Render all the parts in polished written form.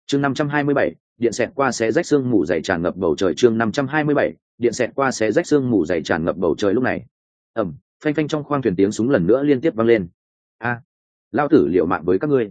chương 527, điện xẹt qua xé rách xương mù dày tràn ngập bầu trời. chương 527, điện xẹt qua xé rách xương mù dày tràn ngập bầu trời. Lúc này phanh phanh trong khoang thuyền tiếng súng lần nữa liên tiếp vang lên. A, lao tử liệu mạng với các ngươi.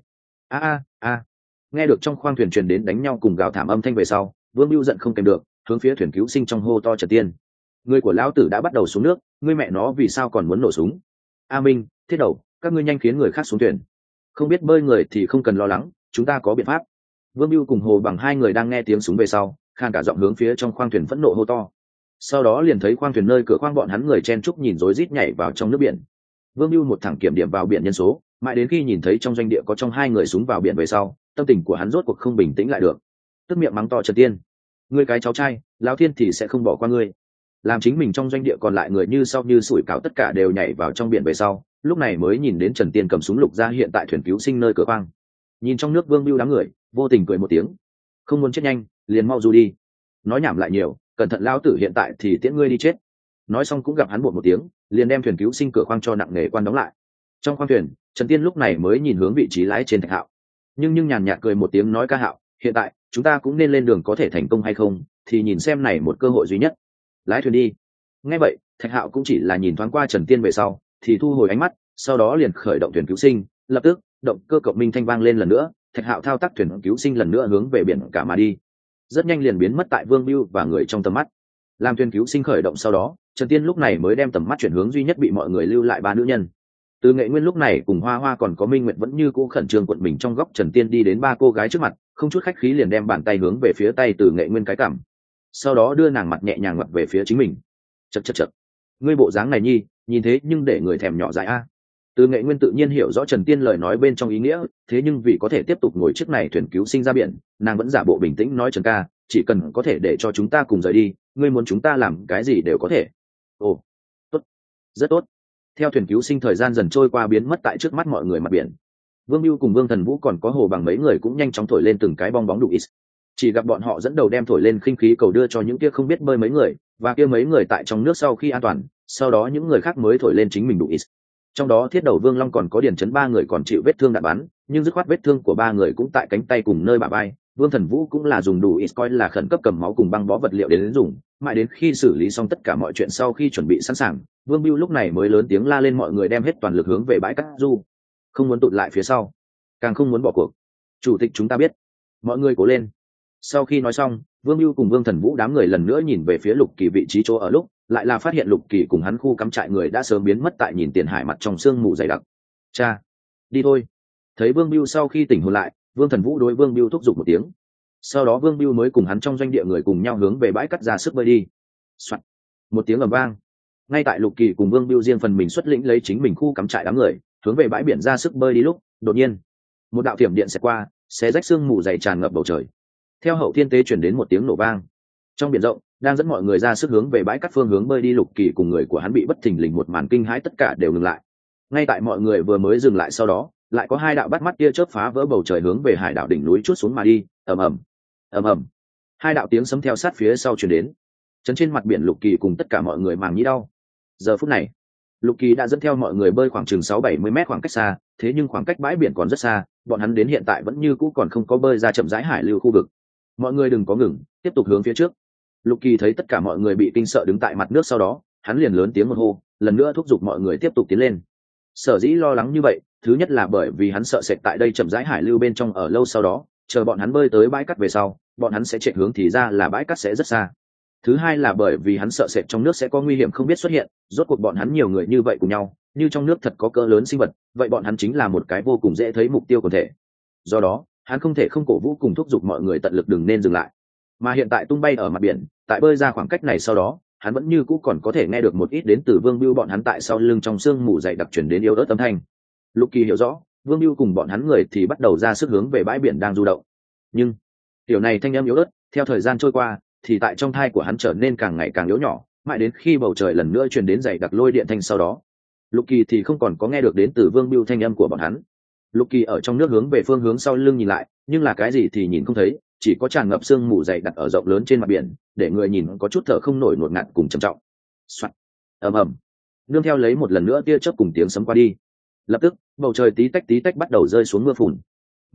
A. Nghe được trong khoang thuyền truyền đến đánh nhau cùng gào thảm âm thanh về sau, Vương Bưu giận không kèm được, hướng phía thuyền cứu sinh trong hô to Trần Tiên, người của lão tử đã bắt đầu xuống nước, ngươi mẹ nó vì sao còn muốn nổ súng? A Minh, Thiết Đầu, các ngươi nhanh khiến người khác xuống thuyền. Không biết bơi người thì không cần lo lắng, chúng ta có biện pháp. Vương Bưu cùng Hồ Bằng hai người đang nghe tiếng súng về sau, khan cả giọng hướng phía trong khoang thuyền phẫn nộ hô to. Sau đó liền thấy khoang thuyền nơi cửa khoang bọn hắn người chen chúc nhìn rối rít nhảy vào trong nước biển. Vương Bưu một thẳng kiểm điểm vào biển nhân số, mãi đến khi nhìn thấy trong doanh địa có trong hai người súng vào biển về sau, tâm tình của hắn rốt cuộc không bình tĩnh lại được, tức miệng mắng to Trần Tiên, ngươi cái cháu trai, lão thiên thì sẽ không bỏ qua ngươi. Làm chính mình trong doanh địa còn lại người như sau như sủi cảo tất cả đều nhảy vào trong biển về sau, lúc này mới nhìn đến Trần Tiên cầm súng lục ra hiện tại thuyền cứu sinh nơi cửa khoang. Nhìn trong nước Vương Bưu đám người, vô tình cười một tiếng, không muốn chết nhanh, liền mau dù đi. Nói nhảm lại nhiều, cẩn thận lão tử hiện tại thì tiễn ngươi đi chết. Nói xong cũng gặp hắn buột một tiếng, liền đem thuyền cứu sinh cửa khoang cho nặng nề quan đóng lại. Trong khoang thuyền, Trần Tiên lúc này mới nhìn hướng vị trí lái trên Thạch Hạo, nhưng nhàn nhạt cười một tiếng nói, ca Hạo, hiện tại chúng ta cũng nên lên đường, có thể thành công hay không thì nhìn xem này một cơ hội duy nhất, lái thuyền đi. Nghe vậy, Thạch Hạo cũng chỉ là nhìn thoáng qua Trần Tiên về sau thì thu hồi ánh mắt, sau đó liền khởi động thuyền cứu sinh. Lập tức động cơ cộng minh thanh vang lên lần nữa, Thạch Hạo thao tác thuyền cứu sinh lần nữa hướng về biển cả mà đi, rất nhanh liền biến mất tại Vương Bưu và người trong tầm mắt. Làm thuyền cứu sinh khởi động sau đó, Trần Tiên lúc này mới đem tầm mắt chuyển hướng duy nhất bị mọi người lưu lại ba nữ nhân. Từ Nghệ Nguyên lúc này cùng Hoa Hoa còn có Minh Nguyệt vẫn như cũ khẩn trương cuộn mình trong góc. Trần Tiên đi đến ba cô gái trước mặt, không chút khách khí liền đem bàn tay hướng về phía tay Từ Nghệ Nguyên cái cằm, sau đó đưa nàng mặt nhẹ nhàng ngoặt về phía chính mình. Chật, ngươi bộ dáng này nhi, nhìn thế nhưng để người thèm nhỏ dại a. Từ Nghệ Nguyên tự nhiên hiểu rõ Trần Tiên lời nói bên trong ý nghĩa, thế nhưng vì có thể tiếp tục ngồi chiếc này thuyền cứu sinh ra biển, nàng vẫn giả bộ bình tĩnh nói, Trần ca, chỉ cần có thể để cho chúng ta cùng rời đi, ngươi muốn chúng ta làm cái gì đều có thể. Ồ, tốt, rất tốt. Theo thuyền cứu sinh thời gian dần trôi qua biến mất tại trước mắt mọi người mặt biển, Vương Bưu cùng Vương Thần Vũ còn có Hồ Bằng mấy người cũng nhanh chóng thổi lên từng cái bong bóng đủ ít. Chỉ gặp bọn họ dẫn đầu đem thổi lên khinh khí cầu đưa cho những kia không biết bơi mấy người, và kia mấy người tại trong nước sau khi an toàn, sau đó những người khác mới thổi lên chính mình đủ ít. Trong đó Thiết Đầu, Vương Long còn có Điền Chấn ba người còn chịu vết thương đạn bắn, nhưng dứt khoát vết thương của ba người cũng tại cánh tay cùng nơi bả vai. Vương Thần Vũ cũng là dùng đủ ít coi là khẩn cấp cầm máu cùng băng bó vật liệu đến dùng, mãi đến khi xử lý xong tất cả mọi chuyện sau khi chuẩn bị sẵn sàng, Vương Bưu lúc này mới lớn tiếng la lên mọi người đem hết toàn lực hướng về bãi cát du, không muốn tụt lại phía sau, càng không muốn bỏ cuộc. Chủ tịch chúng ta biết, mọi người cố lên. Sau khi nói xong, Vương Bưu cùng Vương Thần Vũ đám người lần nữa nhìn về phía Lục Kỳ vị trí chỗ ở, lúc lại là phát hiện Lục Kỳ cùng hắn khu cắm trại người đã sớm biến mất tại nhìn tiền hải mặt trong sương mù dày đặc. Cha, đi thôi. Thấy Vương Bưu sau khi tỉnh hồn lại, Vương Thần Vũ đối Vương Bưu thúc giục một tiếng, sau đó Vương Bưu mới cùng hắn trong doanh địa người cùng nhau hướng về bãi cát ra sức bơi đi. Soạt. Một tiếng ầm vang, ngay tại Lục Kỳ cùng Vương Bưu riêng phần mình xuất lĩnh lấy chính mình khu cắm trại đám người hướng về bãi biển ra sức bơi đi lúc, đột nhiên một đạo thiểm điện xẹt qua, xé rách sương mù dày tràn ngập bầu trời. Theo hậu thiên tế chuyển đến một tiếng nổ vang, trong biển rộng đang dẫn mọi người ra sức hướng về bãi cát phương hướng bơi đi Lục Kỳ cùng người của hắn bị bất thình lình một màn kinh hãi tất cả đều ngừng lại. Ngay tại mọi người vừa mới dừng lại, sau đó lại có hai đạo bắt mắt tia chớp phá vỡ bầu trời hướng về hải đảo đỉnh núi chuốt xuống mà đi. Ầm ầm, hai đạo tiếng sấm theo sát phía sau truyền đến, chấn trên mặt biển Lục Kỳ cùng tất cả mọi người màng nhĩ đau. Giờ phút này Lục Kỳ đã dẫn theo mọi người bơi khoảng chừng 6-70 mét khoảng cách xa, thế nhưng khoảng cách bãi biển còn rất xa, bọn hắn đến hiện tại vẫn như cũ còn không có bơi ra chậm rãi hải lưu khu vực. Mọi người đừng có ngừng, tiếp tục hướng phía trước. Lục Kỳ thấy tất cả mọi người bị kinh sợ đứng tại mặt nước, sau đó hắn liền lớn tiếng một hô, lần nữa thúc giục mọi người tiếp tục tiến lên. Sở dĩ lo lắng như vậy, thứ nhất là bởi vì hắn sợ sệt tại đây chậm rãi hải lưu bên trong ở lâu, sau đó chờ bọn hắn bơi tới bãi cát về sau, bọn hắn sẽ chạy hướng thì ra là bãi cát sẽ rất xa. Thứ hai là bởi vì hắn sợ sệt trong nước sẽ có nguy hiểm không biết xuất hiện, rốt cuộc bọn hắn nhiều người như vậy cùng nhau, như trong nước thật có cỡ lớn sinh vật, vậy bọn hắn chính là một cái vô cùng dễ thấy mục tiêu quần thể. Do đó hắn không thể không cổ vũ cùng thúc giục mọi người tận lực đừng nên dừng lại. Mà hiện tại tung bay ở mặt biển, tại bơi ra khoảng cách này sau đó, hắn vẫn như cũ còn có thể nghe được một ít đến từ Vương Bưu bọn hắn tại sau lưng trong sương mù dày đặc truyền đến yếu ớt âm thanh. Lục Kỳ hiểu rõ, Vương Bưu cùng bọn hắn người thì bắt đầu ra sức hướng về bãi biển đang du động. Nhưng điều này thanh âm yếu ớt, theo thời gian trôi qua, thì tại trong thai của hắn trở nên càng ngày càng yếu nhỏ, mãi đến khi bầu trời lần nữa truyền đến dày đặc lôi điện thanh, sau đó Lục Kỳ thì không còn có nghe được đến từ Vương Bưu thanh âm của bọn hắn. Lục Kỳ ở trong nước hướng về phương hướng sau lưng nhìn lại, nhưng là cái gì thì nhìn không thấy, chỉ có tràn ngập sương mù dày đặc ở rộng lớn trên mặt biển, để người nhìn có chút thở không nổi, nuốt ngạt cùng trầm trọng. Soạt. Ầm, nương theo lấy một lần nữa tia chớp cùng tiếng sấm qua đi, lập tức bầu trời tí tách bắt đầu rơi xuống mưa phùn.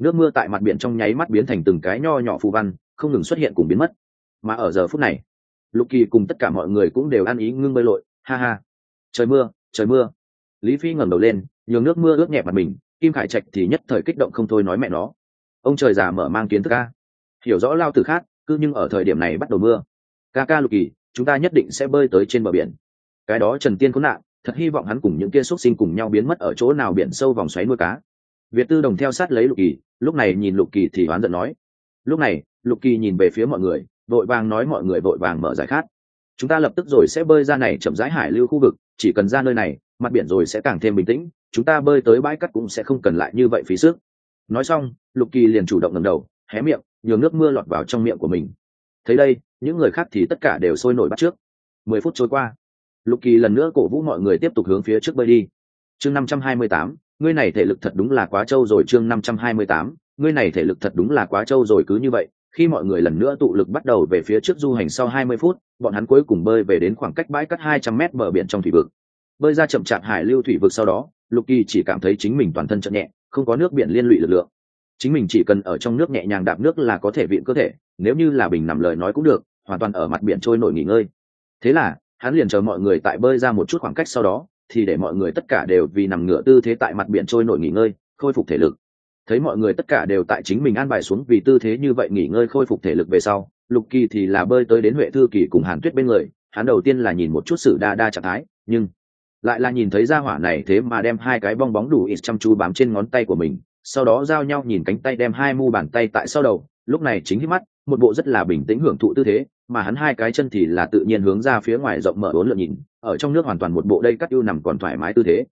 nước mưa tại mặt biển trong nháy mắt biến thành từng cái nho nhỏ phù văn, không ngừng xuất hiện cùng biến mất. Mà ở giờ phút này, Lục Kỳ cùng tất cả mọi người cũng đều ăn ý ngưng bơi lội, ha ha. Trời mưa, trời mưa. Lý Phi ngẩng đầu lên, nhường nước mưa ướt nhẹ mặt mình, Kim Khải Trạch thì nhất thời kích động không thôi nói mẹ nó. Ông trời già mở mang kiến thức a. Hiểu rõ lao tử khác, cứ nhưng ở thời điểm này bắt đầu mưa. Ca ca Lục Kỳ, chúng ta nhất định sẽ bơi tới trên bờ biển. Cái đó Trần Tiên khốn nạn, thật hy vọng hắn cùng những kia xuất sinh cùng nhau biến mất ở chỗ nào biển sâu vòng xoáy nuôi cá. Việt Tư Đồng theo sát lấy Lục Kỳ, lúc này nhìn Lục Kỳ thì oán giận nói. Lúc này, Lục Kỳ nhìn về phía mọi người, vội vàng nói mọi người vội vàng mở giải khát. Chúng ta lập tức rồi sẽ bơi ra này chậm rãi hải lưu khu vực, chỉ cần ra nơi này, mặt biển rồi sẽ càng thêm bình tĩnh, chúng ta bơi tới bãi cát cũng sẽ không cần lại như vậy phí sức. Nói xong, Lục Kỳ liền chủ động ngẩng đầu, hé miệng, nhường nước mưa lọt vào trong miệng của mình. Thấy đây, những người khác thì tất cả đều sôi nổi bắt trước. 10 phút trôi qua, Lục Kỳ lần nữa cổ vũ mọi người tiếp tục hướng phía trước bơi đi. Chương 528, ngươi này thể lực thật đúng là quá trâu rồi. Chương 528, ngươi này thể lực thật đúng là quá trâu rồi. Cứ như vậy, khi mọi người lần nữa tụ lực bắt đầu về phía trước du hành sau 20 phút, bọn hắn cuối cùng bơi về đến khoảng cách bãi cát 200m bờ biển trong thủy vực. Bơi ra chậm chạp hải lưu thủy vực sau đó, Lục Kỳ chỉ cảm thấy chính mình toàn thân chợt nhẹ, không có nước biển liên lụy lực lượng. Chính mình chỉ cần ở trong nước nhẹ nhàng đạp nước là có thể vịn cơ thể, nếu như là bình nằm lời nói cũng được, hoàn toàn ở mặt biển trôi nổi nghỉ ngơi. Thế là, hắn liền chờ mọi người tại bơi ra một chút khoảng cách sau đó, thì để mọi người tất cả đều vì nằm ngửa tư thế tại mặt biển trôi nổi nghỉ ngơi, khôi phục thể lực. Thấy mọi người tất cả đều tại chính mình an bài xuống vì tư thế như vậy nghỉ ngơi khôi phục thể lực về sau, Lục Kỳ thì là bơi tới đến Huệ Thư Kỳ cùng Hàn Tuyết bên người. Hắn đầu tiên là nhìn một chút Sử Đa Đa trạng thái, nhưng lại là nhìn thấy gia hỏa này thế mà đem hai cái bong bóng đủ ít chăm chú bám trên ngón tay của mình, sau đó giao nhau nhìn cánh tay đem hai mu bàn tay tại sau đầu, lúc này chính hít mắt, một bộ rất là bình tĩnh hưởng thụ tư thế, mà hắn hai cái chân thì là tự nhiên hướng ra phía ngoài rộng mở uốn lượn nhìn, ở trong nước hoàn toàn một bộ đây cắt ưu nằm còn thoải mái tư thế.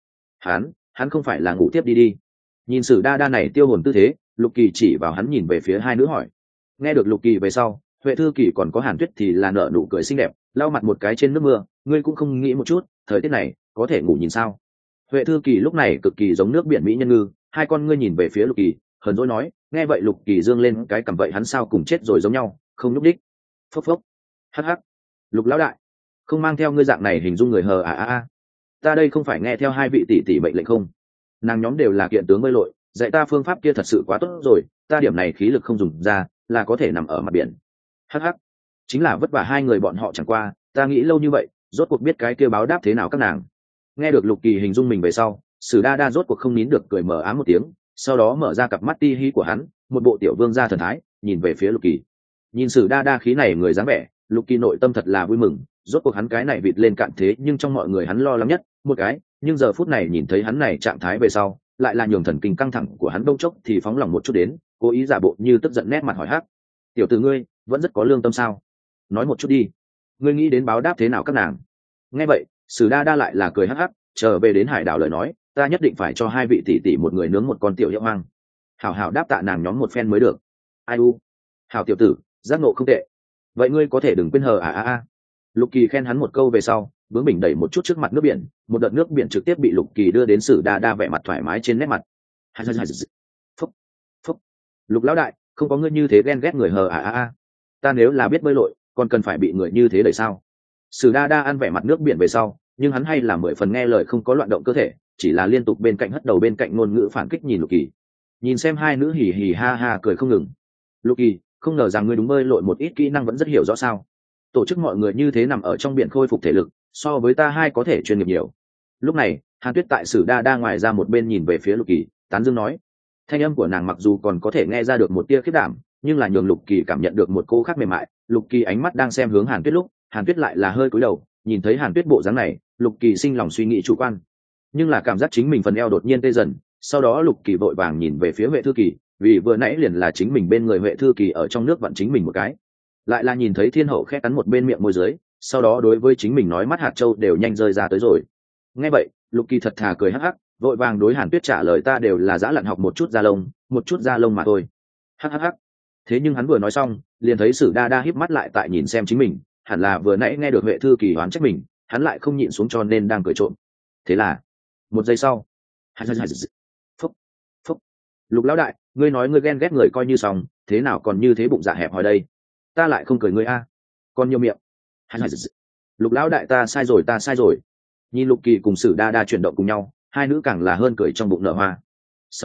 Hắn không phải là ngủ tiếp đi. Nhìn Sử Đa Đa này tiêu hồn tư thế, Lục Kỳ chỉ vào hắn nhìn về phía hai nữ hỏi. Nghe được Lục Kỳ về sau, Huệ Thư Kỳ còn có Hàn Tuyết thì là nở nụ cười xinh đẹp, lau mặt một cái trên nước mưa, ngươi cũng không nghĩ một chút, thời tiết này có thể ngủ nhìn sao? Huệ Thư Kỳ lúc này cực kỳ giống nước biển mỹ nhân ngư, hai con ngươi nhìn về phía Lục Kỳ, hờn dỗi nói. Nghe vậy Lục Kỳ dương lên cái cằm, vậy hắn sao cùng chết rồi giống nhau, không nhúc đích. Phốc phốc. Hắc hắc. Lục lão đại, không mang theo ngươi dạng này hình dung người hờ ta đây không phải nghe theo hai vị tỷ tỷ mệnh lệnh không? Nàng nhóm đều là kiện tướng bơi lội, dạy ta phương pháp kia thật sự quá tốt rồi, ta điểm này khí lực không dùng ra là có thể nằm ở mặt biển. Hắc hắc. Chính là vất vả hai người bọn họ chẳng qua, ta nghĩ lâu như vậy, rốt cuộc biết cái kia báo đáp thế nào các nàng. Nghe được Lục Kỳ hình dung mình về sau, Sử Đa Đa rốt cuộc không nín được cười mờ ám một tiếng, sau đó mở ra cặp mắt ti hi của hắn, một bộ tiểu vương gia thần thái, nhìn về phía Lục Kỳ. Nhìn Sử Đa Đa khí này người dáng vẻ, Lục Kỳ nội tâm thật là vui mừng, rốt cuộc hắn cái này vịt lên cạn thế nhưng trong mọi người hắn lo lắng nhất một cái, nhưng giờ phút này nhìn thấy hắn này trạng thái về sau, lại là nhường thần kinh căng thẳng của hắn đông chốc thì phóng lòng một chút đến, cố ý giả bộ như tức giận nét mặt hỏi hắc. Tiểu tử ngươi, vẫn rất có lương tâm sao? Nói một chút đi, ngươi nghĩ đến báo đáp thế nào các nàng? Nghe vậy, Sử Đa Đa lại là cười hắc hắc, trở về đến hải đảo lời nói, ta nhất định phải cho hai vị tỷ tỷ một người nướng một con tiểu hiệu hoang. Hảo hảo đáp tạ nàng nhóm một phen mới được. Ai u, hảo tiểu tử, giác ngộ không tệ. Vậy ngươi có thể đừng quên hờ. Lục Kỳ khen hắn một câu về sau, bướng bỉnh đẩy một chút trước mặt nước biển, một đợt nước biển trực tiếp bị Lục Kỳ đưa đến Sử Đa Đa vẻ mặt thoải mái trên nét mặt. Phúc, phúc. Lục lão đại, không có ngươi như thế ghen ghét người hờ. Ta nếu là biết bơi lội, còn cần phải bị người như thế đẩy sao? Sử Đa Đa ăn vẻ mặt nước biển về sau, nhưng hắn hay là 10 phần nghe lời không có loạn động cơ thể, chỉ là liên tục bên cạnh hất đầu bên cạnh ngôn ngữ phản kích nhìn Lục Kỳ. Nhìn xem hai nữ hì hì ha ha cười không ngừng. Lục Kỳ, không ngờ rằng ngươi đúng bơi lội một ít kỹ năng vẫn rất hiểu rõ sao? Tổ chức mọi người như thế nằm ở trong biển khôi phục thể lực, so với ta hai có thể chuyên nghiệp nhiều. Lúc này, Hàn Tuyết tại Sử Đa Đa ngoài ra một bên nhìn về phía Lục Kỳ, tán dương nói. Thanh âm của nàng mặc dù còn có thể nghe ra được một tia khiếp đảm, nhưng là nhường Lục Kỳ cảm nhận được một cô khác mềm mại. Lục Kỳ ánh mắt đang xem hướng Hàn Tuyết lúc, Hàn Tuyết lại là hơi cúi đầu, nhìn thấy Hàn Tuyết bộ dáng này, Lục Kỳ sinh lòng suy nghĩ chủ quan, nhưng là cảm giác chính mình phần eo đột nhiên tê dần. Sau đó Lục Kỳ vội vàng nhìn về phía Huệ Thư Kỳ, vì vừa nãy liền là chính mình bên người Huệ Thư Kỳ ở trong nước vặn chính mình một cái, lại là nhìn thấy Thiên Hậu khẽ cắn một bên miệng môi dưới, sau đó đối với chính mình nói mắt hạt châu đều nhanh rơi ra tới rồi. Nghe vậy, Lục Kỳ thật thà cười hắc hắc, vội vàng đối Hàn Tuyết trả lời ta đều là dã lặn học một chút da lông mà thôi. Hắc hắc hắc. Thế nhưng hắn vừa nói xong, liền thấy Sử Đa Đa híp mắt lại tại nhìn xem chính mình, hẳn là vừa nãy nghe được Huệ Thư Kỳ oán trách mình, hắn lại không nhịn xuống cho nên đang cười trộm. Thế là, một giây sau, phúc, phúc. Lục lão đại, ngươi nói ngươi ghen ghét người coi như xong, thế nào còn như thế bụng dạ hẹp hòi đây? Ta lại không cười ngươi a, còn nhiều miệng. Lục lão đại ta sai rồi. Nhìn Lục Kỳ cùng Sử Đa Đa chuyển động cùng nhau, hai nữ càng là hơn cười trong bụng nở hoa. Sau đó,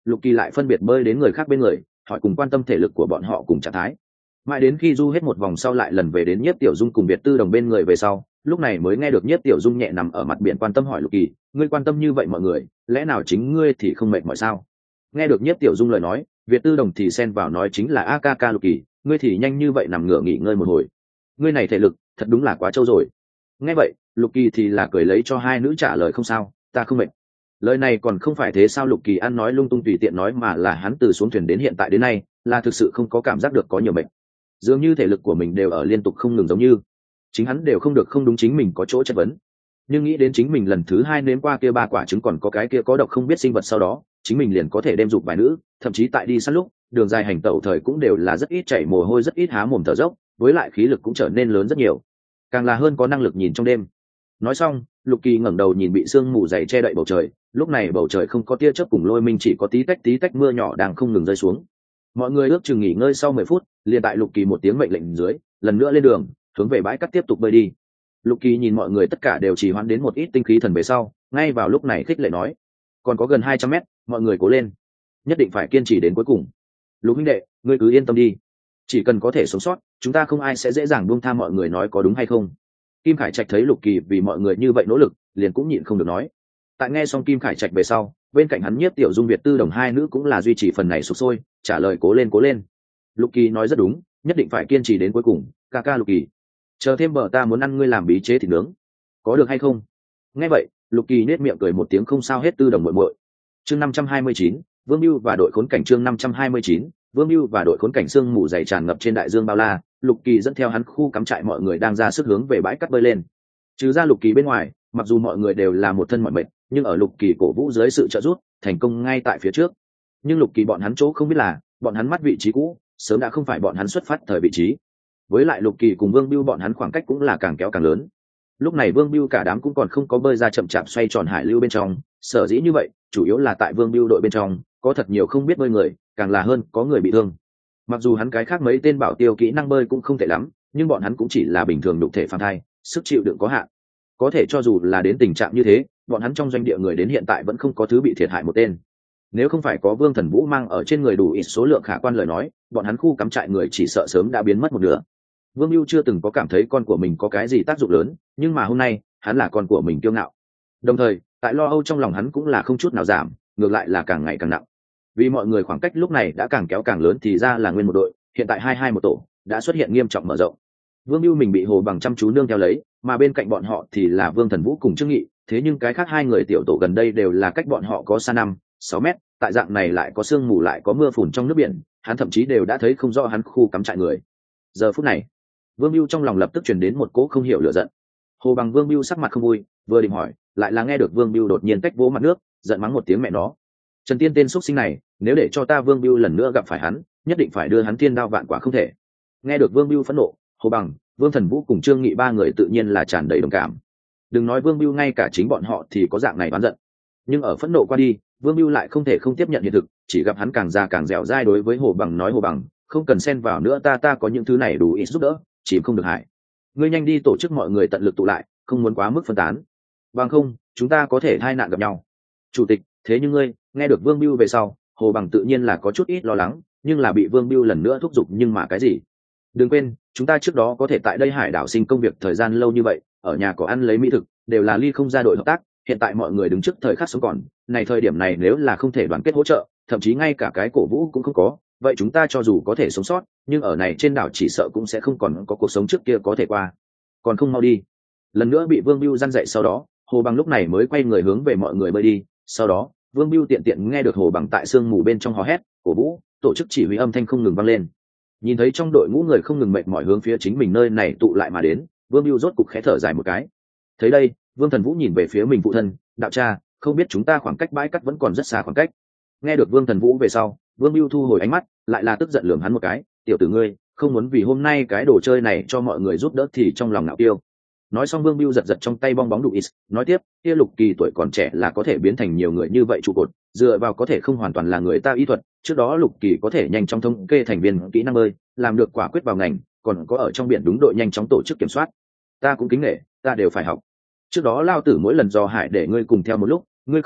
Lục Kỳ lại phân biệt bơi đến người khác bên người, hỏi cùng quan tâm thể lực của bọn họ cùng trạng thái. Mãi đến khi du hết một vòng sau lại lần về đến Nhiếp Tiểu Dung cùng Việt Tư Đồng bên người về sau, lúc này mới nghe được Nhiếp Tiểu Dung nhẹ nằm ở mặt biển quan tâm hỏi Lục Kỳ, ngươi quan tâm như vậy mọi người, lẽ nào chính ngươi thì không mệt mỏi sao? Nghe được Nhiếp Tiểu Dung lời nói, Việt Tư Đồng thì xen vào nói chính là a ca ca Lục Kỳ, ngươi thì nhanh như vậy nằm ngửa nghỉ ngơi một hồi, ngươi này thể lực thật đúng là quá trâu rồi. Nghe vậy Lục Kỳ thì là cười lấy cho hai nữ trả lời không sao, ta không mệt. Lời này còn không phải thế sao? Lục Kỳ ăn nói lung tung tùy tiện nói, mà là hắn từ xuống thuyền đến hiện tại đến nay là thực sự không có cảm giác được có nhiều mệt, dường như thể lực của mình đều ở liên tục không ngừng, giống như chính hắn đều không được không đúng chính mình có chỗ chất vấn. Nhưng nghĩ đến chính mình lần thứ hai nếm qua kia 3 quả trứng còn có cái kia có độc không biết sinh vật, sau đó chính mình liền có thể đem dục vài nữ, thậm chí tại đi săn lúc đường dài hành tẩu thời cũng đều là rất ít chảy mồ hôi, rất ít há mồm thở dốc, với lại khí lực cũng trở nên lớn rất nhiều, càng là hơn có năng lực nhìn trong đêm. Nói xong Lục Kỳ ngẩng đầu nhìn bị sương mù dày che đậy bầu trời, lúc này bầu trời không có tia chớp cùng lôi minh, chỉ có tí tách mưa nhỏ đang không ngừng rơi xuống. Mọi người ước chừng nghỉ ngơi sau 10 phút, liền tại Lục Kỳ một tiếng mệnh lệnh dưới lần nữa lên đường hướng về bãi cát tiếp tục bơi đi. Lục Kỳ nhìn mọi người tất cả đều trì hoãn đến một ít tinh khí thần về sau, ngay vào lúc này khích lệ nói, còn có gần 200 mét, mọi người cố lên, nhất định phải kiên trì đến cuối cùng. Lục huynh đệ, ngươi cứ yên tâm đi, chỉ cần có thể sống sót chúng ta không ai sẽ dễ dàng buông tha. Mọi người nói có đúng hay không? Kim Khải Trạch thấy Lục Kỳ vì mọi người như vậy nỗ lực, liền cũng nhịn không được nói. Tại nghe xong Kim Khải Trạch về sau, bên cạnh hắn Nhiếp Tiểu Dung, Việt Tư Đồng hai nữ cũng là duy trì phần này sục sôi, trả lời cố lên cố lên. Lục Kỳ nói rất đúng, nhất định phải kiên trì đến cuối cùng, ca ca Lục Kỳ, chờ thêm bờ ta muốn ăn ngươi làm bí chế thịt nướng, có được hay không? Nghe vậy Lục Kỳ nết miệng cười một tiếng, không sao hết Tư Đồng muội muội. Chương 529, Vương Bưu và đội khốn cảnh. Chương 529, Vương Bưu và đội khốn cảnh. Sương mù dày tràn ngập trên đại dương bao la, Lục Kỳ dẫn theo hắn khu cắm trại mọi người đang ra sức hướng về bãi cát bơi lên. Trừ ra Lục Kỳ bên ngoài, mặc dù mọi người đều là một thân mỏi mệt, nhưng ở Lục Kỳ cổ vũ dưới sự trợ giúp, thành công ngay tại phía trước. Nhưng Lục Kỳ bọn hắn chỗ không biết là, bọn hắn mắt vị trí cũ sớm đã không phải bọn hắn xuất phát thời vị trí. Với lại Lục Kỳ cùng Vương Bưu bọn hắn khoảng cách cũng là càng kéo càng lớn. Lúc này Vương Bưu cả đám cũng còn không có bơi ra chậm chạp xoay tròn hải lưu bên trong, sở dĩ như vậy chủ yếu là tại Vương Bưu đội bên trong có thật nhiều không biết bơi người, càng là hơn có người bị thương. Mặc dù hắn cái khác mấy tên bảo tiêu kỹ năng bơi cũng không tệ lắm, nhưng bọn hắn cũng chỉ là bình thường nhục thể phàm thai, sức chịu đựng có hạn. Có thể cho dù là đến tình trạng như thế, bọn hắn trong doanh địa người đến hiện tại vẫn không có thứ bị thiệt hại một tên. Nếu không phải có Vương Thần Vũ mang ở trên người đủ ít số lượng khả quan lời nói, bọn hắn khu cắm trại người chỉ sợ sớm đã biến mất một nửa. Vương Bưu chưa từng có cảm thấy con của mình có cái gì tác dụng lớn, nhưng mà hôm nay hắn là con của mình kiêu ngạo. Đồng thời tại lo âu trong lòng hắn cũng là không chút nào giảm, ngược lại là càng ngày càng nặng. Vì mọi người khoảng cách lúc này đã càng kéo càng lớn, thì ra là nguyên một đội, hiện tại 22 một tổ đã xuất hiện nghiêm trọng mở rộng. Vương Bưu mình bị Hồ Bằng chăm chú nương theo lấy, mà bên cạnh bọn họ thì là Vương Thần Vũ cùng Trương Nghị, thế nhưng cái khác hai người tiểu tổ gần đây đều là cách bọn họ có xa 5-6 mét, tại dạng này lại có sương mù lại có mưa phùn trong nước biển, hắn thậm chí đều đã thấy không rõ hắn khu cắm trại người. Giờ phút này Vương Bưu trong lòng lập tức truyền đến một cỗ không hiểu lửa giận. Hồ Bằng Vương Bưu sắc mặt không vui, vừa định hỏi, lại là nghe được Vương Bưu đột nhiên tách vỗ mặt nước, giận mắng một tiếng mẹ nó. Trần Tiên tên xuất sinh này, nếu để cho ta Vương Bưu lần nữa gặp phải hắn, nhất định phải đưa hắn thiên đao vạn quả không thể. Nghe được Vương Bưu phẫn nộ, Hồ Bằng, Vương Thần Vũ cùng Trương Nghị ba người tự nhiên là tràn đầy đồng cảm. Đừng nói Vương Bưu, ngay cả chính bọn họ thì có dạng này oán giận. Nhưng ở phẫn nộ qua đi, Vương Bưu lại không thể không tiếp nhận hiện thực, chỉ gặp hắn càng già càng dẻo dai đối với Hồ Bằng nói, Hồ Bằng, không cần xen vào nữa, ta có những thứ này đủ ít giúp đỡ, chỉ không được hại. Ngươi nhanh đi tổ chức mọi người tận lực tụ lại, không muốn quá mức phân tán. Bằng không, chúng ta có thể hai nạn gặp nhau. Chủ tịch, thế nhưng ngươi, nghe được Vương Bưu về sau, Hồ Bằng tự nhiên là có chút ít lo lắng, nhưng là bị Vương Bưu lần nữa thúc giục, nhưng mà cái gì? Đừng quên, chúng ta trước đó có thể tại đây hải đảo sinh công việc thời gian lâu như vậy, ở nhà có ăn lấy mỹ thực, đều là ly không ra đội hợp tác, hiện tại mọi người đứng trước thời khắc sống còn, này thời điểm này nếu là không thể đoàn kết hỗ trợ, thậm chí ngay cả cái cổ vũ cũng không có, vậy chúng ta cho dù có thể sống sót, nhưng ở này trên đảo chỉ sợ cũng sẽ không còn có cuộc sống trước kia có thể qua. Còn không mau đi. Lần nữa bị Vương Bưu răn dậy sau đó, Hồ Bằng lúc này mới quay người hướng về mọi người bơi đi, sau đó, Vương Bưu tiện tiện nghe được Hồ Bằng tại sương mù bên trong hò hét, cổ vũ, tổ chức chỉ huy âm thanh không ngừng vang lên. Nhìn thấy trong đội ngũ người không ngừng mệt mỏi hướng phía chính mình nơi này tụ lại mà đến, Vương Bưu rốt cục khẽ thở dài một cái. Thấy đây, Vương Thần Vũ nhìn về phía mình phụ thân, đạo cha, không biết chúng ta khoảng cách bãi cát vẫn còn rất xa khoảng cách. Nghe được Vương Thần Vũ về sau, Vương Bưu thu hồi ánh mắt, lại là tức giận lườm hắn một cái, tiểu tử ngươi, không muốn vì hôm nay cái đồ chơi này cho mọi người giúp đỡ thì trong lòng nạo tiêu. Nói xong Vương Bưu giật giật trong tay bong bóng đủ ít, nói tiếp, kia Lục Kỳ tuổi còn trẻ là có thể biến thành nhiều người như vậy trụ cột, dựa vào có thể không hoàn toàn là người ta y thuật, trước đó Lục Kỳ có thể nhanh chóng thống kê thành viên kỹ năng bơi, làm được quả quyết vào ngành, còn có ở trong biển đúng đội nhanh chóng tổ chức kiểm soát. Ta cũng kính nể, ta đều phải học. Trước đó lao tử mỗi lần dò hải để ngươi cùng theo một lúc, ngươi không chịu,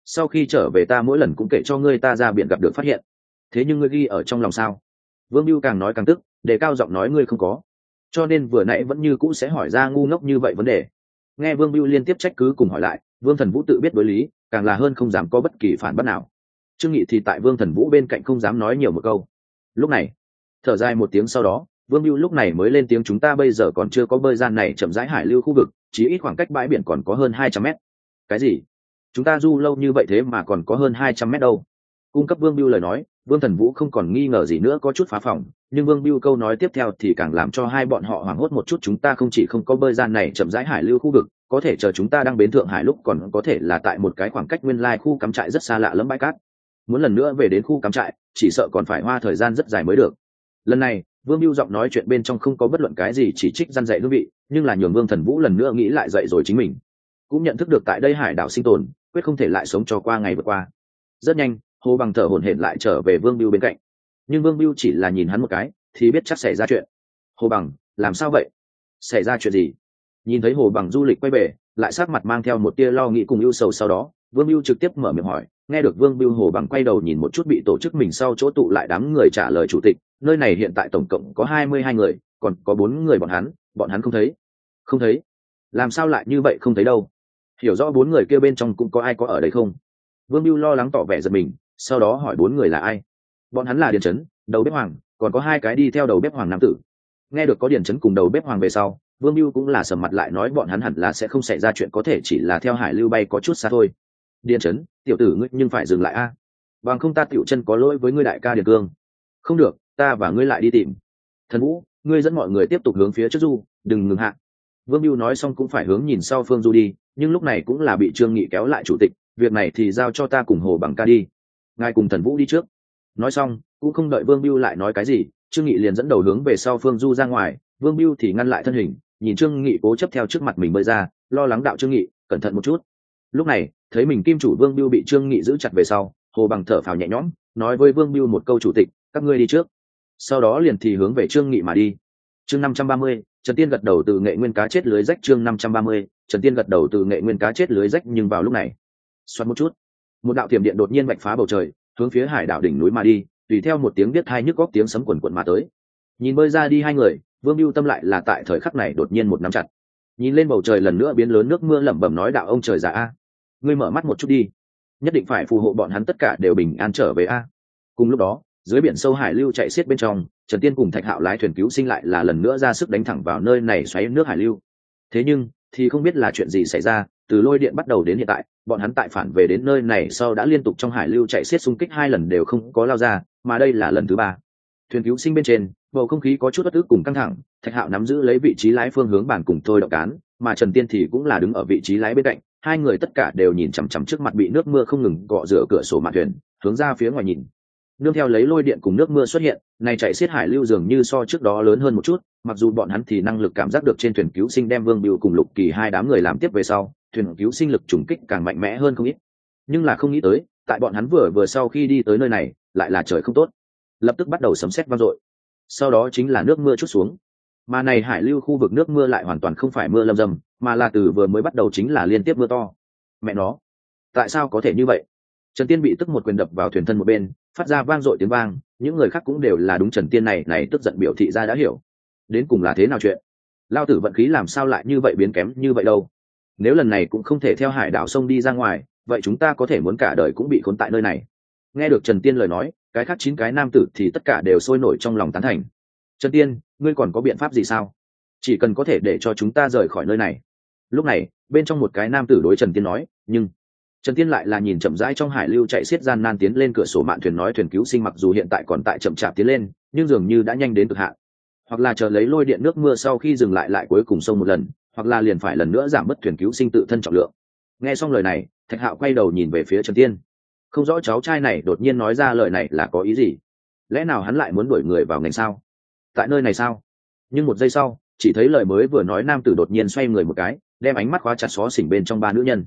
sau khi trở về ta mỗi lần cũng kể cho ngươi ta ra biển gặp được phát hiện. Thế nhưng ngươi ghi ở trong lòng sao? Vương Biêu càng nói càng tức, đề cao giọng nói ngươi không có, cho nên vừa nãy vẫn như cũ sẽ hỏi ra ngu ngốc như vậy vấn đề. Nghe Vương Biêu liên tiếp trách cứ cùng hỏi lại, Vương Thần Vũ tự biết đối lý, càng là hơn không dám có bất kỳ phản bác nào. Trương Nghị thì tại Vương Thần Vũ bên cạnh không dám nói nhiều một câu. Lúc này, thở dài một tiếng sau đó, Vương Biêu lúc này mới lên tiếng chúng ta bây giờ còn chưa có bơi gian này chậm rãi hải lưu khu vực, chỉ ít khoảng cách bãi biển còn có hơn 200 mét. Cái gì? Chúng ta du lâu như vậy thế mà còn có hơn 200 mét đâu? Cung cấp Vương Biêu lời nói, Vương Thần Vũ không còn nghi ngờ gì nữa có chút phá phòng, nhưng Vương Biêu câu nói tiếp theo thì càng làm cho hai bọn họ hoảng hốt một chút chúng ta không chỉ không có bơi gian này chậm rãi hải lưu khu vực, có thể chờ chúng ta đang bến Thượng Hải lúc còn có thể là tại một cái khoảng cách nguyên lai khu cắm trại rất xa lạ lẫm bãi cát. Muốn lần nữa về đến khu cắm trại, chỉ sợ còn phải hoa thời gian rất dài mới được. Lần này, Vương Biêu giọng nói chuyện bên trong không có bất luận cái gì chỉ trích răn dạy hương vị, nhưng là nhường Vương Thần Vũ lần nữa nghĩ lại dậy rồi chính mình. Cũng nhận thức được tại đây hải đảo sinh tồn, quyết không thể lại sống cho qua ngày vượt qua. Rất nhanh, Hồ Bằng thở hổn hển lại trở về Vương Biêu bên cạnh. Nhưng Vương Biêu chỉ là nhìn hắn một cái, thì biết chắc xảy ra chuyện. Hồ Bằng, làm sao vậy? Xảy ra chuyện gì? Nhìn thấy Hồ Bằng du lịch quay về, lại sắc mặt mang theo một tia lo nghĩ cùng ưu sầu sau đó, Vương Biêu trực tiếp mở miệng hỏi. Nghe được Vương Biêu, Hồ Bằng quay đầu nhìn một chút bị tổ chức mình sau chỗ tụ lại đám người trả lời chủ tịch, nơi này hiện tại tổng cộng có 22 người, còn có 4 người bọn hắn không thấy. Không thấy? Làm sao lại như vậy không thấy đâu? Hiểu rõ 4 người kia bên trong cũng có ai có ở đây không? Vương Biêu lo lắng tỏ vẻ giật mình, sau đó hỏi 4 người là ai. Bọn hắn là Điền Chấn, đầu bếp Hoàng, còn có 2 cái đi theo đầu bếp Hoàng nam tử. Nghe được có Điền Chấn cùng đầu bếp Hoàng về sau, Vương Biêu cũng là sầm mặt lại nói bọn hắn hẳn là sẽ không xảy ra chuyện, có thể chỉ là theo hải lưu bay có chút xa thôi. Điền Chấn, tiểu tử ngươi nhưng phải dừng lại a, bằng không ta tiểu chân có lỗi với ngươi đại ca Điền Cương. Không được, ta và ngươi lại đi tìm. Thần Vũ, ngươi dẫn mọi người tiếp tục hướng phía trước du, đừng ngừng hạ. Vương Biêu nói xong cũng phải hướng nhìn sau Phương Du đi, nhưng lúc này cũng là bị Trương Nghị kéo lại chủ tịch, việc này thì giao cho ta cùng Hồ Bằng ca đi, ngài cùng Thần Vũ đi trước. Nói xong cũng không đợi Vương Biêu lại nói cái gì, Trương Nghị liền dẫn đầu hướng về sau Phương Du ra ngoài. Vương Biêu thì ngăn lại thân hình, nhìn Trương Nghị cố chấp theo trước mặt mình bơi ra, lo lắng đạo Trương Nghị cẩn thận một chút. Lúc này thấy mình kim chủ Vương Biêu bị Trương Nghị giữ chặt về sau, Hồ Bằng thở phào nhẹ nhõm, nói với Vương Biêu một câu chủ tịch, các ngươi đi trước. Sau đó liền thì hướng về Trương Nghị mà đi. Chương 530, Trần Tiên gật đầu từ nghệ nguyên cá chết lưới rách. Chương 530, Trần Tiên gật đầu từ nghệ nguyên cá chết lưới rách. Nhưng vào lúc này, xoắn một chút, một đạo thiểm điện đột nhiên vạch phá bầu trời, hướng phía hải đảo đỉnh núi mà đi, tùy theo một tiếng biết hai nhức góc tiếng sấm quần quần mà tới. Nhìn bơi ra đi hai người, Vương Biêu tâm lại là tại thời khắc này đột nhiên một nắm chặt. Nhìn lên bầu trời lần nữa biến lớn nước mưa, lẩm bẩm nói đạo ông trời già a, ngươi mở mắt một chút đi, nhất định phải phù hộ bọn hắn tất cả đều bình an trở về a. Cùng lúc đó, dưới biển sâu hải lưu chạy xiết bên trong, Trần Tiên cùng Thạch Hạo lái thuyền cứu sinh lại là lần nữa ra sức đánh thẳng vào nơi này xoáy nước hải lưu. Thế nhưng thì không biết là chuyện gì xảy ra, từ lôi điện bắt đầu đến hiện tại, bọn hắn tại phản về đến nơi này sau đã liên tục trong hải lưu chạy xiết xung kích 2 lần đều không có lao ra, mà đây là lần thứ 3. Thuyền cứu sinh bên trên, bầu không khí có chút uất ức cùng căng thẳng. Thạch Hạo nắm giữ lấy vị trí lái phương hướng bản cùng thôi động cán, mà Trần Tiên thì cũng là đứng ở vị trí lái bên cạnh. Hai người tất cả đều nhìn chằm chằm trước mặt bị nước mưa không ngừng cọ rửa cửa sổ mạn thuyền, hướng ra phía ngoài nhìn. Nương theo lấy lôi điện cùng nước mưa xuất hiện, này chạy xiết hải lưu dường như so trước đó lớn hơn một chút. Mặc dù bọn hắn thì năng lực cảm giác được trên thuyền cứu sinh đem Vương Biêu cùng Lục Kỳ hai đám người làm tiếp về sau, thuyền cứu sinh lực trùng kích càng mạnh mẽ hơn không ít. Nhưng là không nghĩ tới, tại bọn hắn vừa sau khi đi tới nơi này, lại là trời không tốt, lập tức bắt đầu sấm sét vang dội. Sau đó chính là nước mưa trút xuống. Mà này hải lưu khu vực nước mưa lại hoàn toàn không phải mưa lâm dâm, mà là từ vừa mới bắt đầu chính là liên tiếp mưa to. Mẹ nó, tại sao có thể như vậy? Trần Tiên bị tức một quyền đập vào thuyền thân một bên, phát ra vang dội tiếng vang. Những người khác cũng đều là đúng Trần Tiên này tức giận biểu thị ra đã hiểu. Đến cùng là thế nào chuyện? Lao tử vận khí làm sao lại như vậy biến kém như vậy đâu? Nếu lần này cũng không thể theo hải đảo sông đi ra ngoài, vậy chúng ta có thể muốn cả đời cũng bị khốn tại nơi này. Nghe được Trần Tiên lời nói, cái khác 9 cái nam tử thì tất cả đều sôi nổi trong lòng tán thành. Trần Tiên, ngươi còn có biện pháp gì sao? Chỉ cần có thể để cho chúng ta rời khỏi nơi này. Lúc này, bên trong một cái nam tử đối Trần Tiên nói, nhưng Trần Tiên lại là nhìn chậm rãi trong hải lưu chạy xiết gian nan tiến lên cửa sổ mạn thuyền nói thuyền cứu sinh mặc dù hiện tại còn tại chậm chạp tiến lên, nhưng dường như đã nhanh đến cực hạn. Hoặc là chờ lấy lôi điện nước mưa sau khi dừng lại cuối cùng sông một lần, hoặc là liền phải lần nữa giảm bớt thuyền cứu sinh tự thân trọng lượng. Nghe xong lời này, Thạch Hạo quay đầu nhìn về phía Trần Tiên. Không rõ cháu trai này đột nhiên nói ra lời này là có ý gì? Lẽ nào hắn lại muốn đuổi người vào ngành sao? Tại nơi này sao? Nhưng một giây sau, chỉ thấy lời mới vừa nói nam tử đột nhiên xoay người một cái, đem ánh mắt khóa chặt xó xỉnh bên trong 3 nữ nhân.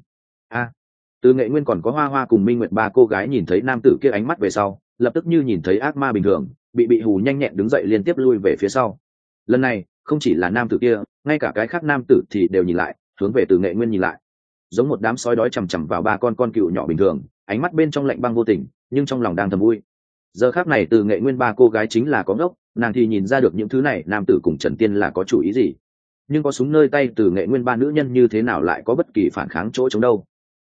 Từ Nghệ Nguyên còn có Hoa Hoa cùng Minh Nguyệt 3 cô gái nhìn thấy nam tử kia ánh mắt về sau, lập tức như nhìn thấy ác ma bình thường, bị hù nhanh nhẹn đứng dậy liên tiếp lui về phía sau. Lần này, không chỉ là nam tử kia, ngay cả cái khác nam tử thì đều nhìn lại, hướng về Từ Nghệ Nguyên nhìn lại. giống một đám sói đói chằm chằm vào ba con cựu nhỏ bình thường, ánh mắt bên trong lạnh băng vô tình, nhưng trong lòng đang thầm vui. Giờ khác này Từ Nghệ Nguyên ba cô gái chính là có ngốc, nàng thì nhìn ra được những thứ này nam tử cùng Trần Tiên là có chủ ý gì. Nhưng có súng nơi tay Từ Nghệ Nguyên ba nữ nhân như thế nào lại có bất kỳ phản kháng chỗ chống đâu.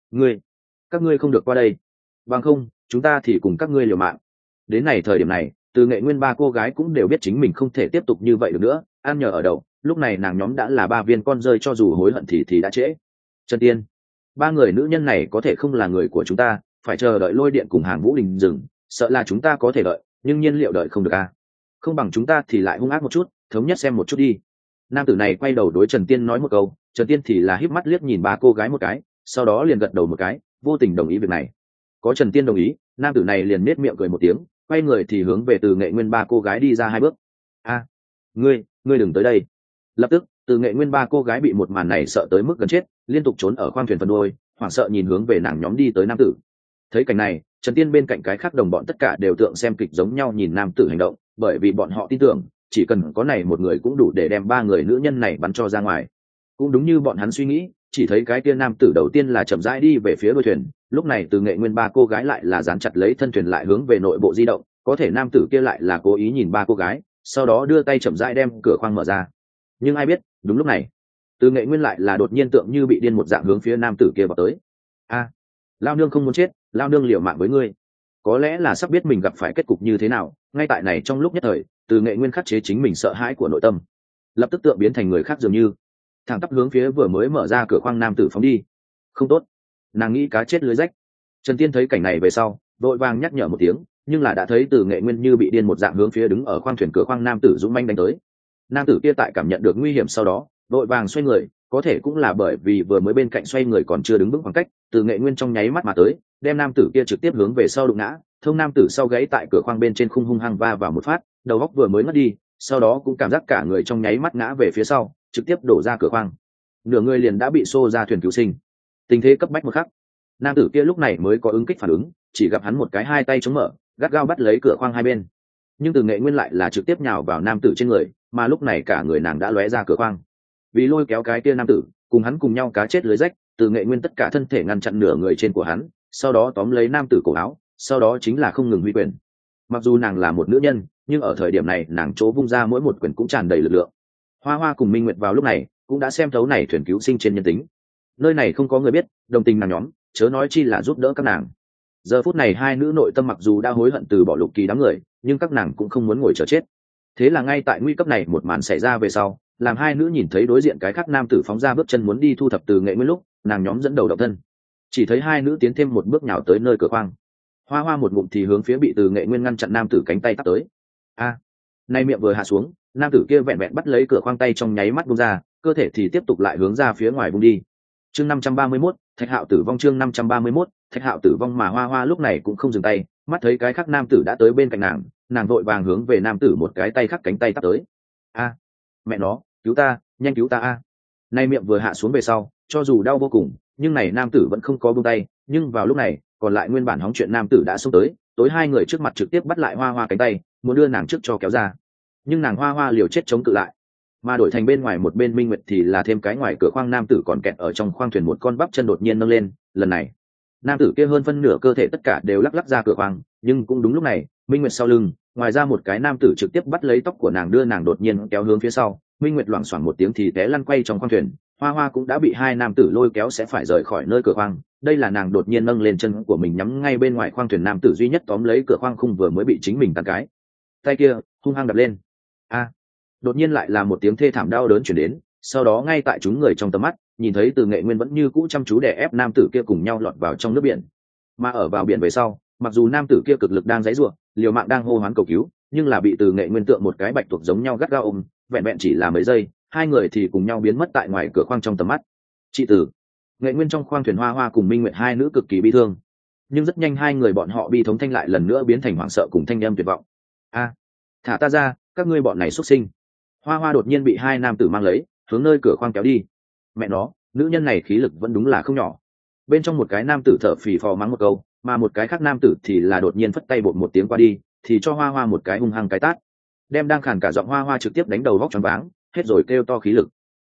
Các ngươi không được qua đây, bằng không chúng ta thì cùng các ngươi liều mạng. Đến này thời điểm này, Từ Nghệ Nguyên ba cô gái cũng đều biết chính mình không thể tiếp tục như vậy được nữa, ăn nhờ ở đậu. Lúc này nàng nhóm đã là ba viên con rơi, cho dù hối hận thì đã trễ. Trần Tiên, ba người nữ nhân này có thể không là người của chúng ta, phải chờ đợi Lôi Điện cùng Hàn Vũ Đình dừng, sợ là chúng ta có thể đợi, nhưng nhiên liệu đợi không được à. Không bằng chúng ta thì lại hung ác một chút, thống nhất xem một chút đi. Nam tử này quay đầu đối Trần Tiên nói một câu, Trần Tiên thì là híp mắt liếc nhìn ba cô gái một cái, sau đó liền gật đầu một cái, vô tình đồng ý việc này. Có Trần Tiên đồng ý, nam tử này liền nết miệng cười một tiếng, quay người thì hướng về Từ Nghệ Nguyên ba cô gái đi ra hai bước. A, ngươi đừng tới đây. Lập tức Từ Nghệ Nguyên ba cô gái bị một màn này sợ tới mức gần chết, liên tục trốn ở khoang thuyền phần đuôi, hoảng sợ nhìn hướng về nàng nhóm đi tới nam tử. Thấy cảnh này, Trần Tiên bên cạnh cái khác đồng bọn tất cả đều tượng xem kịch giống nhau nhìn nam tử hành động, bởi vì bọn họ tin tưởng chỉ cần có này một người cũng đủ để đem ba người nữ nhân này bắn cho ra ngoài. Cũng đúng như bọn hắn suy nghĩ, chỉ thấy cái kia nam tử đầu tiên là chậm rãi đi về phía đuôi thuyền, lúc này Từ Nghệ Nguyên ba cô gái lại là dán chặt lấy thân thuyền lại hướng về nội bộ di động, có thể nam tử kia lại là cố ý nhìn ba cô gái, sau đó đưa tay chậm rãi đem cửa khoang mở ra. Nhưng ai biết, đúng lúc này, Từ Nghệ Nguyên lại là đột nhiên tượng như bị điên một dạng hướng phía nam tử kia vào tới. A, lao nương không muốn chết, lao nương liều mạng với ngươi. Có lẽ là sắp biết mình gặp phải kết cục như thế nào, ngay tại này trong lúc nhất thời, Từ Nghệ Nguyên khắc chế chính mình sợ hãi của nội tâm, lập tức tượng biến thành người khác dường như thẳng tắp hướng phía vừa mới mở ra cửa khoang nam tử phóng đi. Không tốt, nàng nghĩ cá chết lưới rách. Trần Tiên thấy cảnh này về sau đội vàng nhắc nhở một tiếng, nhưng là đã thấy Từ Nghệ Nguyên như bị điên một dạng hướng phía đứng ở khoang thuyền cửa khoang nam tử dũng manh đánh tới. Nam tử kia tại cảm nhận được nguy hiểm sau đó đội vàng xoay người, có thể cũng là bởi vì vừa mới bên cạnh xoay người còn chưa đứng vững khoảng cách, Từ Nghệ Nguyên trong nháy mắt mà tới, đem nam tử kia trực tiếp hướng về sau đụng ngã, thông nam tử sau gáy tại cửa khoang bên trên khung hung hăng va vào một phát, đầu góc vừa mới mất đi, sau đó cũng cảm giác cả người trong nháy mắt ngã về phía sau, trực tiếp đổ ra cửa khoang, nửa người liền đã bị xô ra thuyền cứu sinh. Tình thế cấp bách một khắc, nam tử kia lúc này mới có ứng kích phản ứng, chỉ gặp hắn một cái hai tay chống mở, gắt gao bắt lấy cửa khoang hai bên, nhưng Từ Nghệ Nguyên lại là trực tiếp nhào vào nam tử trên người, mà lúc này cả người nàng đã lóe ra cửa khoang. Vì lôi kéo cái kia nam tử cùng hắn cùng nhau cá chết lưới rách, Từ Nghệ Nguyên tất cả thân thể ngăn chặn nửa người trên của hắn, sau đó tóm lấy nam tử cổ áo, sau đó chính là không ngừng huy quyền. Mặc dù nàng là một nữ nhân, nhưng ở thời điểm này nàng chỗ vung ra mỗi một quyền cũng tràn đầy lực lượng. Hoa Hoa cùng Minh Nguyệt vào lúc này cũng đã xem thấu này thuyền cứu sinh trên nhân tính, nơi này không có người biết đồng tình nàng nhóm, chớ nói chi là giúp đỡ các nàng. Giờ phút này hai nữ nội tâm mặc dù đã hối hận từ bỏ Lục Kỳ đám người, nhưng các nàng cũng không muốn ngồi chờ chết. Thế là ngay tại nguy cấp này một màn xảy ra về sau, làm hai nữ nhìn thấy đối diện cái khác nam tử phóng ra bước chân muốn đi thu thập Từ Nghệ Nguyên lúc, nàng nhóm dẫn đầu động thân. Chỉ thấy hai nữ tiến thêm một bước nhào tới nơi cửa khoang. Hoa Hoa một ngụm thì hướng phía bị Từ Nghệ Nguyên ngăn chặn nam tử cánh tay tắt tới. A, nay miệng vừa hạ xuống, nam tử kia vẹn vẹn bắt lấy cửa khoang tay trong nháy mắt bung ra, cơ thể thì tiếp tục lại hướng ra phía ngoài bung đi. Chương 531, Thạch Hạo tử vong. Chương 531, Thạch Hạo tử vong. Mà Hoa Hoa lúc này cũng không dừng tay, mắt thấy cái khác nam tử đã tới bên cạnh nàng vội vàng hướng về nam tử một cái tay khác cánh tay tắt tới. A, mẹ nó, cứu ta, nhanh cứu ta a. Nay miệng vừa hạ xuống về sau, cho dù đau vô cùng, nhưng này nam tử vẫn không có buông tay, nhưng vào lúc này, còn lại nguyên bản hóng chuyện nam tử đã xông tới, tối hai người trước mặt trực tiếp bắt lại Hoa Hoa cánh tay, muốn đưa nàng trước cho kéo ra. Nhưng nàng Hoa Hoa liều chết chống cự lại, mà đổi thành bên ngoài một bên Minh Nguyệt thì là thêm cái ngoài cửa khoang nam tử còn kẹt ở trong khoang thuyền một con bắp chân đột nhiên nâng lên, lần này nam tử kia hơn phân nửa cơ thể tất cả đều lắc lắc ra cửa khoang, nhưng cũng đúng lúc này Minh Nguyệt sau lưng ngoài ra một cái nam tử trực tiếp bắt lấy tóc của nàng đưa nàng đột nhiên kéo hướng phía sau, Minh Nguyệt loảng xoảng một tiếng thì té lăn quay trong khoang thuyền. Hoa Hoa cũng đã bị hai nam tử lôi kéo sẽ phải rời khỏi nơi cửa khoang, đây là nàng đột nhiên nâng lên chân của mình nhắm ngay bên ngoài khoang thuyền, nam tử duy nhất tóm lấy cửa khoang khung vừa mới bị chính mình tàn cái tay kia hung hăng đập lên. A, đột nhiên lại là một tiếng thê thảm đau đớn chuyển đến, sau đó ngay tại chúng người trong tầm mắt nhìn thấy Từ Nghệ Nguyên vẫn như cũ chăm chú đè ép nam tử kia cùng nhau lọt vào trong nước biển. Mà ở vào biển về sau, mặc dù nam tử kia cực lực đang giãy giụa, liều mạng đang hô hoán cầu cứu, nhưng là bị Từ Nghệ Nguyên tượng một cái bạch tuộc giống nhau gắt gao ôm, vẹn vẹn chỉ là mấy giây, hai người thì cùng nhau biến mất tại ngoài cửa khoang trong tầm mắt. Chị Tử, Nghệ Nguyên trong khoang thuyền Hoa Hoa cùng Minh Nguyệt hai nữ cực kỳ bi thương, nhưng rất nhanh hai người bọn họ bi thống thanh lại lần nữa biến thành hoảng sợ cùng thanh âm tuyệt vọng. A, thả ta ra, các ngươi bọn này xuất sinh. Hoa Hoa đột nhiên bị hai nam tử mang lấy, hướng nơi cửa khoang kéo đi. Mẹ nó, nữ nhân này khí lực vẫn đúng là không nhỏ. Bên trong một cái nam tử thở phì phò mắng một câu, mà một cái khác nam tử thì là đột nhiên phất tay bột một tiếng qua đi, thì cho Hoa Hoa một cái hung hăng cái tát, đem đang khàn cả giọng Hoa Hoa trực tiếp đánh đầu vóc choáng váng, hết rồi kêu to khí lực.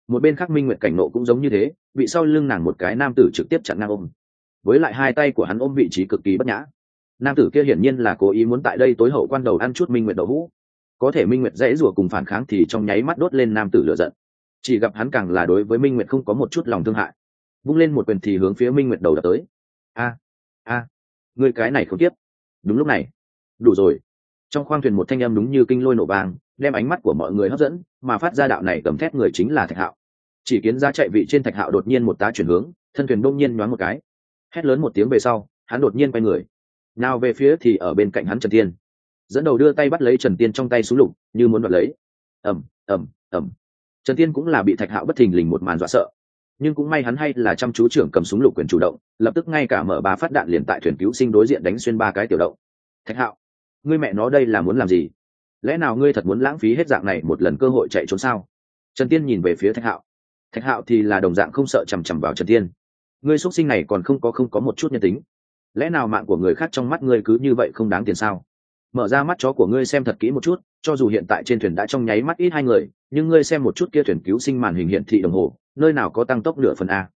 Một bên khác Minh Nguyệt cảnh nộ cũng giống như thế, bị sau lưng nàng một cái nam tử trực tiếp chặn ngang ôm, với lại hai tay của hắn ôm vị trí cực kỳ bất nhã. Nam tử kia hiển nhiên là cố ý muốn tại đây tối hậu quan đầu ăn chút Minh Nguyệt đậu hũ. Có thể Minh Nguyệt dãy rủa cùng phản kháng thì trong nháy mắt đốt lên nam tử lửa giận. Chỉ gặp hắn càng là đối với Minh Nguyệt không có một chút lòng thương hại, vung lên một quyền thì hướng phía Minh Nguyệt đầu đập tới. A, người cái này không tiếp. Đúng lúc này, đủ rồi. Trong khoang thuyền một thanh âm đúng như kinh lôi nổ vang, đem ánh mắt của mọi người hấp dẫn, mà phát ra đạo này gầm thét người chính là Thạch Hạo. Chỉ kiến ra chạy vị trên Thạch Hạo đột nhiên một tá chuyển hướng, thân thuyền đông nhiên nhoáng một cái, hét lớn một tiếng về sau, hắn đột nhiên quay người, nào về phía thì ở bên cạnh hắn Trần Tiên, dẫn đầu đưa tay bắt lấy Trần Tiên trong tay súng lục, như muốn đoạt lấy. ầm. Trần Tiên cũng là bị Thạch Hạo bất thình lình một màn dọa sợ, nhưng cũng may hắn hay là chăm chú trưởng cầm súng lục quyền chủ động, lập tức ngay cả mở 3 phát đạn liền tại thuyền cứu sinh đối diện đánh xuyên 3 cái tiểu động. Thạch Hạo, ngươi mẹ nó đây là muốn làm gì? Lẽ nào ngươi thật muốn lãng phí hết dạng này một lần cơ hội chạy trốn sao? Trần Tiên nhìn về phía Thạch Hạo. Thạch Hạo thì là đồng dạng không sợ, chằm chằm vào Trần Tiên. Ngươi xuất sinh này còn không có một chút nhân tính. Lẽ nào mạng của người khác trong mắt ngươi cứ như vậy không đáng tiền sao? Mở ra mắt chó của ngươi xem thật kỹ một chút, cho dù hiện tại trên thuyền đã trong nháy mắt ít 2 người, nhưng ngươi xem một chút kia thuyền cứu sinh màn hình hiển thị đồng hồ, nơi nào có tăng tốc nửa phần a.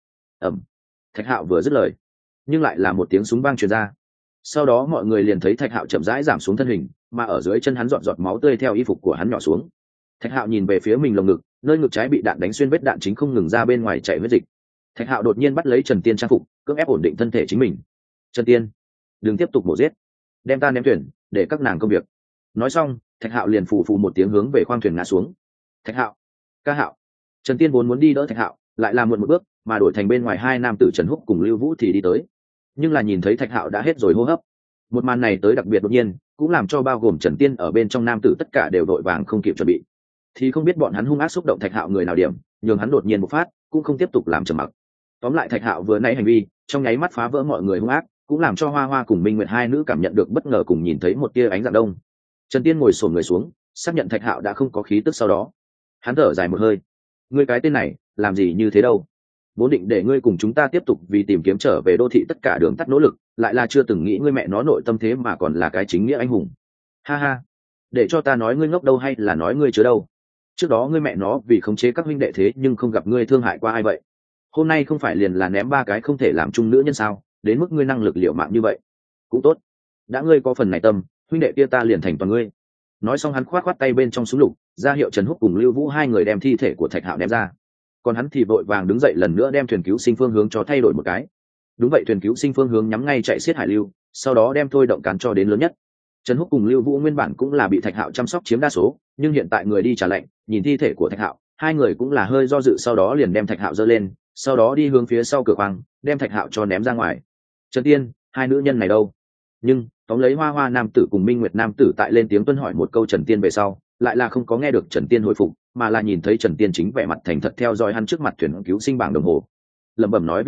Thạch Hạo vừa dứt lời, nhưng lại là một tiếng súng vang truyền ra. Sau đó mọi người liền thấy Thạch Hạo chậm rãi giảm xuống thân hình, mà ở dưới chân hắn giọt máu tươi theo y phục của hắn nhỏ xuống. Thạch Hạo nhìn về phía mình lồng ngực, nơi ngực trái bị đạn đánh xuyên, vết đạn chính không ngừng ra bên ngoài chảy huyết dịch. Thạch Hạo đột nhiên bắt lấy Trần Tiên trang phục, cưỡng ép ổn định thân thể chính mình. Trần Tiên, đừng tiếp tục mổ giết, đem ta ném thuyền, để các nàng công việc. Nói xong, Thạch Hạo liền phù phù một tiếng hướng về khoang thuyền ngã xuống. Thạch Hạo, ca Hạo. Trần Tiên vốn muốn đi đỡ Thạch Hạo, lại làm muộn một bước, mà đổi thành bên ngoài 2 nam tử Trần Húc cùng Lưu Vũ thì đi tới. Nhưng là nhìn thấy Thạch Hạo đã hết rồi hô hấp. Một màn này tới đặc biệt đột nhiên, cũng làm cho bao gồm Trần Tiên ở bên trong nam tử tất cả đều đội vàng không kịp chuẩn bị. Thì không biết bọn hắn hung ác xúc động Thạch Hạo người nào điểm, nhường hắn đột nhiên bộc phát, cũng không tiếp tục làm trầm mặc. Tóm lại Thạch Hạo vừa nãy hành vi, trong nháy mắt phá vỡ mọi người hung ác, cũng làm cho Hoa Hoa cùng Minh Nguyệt 2 nữ cảm nhận được bất ngờ, cùng nhìn thấy một tia ánh dạng đông. Trần Tiên ngồi xổm người xuống, xác nhận Thạch Hạo đã không có khí tức sau đó, hắn thở dài một hơi. Ngươi cái tên này, làm gì như thế đâu? Vốn định để ngươi cùng chúng ta tiếp tục vì tìm kiếm trở về đô thị tất cả đường tắt nỗ lực, lại là chưa từng nghĩ ngươi mẹ nó nội tâm thế mà còn là cái chính nghĩa anh hùng. Ha ha, để cho ta nói ngươi ngốc đâu hay là nói ngươi chứa đâu? Trước đó ngươi mẹ nó vì khống chế các huynh đệ thế nhưng không gặp ngươi thương hại qua ai vậy? Hôm nay không phải liền là ném 3 cái không thể làm chung nữ nhân sao? Đến mức ngươi năng lực liệu mạng như vậy, cũng tốt. Đã ngươi có phần này tâm, huynh đệ kia ta liền thành toàn ngươi. Nói xong hắn khoát tay bên trong súng lục, ra hiệu Trần Húc cùng Lưu Vũ 2 người đem thi thể của Thạch Hạo ném ra. Còn hắn thì vội vàng đứng dậy lần nữa đem thuyền cứu sinh phương hướng cho thay đổi một cái. Đúng vậy, thuyền cứu sinh phương hướng nhắm ngay chạy xiết hải lưu, sau đó đem thôi động cán cho đến lớn nhất. Trần Húc cùng Lưu Vũ nguyên bản cũng là bị Thạch Hạo chăm sóc chiếm đa số, nhưng hiện tại người đi trả lệnh, nhìn thi thể của Thạch Hạo, 2 người cũng là hơi do dự, sau đó liền đem Thạch Hạo giơ lên, sau đó đi hướng phía sau cửa khoang, đem Thạch Hạo cho ném ra ngoài. Trần Tiên, 2 nữ nhân này đâu? Nhưng tóm lấy Hoa Hoa nam tử cùng Minh Nguyệt nam tử tại lên tiếng tuân hỏi một câu Trần Tiên về sau, lại là không có nghe được Trần Tiên hồi phục, mà là nhìn thấy Trần Tiên chính vẻ mặt thành thật theo dõi hắn trước mặt thuyền cứu sinh bảng đồng hồ, lẩm bẩm nói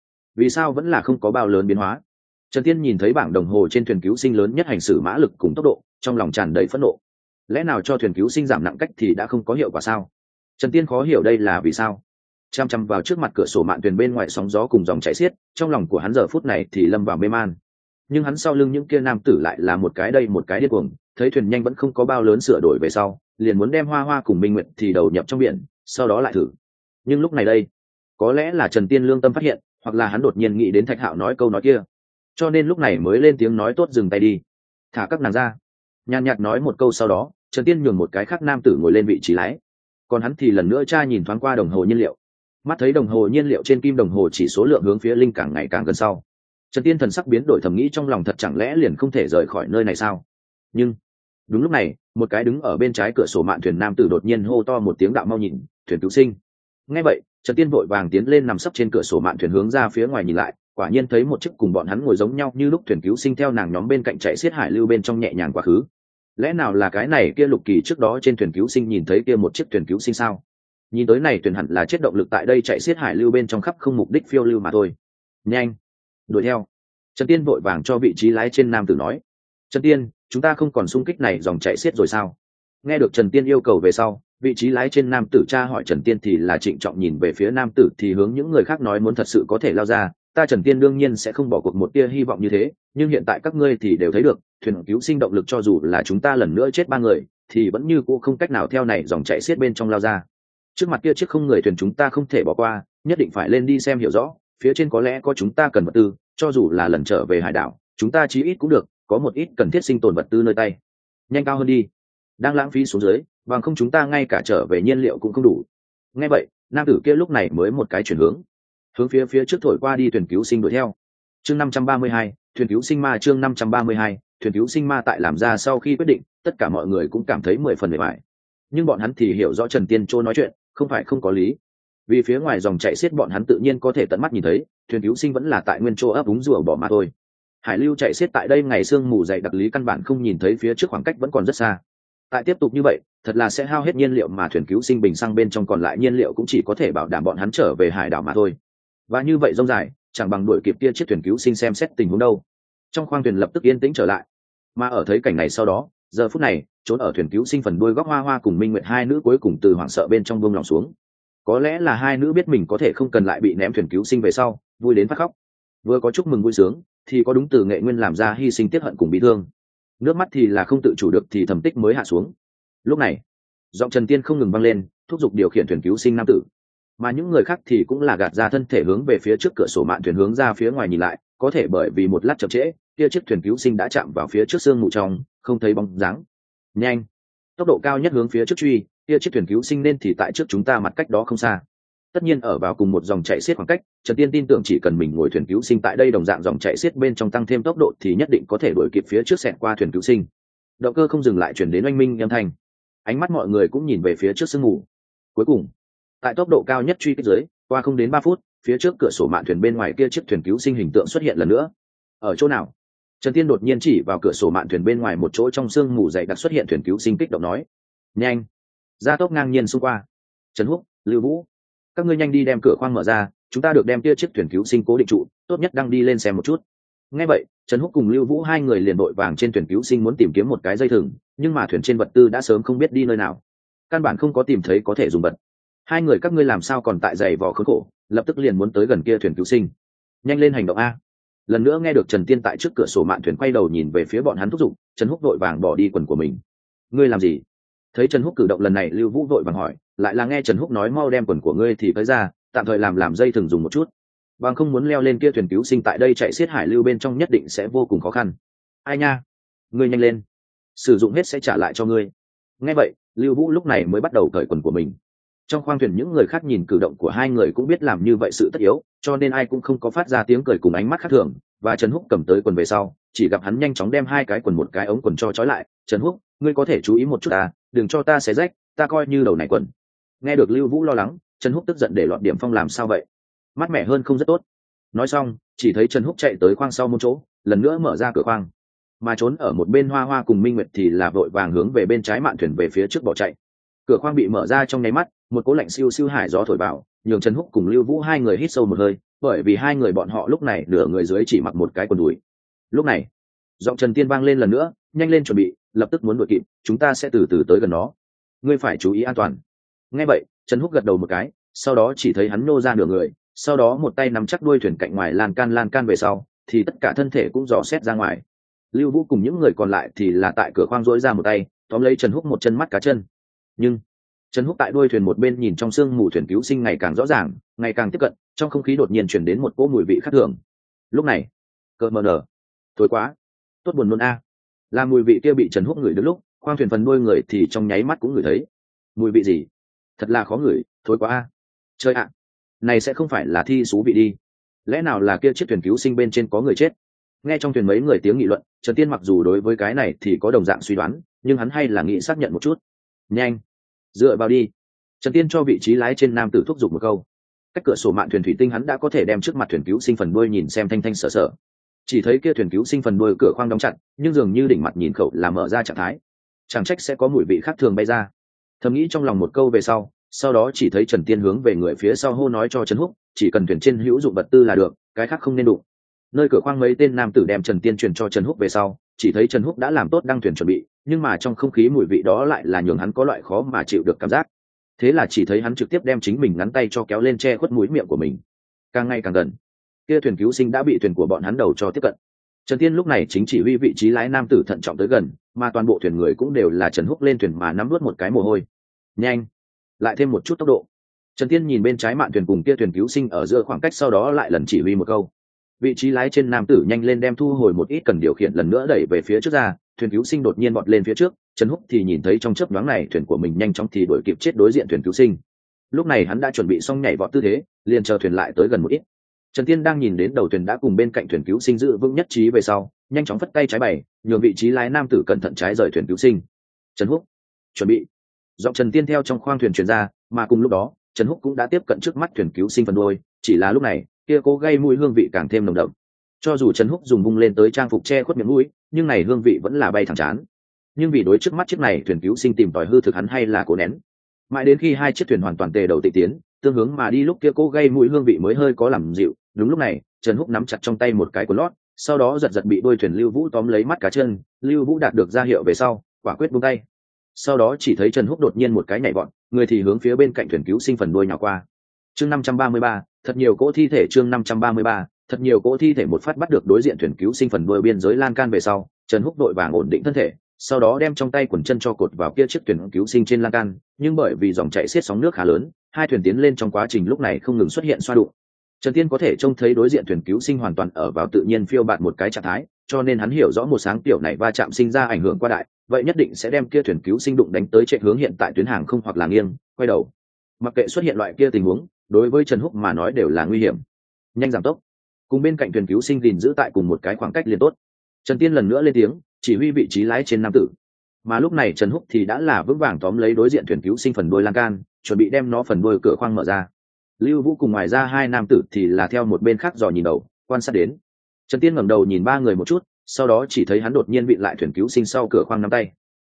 vì sao vẫn là không có bao lớn biến hóa. Trần Tiên nhìn thấy bảng đồng hồ trên thuyền cứu sinh lớn nhất hành xử mã lực cùng tốc độ, trong lòng tràn đầy phẫn nộ. Lẽ nào cho thuyền cứu sinh giảm nặng cách thì đã không có hiệu quả sao? Trần Tiên khó hiểu đây là vì sao. Chăm chăm vào trước mặt cửa sổ mạn thuyền bên ngoài sóng gió cùng dòng chảy xiết, trong lòng của hắn giờ phút này thì lâm vào mê man. Nhưng hắn sau lưng những kia nam tử lại là một cái đây một cái điên cuồng, thấy thuyền nhanh vẫn không có bao lớn sửa đổi về sau, liền muốn đem Hoa Hoa cùng Minh Nguyệt thì đầu nhập trong biển, sau đó lại thử. Nhưng lúc này đây, có lẽ là Trần Tiên lương tâm phát hiện, hoặc là hắn đột nhiên nghĩ đến Thạch Hạo nói câu nói kia, cho nên lúc này mới lên tiếng nói tốt dừng tay đi, thả các nàng ra. Nhàn nhạt nói một câu sau đó, Trần Tiên nhường một cái khác nam tử ngồi lên vị trí lái, còn hắn thì lần nữa tra nhìn thoáng qua đồng hồ nhiên liệu, mắt thấy đồng hồ nhiên liệu trên kim đồng hồ chỉ số lượng hướng phía linh càng ngày càng gần sau, Trần Tiên thần sắc biến đổi, thầm nghĩ trong lòng thật chẳng lẽ liền không thể rời khỏi nơi này sao? Nhưng đúng lúc này, một cái đứng ở bên trái cửa sổ mạn thuyền nam tử đột nhiên hô to một tiếng, đạo mau nhìn, thuyền cứu sinh. Nghe vậy, Trần Tiên vội vàng tiến lên nằm sấp trên cửa sổ mạn thuyền hướng ra phía ngoài nhìn lại, quả nhiên thấy một chiếc cùng bọn hắn ngồi giống nhau như lúc thuyền cứu sinh theo nàng nhóm bên cạnh chạy xiết hải lưu bên trong nhẹ nhàng quá khứ. Lẽ nào là cái này kia Lục Kỳ trước đó trên thuyền cứu sinh nhìn thấy kia một chiếc thuyền cứu sinh sao? Nhìn tới này thuyền hẳn là chết động lực tại đây chạy xiết hải lưu bên trong khắp không mục đích phiêu lưu mà thôi. Nhanh, đuổi theo. Trần Tiên vội vàng cho vị trí lái trên nam tử nói. Trần Tiên, chúng ta không còn xung kích này dòng chạy xiết rồi sao? Nghe được Trần Tiên yêu cầu về sau, vị trí lái trên nam tử tra hỏi Trần Tiên thì là trịnh trọng nhìn về phía nam tử, thì hướng những người khác nói, muốn thật sự có thể lao ra, ta Trần Tiên đương nhiên sẽ không bỏ cuộc một tia hy vọng như thế, nhưng hiện tại các ngươi thì đều thấy được, thuyền cứu sinh động lực cho dù là chúng ta lần nữa chết 3 người, thì vẫn như cũ không cách nào theo này dòng chạy xiết bên trong lao ra. trước mặt kia chiếc không người thuyền chúng ta không thể bỏ qua, nhất định phải lên đi xem hiểu rõ, phía trên có lẽ có chúng ta cần vật tư, cho dù là lần trở về hải đảo chúng ta chí ít cũng được có một ít cần thiết sinh tồn vật tư nơi tay. Nhanh cao hơn đi, đang lãng phí xuống dưới, bằng không chúng ta ngay cả trở về nhiên liệu cũng không đủ. Nghe vậy, nam tử kia lúc này mới một cái chuyển hướng phía trước thổi qua đi, thuyền cứu sinh đuổi theo. Chương 532, thuyền cứu sinh ma. Chương 532, thuyền cứu sinh ma. Tại làm ra sau khi quyết định, tất cả mọi người cũng cảm thấy 10 phần mệt mỏi, nhưng bọn hắn thì hiểu rõ Trần Tiên Châu nói chuyện không phải không có lý. Vì phía ngoài dòng chảy xiết bọn hắn tự nhiên có thể tận mắt nhìn thấy, thuyền cứu sinh vẫn là tại nguyên chỗ ấp úng rùa bỏ mà thôi. Hải lưu chạy xiết tại đây ngày sương mù dày đặc lý căn bản không nhìn thấy phía trước, khoảng cách vẫn còn rất xa. Tại tiếp tục như vậy, thật là sẽ hao hết nhiên liệu, mà thuyền cứu sinh bình xăng bên trong còn lại nhiên liệu cũng chỉ có thể bảo đảm bọn hắn trở về hải đảo mà thôi. Và như vậy rông dài, chẳng bằng đuổi kịp kia chiếc thuyền cứu sinh xem xét tình huống đâu. Trong khoang thuyền lập tức yên tĩnh trở lại. Mà ở thấy cảnh này sau đó, giờ phút này, trốn ở thuyền cứu sinh phần đuôi góc Hoa Hoa cùng Minh Nguyệt hai nữ cuối cùng từ hoảng sợ bên trong buông lòng xuống. Có lẽ là hai nữ biết mình có thể không cần lại bị ném thuyền cứu sinh về sau, vui đến phát khóc. Vừa có chúc mừng vui sướng, thì có đúng từ nghệ nguyên làm ra hy sinh tiếc hận cùng bị thương. Nước mắt thì là không tự chủ được thì thầm tích mới hạ xuống. Lúc này, giọng Trần Tiên không ngừng vang lên, thúc giục điều khiển thuyền cứu sinh nam tử. Mà những người khác thì cũng là gạt ra thân thể hướng về phía trước cửa sổ mạn thuyền hướng ra phía ngoài nhìn lại, có thể bởi vì một lát chậm trễ, kia chiếc thuyền cứu sinh đã chạm vào phía trước sương mù trong, không thấy bóng dáng. Nhanh, tốc độ cao nhất hướng phía trước truy, kia chiếc thuyền cứu sinh nên thì tại trước chúng ta, mặt cách đó không xa. Tất nhiên ở vào cùng một dòng chảy xiết khoảng cách, Trần Tiên tin tưởng chỉ cần mình ngồi thuyền cứu sinh tại đây đồng dạng dòng chảy xiết bên trong tăng thêm tốc độ thì nhất định có thể đuổi kịp phía trước xẹt qua thuyền cứu sinh. Động cơ không dừng lại chuyển đến oanh minh âm thanh. Ánh mắt mọi người cũng nhìn về phía trước sương mù. Cuối cùng, tại tốc độ cao nhất truy kích dưới, qua không đến 3 phút, phía trước cửa sổ mạn thuyền bên ngoài kia chiếc thuyền cứu sinh hình tượng xuất hiện lần nữa. Ở chỗ nào? Trần Tiên đột nhiên chỉ vào cửa sổ mạn thuyền bên ngoài một chỗ trong sương mù dày đặc xuất hiện thuyền cứu sinh, kích động nói: "Nhanh, gia tốc ngang nhiên xung qua. Trần Húc, Lưu Vũ, các ngươi nhanh đi đem cửa khoang mở ra, chúng ta được đem kia chiếc thuyền cứu sinh cố định trụ, tốt nhất đang đi lên xem một chút." Nghe vậy, Trần Húc cùng Lưu Vũ hai người liền đội vàng trên thuyền cứu sinh muốn tìm kiếm một cái dây thừng, nhưng mà thuyền trên vật tư đã sớm không biết đi nơi nào, căn bản không có tìm thấy có thể dùng vật. Hai người các ngươi làm sao còn tại giày vò khốn khổ, lập tức liền muốn tới gần kia thuyền cứu sinh, nhanh lên hành động a. Lần nữa nghe được Trần Tiên tại trước cửa sổ mạn thuyền quay đầu nhìn về phía bọn hắn thúc giục, Trần Húc vội vàng bỏ đi quần của mình. Ngươi làm gì? Thấy Trần Húc cử động lần này, Lưu Vũ vội vàng hỏi, lại là nghe Trần Húc nói mau đem quần của ngươi thì tới ra, tạm thời làm dây thừng dùng một chút, bằng không muốn leo lên kia thuyền cứu sinh tại đây chạy xiết hải lưu bên trong nhất định sẽ vô cùng khó khăn. Ai nha, ngươi nhanh lên, sử dụng hết sẽ trả lại cho ngươi. Nghe vậy, Lưu Vũ lúc này mới bắt đầu cởi quần của mình. Trong khoang thuyền những người khác nhìn cử động của hai người cũng biết làm như vậy sự tất yếu, cho nên ai cũng không có phát ra tiếng cười cùng ánh mắt khác thường. Và Trần Húc cầm tới quần về sau, chỉ gặp hắn nhanh chóng đem hai cái quần một cái ống quần cho trói lại. Trần Húc, ngươi có thể chú ý một chút à, đừng cho ta xé rách, ta coi như đầu này quần. Nghe được Lưu Vũ lo lắng, Trần Húc tức giận để loạn điểm phong làm sao vậy, mát mẻ hơn không rất tốt. Nói xong, chỉ thấy Trần Húc chạy tới khoang sau một chỗ, lần nữa mở ra cửa khoang. Mà trốn ở một bên Hoa Hoa cùng Minh Nguyệt thì là vội vàng hướng về bên trái mạn thuyền về phía trước bỏ chạy. Cửa khoang bị mở ra trong nháy mắt, một cỗ lạnh siêu siêu hải gió thổi vào, nhường Trần Húc cùng Lưu Vũ hai người hít sâu một hơi, bởi vì hai người bọn họ lúc này nửa người dưới chỉ mặc một cái quần đùi. Lúc này, giọng Trần Tiên vang lên lần nữa, nhanh lên chuẩn bị, lập tức muốn đuổi kịp, chúng ta sẽ từ từ tới gần nó, ngươi phải chú ý an toàn. Nghe vậy, Trần Húc gật đầu một cái, sau đó chỉ thấy hắn nô ra nửa người, sau đó một tay nắm chắc đuôi thuyền cạnh ngoài lan can về sau, thì tất cả thân thể cũng dò xét ra ngoài. Lưu Vũ cùng những người còn lại thì là tại cửa khoang duỗi ra một tay, tóm lấy Trần Húc một chân mắt cá chân. Nhưng Trần Húc tại đuôi thuyền một bên nhìn trong sương mù thuyền cứu sinh ngày càng rõ ràng, ngày càng tiếp cận, trong không khí đột nhiên chuyển đến một cỗ mùi vị khác thường. Lúc này, cờ mờ nở, thối quá, tốt buồn nôn a. Là mùi vị kia bị Trần Húc ngửi được lúc, khoang thuyền phần đuôi người thì trong nháy mắt cũng ngửi thấy. Mùi vị gì? Thật là khó ngửi, thối quá a. Trời ạ, này sẽ không phải là thi xú vị đi? Lẽ nào là kia chiếc thuyền cứu sinh bên trên có người chết? Nghe trong thuyền mấy người tiếng nghị luận, Trần Tiên mặc dù đối với cái này thì có đồng dạng suy đoán, nhưng hắn hay là nghĩ xác nhận một chút. Nhanh, dựa vào đi. Trần Tiên cho vị trí lái trên nam tử thúc giục một câu. Cách cửa sổ mạn thuyền thủy tinh hắn đã có thể đem trước mặt thuyền cứu sinh phần đuôi nhìn xem thanh thanh sở sở. Chỉ thấy kia thuyền cứu sinh phần đuôi cửa khoang đóng chặt, nhưng dường như đỉnh mặt nhìn khẩu là mở ra trạng thái. Chẳng trách sẽ có mùi vị khác thường bay ra. Thầm nghĩ trong lòng một câu về sau đó chỉ thấy Trần Tiên hướng về người phía sau hô nói cho Trần Húc, chỉ cần thuyền trên hữu dụng vật tư là được, cái khác không nên đụng. Nơi cửa khoang mấy tên nam tử đem Trần Tiên truyền cho Trần Húc về sau, chỉ thấy Trần Húc đã làm tốt đăng thuyền chuẩn bị, nhưng mà trong không khí mùi vị đó lại là nhường hắn có loại khó mà chịu được cảm giác. Thế là chỉ thấy hắn trực tiếp đem chính mình ngắn tay cho kéo lên che khuất mũi miệng của mình. Càng ngày càng gần, kia thuyền cứu sinh đã bị thuyền của bọn hắn đầu cho tiếp cận. Trần Tiên lúc này chính chỉ huy vị trí lái nam tử thận trọng tới gần, mà toàn bộ thuyền người cũng đều là Trần Húc lên thuyền mà nắm nuốt một cái mồ hôi. Nhanh, lại thêm một chút tốc độ. Trần Tiên nhìn bên trái mạn thuyền cùng kia thuyền cứu sinh ở giữa khoảng cách, sau đó lại lần chỉ huy một câu. Vị trí lái trên nam tử nhanh lên đem thu hồi một ít cần điều khiển lần nữa đẩy về phía trước ra, thuyền cứu sinh đột nhiên vọt lên phía trước. Trần Húc thì nhìn thấy trong chớp nhoáng này thuyền của mình nhanh chóng thì đuổi kịp chết đối diện thuyền cứu sinh. Lúc này hắn đã chuẩn bị xong nhảy vọt tư thế, liền chờ thuyền lại tới gần một ít. Trần Tiên đang nhìn đến đầu thuyền đã cùng bên cạnh thuyền cứu sinh giữ vững nhất trí về sau, nhanh chóng phất tay trái bày, nhường vị trí lái nam tử cẩn thận trái rời thuyền cứu sinh. Trần Húc, chuẩn bị. Giọng Trần Tiên theo trong khoang thuyền truyền ra, mà cùng lúc đó, Trần Húc cũng đã tiếp cận trước mắt thuyền cứu sinh phần đuôi, chỉ là lúc này, kia cố gây mùi hương vị càng thêm nồng đậm. Cho dù Trần Húc dùng vung lên tới trang phục che khuất miệng mũi, nhưng này hương vị vẫn là bay thẳng chán. Nhưng vì đối trước mắt chiếc này thuyền cứu sinh tìm tòi hư thực hắn hay là cố nén. Mãi đến khi hai chiếc thuyền hoàn toàn tề đầu tịch tiến, tương hướng mà đi, lúc kia cố gây mùi hương vị mới hơi có làm dịu. Đúng lúc này, Trần Húc nắm chặt trong tay một cái của lót, sau đó giật giật bị đôi thuyền Lưu Vũ tóm lấy mắt cá chân. Lưu Vũ đạt được ra hiệu về sau, quả quyết buông tay. Sau đó chỉ thấy Trần Húc đột nhiên một cái nhảy vọt, người thì hướng phía bên cạnh thuyền cứu sinh phần đuôi nhào qua. Chương 533, thật nhiều cỗ thi thể. Chương 533, thật nhiều cỗ thi thể một phát bắt được đối diện thuyền cứu sinh phần đuôi biên giới lan can về sau, Trần Húc đội vàng ổn định thân thể, sau đó đem trong tay quần chân cho cột vào kia chiếc thuyền cứu sinh trên lan can, nhưng bởi vì dòng chảy xiết sóng nước khá lớn, hai thuyền tiến lên trong quá trình lúc này không ngừng xuất hiện xoa đụng. Trần Tiên có thể trông thấy đối diện thuyền cứu sinh hoàn toàn ở vào tự nhiên phiêu bạt một cái trạng thái, cho nên hắn hiểu rõ một sáng tiểu này va chạm sinh ra ảnh hưởng quá đại, vậy nhất định sẽ đem kia thuyền cứu sinh đụng đánh tới chạy hướng hiện tại tuyến hàng không hoặc là nghiêng, quay đầu. Mặc kệ xuất hiện loại kia tình huống, đối với Trần Húc mà nói đều là nguy hiểm. Nhanh giảm tốc, cùng bên cạnh thuyền cứu sinh gìn giữ tại cùng một cái khoảng cách liền tốt. Trần Tiên lần nữa lên tiếng, chỉ huy vị trí lái trên nam tử. Mà lúc này Trần Húc thì đã là vững vàng tóm lấy đối diện thuyền cứu sinh phần đuôi lan can, chuẩn bị đem nó phần đuôi cửa khoang mở ra. Lưu Vũ cùng ngoài ra hai nam tử thì là theo một bên khác dò nhìn đầu, quan sát đến. Trần Tiên ngẩng đầu nhìn ba người một chút, sau đó chỉ thấy hắn đột nhiên vịn lại thuyền cứu sinh sau cửa khoang nắm tay.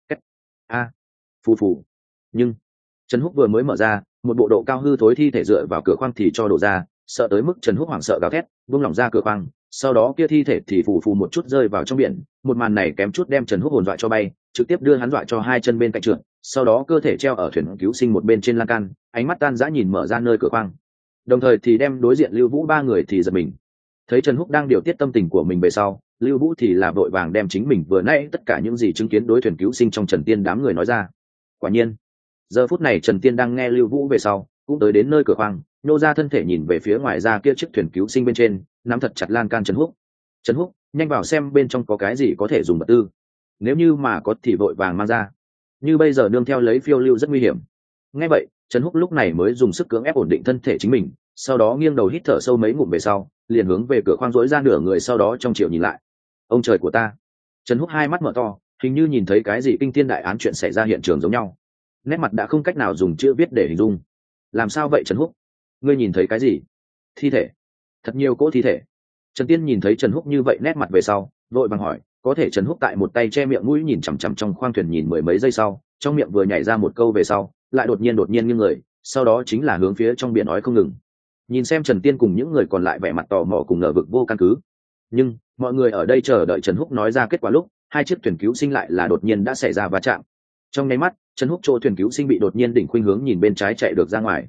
Phù phù. Nhưng Trần Húc vừa mới mở ra, một bộ độ cao hư thối thi thể dựa vào cửa khoang thì cho đổ ra, sợ tới mức Trần Húc hoảng sợ gào thét, buông lỏng ra cửa khoang, sau đó kia thi thể thì phù phù một chút rơi vào trong biển. Một màn này kém chút đem Trần Húc hồn dọa cho bay, trực tiếp đưa hắn dọa cho hai chân bên cạnh trượt, sau đó cơ thể treo ở thuyền cứu sinh một bên trên lan can, ánh mắt tan rã nhìn mở ra nơi cửa khoang. Đồng thời thì đem đối diện Lưu Vũ ba người thì giật mình. Thấy Trần Húc đang điều tiết tâm tình của mình về sau, Lưu Vũ thì là vội vàng đem chính mình vừa nãy tất cả những gì chứng kiến đối thuyền cứu sinh trong Trần Tiên đám người nói ra. Quả nhiên, giờ phút này Trần Tiên đang nghe Lưu Vũ về sau, cũng tới đến nơi cửa khoang, nhô ra thân thể nhìn về phía ngoài ra kia chiếc thuyền cứu sinh bên trên, nắm thật chặt lan can Trần Húc. Trần Húc, nhanh vào xem bên trong có cái gì có thể dùng vật tư. Nếu như mà có thì vội vàng mang ra. Như bây giờ nương theo lấy phiêu lưu rất nguy hiểm. Nghe vậy, Trần Húc lúc này mới dùng sức cưỡng ép ổn định thân thể chính mình, sau đó nghiêng đầu hít thở sâu mấy ngụm về sau, liền hướng về cửa khoang rỗi ra nửa người, sau đó trong chiều nhìn lại. Ông trời của ta! Trần Húc hai mắt mở to, hình như nhìn thấy cái gì kinh thiên đại án chuyện xảy ra hiện trường giống nhau. Nét mặt đã không cách nào dùng chữ viết để hình dung. Làm sao vậy Trần Húc? Ngươi nhìn thấy cái gì? Thi thể. Thật nhiều cỗ thi thể. Trần Tiên nhìn thấy Trần Húc như vậy nét mặt về sau, vội vàng hỏi. Có thể Trần Húc tại một tay che miệng mũi nhìn chằm chằm trong khoang thuyền nhìn mười mấy giây sau, trong miệng vừa nhảy ra một câu về sau, lại đột nhiên nghiêng người, sau đó chính là hướng phía trong biển nói không ngừng. Nhìn xem Trần Tiên cùng những người còn lại vẻ mặt tò mò cùng ngờ vực vô căn cứ. Nhưng mọi người ở đây chờ đợi Trần Húc nói ra kết quả lúc, hai chiếc thuyền cứu sinh lại là đột nhiên đã xảy ra va chạm. Trong nháy mắt, Trần Húc chỗ thuyền cứu sinh bị đột nhiên đỉnh khuynh hướng nhìn bên trái chạy được ra ngoài.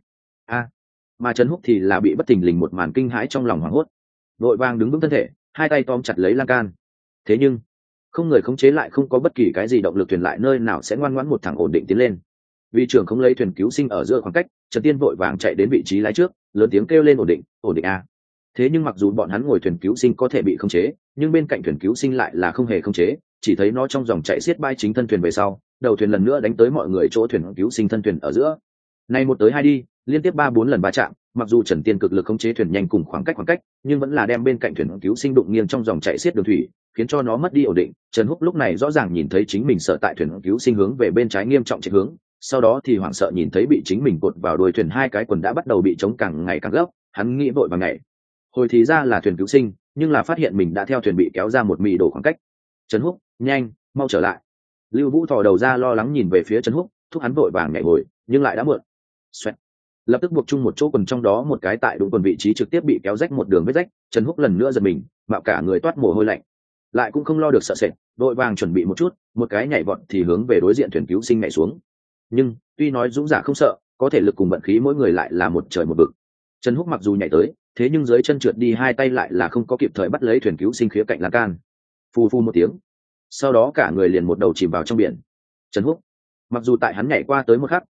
Mà Trần Húc thì là bị bất thình lình một màn kinh hãi trong lòng hoảng hốt, vội vàng đứng vững thân thể, hai tay tóm chặt lấy lan can. Thế nhưng không người khống chế lại không có bất kỳ cái gì động lực, thuyền lại nơi nào sẽ ngoan ngoãn một thẳng ổn định tiến lên. Vì trưởng không lấy thuyền cứu sinh ở giữa khoảng cách, Trần Tiên vội vàng chạy đến vị trí lái trước, lớn tiếng kêu lên ổn định a. Thế nhưng mặc dù bọn hắn ngồi thuyền cứu sinh có thể bị khống chế, nhưng bên cạnh thuyền cứu sinh lại là không hề khống chế, chỉ thấy nó trong dòng chảy xiết bay chính thân thuyền về sau, đầu thuyền lần nữa đánh tới mọi người chỗ thuyền cứu sinh thân thuyền ở giữa. Này một tới hai đi, liên tiếp 3-4 lần va chạm, mặc dù Trần Tiên cực lực khống chế thuyền nhanh cùng khoảng cách, nhưng vẫn là đem bên cạnh thuyền cứu sinh đụng nghiêng trong dòng chảy xiết đường thủy, khiến cho nó mất đi ổn định. Trần Húc lúc này rõ ràng nhìn thấy chính mình sợ tại thuyền cứu sinh hướng về bên trái nghiêm trọng chạy hướng, sau đó thì hoảng sợ nhìn thấy bị chính mình cột vào đuôi thuyền hai cái quần đã bắt đầu bị chống càng ngày càng gấp, hắn nghĩ vội vàng nhảy. Hồi thì ra là thuyền cứu sinh, nhưng là phát hiện mình đã theo thuyền bị kéo ra một mì đổ khoảng cách. Trần Húc, nhanh, mau trở lại. Lưu Vũ thò đầu ra lo lắng nhìn về phía Trần Húc, thúc hắn vội vàng nhảy hồi, nhưng lại đã muộn. Xoẹt. Lập tức buộc chung một chỗ quần, trong đó một cái tại đúng quần vị trí trực tiếp bị kéo rách một đường vết rách. Trần Húc lần nữa giật mình, mạo cả người toát mồ hôi lạnh, lại cũng không lo được sợ sệt, vội vàng chuẩn bị một chút, một cái nhảy vọt thì hướng về đối diện thuyền cứu sinh nhảy xuống. Nhưng tuy nói dũng giả không sợ, có thể lực cùng vận khí mỗi người lại là một trời một vực. Trần Húc mặc dù nhảy tới, thế nhưng dưới chân trượt đi, hai tay lại là không có kịp thời bắt lấy thuyền cứu sinh khía cạnh lan can. Phù phù một tiếng, sau đó cả người liền một đầu chìm vào trong biển. Trần Húc mặc dù tại hắn nhảy qua tới một khắc,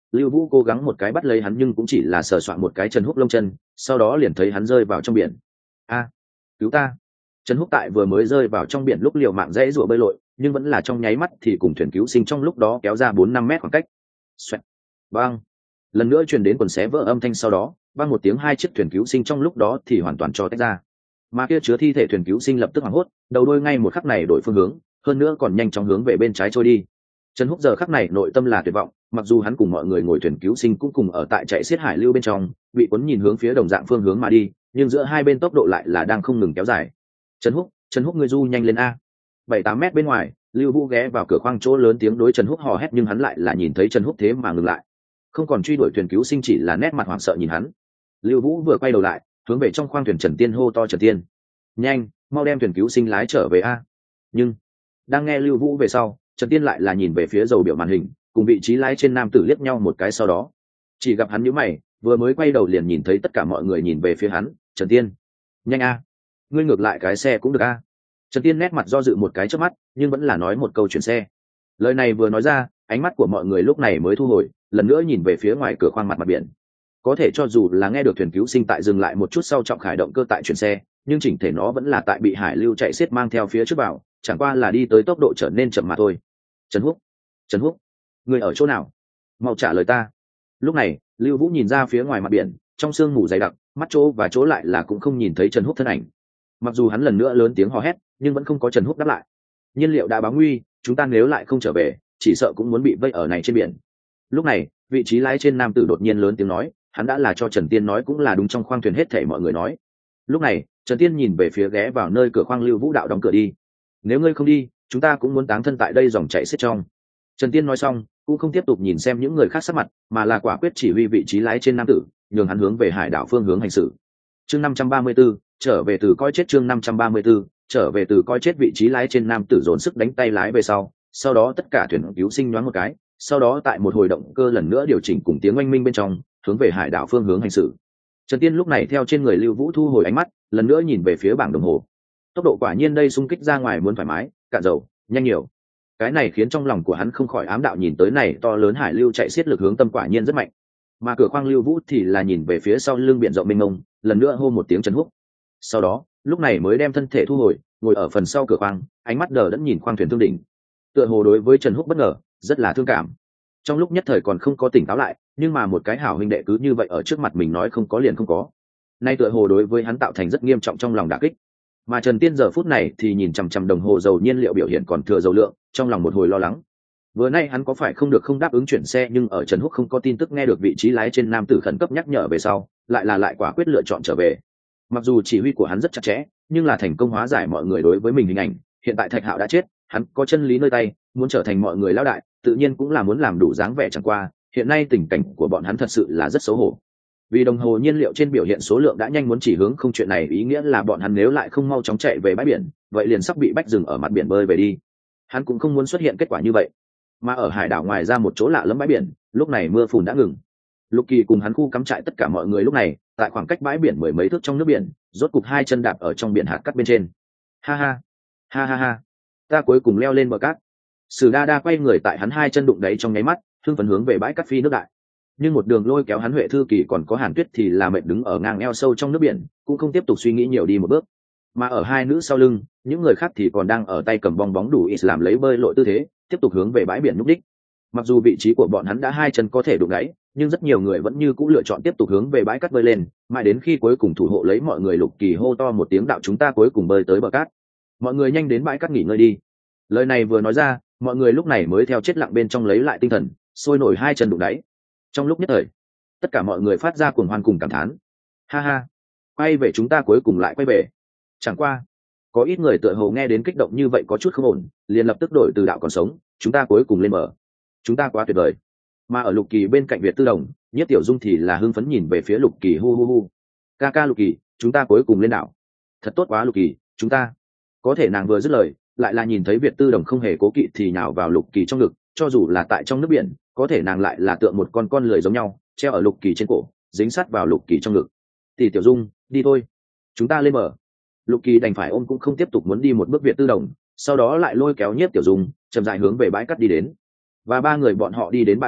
Lưu Vũ cố gắng một cái bắt lấy hắn nhưng cũng chỉ là sờ soạn một cái Trần Húc lông chân, sau đó liền thấy hắn rơi vào trong biển. A, cứu ta! Trần Húc tại vừa mới rơi vào trong biển lúc liều mạng dãy rủa bơi lội, nhưng vẫn là trong nháy mắt thì cùng thuyền cứu sinh trong lúc đó kéo ra 4-5 mét khoảng cách. Xoẹt. Bang! Lần nữa truyền đến quần xé vỡ âm thanh, sau đó vang một tiếng, hai chiếc thuyền cứu sinh trong lúc đó thì hoàn toàn cho tách ra. Mà kia chứa thi thể thuyền cứu sinh lập tức hoảng hốt, đầu đuôi ngay một khắc này đổi phương hướng, hơn nữa còn nhanh chóng hướng về bên trái trôi đi. Trần Húc giờ khắc này nội tâm là tuyệt vọng, mặc dù hắn cùng mọi người ngồi thuyền cứu sinh cũng cùng ở tại chạy xiết hải lưu bên trong, bị cuốn nhìn hướng phía đồng dạng phương hướng mà đi, nhưng giữa hai bên tốc độ lại là đang không ngừng kéo dài. Trần Húc ngươi du nhanh lên a. 7-8 mét bên ngoài, Lưu Vũ ghé vào cửa khoang chỗ lớn tiếng đối Trần Húc hò hét, nhưng hắn lại là nhìn thấy Trần Húc thế mà ngừng lại, không còn truy đuổi thuyền cứu sinh, chỉ là nét mặt hoảng sợ nhìn hắn. Lưu Vũ vừa quay đầu lại, hướng về trong khoang thuyền Trần Tiên hô to: Trần Tiên, nhanh, mau đem thuyền cứu sinh lái trở về a. Nhưng đang nghe Lưu Vũ về sau, Trần Tiên lại là nhìn về phía dầu biểu màn hình, cùng vị trí lái trên nam tử liếc nhau một cái, sau đó chỉ gặp hắn nhíu mày, vừa mới quay đầu liền nhìn thấy tất cả mọi người nhìn về phía hắn. Trần Tiên, nhanh a, ngươi ngược lại cái xe cũng được a. Trần Tiên nét mặt do dự một cái trước mắt, nhưng vẫn là nói một câu chuyển xe. Lời này vừa nói ra, ánh mắt của mọi người lúc này mới thu hồi, lần nữa nhìn về phía ngoài cửa khoang mặt biển. Có thể cho dù là nghe được thuyền cứu sinh tại dừng lại một chút sau trọng khải động cơ tại chuyển xe, nhưng chỉnh thể nó vẫn là tại bị hải lưu chạy xiết mang theo phía trước vào, chẳng qua là đi tới tốc độ trở nên chậm mà thôi. Trần Húc, người ở chỗ nào? Mau trả lời ta. Lúc này, Lưu Vũ nhìn ra phía ngoài mặt biển, trong sương mù dày đặc, mắt chỗ và chỗ lại là cũng không nhìn thấy Trần Húc thân ảnh. Mặc dù hắn lần nữa lớn tiếng hò hét, nhưng vẫn không có Trần Húc đáp lại. Nhiên liệu đã báo nguy, chúng ta nếu lại không trở về, chỉ sợ cũng muốn bị vây ở này trên biển. Lúc này, vị trí lái trên nam tử đột nhiên lớn tiếng nói, hắn đã là cho Trần Tiên nói cũng là đúng trong khoang thuyền hết thảy mọi người nói. Lúc này, Trần Tiên nhìn về phía ghé vào nơi cửa khoang Lưu Vũ đạo đóng cửa đi. Nếu ngươi không đi, chúng ta cũng muốn táng thân tại đây dòng chảy xiết trong. Trần Tiên nói xong, cũng không tiếp tục nhìn xem những người khác sắc mặt, mà là quả quyết chỉ huy vị trí lái trên nam tử, nhường hắn hướng về hải đảo phương hướng hành xử. Chương 534, trở về từ coi chết. Chương 534, trở về từ coi chết. Vị trí lái trên nam tử dồn sức đánh tay lái về sau đó tất cả thuyền cứu sinh nhoáng một cái, sau đó tại một hồi động cơ lần nữa điều chỉnh cùng tiếng oanh minh bên trong, hướng về hải đảo phương hướng hành xử. Trần Tiên lúc này theo trên người Lưu Vũ thu hồi ánh mắt, lần nữa nhìn về phía bảng đồng hồ. Tốc độ quả nhiên đây xung kích ra ngoài muốn thoải mái, cạn dầu, nhanh nhiều. Cái này khiến trong lòng của hắn không khỏi ám đạo, nhìn tới này to lớn hải lưu chạy xiết lực hướng tâm quả nhiên rất mạnh. Mà cửa khoang Lưu Vũ thì là nhìn về phía sau lưng biển rộng mênh mông, lần nữa hô một tiếng Trần Húc. Sau đó, lúc này mới đem thân thể thu hồi, ngồi ở phần sau cửa khoang, ánh mắt đờ đẫn nhìn khoang thuyền thương đỉnh. Tựa hồ đối với Trần Húc bất ngờ, rất là thương cảm. Trong lúc nhất thời còn không có tỉnh táo lại, nhưng mà một cái hảo huynh đệ cứ như vậy ở trước mặt mình nói không có liền không có. Nay tựa hồ đối với hắn tạo thành rất nghiêm trọng trong lòng đả kích. Mà Trần Tiên giờ phút này thì nhìn chằm chằm đồng hồ dầu nhiên liệu biểu hiện còn thừa dầu lượng, trong lòng một hồi lo lắng. Vừa nay hắn có phải không được không đáp ứng chuyển xe, nhưng ở Trần Húc không có tin tức nghe được vị trí lái trên nam tử khẩn cấp nhắc nhở về sau, lại quả quyết lựa chọn trở về. Mặc dù chỉ huy của hắn rất chặt chẽ, nhưng là thành công hóa giải mọi người đối với mình hình ảnh. Hiện tại Thạch Hạo đã chết, hắn có chân lý nơi tay, muốn trở thành mọi người lão đại, tự nhiên cũng là muốn làm đủ dáng vẻ, chẳng qua hiện nay tình cảnh của bọn hắn thật sự là rất xấu hổ. Vì đồng hồ nhiên liệu trên biểu hiện số lượng đã nhanh muốn chỉ hướng không, chuyện này ý nghĩa là bọn hắn nếu lại không mau chóng chạy về bãi biển, vậy liền sắp bị bách dừng ở mặt biển bơi về đi. Hắn cũng không muốn xuất hiện kết quả như vậy. Mà ở hải đảo ngoài ra một chỗ lạ lẫm bãi biển, lúc này mưa phùn đã ngừng. Lục Kỳ cùng hắn khu cắm trại tất cả mọi người lúc này tại khoảng cách bãi biển 10 mấy thước trong nước biển, rốt cục hai chân đạp ở trong biển hạt cát bên trên. Ha ha, ha ha ha, ta cuối cùng leo lên bờ cát. Sử Đa Đa quay người tại hắn hai chân đụng đáy trong nháy mắt, hưng phấn hướng về bãi cát phi nước đại. Nhưng một đường lôi kéo hắn Huệ Thư Kỳ còn có Hàn Tuyết thì là mệt đứng ở ngang eo sâu trong nước biển, cũng không tiếp tục suy nghĩ nhiều đi một bước. Mà ở hai nữ sau lưng, những người khác thì còn đang ở tay cầm bong bóng đủ ít làm lấy bơi lội tư thế, tiếp tục hướng về bãi biển nhúc đích. Mặc dù vị trí của bọn hắn đã hai chân có thể đụng đáy, nhưng rất nhiều người vẫn như cũ lựa chọn tiếp tục hướng về bãi cát bơi lên, mãi đến khi cuối cùng thủ hộ lấy mọi người Lục Kỳ hô to một tiếng đạo chúng ta cuối cùng bơi tới bờ cát. Mọi người nhanh đến bãi cát nghỉ ngơi đi. Lời này vừa nói ra, mọi người lúc này mới theo chết lặng bên trong lấy lại tinh thần, sôi nổi hai chân đụng đáy. Trong lúc nhất thời, tất cả mọi người phát ra cuồng hoan cùng cảm thán. Ha ha, quay về, chúng ta cuối cùng lại quay về. Chẳng qua, có ít người tựa hồ nghe đến kích động như vậy có chút không ổn, liền lập tức đổi từ đạo còn sống, chúng ta cuối cùng lên bờ. Chúng ta quá tuyệt vời. Mà ở Lục Kỳ bên cạnh Việt Tư Đồng, Nhiếp Tiểu Dung thì là hưng phấn nhìn về phía Lục Kỳ hu hu hu. Ca ca Lục Kỳ, chúng ta cuối cùng lên đảo. Thật tốt quá Lục Kỳ, chúng ta. Có thể nàng vừa dứt lời, lại là nhìn thấy Việt Tư Đồng không hề cố kỵ thì nhào vào Lục Kỳ trong ngực, cho dù là tại trong nước biển, có thể nàng lại là tượng một con lười giống nhau, treo ở Lục Kỳ trên cổ, dính sát vào Lục Kỳ trong ngực. Tỷ Tiểu Dung, đi thôi, chúng ta lên bờ. Lục Kỳ đành phải ôm cũng không tiếp tục muốn đi một bước Việt Tư Đồng, sau đó lại lôi kéo Nhiếp Tiểu Dung, chậm rãi hướng về bãi cát đi đến. Và ba người bọn họ đi đến bãi cát lúc,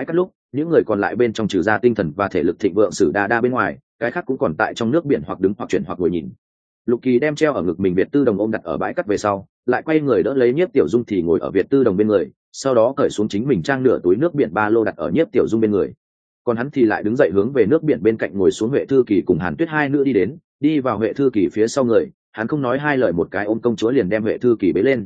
những người còn lại bên trong trừ ra tinh thần và thể lực thịnh vượng Sử Đa Đa bên ngoài, cái khác cũng còn tại trong nước biển hoặc đứng hoặc chuyển hoặc ngồi nhìn. Lục Kỳ đem treo ở ngực mình Việt Tư Đồng ôm đặt ở bãi cắt về sau, lại quay người đỡ lấy Nhiếp Tiểu Dung thì ngồi ở Việt Tư Đồng bên người, sau đó cởi xuống chính mình trang nửa túi nước biển ba lô đặt ở Nhiếp Tiểu Dung bên người. Còn hắn thì lại đứng dậy hướng về nước biển bên cạnh ngồi xuống. Huệ Thư Kỳ cùng Hàn Tuyết hai nữ đi đến, đi vào Huệ Thư Kỳ phía sau người, hắn không nói hai lời một cái ôm công chúa liền đem Huệ Thư Kỳ bế lên.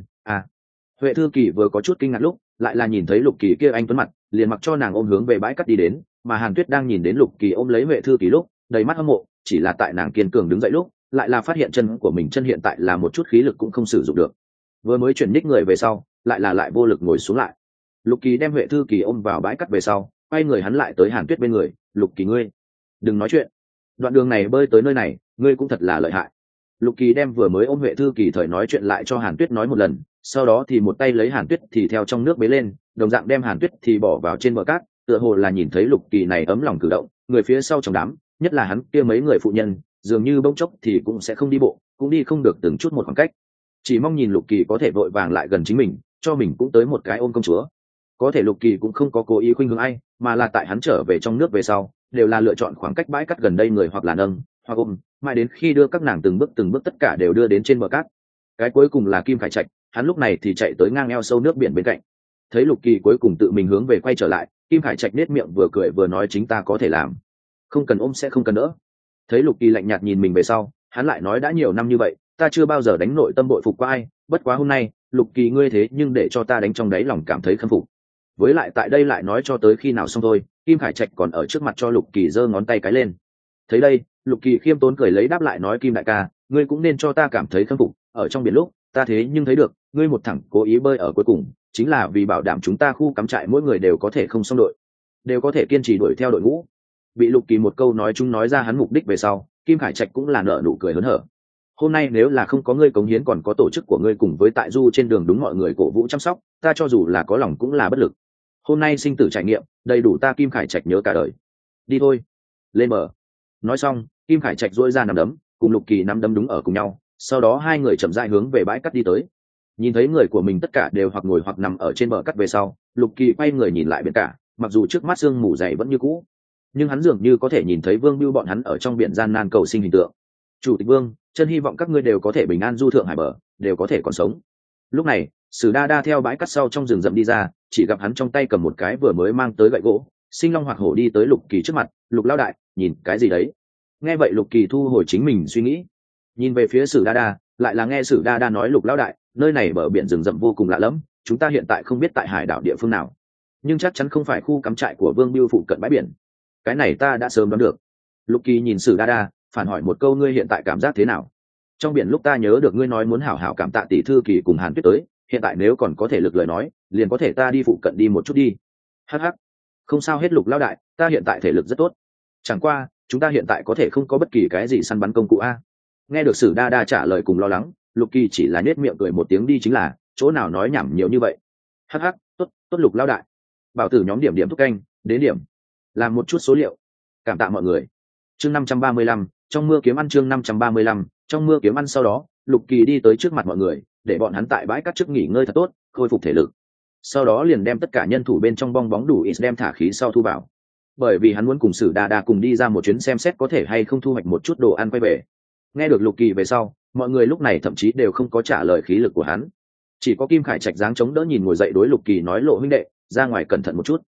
Huệ Thư Kỳ vừa có chút kinh ngạc lúc, lại là nhìn thấy Lục Kỳ kia anh tuấn mặt, liền mặc cho nàng ôm hướng về bãi cắt đi đến, mà Hàn Tuyết đang nhìn đến Lục Kỳ ôm lấy Huệ Thư Kỳ lúc, đầy mắt hâm mộ, chỉ là tại nàng kiên cường đứng dậy lúc, lại là phát hiện chân của mình chân hiện tại là một chút khí lực cũng không sử dụng được. Vừa mới chuyển ních người về sau, lại vô lực ngồi xuống lại. Lục Kỳ đem Huệ Thư Kỳ ôm vào bãi cắt về sau, quay người hắn lại tới Hàn Tuyết bên người. Lục Kỳ ngươi, đừng nói chuyện. Đoạn đường này bơi tới nơi này, ngươi cũng thật là lợi hại. Lục Kỳ đem vừa mới ôm Huệ Thư Kỳ thời nói chuyện lại cho Hàn Tuyết nói một lần, sau đó thì một tay lấy Hàn Tuyết thì theo trong nước bế lên, đồng dạng đem Hàn Tuyết thì bỏ vào trên bờ cát, tựa hồ là nhìn thấy Lục Kỳ này ấm lòng cử động, người phía sau trong đám, nhất là hắn kia mấy người phụ nhân, dường như bỗng chốc thì cũng sẽ không đi bộ, cũng đi không được từng chút một khoảng cách, chỉ mong nhìn Lục Kỳ có thể vội vàng lại gần chính mình, cho mình cũng tới một cái ôm công chúa. Có thể Lục Kỳ cũng không có cố ý khuynh hướng ai, mà là tại hắn trở về trong nước về sau, đều là lựa chọn khoảng cách bãi cát gần đây người hoặc là nâng, hoặc ôm, mãi đến khi đưa các nàng từng bước tất cả đều đưa đến trên bờ cát. Cái cuối cùng là Kim Khải Trạch, hắn lúc này thì chạy tới ngang eo sâu nước biển bên cạnh. Thấy Lục Kỳ cuối cùng tự mình hướng về quay trở lại, Kim Khải Trạch nết miệng vừa cười vừa nói chính ta có thể làm, không cần ôm sẽ không cần đỡ. Thấy Lục Kỳ lạnh nhạt nhìn mình về sau, hắn lại nói đã nhiều năm như vậy, ta chưa bao giờ đánh nội tâm bội phục qua ai, bất quá hôm nay, Lục Kỳ ngươi thế nhưng để cho ta đánh trong đáy lòng cảm thấy khâm phục. Với lại tại đây lại nói cho tới khi nào xong thôi, Kim Khải Trạch còn ở trước mặt cho Lục Kỳ giơ ngón tay cái lên. Thấy đây, Lục Kỳ khiêm tốn cười lấy đáp lại nói Kim đại ca, ngươi cũng nên cho ta cảm thấy khâm phục, ở trong biển lúc, ta thế nhưng thấy được, ngươi một thẳng cố ý bơi ở cuối cùng, chính là vì bảo đảm chúng ta khu cắm trại mỗi người đều có thể không xong đội, đều có thể kiên trì đuổi theo đội ngũ. Bị Lục Kỳ một câu nói chung nói ra hắn mục đích về sau, Kim Khải Trạch cũng là nở nụ cười hớn hở. Hôm nay nếu là không có ngươi cống hiến còn có tổ chức của ngươi cùng với tại du trên đường đúng mọi người cổ vũ chăm sóc, ta cho dù là có lòng cũng là bất lực. Hôm nay sinh tử trải nghiệm, đầy đủ ta Kim Khải Trạch nhớ cả đời. Đi thôi, lên bờ. Nói xong, Kim Khải Trạch duỗi ra nắm đấm, cùng Lục Kỳ nắm đấm đúng ở cùng nhau, sau đó hai người chậm rãi hướng về bãi cát đi tới. Nhìn thấy người của mình tất cả đều hoặc ngồi hoặc nằm ở trên bờ cát về sau, Lục Kỳ quay người nhìn lại biển cả, mặc dù trước mắt sương mù dày vẫn như cũ, nhưng hắn dường như có thể nhìn thấy Vương Bưu bọn hắn ở trong biển gian nan cầu sinh hình tượng. Chủ tịch Vương, chân hy vọng các ngươi đều có thể bình an du thượng hải bờ, đều có thể còn sống. Lúc này, Sử Đa Đa theo bãi cát sau trong rừng rậm đi ra, chỉ gặp hắn trong tay cầm một cái vừa mới mang tới gậy gỗ, Sinh Long Hoạt Hổ đi tới Lục Kỳ trước mặt. Lục lão đại, nhìn cái gì đấy? Nghe vậy Lục Kỳ thu hồi chính mình suy nghĩ, nhìn về phía Sử Đa Đa, lại là nghe Sử Đa Đa nói Lục lão đại, nơi này bờ biển rừng rậm vô cùng lạ lẫm, chúng ta hiện tại không biết tại hải đảo địa phương nào, nhưng chắc chắn không phải khu cắm trại của Vương Bưu phụ cận bãi biển. Cái này ta đã sớm đoán được. Lục Kỳ nhìn Sử Đa Đa, phản hỏi một câu ngươi hiện tại cảm giác thế nào? Trong biển lúc ta nhớ được ngươi nói muốn hảo hảo cảm tạ tỷ thư Kỳ cùng Hàn Tuyết tới, hiện tại nếu còn có thể lực lời nói, liền có thể ta đi phụ cận đi một chút đi. Hắc hắc, không sao hết Lục lão đại, ta hiện tại thể lực rất tốt. Chẳng qua, chúng ta hiện tại có thể không có bất kỳ cái gì săn bắn công cụ a. Nghe được Sử Đa Đa trả lời cùng lo lắng, Lục Kỳ chỉ là nhếch miệng cười một tiếng đi chính là, chỗ nào nói nhảm nhiều như vậy. Hắc hắc, tốt, tốt Lục lão đại. Bảo tử nhóm điểm thúc canh, đến điểm. Làm một chút số liệu. Cảm tạ mọi người. Chương 535, trong mưa kiếm ăn chương 535, trong mưa kiếm ăn sau đó, Lục Kỳ đi tới trước mặt mọi người, để bọn hắn tại bãi cát trước nghỉ ngơi thật tốt, khôi phục thể lực. Sau đó liền đem tất cả nhân thủ bên trong bong bóng đủ ít đem thả khí sau thu vào. Bởi vì hắn muốn cùng Sử Đa Đa cùng đi ra một chuyến xem xét có thể hay không thu hoạch một chút đồ ăn quay về. Nghe được Lục Kỳ về sau, mọi người lúc này thậm chí đều không có trả lời khí lực của hắn. Chỉ có Kim Khải Trạch dáng chống đỡ nhìn ngồi dậy đối Lục Kỳ nói Lộ huynh đệ, ra ngoài cẩn thận một chút.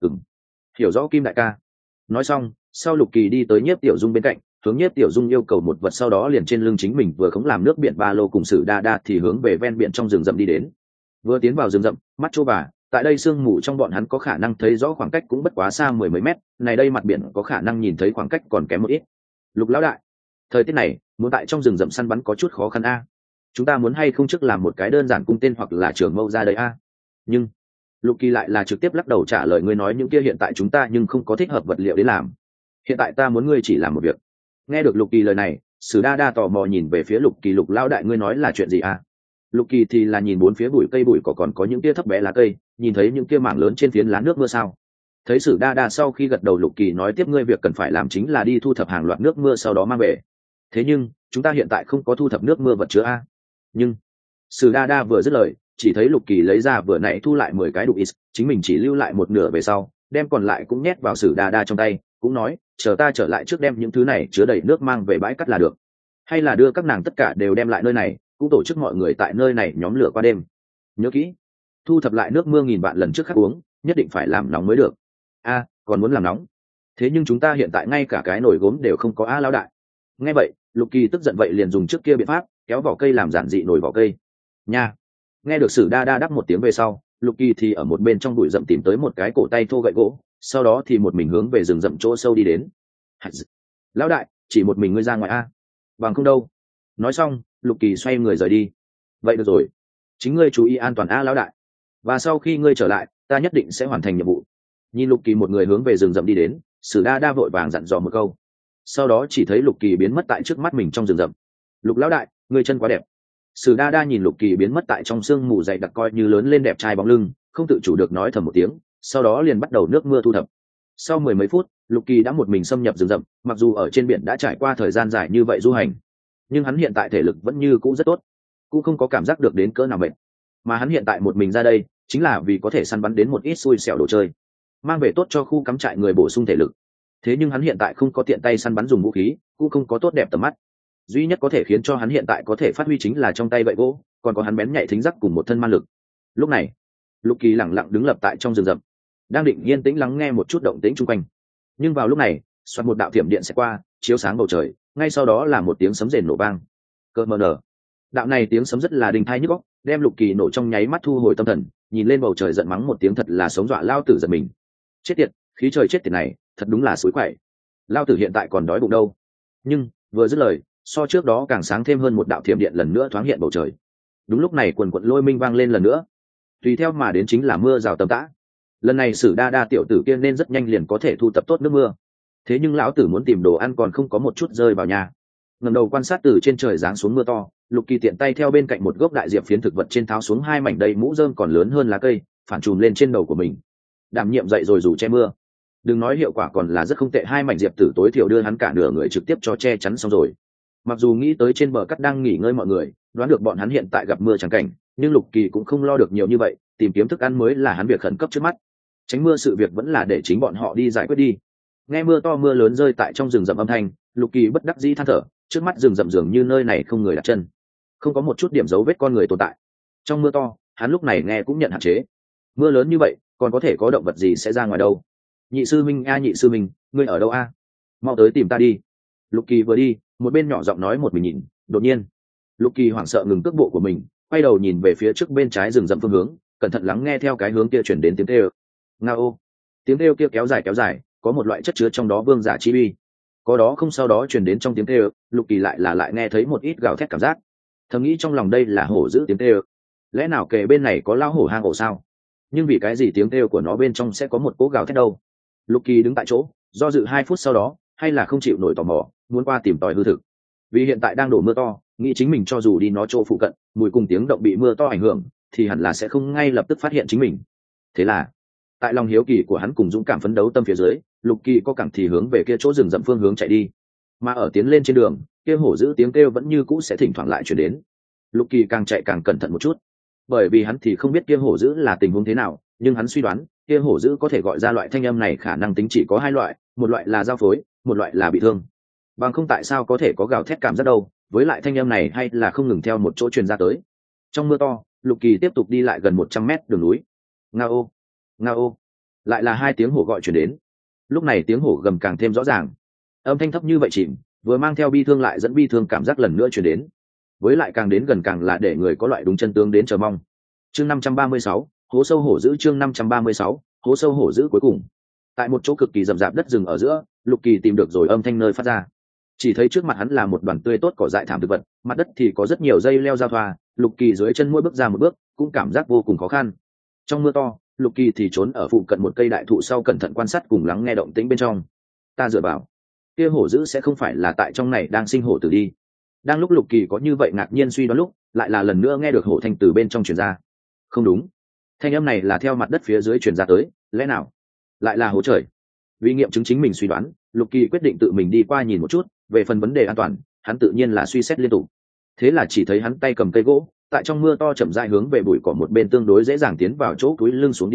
Hiểu rõ Kim đại ca. Nói xong, sau Lục Kỳ đi tới Nhiếp Tiểu Dung bên cạnh, hướng Nhiếp Tiểu Dung yêu cầu một vật sau đó liền trên lưng chính mình vừa khống làm nước biển ba lô cùng Sử Đa Đa thì hướng về ven biển trong rừng rậm đi đến. Vừa tiến vào rừng rậm, mắt trô bà, tại đây sương mù trong bọn hắn có khả năng thấy rõ khoảng cách cũng bất quá xa mười mấy mét, này đây mặt biển có khả năng nhìn thấy khoảng cách còn kém một ít. Lục lão đại, thời tiết này, muốn tại trong rừng rậm săn bắn có chút khó khăn a. Chúng ta muốn hay không trước làm một cái đơn giản cung tên hoặc là trường mâu ra đấy a. Nhưng Lục Kỳ lại là trực tiếp lắc đầu trả lời ngươi nói những kia hiện tại chúng ta nhưng không có thích hợp vật liệu để làm. Hiện tại ta muốn ngươi chỉ làm một việc. Nghe được Lục Kỳ lời này, Sử Đa Đa tò mò nhìn về phía Lục Kỳ Lục lão đại ngươi nói là chuyện gì a? Lục Kỳ thì là nhìn bốn phía bụi cây bụi cỏ còn có những kia thấp bé lá cây, nhìn thấy những kia mảng lớn trên phiến lá nước mưa sao. Thấy Sử Đa Đa sau khi gật đầu Lục Kỳ nói tiếp ngươi việc cần phải làm chính là đi thu thập hàng loạt nước mưa sau đó mang về. Thế nhưng, chúng ta hiện tại không có thu thập nước mưa vật chứa a. Nhưng, Sử Đa Đa vừa dứt lời, chỉ thấy Lục Kỳ lấy ra vừa nãy thu lại 10 cái đục is, chính mình chỉ lưu lại một nửa về sau, đem còn lại cũng nhét vào sử đa đa trong tay, cũng nói chờ ta trở lại trước đem những thứ này chứa đầy nước mang về bãi cắt là được, hay là đưa các nàng tất cả đều đem lại nơi này, cũng tổ chức mọi người tại nơi này nhóm lửa qua đêm. Nhớ kỹ, thu thập lại nước mưa nghìn vạn lần trước khắc uống, nhất định phải làm nóng mới được. A, còn muốn làm nóng? Thế nhưng chúng ta hiện tại ngay cả cái nồi gốm đều không có a lão đại. Nghe vậy, Lục Kỳ tức giận vậy liền dùng trước kia biện pháp kéo vỏ cây làm giản dị nồi vỏ cây. Nha. Nghe được Sử Đa Đa đáp một tiếng về sau, Lục Kỳ thì ở một bên trong bụi rậm tìm tới một cái cổ tay thô gậy gỗ, sau đó thì một mình hướng về rừng rậm chỗ sâu đi đến. Lão đại, chỉ một mình ngươi ra ngoài a? Bằng không đâu. Nói xong, Lục Kỳ xoay người rời đi. Vậy được rồi, chính ngươi chú ý an toàn a lão đại, và sau khi ngươi trở lại ta nhất định sẽ hoàn thành nhiệm vụ. Nhìn Lục Kỳ một người hướng về rừng rậm đi đến, Sử Đa Đa vội vàng dặn dò một câu, sau đó chỉ thấy Lục Kỳ biến mất tại trước mắt mình trong rừng rậm. Lục lão đại, ngươi chân quá đẹp. Sử Đa Đa nhìn Lục Kỳ biến mất tại trong sương mù dày đặc coi như lớn lên đẹp trai bóng lưng, không tự chủ được nói thầm một tiếng, sau đó liền bắt đầu nước mưa thu thập. Sau mười mấy phút, Lục Kỳ đã một mình xâm nhập rừng rậm, mặc dù ở trên biển đã trải qua thời gian dài như vậy du hành, nhưng hắn hiện tại thể lực vẫn như cũ rất tốt, cũng không có cảm giác được đến cỡ nào mệt. Mà hắn hiện tại một mình ra đây, chính là vì có thể săn bắn đến một ít xui xẻo đồ chơi, mang về tốt cho khu cắm trại người bổ sung thể lực. Thế nhưng hắn hiện tại không có tiện tay săn bắn dùng vũ khí, cũng không có tốt đẹp tầm mắt. Duy nhất có thể khiến cho hắn hiện tại có thể phát huy chính là trong tay gậy gỗ, còn có hắn bén nhạy thính giác cùng một thân man lực. Lúc này, Lục Kỳ lẳng lặng đứng lập tại trong rừng rậm, đang định yên tĩnh lắng nghe một chút động tĩnh xung quanh. Nhưng vào lúc này, xoẹt một đạo thiểm điện sẽ qua, chiếu sáng bầu trời, ngay sau đó là một tiếng sấm rền nổ vang. Cơ mờ nở. Đạo này tiếng sấm rất là đình thai nhức óc, đem Lục Kỳ nổ trong nháy mắt thu hồi tâm thần, nhìn lên bầu trời giận mắng một tiếng thật là sống dọa lao tử giật mình. Chết tiệt, khí trời chết tiệt này, thật đúng là suối quậy. Lao tử hiện tại còn đói bụng đâu. Nhưng vừa dứt lời, so trước đó càng sáng thêm hơn một đạo thiểm điện lần nữa thoáng hiện bầu trời. Đúng lúc này quần quận lôi minh vang lên lần nữa, tùy theo mà đến chính là mưa rào tầm tã. Lần này Sử Đa Đa tiểu tử kia nên rất nhanh liền có thể thu tập tốt nước mưa. Thế nhưng lão tử muốn tìm đồ ăn còn không có một chút rơi vào nhà. Ngẩng đầu quan sát từ trên trời giáng xuống mưa to, Lục Kỳ tiện tay theo bên cạnh một gốc đại diệp phiến thực vật trên tháo xuống hai mảnh đầy mũ rơm còn lớn hơn lá cây, phản trùm lên trên đầu của mình. Đảm nhiệm dậy rồi dù che mưa. Đừng nói hiệu quả còn là rất không tệ, hai mảnh diệp tử tối thiểu đưa hắn cả nửa người trực tiếp cho che chắn xong rồi. Mặc dù nghĩ tới trên bờ cắt đang nghỉ ngơi mọi người, đoán được bọn hắn hiện tại gặp mưa chẳng cảnh, nhưng Lục Kỳ cũng không lo được nhiều như vậy, tìm kiếm thức ăn mới là hắn việc khẩn cấp trước mắt. Tránh mưa sự việc vẫn là để chính bọn họ đi giải quyết đi. Nghe mưa to mưa lớn rơi tại trong rừng rậm âm thanh, Lục Kỳ bất đắc dĩ than thở, trước mắt rừng rậm dường như nơi này không người đặt chân, không có một chút điểm dấu vết con người tồn tại. Trong mưa to, hắn lúc này nghe cũng nhận hạn chế. Mưa lớn như vậy, còn có thể có động vật gì sẽ ra ngoài đâu? Nhị sư minh a, nhị sư minh, ngươi ở đâu a? Mau tới tìm ta đi. Lục Kỳ vừa đi, một bên nhỏ giọng nói một mình nhìn. Đột nhiên, Lục Kỳ hoảng sợ ngừng cước bộ của mình, quay đầu nhìn về phía trước bên trái rừng rậm phương hướng, cẩn thận lắng nghe theo cái hướng kia chuyển đến tiếng kêu. Ngao. Tiếng kêu kia kéo dài, có một loại chất chứa trong đó vương giả chi uy. Có đó không sau đó truyền đến trong tiếng kêu, Lục Kỳ lại nghe thấy một ít gào thét cảm giác. Thầm nghĩ trong lòng đây là hổ dữ tiếng kêu. Lẽ nào kề bên này có lao hổ hang ổ sao? Nhưng vì cái gì tiếng kêu của nó bên trong sẽ có một cỗ gào thét đâu? Lục Kỳ đứng tại chỗ, do dự 2 phút sau đó, hay là không chịu nổi tò mò, muốn qua tìm tòi hư thực. Vì hiện tại đang đổ mưa to, nghĩ chính mình cho dù đi nó chỗ phụ cận, mùi cùng tiếng động bị mưa to ảnh hưởng, thì hẳn là sẽ không ngay lập tức phát hiện chính mình. Thế là, tại lòng hiếu kỳ của hắn cùng dũng cảm phấn đấu tâm phía dưới, Lục Kỳ có cẳng thì hướng về kia chỗ rừng rậm phương hướng chạy đi. Mà ở tiến lên trên đường, kia hổ dữ tiếng kêu vẫn như cũ sẽ thỉnh thoảng lại truyền đến. Lục Kỳ càng chạy càng cẩn thận một chút, bởi vì hắn thì không biết kia hổ dữ là tình huống thế nào, nhưng hắn suy đoán kia hổ dữ có thể gọi ra loại thanh âm này khả năng tính chỉ có 2 loại, một loại là giao phối, một loại là bị thương. Bằng không tại sao có thể có gào thét cảm giác đâu, với lại thanh âm này hay là không ngừng theo một chỗ truyền ra tới. Trong mưa to, Lục Kỳ tiếp tục đi lại gần 100 mét đường núi. Ngao, ngao, lại là 2 tiếng hổ gọi truyền đến. Lúc này tiếng hổ gầm càng thêm rõ ràng, âm thanh thấp như vậy chìm, vừa mang theo bi thương lại dẫn bi thương cảm giác lần nữa truyền đến. Với lại càng đến gần càng là để người có loại đúng chân tướng đến chờ mong. Chương 536, hố sâu hổ dữ. Chương 536, hố sâu hổ dữ. Cuối cùng, tại một chỗ cực kỳ rậm rạp đất rừng ở giữa, Lục Kỳ tìm được rồi âm thanh nơi phát ra. Chỉ thấy trước mặt hắn là một đoàn tươi tốt cỏ dại thảm thực vật, mặt đất thì có rất nhiều dây leo giao thoa. Lục Kỳ dưới chân mỗi bước ra một bước, cũng cảm giác vô cùng khó khăn. Trong mưa to, Lục Kỳ thì trốn ở phụ cận một cây đại thụ sau cẩn thận quan sát cùng lắng nghe động tĩnh bên trong. Ta dựa vào, kia hổ dữ sẽ không phải là tại trong này đang sinh hổ tử đi. Đang lúc Lục Kỳ có như vậy ngạc nhiên suy đoán lúc, lại là lần nữa nghe được hổ thanh từ bên trong truyền ra. Không đúng, thanh âm này là theo mặt đất phía dưới truyền ra tới, lẽ nào lại là hố trời? Vì nghiệm chứng chính mình suy đoán, Lục Kỳ quyết định tự mình đi qua nhìn một chút. Về phần vấn đề an toàn, hắn tự nhiên là suy xét liên tục. Thế là chỉ thấy hắn tay cầm cây gỗ, tại trong mưa to chậm rãi hướng về bụi cỏ một bên tương đối dễ dàng tiến vào chỗ túi lưng xuống đi đến,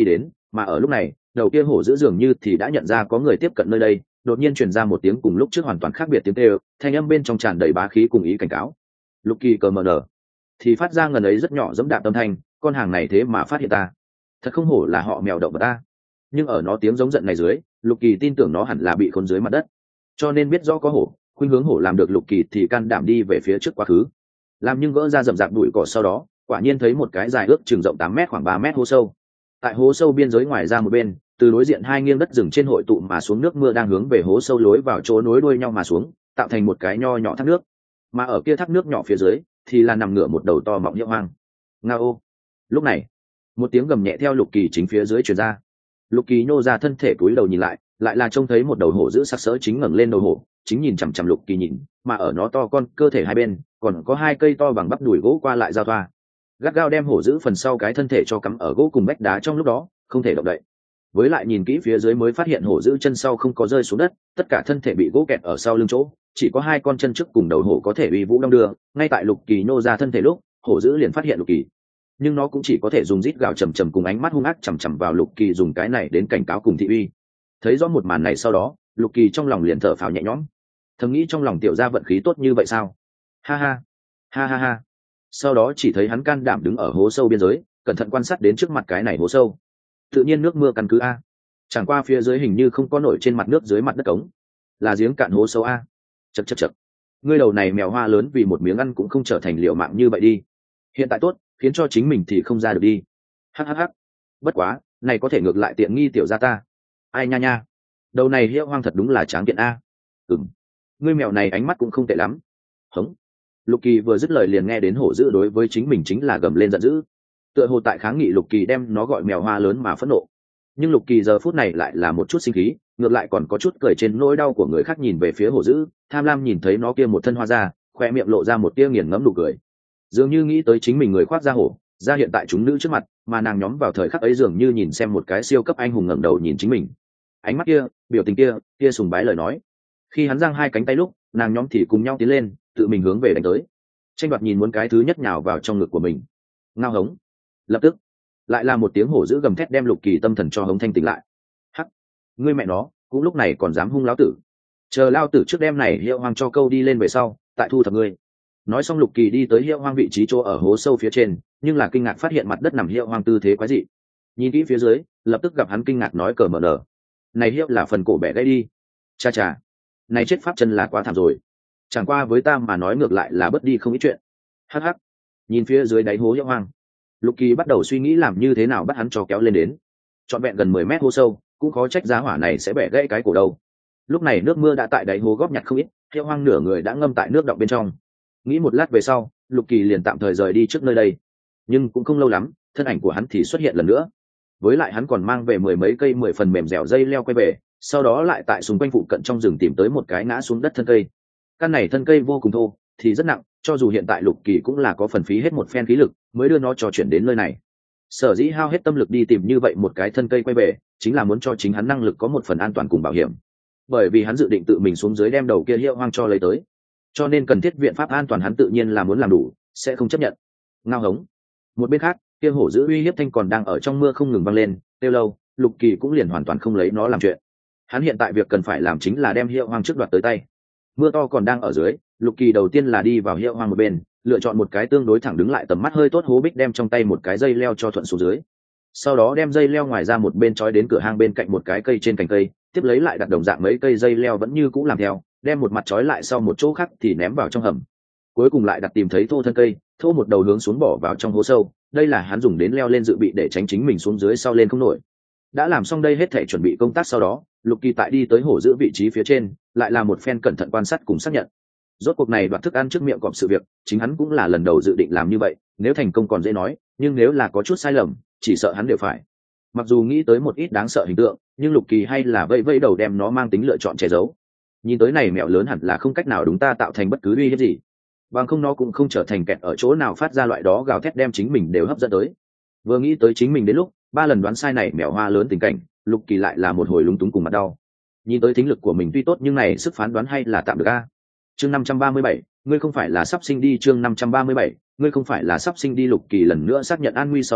mà ở lúc này đầu kia hổ dữ dường như thì đã nhận ra có người tiếp cận nơi đây, đột nhiên truyền ra một tiếng cùng lúc trước hoàn toàn khác biệt tiếng kêu, thanh âm bên trong tràn đầy bá khí cùng ý cảnh cáo. Lục Kỳ cờ mờ nở thì phát ra ngần ấy rất nhỏ dẫm đạp âm thanh, con hàng này thế mà phát hiện ta, thật không hổ là họ mèo động vật ta. Nhưng ở nó tiếng giống giận này dưới, Lục Kỳ tin tưởng nó hẳn là bị khốn dưới mặt đất, cho nên biết rõ có hổ, khuynh hướng hổ làm được Lục Kỳ thì can đảm đi về phía trước quá khứ. Làm nhưng gỡ ra rậm rạp bụi cỏ sau đó, quả nhiên thấy một cái dài ước chừng rộng 8 mét khoảng 3 mét hố sâu. Tại hố sâu biên giới ngoài ra một bên, từ đối diện hai nghiêng đất rừng trên hội tụ mà xuống nước mưa đang hướng về hố sâu lối vào chỗ nối đuôi nhau mà xuống, tạo thành một cái nho nhỏ thác nước. Mà ở kia thác nước nhỏ phía dưới thì là nằm ngửa một đầu to mọng hiệu hoang. Ngao. Lúc này, một tiếng gầm nhẹ theo Lục Kỳ chính phía dưới truyền ra. Lục Kỳ nhô ra thân thể cúi đầu nhìn lại, lại là trông thấy một đầu hổ dữ sắc sỡ chính ngẩng lên đầu hổ, chính nhìn chằm chằm Lục Kỳ nhìn, mà ở nó to con cơ thể hai bên còn có hai cây to bằng bắp đùi gỗ qua lại giao thoa, gắt gao đem hổ dữ phần sau cái thân thể cho cắm ở gỗ cùng vách đá trong lúc đó không thể động đậy. Với lại nhìn kỹ phía dưới mới phát hiện hổ dữ chân sau không có rơi xuống đất, tất cả thân thể bị gỗ kẹt ở sau lưng chỗ, chỉ có hai con chân trước cùng đầu hổ có thể uy vũ đong đưa. Ngay tại Lục Kỳ nô ra thân thể lúc, hổ dữ liền phát hiện Lục Kỳ, nhưng nó cũng chỉ có thể dùng rít gào trầm trầm cùng ánh mắt hung ác chằm chằm vào Lục Kỳ, dùng cái này đến cảnh cáo cùng thị uy. Thấy rõ một màn này sau đó, Lục Kỳ trong lòng liền thở phào nhẹ nhõm, thầm nghĩ trong lòng tiểu gia vận khí tốt như vậy sao? Ha ha, ha ha ha. Sau đó chỉ thấy hắn can đảm đứng ở hố sâu biên giới, cẩn thận quan sát đến trước mặt cái này hố sâu. Tự nhiên nước mưa căn cứ a, chẳng qua phía dưới hình như không có nổi trên mặt nước, dưới mặt đất cống là giếng cạn hố sâu a. Chật chật chật, ngươi đầu này mèo hoa lớn vì một miếng ăn cũng không trở thành liều mạng như vậy đi. Hiện tại tốt, khiến cho chính mình thì không ra được đi. Hhh. Bất quá, này có thể ngược lại tiện nghi tiểu gia ta. Ai nha nha, đầu này hiệu hoang thật đúng là tráng kiện a. Ngươi mèo này ánh mắt cũng không tệ lắm. Hống. Lục Kỳ vừa dứt lời liền nghe đến hổ dữ đối với chính mình chính là gầm lên giận dữ, tựa hồ tại kháng nghị Lục Kỳ đem nó gọi mèo hoa lớn mà phẫn nộ. Nhưng Lục Kỳ giờ phút này lại là một chút sinh khí, ngược lại còn có chút cười trên nỗi đau của người khác, nhìn về phía hổ dữ, tham lam nhìn thấy nó kia một thân hoa da, khoe miệng lộ ra một tia nghiền ngẫm nụ cười, dường như nghĩ tới chính mình người khoác da hổ ra hiện tại chúng nữ trước mặt, mà nàng nhóm vào thời khắc ấy dường như nhìn xem một cái siêu cấp anh hùng ngẩng đầu nhìn chính mình, ánh mắt kia, biểu tình kia, kia sùng bái lời nói. Khi hắn giang hai cánh tay lúc, nàng nhóm thì cùng nhau tiến lên, tự mình hướng về đánh tới, tranh đoạt nhìn muốn cái thứ nhất nhào vào trong ngực của mình. Ngao hống. Lập tức lại là một tiếng hổ dữ gầm thét đem Lục Kỳ tâm thần cho hống thanh tỉnh lại. Hắc, ngươi mẹ nó cũng lúc này còn dám hung lão tử, chờ lao tử trước đêm này hiệu hoang cho câu đi lên về sau tại thu thập ngươi. Nói xong Lục Kỳ đi tới hiệu hoang vị trí chỗ ở hố sâu phía trên, nhưng là kinh ngạc phát hiện mặt đất nằm hiệu hoang tư thế quái dị. Nhìn kỹ phía dưới, lập tức gặp hắn kinh ngạc nói cờ mở nở, này hiệu là phần cổ bẻ gãy đi. Cha cha, này chết pháp chân là quá thảm rồi, chẳng qua với ta mà nói ngược lại là bớt đi không ít chuyện. Hắc hắc. Nhìn phía dưới đáy hố hiệu hoang, Lục Kỳ bắt đầu suy nghĩ làm như thế nào bắt hắn cho kéo lên đến. Trọn vẹn gần 10 mét hố sâu, cũng khó trách giá hỏa này sẽ bẻ gãy cái cổ đâu. Lúc này nước mưa đã tại đáy hố góp nhặt không ít, hiệu hoang nửa người đã ngâm tại nước đọng bên trong. Nghĩ một lát về sau, Lục Kỳ liền tạm thời rời đi trước nơi đây, nhưng cũng không lâu lắm, thân ảnh của hắn thì xuất hiện lần nữa. Với lại hắn còn mang về 10 mấy cây 10 phần mềm dẻo dây leo quay về, sau đó lại tại xung quanh phụ cận trong rừng tìm tới một cái ngã xuống đất thân cây. Căn này thân cây vô cùng thô, thì rất nặng, cho dù hiện tại Lục Kỳ cũng là có phần phí hết một phen khí lực mới đưa nó cho chuyển đến nơi này. Sở dĩ hao hết tâm lực đi tìm như vậy một cái thân cây quay về, chính là muốn cho chính hắn năng lực có một phần an toàn cùng bảo hiểm. Bởi vì hắn dự định tự mình xuống dưới đem đầu kia hiệu hoang cho lấy tới, cho nên cần thiết biện pháp an toàn hắn tự nhiên là muốn làm đủ, sẽ không chấp nhận. Ngao hống. Một bên khác, kia hổ dữ uy hiếp thanh còn đang ở trong mưa không ngừng vang lên, tiêu lâu, Lục Kỳ cũng liền hoàn toàn không lấy nó làm chuyện. Hắn hiện tại việc cần phải làm chính là đem hiệu hoang trước đoạt tới tay. Mưa to còn đang ở dưới, Lục Kỳ đầu tiên là đi vào hiệu hoang một bên, lựa chọn một cái tương đối thẳng đứng lại tầm mắt hơi tốt hố bích, đem trong tay một cái dây leo cho thuận xuống dưới. Sau đó đem dây leo ngoài ra một bên trói đến cửa hang bên cạnh một cái cây trên cành cây, tiếp lấy lại đặt đồng dạng mấy cây dây leo vẫn như cũ làm theo, đem một mặt trói lại sau một chỗ khác thì ném vào trong hầm. Cuối cùng lại đặt tìm thấy thô thân cây, thô một đầu hướng xuống bỏ vào trong hố sâu, đây là hắn dùng đến leo lên dự bị để tránh chính mình xuống dưới sau lên không nổi. Đã làm xong đây hết thảy chuẩn bị công tác sau đó, Lục Kỳ tại đi tới hổ giữ vị trí phía trên, lại là một phen cẩn thận quan sát cùng xác nhận. Rốt cuộc này đoạt thức ăn trước miệng cọp sự việc, chính hắn cũng là lần đầu dự định làm như vậy, nếu thành công còn dễ nói, nhưng nếu là có chút sai lầm, chỉ sợ hắn đều phải. Mặc dù nghĩ tới một ít đáng sợ hình tượng, nhưng Lục Kỳ hay là vẫy vẫy đầu đem nó mang tính lựa chọn che giấu. Nhìn tới này mẹo lớn hẳn là không cách nào đúng ta tạo thành bất cứ uy hiếp gì, bằng không nó cũng không trở thành kẹt ở chỗ nào phát ra loại đó gào thét đem chính mình đều hấp dẫn tới. Vừa nghĩ tới chính mình đến lúc 3 lần đoán sai này mèo hoa lớn tình cảnh, Lục Kỳ lại là một hồi lúng túng cùng mặt đau. Nhìn tới thính lực của mình tuy tốt nhưng này sức phán đoán hay là tạm được a. Chương 537, ngươi không phải là sắp sinh đi. Chương 537, ngươi không phải là sắp sinh đi. Lục Kỳ lần nữa xác nhận an nguy sau đó,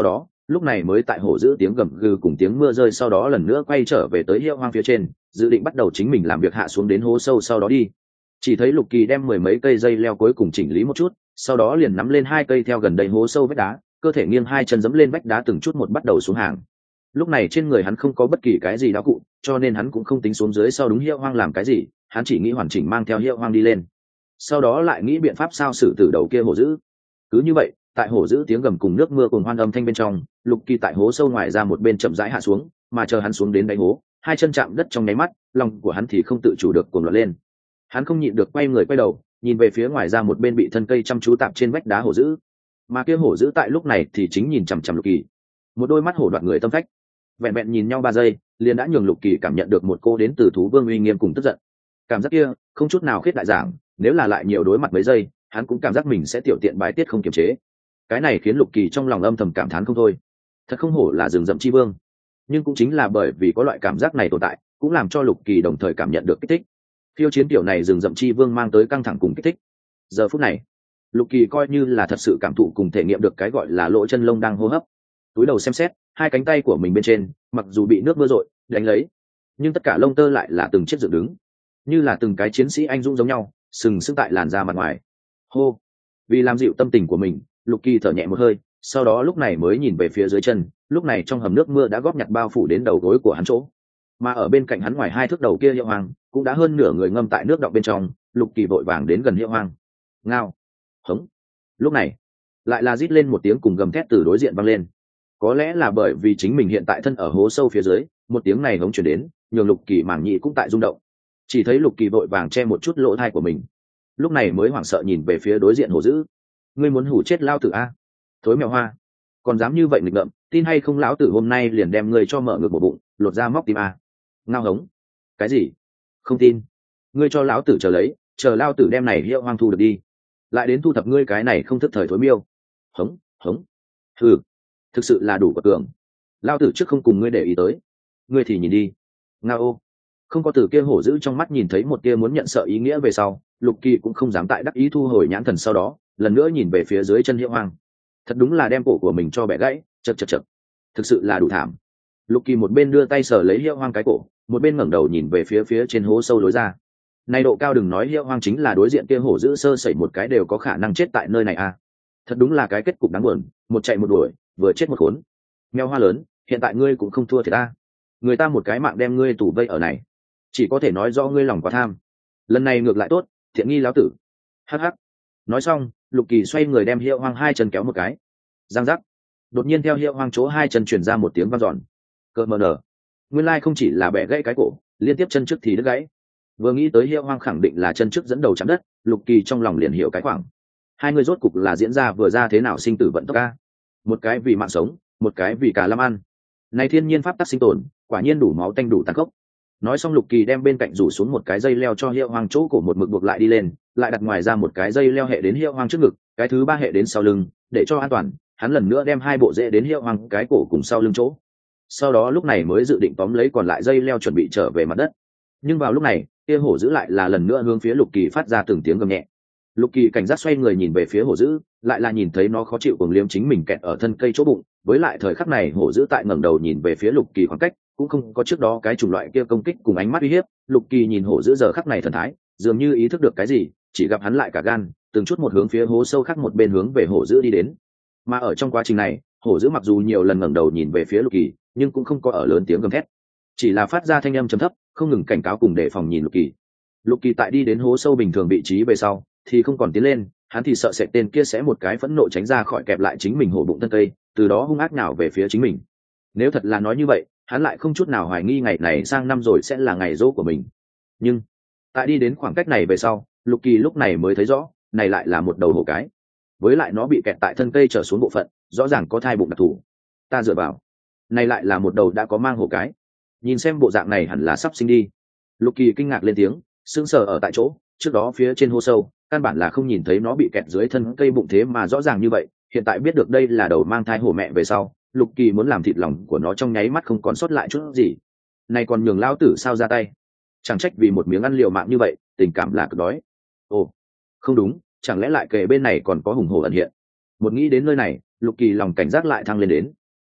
lúc này mới tại hổ dữ tiếng gầm gừ cùng tiếng mưa rơi sau đó lần nữa quay trở về tới hiệu hoang phía trên, dự định bắt đầu chính mình làm việc hạ xuống đến hố sâu sau đó đi. Chỉ thấy Lục Kỳ đem 10 mấy cây dây leo cuối cùng chỉnh lý một chút, sau đó liền nắm lên 2 cây theo gần đây hố sâu vách đá, cơ thể nghiêng 2 chân giẫm lên vách đá từng chút một bắt đầu xuống hàng. Lúc này trên người hắn không có bất kỳ cái gì đá cụ, cho nên hắn cũng không tính xuống dưới sau đúng hiệu hoang làm cái gì, hắn chỉ nghĩ hoàn chỉnh mang theo hiệu hoang đi lên. Sau đó lại nghĩ biện pháp sao xử tử đầu kia hổ dữ. Cứ như vậy, tại hổ dữ tiếng gầm cùng nước mưa cùng hoan âm thanh bên trong, Lục Kỳ tại hố sâu ngoài ra một bên chậm rãi hạ xuống, mà chờ hắn xuống đến đáy hố, 2 chân chạm đất trong nháy mắt, lòng của hắn thì không tự chủ được cuồng loạn lên. Hắn không nhịn được quay người quay đầu, nhìn về phía ngoài ra một bên bị thân cây chăm chú tạm trên vách đá hổ dữ, mà kia hổ dữ tại lúc này thì chính nhìn chằm chằm Lục Kỳ, một đôi mắt hổ đoạt người tâm phách. Vẹn vẹn nhìn nhau 3 giây, liền đã nhường Lục Kỳ cảm nhận được một cô đến từ thú vương uy nghiêm cùng tức giận. Cảm giác kia không chút nào khiết đại giảng, nếu là lại nhiều đối mặt mấy giây, hắn cũng cảm giác mình sẽ tiểu tiện bái tiết không kiềm chế. Cái này khiến Lục Kỳ trong lòng âm thầm cảm thán không thôi. Thật không hổ là rừng rậm chi vương. Nhưng cũng chính là bởi vì có loại cảm giác này tồn tại, cũng làm cho Lục Kỳ đồng thời cảm nhận được kích thích. Khiêu chiến tiểu này rừng rậm chi vương mang tới căng thẳng cùng kích thích. Giờ phút này, Lục Kỳ coi như là thật sự cảm thụ cùng thể nghiệm được cái gọi là lỗ chân lông đang hô hấp. Túi đầu xem xét, 2 cánh tay của mình bên trên, mặc dù bị nước mưa rội đánh lấy, nhưng tất cả lông tơ lại là từng chiếc dựng đứng, như là từng cái chiến sĩ anh dũng giống nhau, sừng sững tại làn da mặt ngoài. Hô, vì làm dịu tâm tình của mình, Lục Kỳ thở nhẹ một hơi, sau đó lúc này mới nhìn về phía dưới chân, lúc này trong hầm nước mưa đã góp nhặt bao phủ đến đầu gối của hắn chỗ, mà ở bên cạnh hắn ngoài 2 thước đầu kia hiệu hoàng cũng đã hơn nửa người ngâm tại nước đọng bên trong. Lục Kỳ vội vàng đến gần hiệu hoàng, ngao, hống. Lúc này lại là rít lên một tiếng cùng gầm thét từ đối diện vang lên. Có lẽ là bởi vì chính mình hiện tại thân ở hố sâu phía dưới, một tiếng này hống chuyển đến, nhường Lục Kỳ mảng nhị cũng tại rung động. Chỉ thấy Lục Kỳ vội vàng che một chút lỗ tai của mình, lúc này mới hoảng sợ nhìn về phía đối diện hổ dữ. Ngươi muốn hủ chết lao tử a? Thối mèo hoa, còn dám như vậy nghịch ngợm, tin hay không lão tử hôm nay liền đem ngươi cho mở ngực một bụng, lột ra móc tim a. Ngao hống. Cái gì? Không tin. Ngươi cho lão tử chờ lấy, chờ lao tử đem này hiệu hoang thu được đi, lại đến thu thập ngươi cái này không thức thời thối miêu. Hống hống. Ừ, thực sự là đủ quật cường. Lao tử trước không cùng ngươi để ý tới, ngươi thì nhìn đi. Ngao ô. Không có từ kia hổ dữ trong mắt nhìn thấy một kia muốn nhận sợ ý nghĩa về sau, Lục Kỳ cũng không dám tại đắc ý thu hồi nhãn thần, sau đó lần nữa nhìn về phía dưới chân hiệu hoang. Thật đúng là đem cổ của mình cho bẻ gãy, chật chật chật, thực sự là đủ thảm. Lục Kỳ một bên đưa tay sờ lấy hiệu hoang cái cổ, một bên ngẩng đầu nhìn về phía trên hố sâu lối ra. Này độ cao đừng nói hiệu hoang chính là đối diện kia hổ dữ sơ sẩy một cái đều có khả năng chết tại nơi này à. Thật đúng là cái kết cục đáng buồn, một chạy một đuổi, vừa chết một khốn. Mèo hoa lớn, hiện tại ngươi cũng không thua thiệt ta. Người ta một cái mạng đem ngươi tù vây ở này, chỉ có thể nói do ngươi lòng quá tham. Lần này ngược lại tốt, thiện nghi lão tử. Hắc hắc. Nói xong, Lục Kỳ xoay người đem hiệu hoang 2 chân kéo một cái. Giang giác. Đột nhiên theo hiệu hoang chỗ 2 chân truyền ra một tiếng vang dọn. Cơ mờ nở. Nguyên lai không chỉ là bẻ gãy cái cổ, liên tiếp chân trước thì đứt gãy. Vừa nghĩ tới hiệu hoang khẳng định là chân trước dẫn đầu chạm đất, Lục Kỳ trong lòng liền hiểu cái khoảng. Hai người rốt cục là diễn ra vừa ra thế nào sinh tử vận tốc a. Một cái vì mạng sống, một cái vì cả lâm ăn. Này thiên nhiên pháp tắc sinh tồn, quả nhiên đủ máu tanh đủ tàn khốc. Nói xong, Lục Kỳ đem bên cạnh rủ xuống một cái dây leo cho hiệu hoang chỗ cổ một mực buộc lại đi lên, lại đặt ngoài ra một cái dây leo hệ đến hiệu hoang trước ngực, cái thứ 3 hệ đến sau lưng, để cho an toàn. Hắn lần nữa đem 2 bộ rễ đến hiệu hoang cái cổ cùng sau lưng chỗ. Sau đó lúc này mới dự định tóm lấy còn lại dây leo chuẩn bị trở về mặt đất. Nhưng vào lúc này, kia hổ dữ lại là lần nữa hướng phía Lục Kỳ phát ra từng tiếng gầm nhẹ. Lục Kỳ cảnh giác xoay người nhìn về phía hổ dữ, lại là nhìn thấy nó khó chịu cuồng liếm chính mình kẹt ở thân cây chỗ bụng. Với lại thời khắc này hổ dữ tại ngẩng đầu nhìn về phía Lục Kỳ khoảng cách cũng không có trước đó cái chủng loại kia công kích cùng ánh mắt uy hiếp. Lục Kỳ nhìn hổ dữ giờ khắc này thần thái, dường như ý thức được cái gì, chỉ gặp hắn lại cả gan, từng chút một hướng phía hố sâu khác một bên hướng về hổ dữ đi đến. Mà ở trong quá trình này, hổ dữ mặc dù nhiều lần ngẩng đầu nhìn về phía Lục Kỳ, nhưng cũng không có ở lớn tiếng gầm thét, chỉ là phát ra thanh âm trầm thấp, không ngừng cảnh cáo cùng đề phòng nhìn Lục Kỳ. Lục Kỳ tại đi đến hố sâu bình thường vị trí về sau, thì không còn tiến lên, hắn thì sợ sệt tên kia sẽ một cái phẫn nộ tránh ra khỏi kẹp lại chính mình hổ bụng thân cây, từ đó hung ác nào về phía chính mình. Nếu thật là nói như vậy, hắn lại không chút nào hoài nghi ngày này sang năm rồi sẽ là ngày dỗ của mình. Nhưng tại đi đến khoảng cách này về sau, Lục Kỳ lúc này mới thấy rõ, này lại là một đầu hổ cái, với lại nó bị kẹt tại thân cây trở xuống bộ phận, rõ ràng có thai bụng đặc thù. Ta dựa vào, này lại là một đầu đã có mang hổ cái, nhìn xem bộ dạng này hẳn là sắp sinh đi. Lục Kỳ kinh ngạc lên tiếng, sững sờ ở tại chỗ. Trước đó phía trên hố sâu, căn bản là không nhìn thấy nó bị kẹt dưới thân cây bụng, thế mà rõ ràng như vậy. Hiện tại biết được đây là đầu mang thai hổ mẹ về sau, Lục Kỳ muốn làm thịt lòng của nó trong nháy mắt không còn sót lại chút gì. Này còn nhường lao tử sao ra tay? Chẳng trách vì một miếng ăn liều mạng như vậy, tình cảm là cực đói. Ồ, không đúng, chẳng lẽ lại kề bên này còn có hùng hổ ẩn hiện? Một nghĩ đến nơi này, Lục Kỳ lòng cảnh giác lại thăng lên đến.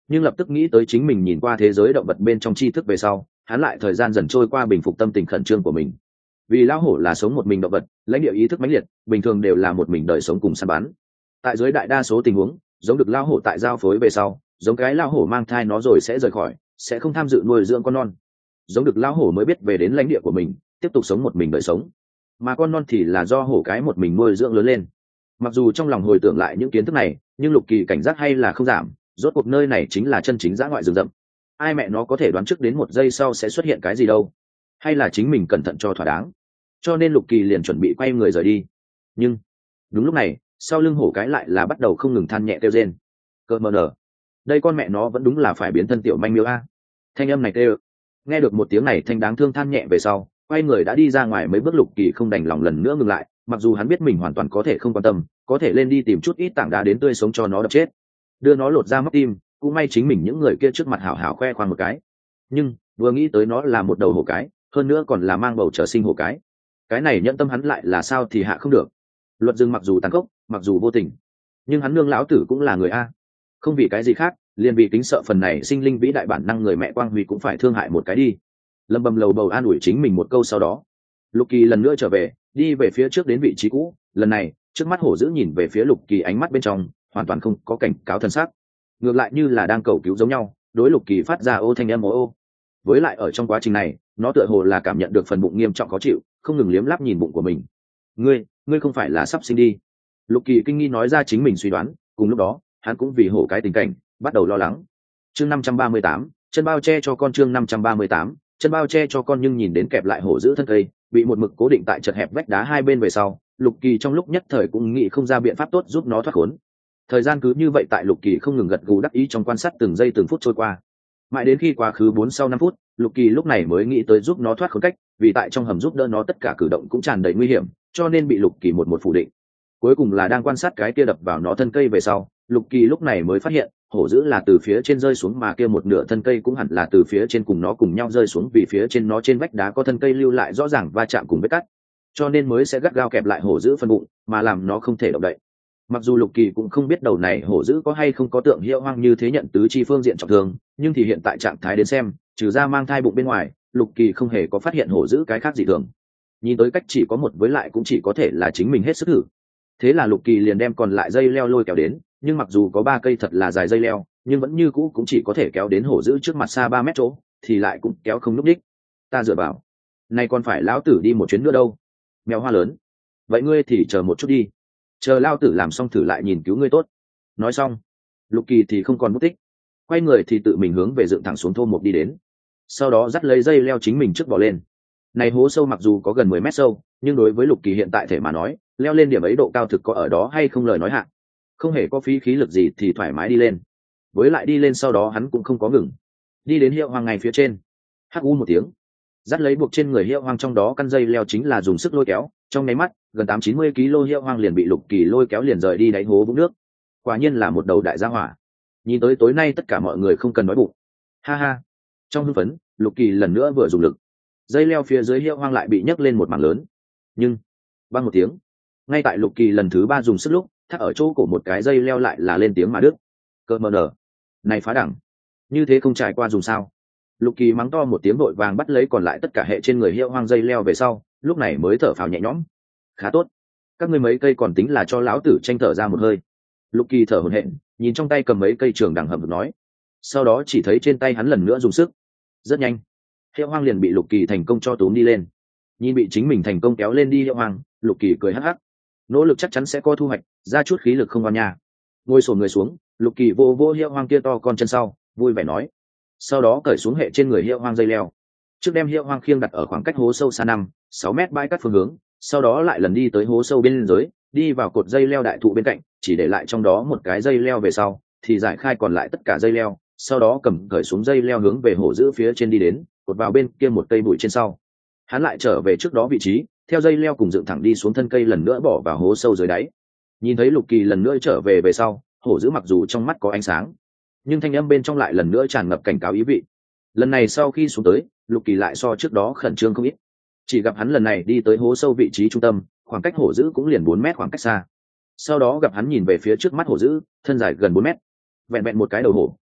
nhưng lập tức nghĩ tới chính mình nhìn qua thế giới động vật bên trong tri thức về sau, hắn lại thời gian dần trôi qua bình phục tâm tình khẩn trương của mình. Vì lão hổ là sống một mình động vật, lãnh địa ý thức mãnh liệt, bình thường đều là một mình đời sống cùng săn bắn. Tại dưới đại đa số tình huống, giống được lão hổ tại giao phối về sau, giống cái lão hổ mang thai nó rồi sẽ rời khỏi, sẽ không tham dự nuôi dưỡng con non. Giống được lão hổ mới biết về đến lãnh địa của mình, tiếp tục sống một mình đời sống, mà con non thì là do hổ cái một mình nuôi dưỡng lớn lên. Mặc dù trong lòng hồi tưởng lại những kiến thức này, nhưng Lục Kỳ cảnh giác hay là không giảm, rốt cuộc nơi này chính là chân chính dã ngoại rừng rậm. Ai mẹ nó có thể đoán trước đến một giây sau sẽ xuất hiện cái gì đâu, hay là chính mình cẩn thận cho thỏa đáng. Cho nên Lục Kỳ liền chuẩn bị quay người rời đi. Nhưng đúng lúc này, sau lưng hổ cái lại là bắt đầu không ngừng than nhẹ kêu rên. Cơ mờ nở, đây con mẹ nó vẫn đúng là phải biến thân tiểu manh miêu a. Thanh âm này kêu, nghe được một tiếng này thanh đáng thương than nhẹ về sau, quay người đã đi ra ngoài mấy bước. Lục Kỳ không đành lòng lần nữa ngừng lại, mặc dù hắn biết mình hoàn toàn có thể không quan tâm, có thể lên đi tìm chút ít tảng đá đến tươi sống cho nó đập chết, đưa nó lột ra móc tim, cũng may chính mình những người kia trước mặt hảo hảo khoe khoang một cái. Nhưng vừa nghĩ tới nó là một đầu hổ cái, hơn nữa còn là mang bầu trở sinh hổ cái này nhẫn tâm hắn lại là sao thì hạ không được. Luật rừng mặc dù tàn khốc, mặc dù vô tình, nhưng hắn nương lão tử cũng là người a, không vì cái gì khác, liền vì kính sợ phần này sinh linh vĩ đại bản năng người mẹ quang huy cũng phải thương hại một cái đi. Lâm bầm lầu bầu an ủi chính mình một câu sau đó, Lục Kỳ lần nữa trở về, đi về phía trước đến vị trí cũ. Lần này trước mắt hổ dữ nhìn về phía Lục Kỳ, ánh mắt bên trong hoàn toàn không có cảnh cáo thân xác, ngược lại như là đang cầu cứu giống nhau, đối Lục Kỳ phát ra ô thanh âm ô. Với lại ở trong quá trình này, nó tựa hồ là cảm nhận được phần bụng nghiêm trọng khó chịu, không ngừng liếm láp nhìn bụng của mình. Ngươi không phải là sắp sinh đi? Lục Kỳ kinh nghi nói ra chính mình suy đoán. Cùng lúc đó hắn cũng vì hổ cái tình cảnh bắt đầu lo lắng. Chương 538, chân bao che cho con. Chương 538, chân bao che cho con. Nhưng nhìn đến kẹp lại hổ giữ thân cây bị một mực cố định tại chật hẹp vách đá hai bên về sau, Lục Kỳ trong lúc nhất thời cũng nghĩ không ra biện pháp tốt giúp nó thoát khốn. Thời gian cứ như vậy tại Lục Kỳ không ngừng gật gù đắc ý trong quan sát từng giây từng phút trôi qua, mãi đến khi quá khứ 4 sau 5 phút, Lục Kỳ lúc này mới nghĩ tới giúp nó thoát khốn cách, vì tại trong hầm giúp đỡ nó tất cả cử động cũng tràn đầy nguy hiểm, cho nên bị Lục Kỳ một phủ định. Cuối cùng là đang quan sát cái kia đập vào nó thân cây về sau, Lục Kỳ lúc này mới phát hiện hổ dữ là từ phía trên rơi xuống, mà kia một nửa thân cây cũng hẳn là từ phía trên cùng nó cùng nhau rơi xuống, vì phía trên nó trên vách đá có thân cây lưu lại rõ ràng va chạm cùng vết cắt, cho nên mới sẽ gắt gao kẹp lại hổ dữ phần bụng, mà làm nó không thể động đậy. Mặc dù Lục Kỳ cũng không biết đầu này hổ dữ có hay không có tượng hiệu hoang như thế nhận tứ chi phương diện trọng thương, nhưng thì hiện tại trạng thái đến xem, trừ ra mang thai bụng bên ngoài, Lục Kỳ không hề có phát hiện hổ dữ cái khác gì thường. Nhìn tới cách chỉ có một, với lại cũng chỉ có thể là chính mình hết sức thử. Thế là Lục Kỳ liền đem còn lại dây leo lôi kéo đến, nhưng mặc dù có 3 cây thật là dài dây leo, nhưng vẫn như cũ cũng chỉ có thể kéo đến hổ dữ trước mặt xa 3 mét chỗ, thì lại cũng kéo không lúc đích. Ta dựa vào, nay còn phải lão tử đi một chuyến nữa đâu. Mèo hoa lớn, vậy ngươi thì chờ một chút đi, chờ lao tử làm xong thử lại nhìn cứu ngươi tốt. Nói xong, Lục Kỳ thì không còn mất tích, quay người thì tự mình hướng về dựng thẳng xuống thô mục đi đến, sau đó dắt lấy dây leo chính mình trước bỏ lên. Này hố sâu mặc dù có gần 10 mét sâu, nhưng đối với Lục Kỳ hiện tại thể mà nói, leo lên điểm ấy độ cao thực có ở đó hay không lời nói hạn, không hề có phí khí lực gì thì thoải mái đi lên. Với lại đi lên sau đó hắn cũng không có ngừng, đi đến hiệu hoang ngay phía trên, hắc u một tiếng, dắt lấy buộc trên người hiệu hoang, trong đó căn dây leo chính là dùng sức lôi kéo, trong nháy mắt gần 890 kg hiệu hoang liền bị Lục Kỳ lôi kéo liền rời đi đáy hố vũng nước. Quả nhiên là một đầu đại gia hỏa. Nhìn tới tối nay tất cả mọi người không cần nói bụng. Ha ha. Trong hưng phấn, Lục Kỳ lần nữa vừa dùng lực, dây leo phía dưới hiệu hoang lại bị nhấc lên một mảng lớn. Nhưng băng một tiếng, ngay tại Lục Kỳ lần thứ 3 dùng sức lúc, thắt ở chỗ cổ một cái dây leo lại là lên tiếng mà đứt. Cơ mờ nở, này phá đẳng, như thế không trải qua dùng sao? Lục Kỳ mắng to một tiếng, vội vàng bắt lấy còn lại tất cả hệ trên người hiệu hoang dây leo về sau, lúc này mới thở phào nhẹ nhõm. Khá tốt, các ngươi mấy cây còn tính là cho lão tử tranh thở ra một hơi. Lục Kỳ thở hổn hển, nhìn trong tay cầm mấy cây trường đằng hầm nói. Sau đó chỉ thấy trên tay hắn lần nữa dùng sức, rất nhanh hiệu hoang liền bị Lục Kỳ thành công cho túm đi lên. Nhìn bị chính mình thành công kéo lên đi hiệu hoang, Lục Kỳ cười hắc hắc, nỗ lực chắc chắn sẽ có thu hoạch, ra chút khí lực không vào nhà. Ngồi xổm người xuống, Lục Kỳ vô vô hiệu hoang kia to con chân sau, vui vẻ nói. Sau đó cởi xuống hệ trên người hiệu hoang dây leo, trước đem hiệu hoang khiêng đặt ở khoảng cách hố sâu xa 5-6 mét bãi cắt phương hướng, sau đó lại lần đi tới hố sâu bên dưới, đi vào cột dây leo đại thụ bên cạnh, chỉ để lại trong đó một cái dây leo về sau thì giải khai còn lại tất cả dây leo, sau đó cầm cởi xuống dây leo hướng về hổ giữ phía trên đi đến, cột vào bên kia một cây bụi trên sau. Hắn lại trở về trước đó vị trí, theo dây leo cùng dựng thẳng đi xuống thân cây, lần nữa bỏ vào hố sâu dưới đáy. Nhìn thấy Lục Kỳ lần nữa trở về về sau, hổ giữ mặc dù trong mắt có ánh sáng, nhưng thanh âm bên trong lại lần nữa tràn ngập cảnh cáo ý vị. Lần này sau khi xuống tới, Lục Kỳ lại so trước đó khẩn trương không ít. Chỉ gặp hắn lần này đi tới hố sâu vị trí trung tâm, khoảng cách hổ dữ cũng liền 4 mét khoảng cách xa. Sau đó gặp hắn nhìn về phía trước mắt hổ dữ, thân dài gần 4 mét, vẹn vẹn một cái đầu hổ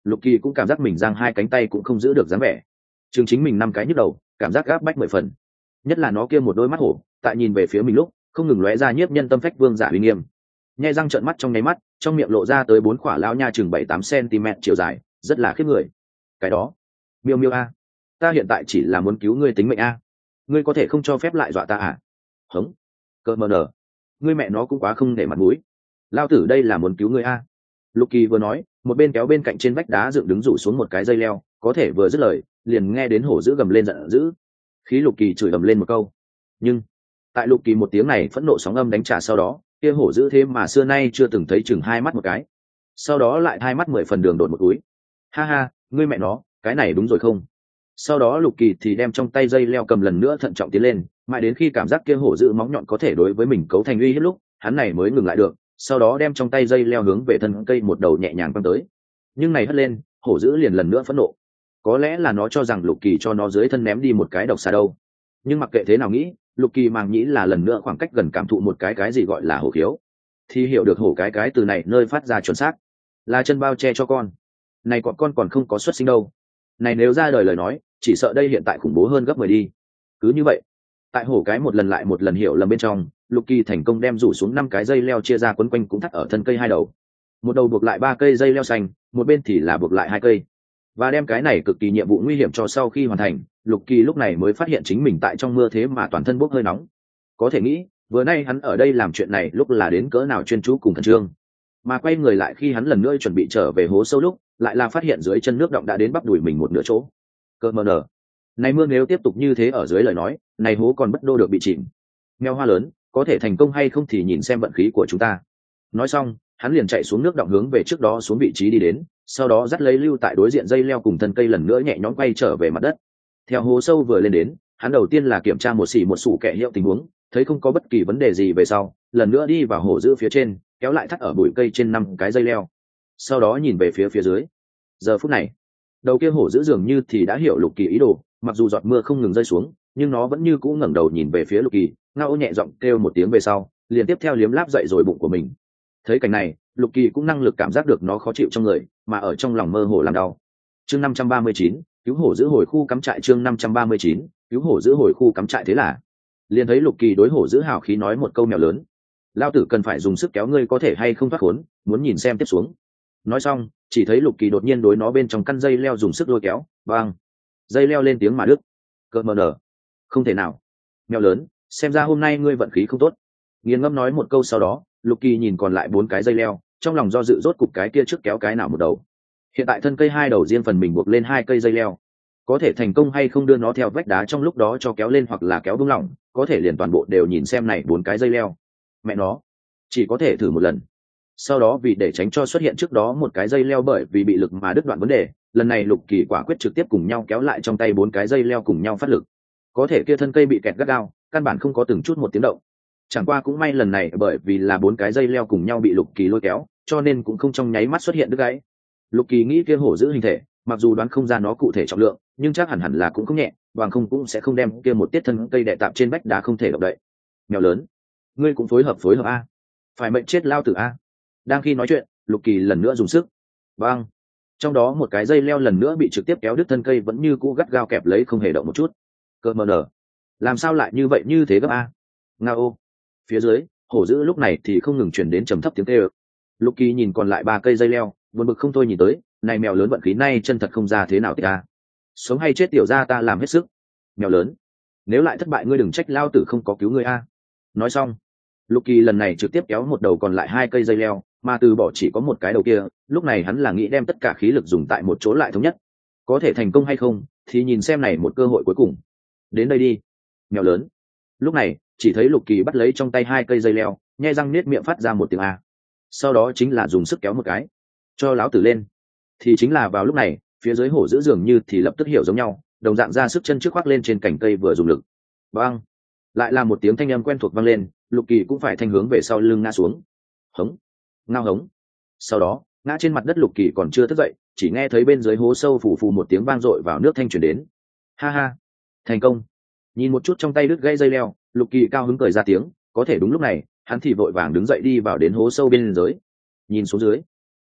Lục Kỳ cũng cảm giác mình giang hai cánh tay cũng không giữ được dáng vẻ, chừng chính mình 5 cái nhức đầu, cảm giác gáp bách 10 phần. Nhất là nó kia một đôi mắt hổ tại nhìn về phía mình lúc không ngừng lóe ra nhiếp nhân tâm phách vương giả uy nghiêm. Nhai răng trợn mắt trong nháy mắt, trong miệng lộ ra tới 4 khỏa lão nha chừng 7-8 cm chiều dài, rất là khiếp người. Cái đó, miêu miêu a, ta hiện tại chỉ là muốn cứu ngươi tính mệnh a, ngươi có thể không cho phép lại dọa ta à? Hống, cơ mờ nở, ngươi mẹ nó cũng quá không để mặt mũi. Lao tử đây là muốn cứu ngươi a. Lục Kỳ vừa nói, một bên kéo bên cạnh trên vách đá dựng đứng rủ xuống một cái dây leo, có thể vừa dứt lời, liền nghe đến hổ dữ gầm lên giận dữ. Khí Lục Kỳ chửi ầm lên một câu. Nhưng tại Lục Kỳ một tiếng này phẫn nộ sóng âm đánh trả sau đó, kia hổ dữ thế mà xưa nay chưa từng thấy chừng 2 mắt một cái. Sau đó lại 2 mắt 10 phần đường đột một túi. Ha ha, ngươi mẹ nó, cái này đúng rồi không? Sau đó Lục Kỳ thì đem trong tay dây leo cầm lần nữa thận trọng tiến lên, mãi đến khi cảm giác kia hổ dữ móng nhọn có thể đối với mình cấu thành uy hiếp lúc, hắn này mới ngừng lại được, sau đó đem trong tay dây leo hướng về thân cây một đầu nhẹ nhàng quăng tới. Nhưng này hất lên, hổ dữ liền lần nữa phẫn nộ. Có lẽ là nó cho rằng Lục Kỳ cho nó dưới thân ném đi một cái độc xà đâu. Nhưng mặc kệ thế nào nghĩ, Lục Kỳ màng nhĩ là lần nữa khoảng cách gần cảm thụ một cái gì gọi là hổ khiếu, thì hiểu được hổ cái từ này nơi phát ra chuẩn xác là chân bao che cho con. Này con còn không có xuất sinh đâu. Này nếu ra đời lời nói, chỉ sợ đây hiện tại khủng bố hơn gấp 10 đi. Cứ như vậy, tại hổ cái một lần lại một lần hiểu lầm bên trong, Lục Kỳ thành công đem rủ xuống 5 cái dây leo chia ra quấn quanh cũng thắt ở thân cây 2 đầu. Một đầu buộc lại 3 cây dây leo xanh, một bên thì là buộc lại 2 cây. Và đem cái này cực kỳ nhiệm vụ nguy hiểm cho sau khi hoàn thành, Lục Kỳ lúc này mới phát hiện chính mình tại trong mưa thế mà toàn thân bốc hơi nóng. Có thể nghĩ, vừa nay hắn ở đây làm chuyện này lúc là đến cỡ nào chuyên chú cùng khẩn trương. Mà quay người lại khi hắn lần nữa chuẩn bị trở về hố sâu lúc, lại là phát hiện dưới chân nước động đã đến bắp đùi mình một nửa chỗ. Cơ mờ nở. Này mưa nếu tiếp tục như thế ở dưới lời nói, này hố còn bất đô được bị chìm. Mèo hoa lớn, có thể thành công hay không thì nhìn xem vận khí của chúng ta. Nói xong, hắn liền chạy xuống nước động hướng về trước đó xuống vị trí đi đến, sau đó dắt lấy lưu tại đối diện dây leo cùng thân cây lần nữa nhẹ nhõm quay trở về mặt đất. Theo hố sâu vừa lên đến, hắn đầu tiên là kiểm tra một xỉ một sủ kẻ hiệu tình huống, thấy không có bất kỳ vấn đề gì về sau, lần nữa đi vào hổ giữ phía trên, kéo lại thắt ở bụi cây trên 5 cái dây leo. Sau đó nhìn về phía dưới. Giờ phút này, đầu kia hổ giữ dường như thì đã hiểu Lục Kỳ ý đồ, mặc dù giọt mưa không ngừng rơi xuống, nhưng nó vẫn như cũ ngẩng đầu nhìn về phía Lục Kỳ, ngao nhẹ giọng kêu một tiếng về sau, liền tiếp theo liếm láp dậy rồi bụng của mình. Thấy cảnh này, Lục Kỳ cũng năng lực cảm giác được nó khó chịu trong người, mà ở trong lòng mơ hồ làm đau. Chương 539, cứu hổ giữ hồi khu cắm trại. Chương 539, cứu hổ giữ hồi khu cắm trại. Thế là liền thấy Lục Kỳ đối hổ giữ hào khí nói một câu mèo lớn, lao tử cần phải dùng sức kéo ngươi có thể hay không thoát khốn, muốn nhìn xem tiếp xuống. Nói xong, chỉ thấy Lục Kỳ đột nhiên đối nó bên trong căn dây leo dùng sức lôi kéo, bang, dây leo lên tiếng mà đứt. Cơ mờ nở, không thể nào, mèo lớn, xem ra hôm nay ngươi vận khí không tốt. Nghiền ngẫm nói một câu sau đó, Lục Kỳ nhìn còn lại 4 cái dây leo, trong lòng do dự rốt cục cái kia trước kéo cái nào một đầu. Hiện tại thân cây 2 đầu riêng phần mình buộc lên 2 cây dây leo, có thể thành công hay không đưa nó theo vách đá trong lúc đó cho kéo lên hoặc là kéo buông lỏng, có thể liền toàn bộ đều nhìn xem này 4 cái dây leo. Mẹ nó, chỉ có thể thử một lần. Sau đó vì để tránh cho xuất hiện trước đó một cái dây leo bởi vì bị lực mà đứt đoạn vấn đề, lần này Lục Kỳ quả quyết trực tiếp cùng nhau kéo lại trong tay 4 cái dây leo cùng nhau phát lực. Có thể kia thân cây bị kẹt gắt gao, căn bản không có từng chút một tiếng động. Chẳng qua cũng may lần này bởi vì là 4 cái dây leo cùng nhau bị Lục Kỳ lôi kéo, cho nên cũng không trong nháy mắt xuất hiện đứt gãy. Lục Kỳ nghĩ kia hổ giữ hình thể, mặc dù đoán không ra nó cụ thể trọng lượng, nhưng chắc hẳn là cũng không nhẹ, bằng không cũng sẽ không đem kia một tiết thân cây đè tạm trên vách đá không thể động đậy. Mèo lớn, ngươi cũng phối hợp a, phải mệnh chết lao tử a. Đang khi nói chuyện, Lục Kỳ lần nữa dùng sức, bang, trong đó một cái dây leo lần nữa bị trực tiếp kéo đứt, thân cây vẫn như cũ gắt gao kẹp lấy không hề động một chút. Cơ mờ nở, làm sao lại như vậy như thế gấp a? Ngao. Phía dưới, hổ dữ lúc này thì không ngừng truyền đến trầm thấp tiếng kêu. Lục Kỳ nhìn còn lại 3 cây dây leo, buồn bực không thôi nhìn tới, này mèo lớn vận khí nay chân thật không ra thế nào ta. Sống hay chết tiểu ra ta làm hết sức. Mèo lớn, nếu lại thất bại ngươi đừng trách lao tử không có cứu ngươi a. Nói xong, Lục Kỳ lần này trực tiếp kéo một đầu còn lại 2 cây dây leo, mà từ bỏ chỉ có một cái đầu kia, lúc này hắn là nghĩ đem tất cả khí lực dùng tại một chỗ lại thống nhất. Có thể thành công hay không, thì nhìn xem này một cơ hội cuối cùng. Đến đây đi, mèo lớn. Lúc này, chỉ thấy Lục Kỳ bắt lấy trong tay 2 cây dây leo, nhe răng nết miệng phát ra một tiếng a. Sau đó chính là dùng sức kéo một cái, cho láo tử lên. Thì chính là vào lúc này, phía dưới hổ giữ dường như thì lập tức hiểu giống nhau, đồng dạng ra sức chân trước khoác lên trên cành cây vừa dùng lực. Bang! Lại là một tiếng thanh âm quen thuộc vang lên, Lục Kỳ cũng phải thanh hướng về sau lưng ngã xuống. Hống! Ngao hống! Sau đó, ngã trên mặt đất Lục Kỳ còn chưa thức dậy, chỉ nghe thấy bên dưới hố sâu phù phù một tiếng vang dội vào nước thanh truyền đến. Ha ha! Thành công! Nhìn một chút trong tay đứt gãy dây leo, Lục Kỳ cao hứng cười ra tiếng, có thể đúng lúc này, hắn thì vội vàng đứng dậy đi vào đến hố sâu bên dưới. Nhìn xuống dưới,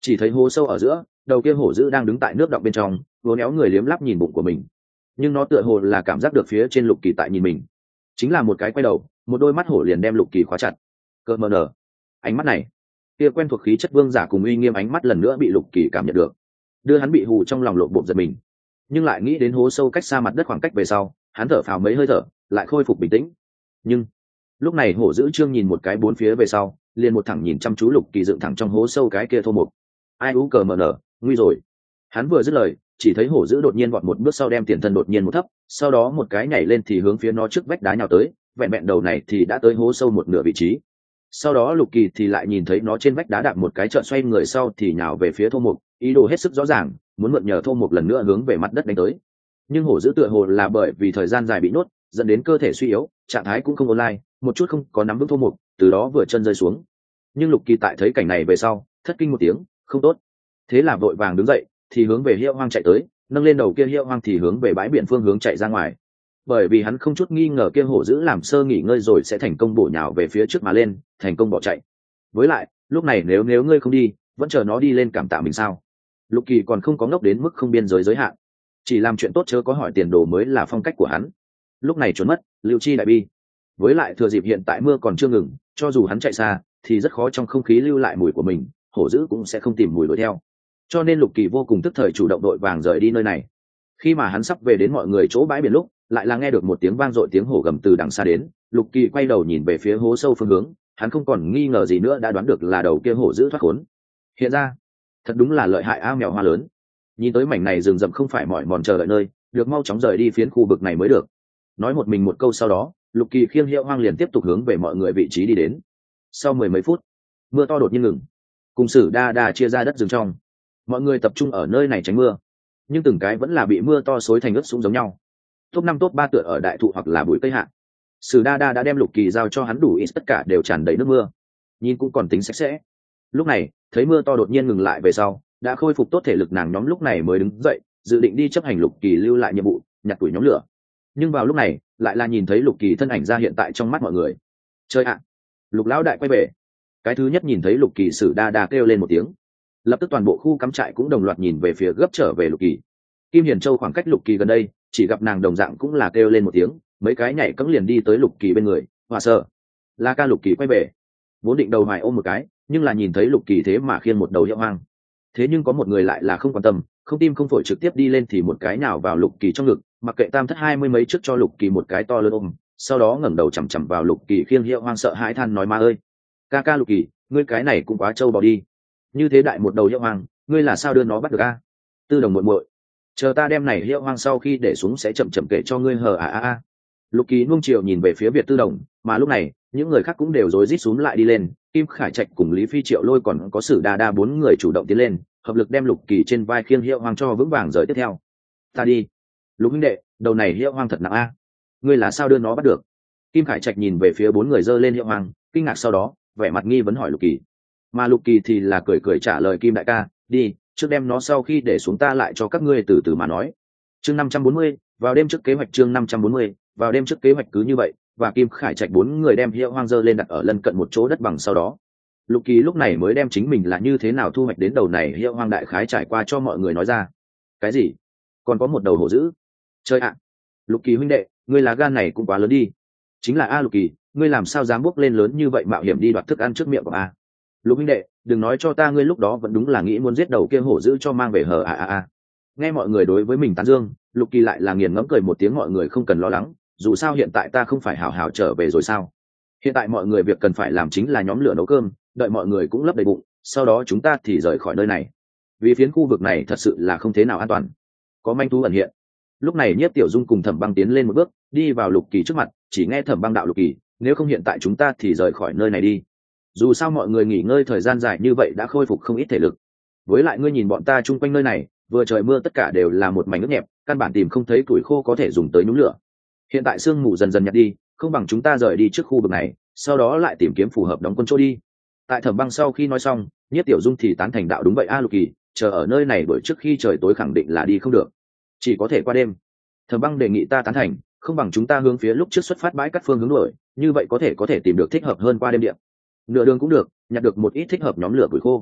chỉ thấy hố sâu ở giữa, đầu kia hổ dữ đang đứng tại nước đọng bên trong, vố néo người liếm lắp nhìn bụng của mình. Nhưng nó tựa hồ là cảm giác được phía trên Lục Kỳ tại nhìn mình, chính là một cái quay đầu, một đôi mắt hổ liền đem Lục Kỳ khóa chặt. Cơn mờ nở, ánh mắt này, kia quen thuộc khí chất vương giả cùng uy nghiêm ánh mắt lần nữa bị Lục Kỳ cảm nhận được, đưa hắn bị hù trong lòng lộn bộn giật mình. Nhưng lại nghĩ đến hố sâu cách xa mặt đất khoảng cách về sau, hắn thở phào mấy hơi thở, lại khôi phục bình tĩnh. Nhưng lúc này hổ dữ trương nhìn một cái bốn phía về sau, liền một thẳng nhìn chăm chú Lục Kỳ dựng thẳng trong hố sâu cái kia thô mục. Ai ú cờ mờ nở, nguy rồi. Hắn vừa dứt lời, chỉ thấy hổ dữ đột nhiên vọt một bước sau đem tiền thân đột nhiên một thấp, sau đó một cái nhảy lên thì hướng phía nó trước vách đá nhào tới, vẹn vẹn đầu này thì đã tới hố sâu một nửa vị trí. Sau đó Lục Kỳ thì lại nhìn thấy nó trên vách đá đạp một cái trợn xoay người sau thì nhào về phía thô mục, ý đồ hết sức rõ ràng, muốn mượn nhờ thô mục lần nữa hướng về mặt đất đánh tới. Nhưng hổ dữ tựa hồ là bởi vì thời gian dài bị nhốt, dẫn đến cơ thể suy yếu, trạng thái cũng không online, một chút không có nắm vững thô mục, từ đó vừa chân rơi xuống. Nhưng Lục Kỳ tại thấy cảnh này về sau, thất kinh một tiếng, không tốt. Thế là vội vàng đứng dậy, thì hướng về Hiệu Hoang chạy tới, nâng lên đầu kia Hiệu Hoang thì hướng về bãi biển phương hướng chạy ra ngoài. Bởi vì hắn không chút nghi ngờ kia hổ dữ làm sơ nghỉ ngơi rồi sẽ thành công bổ nhào về phía trước mà lên, thành công bỏ chạy. Với lại, lúc này nếu ngươi không đi, vẫn chờ nó đi lên cảm tạ mình sao? Lục Kỳ còn không có ngốc đến mức không biên giới giới hạn, chỉ làm chuyện tốt chớ có hỏi tiền đồ mới là phong cách của hắn. Lúc này trốn mất, lưu chi đại bi. Với lại thừa dịp hiện tại mưa còn chưa ngừng, cho dù hắn chạy xa, thì rất khó trong không khí lưu lại mùi của mình, hổ dữ cũng sẽ không tìm mùi đuổi theo. Cho nên Lục Kỳ vô cùng tức thời chủ động đội vàng rời đi nơi này. Khi mà hắn sắp về đến mọi người chỗ bãi biển lúc, lại là nghe được một tiếng vang dội tiếng hổ gầm từ đằng xa đến. Lục Kỳ quay đầu nhìn về phía hố sâu phương hướng, hắn không còn nghi ngờ gì nữa đã đoán được là đầu kia hổ dữ thoát khốn. Hiện ra, thật đúng là lợi hại a mèo hoa lớn. Nhìn tới mảnh này rừng rậm không phải mỏi mòn chờ đợi nơi, được mau chóng rời đi phiến khu vực này mới được. Nói một mình một câu sau đó, Lục Kỳ khiêng Hiệu Hoang liền tiếp tục hướng về mọi người vị trí đi đến. Sau mười mấy phút, mưa to đột nhiên ngừng, cùng Sử Đa Đa chia ra đất rừng trong. Mọi người tập trung ở nơi này tránh mưa, nhưng từng cái vẫn là bị mưa to xối thành ướt sũng giống nhau. Top 5 top 3 tựa ở đại thụ hoặc là bụi cây hạ. Sử Đa Đa đã đem Lục Kỳ giao cho hắn đủ ít, tất cả đều tràn đầy nước mưa, nhìn cũng còn tính sạch sẽ. Lúc này thấy mưa to đột nhiên ngừng lại về sau, đã khôi phục tốt thể lực, nàng nhóm lúc này mới đứng dậy, dự định đi chấp hành Lục Kỳ lưu lại nhiệm vụ, nhặt tuổi nhóm lửa. Nhưng vào lúc này lại là nhìn thấy Lục Kỳ thân ảnh ra hiện tại trong mắt mọi người. Chơi ạ! Lục lão đại quay về. Cái thứ nhất nhìn thấy Lục Kỳ, Sử Đa Đa kêu lên một tiếng. Lập tức toàn bộ khu cắm trại cũng đồng loạt nhìn về phía gấp trở về Lục Kỳ. Kim Hiền Châu khoảng cách Lục Kỳ gần đây, chỉ gặp nàng đồng dạng cũng là kêu lên một tiếng, mấy cái nhảy cẫng liền đi tới Lục Kỳ bên người. Hòa sợ là ca Lục Kỳ quay về, vốn định đầu hoài ôm một cái, nhưng là nhìn thấy Lục Kỳ thế mà khiêng một đầu Hiệu Hoang. Thế nhưng có một người lại là không quan tâm, không tim không phổi trực tiếp đi lên thì một cái nào vào Lục Kỳ trong ngực, mặc kệ tam thất 20 mấy trước cho Lục Kỳ một cái to lớn ôm, sau đó ngẩng đầu chằm chằm vào Lục Kỳ khiêng Hiệu Hoang, sợ hãi than nói: ma ơi, ca Lục Kỳ, ngươi cái này cũng quá trâu bò đi, như thế đại một đầu Hiệu Hoang, ngươi là sao đưa nó bắt được a? Tư Đồng muội muội, chờ ta đem này Hiệu Hoang sau khi để xuống sẽ chậm chậm kể cho ngươi hờ à. Lục Kỳ nuông chiều nhìn về phía Việt Tư Đồng, mà lúc này những người khác cũng đều rối rít xuống lại đi lên. Kim Khải Trạch cùng Lý Phi Triệu Lôi còn có Sử Đa Đa bốn người chủ động tiến lên, hợp lực đem Lục Kỳ trên vai khiêng Hiệu Hoang cho vững vàng rời tiếp theo. Ta đi, Lục huynh đệ, đầu này Hiệu Hoang thật nặng a, ngươi là sao đưa nó bắt được? Kim Khải Trạch nhìn về phía bốn người giơ lên Hiệu Hoang, kinh ngạc sau đó vẻ mặt nghi vấn hỏi Lục Kỳ. Mà Lục Kỳ thì là cười cười trả lời: Kim đại ca, đi, trước đem nó sau khi để xuống ta lại cho các ngươi từ từ mà nói. Chương 540, vào đêm trước kế hoạch. Chương 540, vào đêm trước kế hoạch. Cứ như vậy, và Kim Khải Trạch bốn người đem Hiệu Hoang dơ lên đặt ở lân cận một chỗ đất bằng, sau đó Lục Kỳ lúc này mới đem chính mình là như thế nào thu hoạch đến đầu này Hiệu Hoang đại khái trải qua cho mọi người nói ra. Cái gì? Còn có một đầu hổ dữ? Chơi ạ! Lục Kỳ huynh đệ, ngươi lá gan này cũng quá lớn đi. Chính là Lục Kỳ, ngươi làm sao dám bước lên lớn như vậy mạo hiểm đi đoạt thức ăn trước miệng của a? Lục huynh đệ, đừng nói cho ta ngươi lúc đó vẫn đúng là nghĩ muốn giết đầu kia hổ dữ cho mang về hờ à. Nghe mọi người đối với mình tán dương, Lục Kỳ lại là nghiền ngẫm cười một tiếng: mọi người không cần lo lắng, dù sao hiện tại ta không phải hào hào trở về rồi sao? Hiện tại mọi người việc cần phải làm chính là nhóm lửa nấu cơm, đợi mọi người cũng lấp đầy bụng, sau đó chúng ta thì rời khỏi nơi này. Vì phiến khu vực này thật sự là không thế nào an toàn, có manh thú ẩn hiện. Lúc này Nhiếp Tiểu Dung cùng Thẩm Băng tiến lên một bước, đi vào Lục Kỳ trước mặt, chỉ nghe Thẩm Băng đạo: Lục Kỳ, nếu không hiện tại chúng ta thì rời khỏi nơi này đi. Dù sao mọi người nghỉ ngơi thời gian dài như vậy đã khôi phục không ít thể lực. Với lại ngươi nhìn bọn ta chung quanh nơi này, vừa trời mưa tất cả đều là một mảnh ướt nhẹp, căn bản tìm không thấy củi khô có thể dùng tới nhúng lửa. Hiện tại sương mù dần dần nhạt đi, không bằng chúng ta rời đi trước khu vực này, sau đó lại tìm kiếm phù hợp đóng quân chỗ đi. Tại Thẩm Băng sau khi nói xong, Nhiếp Tiểu Dung thì tán thành đạo: đúng vậy Lục Kỳ, chờ ở nơi này đuổi trước khi trời tối khẳng định là đi không được, chỉ có thể qua đêm. Thẩm Băng đề nghị ta tán thành, không bằng chúng ta hướng phía lúc trước xuất phát bãi cắt phương hướng đuổi, như vậy có thể tìm được thích hợp hơn qua đêm điện. Nửa đường cũng được, nhặt được một ít thích hợp nhóm lửa củi khô.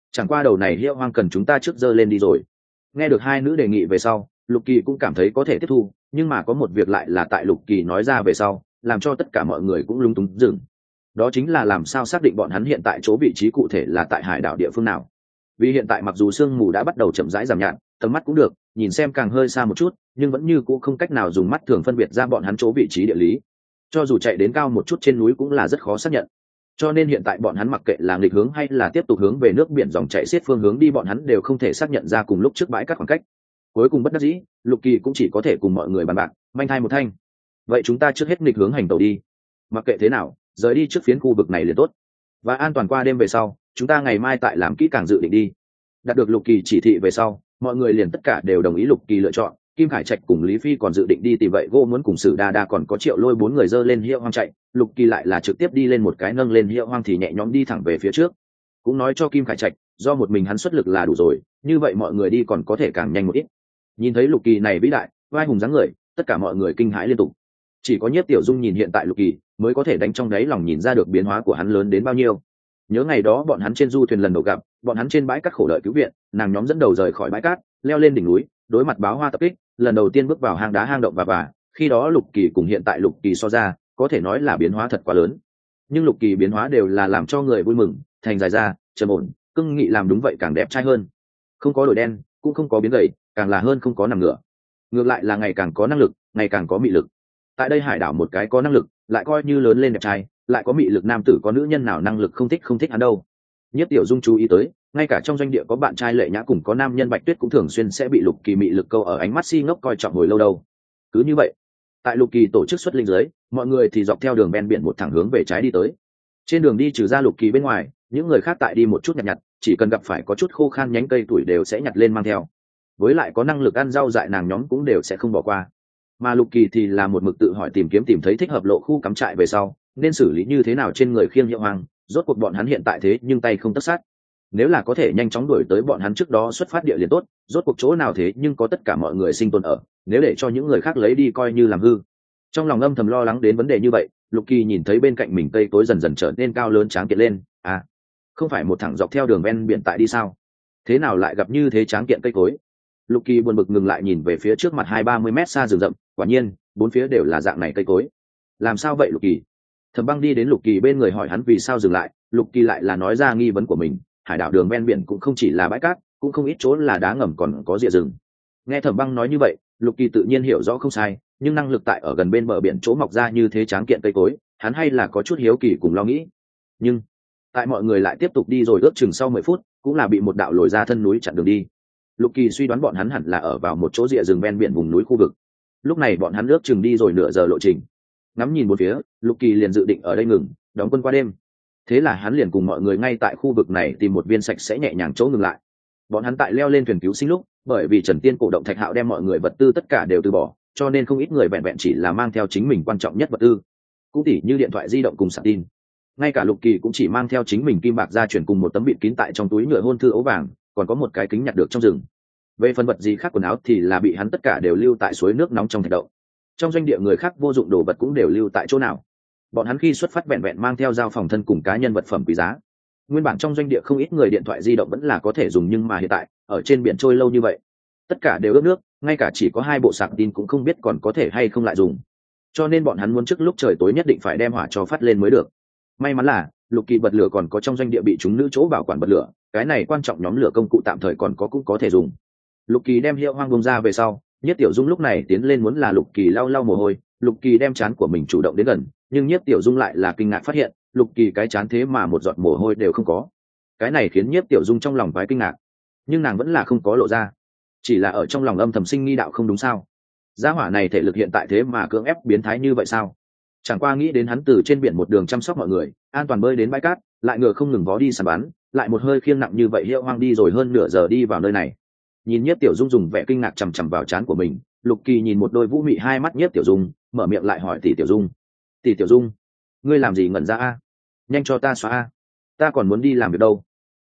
chẳng qua đầu này hiệu hoang cần chúng ta trước dơ lên đi rồi. Nghe được hai nữ đề nghị về sau, Lục Kỳ cũng cảm thấy có thể tiếp thu, nhưng mà có một việc lại là tại Lục Kỳ nói ra về sau làm cho tất cả mọi người cũng lung túng dừng. Đó chính là làm sao xác định bọn hắn hiện tại chỗ vị trí cụ thể là tại hải đảo địa phương nào. Vì hiện tại mặc dù sương mù đã bắt đầu chậm rãi giảm nhạt, tầm mắt cũng được nhìn xem càng hơi xa một chút, nhưng vẫn như cũng không cách nào dùng mắt thường phân biệt ra bọn hắn chỗ vị trí địa lý. Cho dù chạy đến cao một chút trên núi cũng là rất khó xác nhận. Cho nên hiện tại bọn hắn mặc kệ là nghịch hướng hay là tiếp tục hướng về nước biển dòng chảy xiết phương hướng đi, bọn hắn đều không thể xác nhận ra cùng lúc trước bãi cát khoảng cách. Cuối cùng bất đắc dĩ, Lục Kỳ cũng chỉ có thể cùng mọi người bàn bạc, manh thai một thanh. Vậy chúng ta trước hết nghịch hướng hành tàu đi. Mặc kệ thế nào, rời đi trước phiến khu vực này liền tốt. Và an toàn qua đêm về sau, chúng ta ngày mai tại làm kỹ càng dự định đi. Đạt được Lục Kỳ chỉ thị về sau, mọi người liền tất cả đều đồng ý Lục Kỳ lựa chọn. Kim Khải Trạch cùng Lý Phi còn dự định đi tìm vậy gô muốn cùng Sử Đa Đa còn có Triệu Lôi bốn người dơ lên hiệu hoang chạy, Lục Kỳ lại là trực tiếp đi lên một cái nâng lên hiệu hoang thì nhẹ nhõm đi thẳng về phía trước. Cũng nói cho Kim Khải Trạch, do một mình hắn xuất lực là đủ rồi, như vậy mọi người đi còn có thể càng nhanh một ít. Nhìn thấy Lục Kỳ này vĩ đại, vai hùng dáng người, tất cả mọi người kinh hãi liên tục. Chỉ có Nhiếp Tiểu Dung nhìn hiện tại Lục Kỳ, mới có thể đánh trong đáy lòng nhìn ra được biến hóa của hắn lớn đến bao nhiêu. Nhớ ngày đó bọn hắn trên du thuyền lần đầu gặp, bọn hắn trên bãi cát khổ đợi cứu viện, nàng nhóm dẫn đầu rời khỏi bãi cát, leo lên đỉnh núi, đối mặt báo hoa tập kích, lần đầu tiên bước vào hang đá hang động và khi đó Lục Kỳ cùng hiện tại Lục Kỳ so ra, có thể nói là biến hóa thật quá lớn. Nhưng Lục Kỳ biến hóa đều là làm cho người vui mừng, thành dài ra, trầm ổn, cưng nghị làm đúng vậy càng đẹp trai hơn. Không có đổi đen, cũng không có biến gầy, càng là hơn không có nằm ngửa. Ngược lại là ngày càng có năng lực, ngày càng có mị lực. Tại đây hải đảo một cái có năng lực, lại coi như lớn lên đẹp trai, lại có mị lực nam tử có nữ nhân nào năng lực không thích hắn đâu. Nhất Tiểu Dung chú ý tới, ngay cả trong doanh địa có bạn trai Lệ Nhã cùng có nam nhân Bạch Tuyết cũng thường xuyên sẽ bị Lục Kỳ mị lực câu ở ánh mắt si ngốc coi trọng hồi lâu đâu. Cứ như vậy, tại Lục Kỳ tổ chức xuất linh dưới, mọi người thì dọc theo đường ven biển một thẳng hướng về trái đi tới. Trên đường đi trừ ra Lục Kỳ bên ngoài, những người khác tại đi một chút nhặt, chỉ cần gặp phải có chút khô khan nhánh cây tuổi đều sẽ nhặt lên mang theo. Với lại có năng lực ăn rau dại nàng nhóm cũng đều sẽ không bỏ qua. Mà Lục Kỳ thì là một mực tự hỏi tìm thấy thích hợp lộ khu cắm trại về sau nên xử lý như thế nào trên người khiêng hiệu hoang. Rốt cuộc bọn hắn hiện tại thế nhưng tay không tất sát, nếu là có thể nhanh chóng đuổi tới bọn hắn trước đó xuất phát địa liền tốt. Rốt cuộc chỗ nào thế nhưng có tất cả mọi người sinh tồn ở, nếu để cho những người khác lấy đi coi như làm hư. Trong lòng âm thầm lo lắng đến vấn đề như vậy, Lục Kỳ nhìn thấy bên cạnh mình cây tối dần dần trở nên cao lớn tráng kiện lên. À, không phải một thẳng dọc theo đường ven biển tại đi sao, thế nào lại gặp như thế tráng kiện cây cối. Lục Kỳ buồn bực ngừng lại nhìn về phía trước mặt 20-30 mét xa rừng rậm, quả nhiên bốn phía đều là dạng này cây cối. Làm sao vậy Lục Kỳ? Thẩm Băng đi đến Lục Kỳ bên người hỏi hắn vì sao dừng lại. Lục Kỳ lại là nói ra nghi vấn của mình. Hải đảo đường ven biển cũng không chỉ là bãi cát, cũng không ít chỗ là đá ngầm còn có rìa rừng. Nghe Thẩm Băng nói như vậy, Lục Kỳ tự nhiên hiểu rõ không sai, nhưng năng lực tại ở gần bên bờ biển chỗ mọc ra như thế tráng kiện cây cối, hắn hay là có chút hiếu kỳ cùng lo nghĩ. Nhưng tại mọi người lại tiếp tục đi rồi ước chừng sau 10 phút, cũng là bị một đạo lồi ra thân núi chặn đường đi. Lục Kỳ suy đoán bọn hắn hẳn là ở vào một chỗ rìa rừng ven biển vùng núi khu vực. Lúc này bọn hắn ước chừng đi rồi nửa giờ lộ trình. Ngắm nhìn một phía, Lục Kỳ liền dự định ở đây ngừng đóng quân qua đêm. Thế là hắn liền cùng mọi người ngay tại khu vực này tìm một viên sạch sẽ nhẹ nhàng chỗ ngừng lại. Bọn hắn tại leo lên thuyền cứu sinh lúc, bởi vì Trần Tiên cổ động Thạch Hạo đem mọi người vật tư tất cả đều từ bỏ, cho nên không ít người vẹn vẹn chỉ là mang theo chính mình quan trọng nhất vật tư, cũng tỉ như điện thoại di động cùng sạc tin. Ngay cả Lục Kỳ cũng chỉ mang theo chính mình kim bạc gia truyền cùng một tấm bịt kín tại trong túi nhựa hôn thư ấu vàng, còn có một cái kính nhặt được trong rừng. Về phần vật gì khác quần áo thì là bị hắn tất cả đều lưu tại suối nước nóng trong thạch động. Trong doanh địa người khác vô dụng đồ vật cũng đều lưu tại chỗ nào. Bọn hắn khi xuất phát vẹn vẹn mang theo dao phòng thân cùng cá nhân vật phẩm quý giá. Nguyên bản trong doanh địa không ít người điện thoại di động vẫn là có thể dùng, nhưng mà hiện tại ở trên biển trôi lâu như vậy, tất cả đều ướt nước, ngay cả chỉ có 2 bộ sạc tin cũng không biết còn có thể hay không lại dùng. Cho nên bọn hắn muốn trước lúc trời tối nhất định phải đem hỏa cho phát lên mới được. May mắn là Lục Kỳ bật lửa còn có trong doanh địa bị chúng nữ chỗ bảo quản bật lửa, cái này quan trọng nhóm lửa công cụ tạm thời còn có cũng có thể dùng. Lục Kỳ đem hiệu hoang bông ra về sau, Nhiếp Tiểu Dung lúc này tiến lên muốn là Lục Kỳ lau lau mồ hôi. Lục Kỳ đem trán của mình chủ động đến gần, nhưng Nhiếp Tiểu Dung lại là kinh ngạc phát hiện Lục Kỳ cái trán thế mà một giọt mồ hôi đều không có. Cái này khiến Nhiếp Tiểu Dung trong lòng vái kinh ngạc, nhưng nàng vẫn là không có lộ ra, chỉ là ở trong lòng âm thầm sinh nghi đạo không đúng sao. Gia hỏa này thể lực hiện tại thế mà cưỡng ép biến thái như vậy sao? Chẳng qua nghĩ đến hắn từ trên biển một đường chăm sóc mọi người, an toàn bơi đến bãi cát, lại ngựa không ngừng vó đi săn bắn, lại một hơi khiêng nặng như vậy hiệu hoang đi rồi hơn nửa giờ đi vào nơi này. Nhìn Nhiếp Tiểu Dung dùng vẻ kinh ngạc chằm chằm vào trán của mình, Lục Kỳ nhìn một đôi vũ mị hai mắt Nhiếp Tiểu Dung, mở miệng lại hỏi tỷ Tiểu Dung, tỷ Tiểu Dung, ngươi làm gì ngẩn ra a? Nhanh cho ta xóa a, ta còn muốn đi làm việc đâu.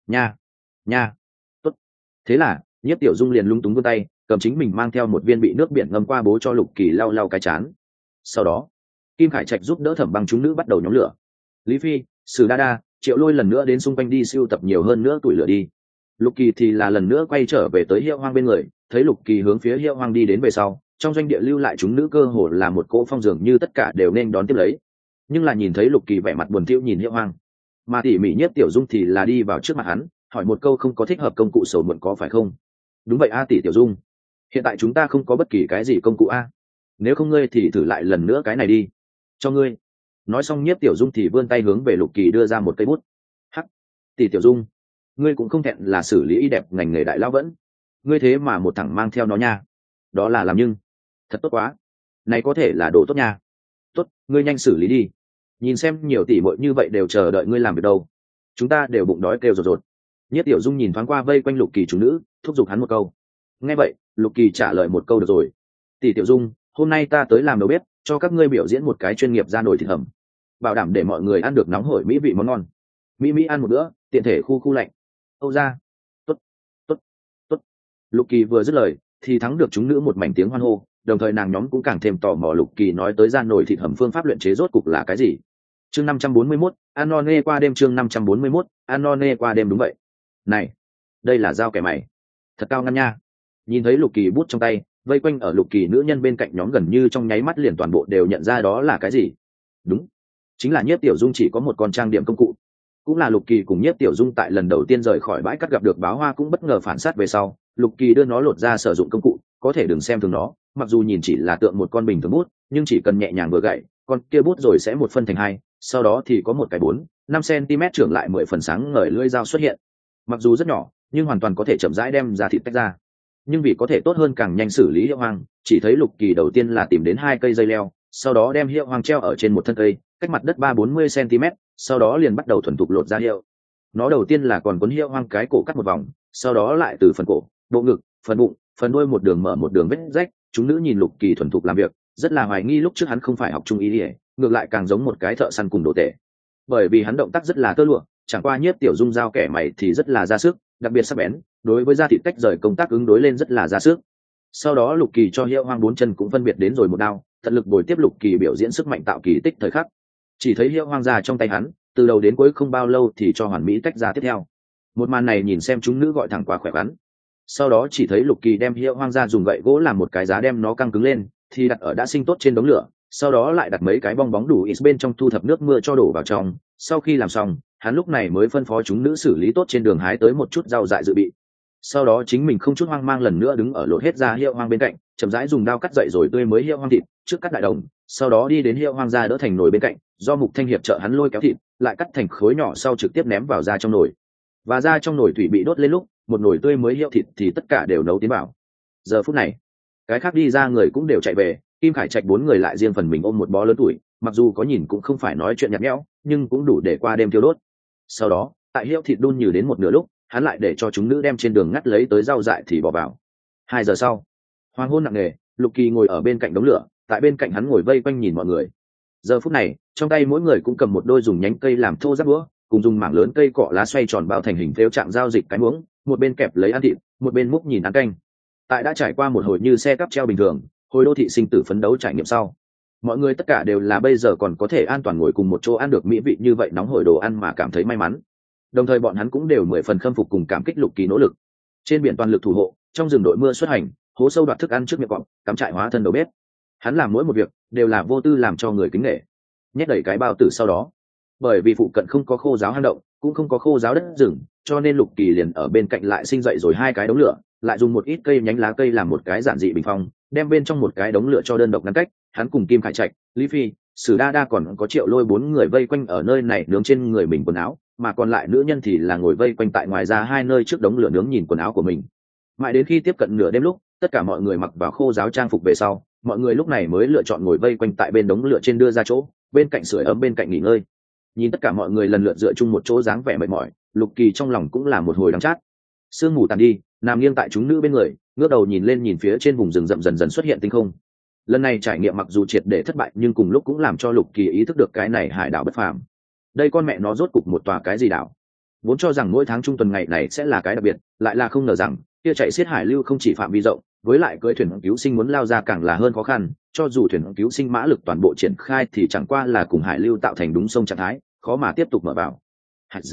Nha, tốt. Thế là Nhiếp Tiểu Dung liền lung túng vươn tay, cầm chính mình mang theo một viên bị nước biển ngâm qua bố cho Lục Kỳ lau lau cái trán. Sau đó Kim Khải Trạch giúp đỡ Thẩm Băng chúng nữ bắt đầu nhóm lửa. Lý Phi, Sử Đa Đa, Triệu Lôi lần nữa đến xung quanh đi siêu tập nhiều hơn nữa tuổi lửa đi. Lục Kỳ thì là lần nữa quay trở về tới Hiệu Hoang bên người, thấy Lục Kỳ hướng phía Hiệu Hoang đi đến về sau, trong doanh địa lưu lại chúng nữ cơ hồ là một cỗ phong dường như tất cả đều nên đón tiếp lấy. Nhưng là nhìn thấy Lục Kỳ vẻ mặt buồn thiu nhìn Hiệu Hoang, mà tỉ mỉ nhất Tiểu Dung thì là đi vào trước mặt hắn, hỏi một câu không có thích hợp công cụ sầu muộn có phải không? Đúng vậy a tỷ Tiểu Dung, hiện tại chúng ta không có bất kỳ cái gì công cụ a, nếu không ngươi thì thử lại lần nữa cái này đi, cho ngươi. Nói xong Nhiếp Tiểu Dung thì vươn tay hướng về Lục Kỳ đưa ra một cây bút. Hắc, tỷ Tiểu Dung, ngươi cũng không thẹn là xử lý y đẹp ngành nghề đại lão vẫn, ngươi thế mà một thằng mang theo nó nha, đó là làm nhưng thật tốt quá, này có thể là đồ tốt nha. Tốt, ngươi nhanh xử lý đi, nhìn xem nhiều tỷ muội như vậy đều chờ đợi ngươi làm việc đâu, chúng ta đều bụng đói kêu rột rột. Nhất Tiểu Dung nhìn thoáng qua vây quanh Lục Kỳ chủ nữ, thúc giục hắn một câu. Nghe vậy Lục Kỳ trả lời một câu được rồi. Tỷ Tiểu Dung, hôm nay ta tới làm đầu bếp, cho các ngươi biểu diễn một cái chuyên nghiệp ra nồi thịt hầm, bảo đảm để mọi người ăn được nóng hổi mỹ vị món ngon. Mỹ ăn một bữa, tiện thể khu lạnh. Âu ra. Tốt, tốt, tốt. Lục Kỳ vừa dứt lời thì thắng được chúng nữ một mảnh tiếng hoan hô, đồng thời nàng nhóm cũng càng thêm tò mò Lục Kỳ nói tới gian nồi thịt hầm phương pháp luyện chế rốt cục là cái gì. Chương 541, ăn no nê qua đêm. Chương 541, ăn no nê qua đêm. Đúng vậy. Này, đây là dao kẻ mày, thật cao ngăn nha. Nhìn thấy Lục Kỳ bút trong tay, vây quanh ở Lục Kỳ nữ nhân bên cạnh nhóm gần như trong nháy mắt liền toàn bộ đều nhận ra đó là cái gì. Đúng, chính là Nhiếp Tiểu Dung chỉ có một con trang điểm công cụ. Cũng là Lục Kỳ cùng Nhiếp Tiểu Dung tại lần đầu tiên rời khỏi bãi cắt gặp được báo hoa cũng bất ngờ phản sát về sau, Lục Kỳ đưa nó lột ra sử dụng công cụ, có thể đừng xem thường nó, mặc dù nhìn chỉ là tượng một con bình thường bút, nhưng chỉ cần nhẹ nhàng vừa gậy, con kia bút rồi sẽ một phân thành hai, sau đó thì có một cái 4-5 cm trưởng lại 10 phần sáng ngời lưỡi dao xuất hiện. Mặc dù rất nhỏ, nhưng hoàn toàn có thể chậm rãi đem ra thịt tách ra. Nhưng vì có thể tốt hơn càng nhanh xử lý Hiệu Hoang, chỉ thấy Lục Kỳ đầu tiên là tìm đến 2 cây dây leo, sau đó đem Hiệu Hoang treo ở trên một thân cây, cách mặt đất 3-40 cm, sau đó liền bắt đầu thuần thục lột ra hiệu. Nó đầu tiên là còn quấn Hiệu Hoang cái cổ cắt một vòng, sau đó lại từ phần cổ, bộ ngực, phần bụng, phần đuôi một đường mở một đường vết rách. Chúng nữ nhìn Lục Kỳ thuần thục làm việc, rất là hoài nghi lúc trước hắn không phải học trung y, ngược lại càng giống một cái thợ săn cùng đồ tể. Bởi vì hắn động tác rất là tơ lụa, chẳng qua Nhiếp Tiểu Dung dao kẻ mày thì rất là ra sức, đặc biệt sắc bén, đối với da thịt tách rời công tác ứng đối lên rất là ra sức. Sau đó Lục Kỳ cho Hiệu Hoang 4 chân cũng phân biệt đến rồi một đao, tận lực bồi tiếp Lục Kỳ biểu diễn sức mạnh tạo kỳ tích thời khắc. Chỉ thấy Hiệu Hoang ra trong tay hắn, từ đầu đến cuối không bao lâu thì cho hoàn mỹ tách ra tiếp theo. Một màn này nhìn xem chúng nữ gọi thẳng quá khỏe khoắn. Sau đó chỉ thấy Lục Kỳ đem Hiệu Hoang ra dùng gậy gỗ làm một cái giá đem nó căng cứng lên, thì đặt ở đã sinh tốt trên đống lửa, sau đó lại đặt mấy cái bong bóng đủ ít bên trong thu thập nước mưa cho đổ vào trong. Sau khi làm xong, hắn lúc này mới phân phó chúng nữ xử lý tốt trên đường hái tới một chút rau dại dự bị. Sau đó chính mình không chút hoang mang lần nữa đứng ở lột hết ra Hiệu Hoang bên cạnh, chậm rãi dùng dao cắt dậy rồi tươi mới Hiệu Hoang thịt, trước cắt đại đồng, sau đó đi đến Hiệu Hoang ra đỡ thành nồi bên cạnh, do Mục Thanh Hiệp trợ hắn lôi kéo thịt, lại cắt thành khối nhỏ sau trực tiếp ném vào ra trong nồi. Và ra trong nồi thủy bị đốt lên lúc, một nồi tươi mới hiệu thịt thì tất cả đều nấu tiến vào. Giờ phút này, cái khác đi ra người cũng đều chạy về, Kim Khải Trạch 4 người lại riêng phần mình ôm một bó lớn tuổi, mặc dù có nhìn cũng không phải nói chuyện nhạt nhẽo, nhưng cũng đủ để qua đêm tiêu đốt. Sau đó, tại hiệu thịt đun nhừ đến một nửa lúc, hắn lại để cho chúng nữ đem trên đường ngắt lấy tới rau dại thì bỏ vào. 2 giờ sau, hoàng hôn nặng nề, Lục Kỳ ngồi ở bên cạnh đống lửa, tại bên cạnh hắn ngồi vây quanh nhìn mọi người. Giờ phút này, trong tay mỗi người cũng cầm một đôi dùng nhánh cây làm thô ráp đũa, cùng dùng mảng lớn cây cọ lá xoay tròn bao thành hình phếu trạng giao dịch cái muỗng, một bên kẹp lấy ăn thịt, một bên múc nhìn ăn canh. Tại đã trải qua một hồi như xe cắp treo bình thường, hồi đô thị sinh tử phấn đấu trải nghiệm sau, mọi người tất cả đều là bây giờ còn có thể an toàn ngồi cùng một chỗ ăn được mỹ vị như vậy nóng hổi đồ ăn mà cảm thấy may mắn. Đồng thời bọn hắn cũng đều 10 phần khâm phục cùng cảm kích Lục Kỳ nỗ lực. Trên biển toàn lực thủ hộ, trong rừng đội mưa xuất hành, hố sâu đoạt thức ăn trước miệng cọp, cắm trại hóa thân đầu bếp. Hắn làm mỗi một việc đều là vô tư làm cho người kính nể. Nhét đẩy cái bao tử sau đó, bởi vì phụ cận không có khô giáo hang động, cũng không có khô giáo đất rừng, cho nên Lục Kỳ liền ở bên cạnh lại sinh dậy rồi 2 cái đống lửa, lại dùng một ít cây nhánh lá cây làm một cái giản dị bình phong, đem bên trong một cái đống lửa cho đơn độc ngăn cách. Hắn cùng Kim Khải Trạch, Lý Phi, Sử Đa Đa còn có Triệu Lôi 4 người vây quanh ở nơi này nướng trên người mình quần áo, mà còn lại nữ nhân thì là ngồi vây quanh tại ngoài ra 2 nơi trước đống lửa nướng nhìn quần áo của mình. Mãi đến khi tiếp cận nửa đêm lúc, tất cả mọi người mặc vào khô giáo trang phục về sau, mọi người lúc này mới lựa chọn ngồi vây quanh tại bên đống lửa trên đưa ra chỗ, bên cạnh sưởi ấm bên cạnh nghỉ ngơi. Nhìn tất cả mọi người lần lượt dựa chung một chỗ dáng vẻ mệt mỏi, Lục Kỳ trong lòng cũng là một hồi đắng chát. Sương mù tàn đi, nằm nghiêng tại chúng nữ bên người, ngước đầu nhìn lên nhìn phía trên vùng rừng rậm dần dần xuất hiện tinh không. Lần này trải nghiệm mặc dù triệt để thất bại nhưng cùng lúc cũng làm cho Lục Kỳ ý thức được cái này hải đảo bất phàm. Đây con mẹ nó rốt cục một tòa cái gì đảo? Vốn cho rằng mỗi tháng trung tuần ngày này sẽ là cái đặc biệt, lại là không ngờ rằng kia chạy xiết hải lưu không chỉ phạm vi rộng, với lại cưỡi thuyền cứu sinh muốn lao ra càng là hơn khó khăn. Cho dù thuyền cứu sinh mã lực toàn bộ triển khai thì chẳng qua là cùng hải lưu tạo thành đúng sông trạng thái, khó mà tiếp tục mở vào.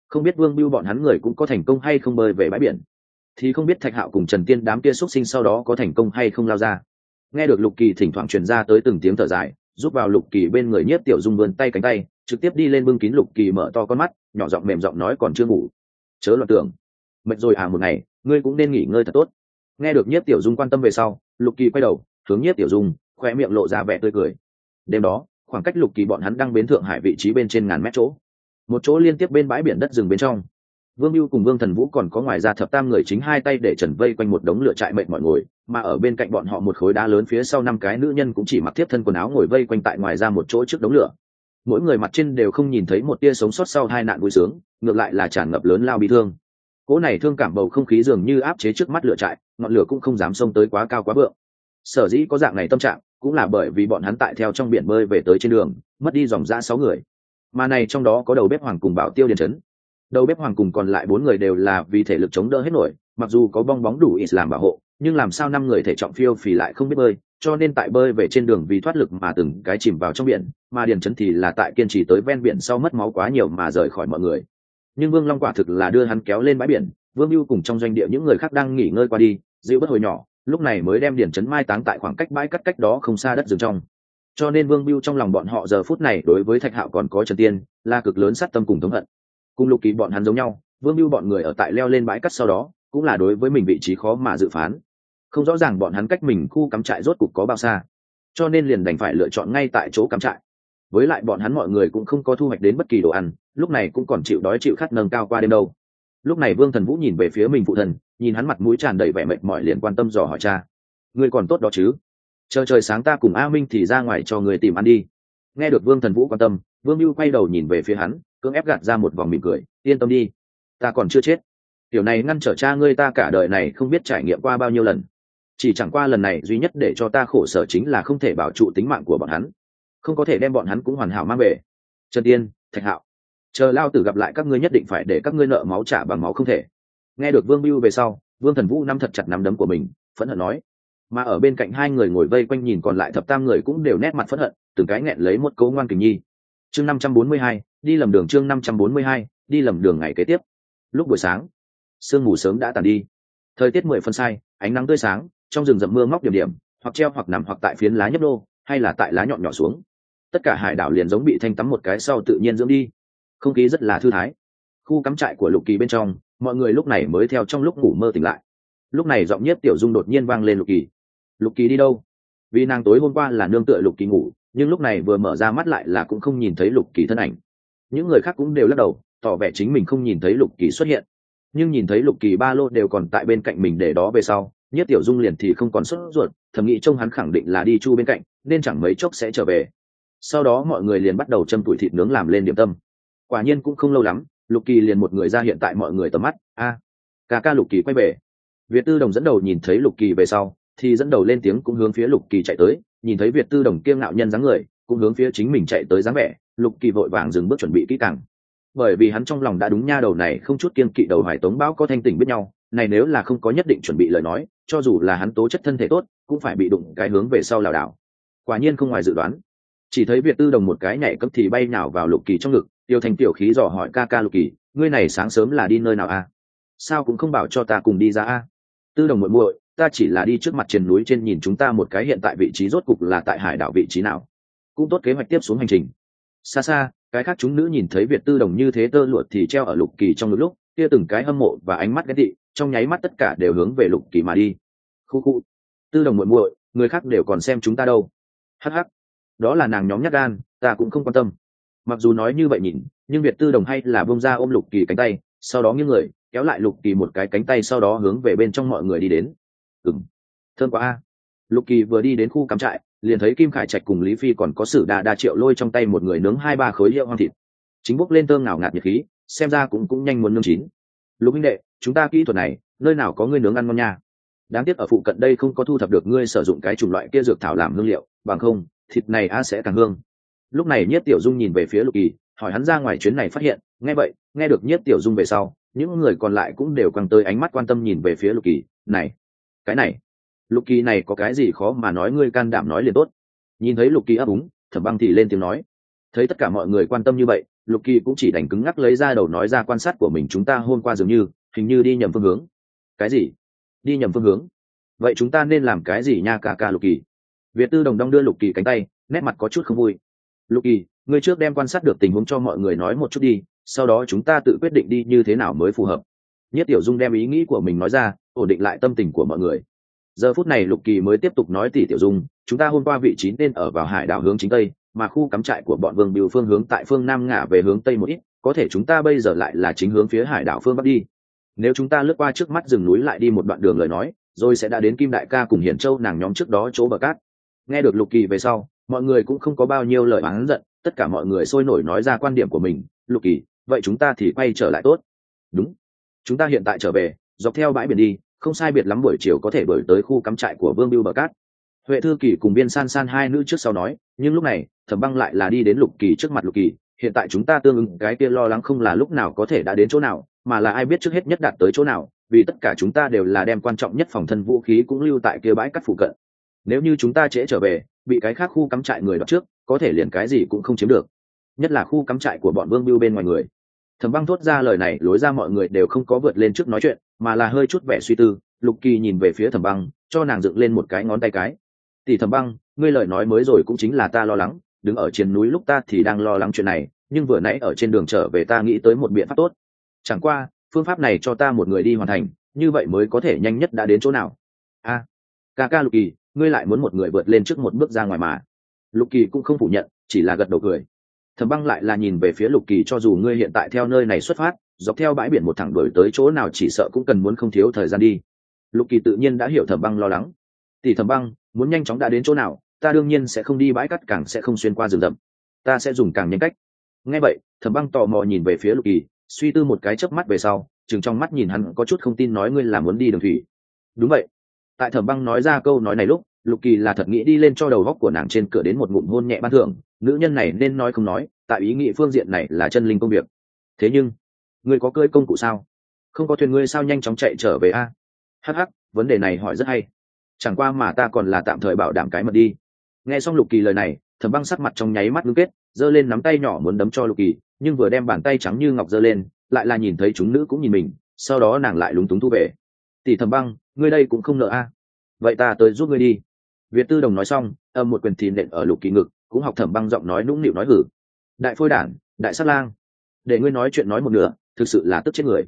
không biết Vương Bưu bọn hắn người cũng có thành công hay không bơi về bãi biển, thì không biết Thạch Hạo cùng Trần Tiên đám kia xuất sinh sau đó có thành công hay không lao ra. Nghe được Lục Kỳ thỉnh thoảng truyền ra tới từng tiếng thở dài, giúp vào Lục Kỳ bên người Nhiếp Tiểu Dung vươn tay cánh tay trực tiếp đi lên bưng kín Lục Kỳ, mở to con mắt nhỏ giọng mềm giọng nói còn chưa ngủ, chớ loạn tưởng, mệt rồi à, một ngày ngươi cũng nên nghỉ ngơi thật tốt. Nghe được Nhiếp Tiểu Dung quan tâm về sau, Lục Kỳ quay đầu hướng Nhiếp Tiểu Dung, khoe miệng lộ ra vẻ tươi cười. Đêm đó, khoảng cách Lục Kỳ bọn hắn đang bến Thượng Hải vị trí bên trên ngàn mét chỗ, một chỗ liên tiếp bên bãi biển đất rừng bên trong, Vương Bưu cùng Vương Thần Vũ còn có ngoài ra thập tam người chính hai tay để trần vây quanh một đống lửa trại mệt mỏi ngồi, mà ở bên cạnh bọn họ một khối đá lớn phía sau năm cái nữ nhân cũng chỉ mặc tiếp thân quần áo ngồi vây quanh tại ngoài ra một chỗ trước đống lửa. Mỗi người mặt trên đều không nhìn thấy một tia sống sót sau hai nạn vui sướng, ngược lại là tràn ngập lớn lao bi thương. Cỗ này thương cảm bầu không khí dường như áp chế trước mắt lửa trại, ngọn lửa cũng không dám xông tới quá cao quá vượng. Sở dĩ có dạng này tâm trạng, cũng là bởi vì bọn hắn tại theo trong biển bơi về tới trên đường, mất đi dòng dã 6 người. Mà này trong đó có đầu bếp hoàng cùng Bảo Tiêu Điền Trấn. Đầu bếp hoàng cùng còn lại 4 người đều là vì thể lực chống đỡ hết nổi, mặc dù có bong bóng đủ ít làm bảo hộ, nhưng làm sao 5 người thể trọng phiêu phì lại không biết bơi, cho nên tại bơi về trên đường vì thoát lực mà từng cái chìm vào trong biển, mà Điền Trấn thì là tại kiên trì tới ven biển sau mất máu quá nhiều mà rời khỏi mọi người. Nhưng Vương Long quả thực là đưa hắn kéo lên bãi biển, Vương Bưu cùng trong doanh địa những người khác đang nghỉ ngơi qua đi, dịu bất hồi nhỏ, lúc này mới đem Điền Trấn mai táng tại khoảng cách bãi cắt cách đó không xa đất rừng trong. Cho nên Vương Bưu trong lòng bọn họ giờ phút này đối với Thạch Hạo còn có Trần Tiên là cực lớn sát tâm cùng thống hận. Cùng Lục Kỳ bọn hắn giống nhau, Vương Bưu bọn người ở tại leo lên bãi cắt sau đó, cũng là đối với mình vị trí khó mà dự phán. Không rõ ràng bọn hắn cách mình khu cắm trại rốt cục có bao xa, cho nên liền đành phải lựa chọn ngay tại chỗ cắm trại. Với lại bọn hắn mọi người cũng không có thu hoạch đến bất kỳ đồ ăn, lúc này cũng còn chịu đói chịu khát nâng cao qua đêm đâu. Lúc này Vương Thần Vũ nhìn về phía mình phụ thần, nhìn hắn mặt mũi tràn đầy vẻ mệt mỏi liền quan tâm dò hỏi cha: "Ngươi còn tốt đó chứ? Chờ trời sáng ta cùng A Minh thì ra ngoài cho người tìm ăn đi." Nghe được Vương Thần Vũ quan tâm, Vương Bưu quay đầu nhìn về phía hắn, cưỡng ép gạt ra một vòng mỉm cười: "Yên tâm đi, ta còn chưa chết. Điều này ngăn trở cha ngươi ta cả đời này không biết trải nghiệm qua bao nhiêu lần. Chỉ chẳng qua lần này duy nhất để cho ta khổ sở chính là không thể bảo trụ tính mạng của bọn hắn, không có thể đem bọn hắn cũng hoàn hảo mang về. Trần Tiên, Thạch Hạo, chờ lao tử gặp lại các ngươi nhất định phải để các ngươi nợ máu trả bằng máu không thể." Nghe được Vương Bưu về sau, Vương Thần Vũ nắm thật chặt nắm đấm của mình, phẫn hận nói. Mà ở bên cạnh hai người ngồi vây quanh nhìn còn lại thập tam người cũng đều nét mặt phẫn hận, từng cái nghẹn lấy một câu ngoan kình nhi. Chương 542, đi lầm đường. Chương 542, đi lầm đường. Ngày kế tiếp, lúc buổi sáng, sương mù sớm đã tàn đi, thời tiết 10 phân sai, ánh nắng tươi sáng, trong rừng rậm mưa ngóc điểm điểm, hoặc treo hoặc nằm hoặc tại phiến lá nhấp đô, hay là tại lá nhọn nhỏ xuống. Tất cả hải đảo liền giống bị thanh tắm một cái sau tự nhiên dưỡng đi, không khí rất là thư thái. Khu cắm trại của Lục Kỳ bên trong, mọi người lúc này mới theo trong lúc ngủ mơ tỉnh lại. Lúc này giọng Nhiếp Tiểu Dung đột nhiên vang lên: "Lục Kỳ, Lục Kỳ đi đâu?" Vì nàng tối hôm qua là nương tựa Lục Kỳ ngủ, nhưng lúc này vừa mở ra mắt lại là cũng không nhìn thấy Lục Kỳ thân ảnh. Những người khác cũng đều lắc đầu, tỏ vẻ chính mình không nhìn thấy Lục Kỳ xuất hiện. Nhưng nhìn thấy Lục Kỳ ba lô đều còn tại bên cạnh mình để đó về sau, Nhiếp Tiểu Dung liền thì không còn sốt ruột, thầm nghĩ trông hắn khẳng định là đi chu bên cạnh, nên chẳng mấy chốc sẽ trở về. Sau đó mọi người liền bắt đầu châm tuổi thịt nướng làm lên điểm tâm. Quả nhiên cũng không lâu lắm, Lục Kỳ liền một người ra hiện tại mọi người tầm mắt. Ca ca, Lục Kỳ quay về. Việt Tư Đồng dẫn đầu nhìn thấy Lục Kỳ về sau, thì dẫn đầu lên tiếng cũng hướng phía Lục Kỳ chạy tới. Nhìn thấy Việt Tư Đồng kiêng ngạo nhân dáng người, cũng hướng phía chính mình chạy tới dáng vẻ, Lục Kỳ vội vàng dừng bước chuẩn bị kỹ càng. Bởi vì hắn trong lòng đã đúng nha đầu này không chút kiêng kỵ đầu Hải Tống Bão có thanh tỉnh biết nhau, này nếu là không có nhất định chuẩn bị lời nói, cho dù là hắn tố chất thân thể tốt, cũng phải bị đụng cái hướng về sau lảo đảo. Quả nhiên không ngoài dự đoán, chỉ thấy Việt Tư Đồng một cái nhảy cấp thì bay nhào vào Lục Kỳ trong ngực, Tiêu Thành tiểu khí dò hỏi: "Ca ca Lục Kỳ, ngươi này sáng sớm là đi nơi nào a? Sao cũng không bảo cho ta cùng đi ra a?" "Tư Đồng muội muội, ta chỉ là đi trước mặt trên núi trên nhìn chúng ta một cái hiện tại vị trí rốt cục là tại hải đảo vị trí nào, cũng tốt kế hoạch tiếp xuống hành trình." Xa xa, cái khác chúng nữ nhìn thấy Việt Tư Đồng như thế tơ lụa thì treo ở Lục Kỳ trong lúc kia từng cái hâm mộ và ánh mắt ghét tị, trong nháy mắt tất cả đều hướng về Lục Kỳ mà đi. Khu khu, Tư Đồng muội muội, người khác đều còn xem chúng ta đâu. Hắc hắc, đó là nàng nhóm nhát gan, ta cũng không quan tâm. Mặc dù nói như vậy nhìn, nhưng Việt Tư Đồng hay là bông ra ôm Lục Kỳ cánh tay, sau đó nghiêng người kéo lại Lục Kỳ một cái cánh tay, sau đó hướng về bên trong mọi người đi đến. Thơm quá a. Lục Kỳ vừa đi đến khu cắm trại, liền thấy Kim Khải Trạch cùng Lý Phi còn có Sử Đa Triệu lôi trong tay một người nướng 2-3 khối hiệu hoang thịt, chính bốc lên thơm ngào ngạt nhiệt khí, xem ra cũng nhanh muốn nướng chín. Lục huynh đệ, chúng ta kỹ thuật này, nơi nào có ngươi nướng ăn ngon nha. Đáng tiếc ở phụ cận đây không có thu thập được ngươi sử dụng cái chủng loại kia dược thảo làm hương liệu, bằng không, thịt này sẽ càng hương. Lúc này Nhiếp Tiểu Dung nhìn về phía Lục Kỳ, hỏi hắn ra ngoài chuyến này phát hiện, nghe vậy, nghe được Nhiếp Tiểu Dung về sau, những người còn lại cũng đều quăng tới ánh mắt quan tâm nhìn về phía Lục Kỳ, này, cái này, Lục Kỳ này có cái gì khó mà nói, ngươi can đảm nói liền tốt. Nhìn thấy Lục Kỳ ấp úng, Thẩm Băng thì lên tiếng nói. Thấy tất cả mọi người quan tâm như vậy, Lục Kỳ cũng chỉ đành cứng ngắc lấy ra đầu nói ra quan sát của mình, chúng ta hôm qua dường như hình như đi nhầm phương hướng. Cái gì? Đi nhầm phương hướng? Vậy chúng ta nên làm cái gì nha ca Lục Kỳ? Việt Tư Đồng đong đưa Lục Kỳ cánh tay, nét mặt có chút không vui. Lục Kỳ, ngươi trước đem quan sát được tình huống cho mọi người nói một chút đi, sau đó chúng ta tự quyết định đi như thế nào mới phù hợp. Nhất Tiểu Dung đem ý nghĩ của mình nói ra, ổn định lại tâm tình của mọi người. Giờ phút này Lục Kỳ mới tiếp tục nói, tỷ Tiểu Dung, chúng ta hôm qua vị trí nên ở vào hải đảo hướng chính tây, mà khu cắm trại của bọn Vương Bưu phương hướng tại phương nam ngả về hướng tây một ít, có thể chúng ta bây giờ lại là chính hướng phía hải đảo phương bắc đi. Nếu chúng ta lướt qua trước mắt rừng núi lại đi một đoạn đường lời nói, rồi sẽ đã đến Kim Đại ca cùng Hiển Châu nàng nhóm trước đó chỗ bờ cát. Nghe được Lục Kỳ về sau, mọi người cũng không có bao nhiêu lời oán giận, tất cả mọi người sôi nổi nói ra quan điểm của mình. Lục Kỳ, vậy chúng ta thì quay trở lại tốt. Đúng, chúng ta hiện tại trở về, dọc theo bãi biển đi, không sai biệt lắm buổi chiều có thể đuổi tới khu cắm trại của Vương Bưu bờ cát. Huệ Thư Kỳ cùng Biên San San hai nữ trước sau nói, nhưng lúc này Thẩm Băng lại là đi đến Lục Kỳ trước mặt. Lục Kỳ, hiện tại chúng ta tương ứng cái kia lo lắng không là lúc nào có thể đã đến chỗ nào, mà là ai biết trước hết nhất đạt tới chỗ nào, vì tất cả chúng ta đều là đem quan trọng nhất phòng thân vũ khí cũng lưu tại kia bãi cát phụ cận. Nếu như chúng ta trễ trở về, bị cái khác khu cắm trại người đoạt trước, có thể liền cái gì cũng không chiếm được, nhất là khu cắm trại của bọn Vương Bưu bên ngoài người. Thẩm Băng thốt ra lời này, lối ra mọi người đều không có vượt lên trước nói chuyện, mà là hơi chút vẻ suy tư. Lục Kỳ nhìn về phía Thẩm Băng, cho nàng dựng lên một cái ngón tay cái. Tỷ Thẩm Băng, ngươi lời nói mới rồi cũng chính là ta lo lắng, đứng ở trên núi lúc ta thì đang lo lắng chuyện này, nhưng vừa nãy ở trên đường trở về ta nghĩ tới một biện pháp tốt. Chẳng qua phương pháp này cho ta một người đi hoàn thành, như vậy mới có thể nhanh nhất đã đến chỗ nào. Ca Lục Kỳ, ngươi lại muốn một người vượt lên trước một bước ra ngoài mà. Lục Kỳ cũng không phủ nhận, chỉ là gật đầu cười. Thẩm Băng lại là nhìn về phía Lục Kỳ, cho dù ngươi hiện tại theo nơi này xuất phát, dọc theo bãi biển một thẳng đuổi tới chỗ nào chỉ sợ cũng cần muốn không thiếu thời gian đi. Lục Kỳ tự nhiên đã hiểu Thẩm Băng lo lắng. Tỷ Thẩm Băng, muốn nhanh chóng đã đến chỗ nào, ta đương nhiên sẽ không đi bãi cát, càng sẽ không xuyên qua rừng rậm, ta sẽ dùng càng nhanh cách. Nghe vậy, Thẩm Băng tò mò nhìn về phía Lục Kỳ, suy tư một cái chớp mắt về sau, chừng trong mắt nhìn hắn có chút không tin, nói ngươi là muốn đi đường thủy. Đúng vậy. Tại Thẩm Băng nói ra câu nói này lúc, Lục Kỳ là thật nghĩ đi lên cho đầu góc của nàng trên cửa đến một ngụm hôn nhẹ ban thưởng. Nữ nhân này nên nói không nói, tại ý nghĩ phương diện này là chân linh công việc. Thế nhưng ngươi có cưỡi công cụ sao? Không có thuyền ngươi sao nhanh chóng chạy trở về a? Hắc, vấn đề này hỏi rất hay. Chẳng qua mà ta còn là tạm thời bảo đảm cái mật đi. Nghe xong Lục Kỳ lời này, Thẩm Băng sắc mặt trong nháy mắt ngưng kết, giơ lên nắm tay nhỏ muốn đấm cho Lục Kỳ, nhưng vừa đem bàn tay trắng như ngọc giơ lên, lại là nhìn thấy chúng nữ cũng nhìn mình, sau đó nàng lại lúng túng thu về. Tỷ Thẩm Băng, ngươi đây cũng không nợ a. Vậy ta tới giúp ngươi đi. Việt Tư Đồng nói xong, âm một quyền thì nện ở Lục Kỳ ngực, cũng học Thẩm Băng giọng nói nũng nịu nói hử. Đại phôi đản, đại sát lang, để ngươi nói chuyện nói một nửa, thực sự là tức chết người.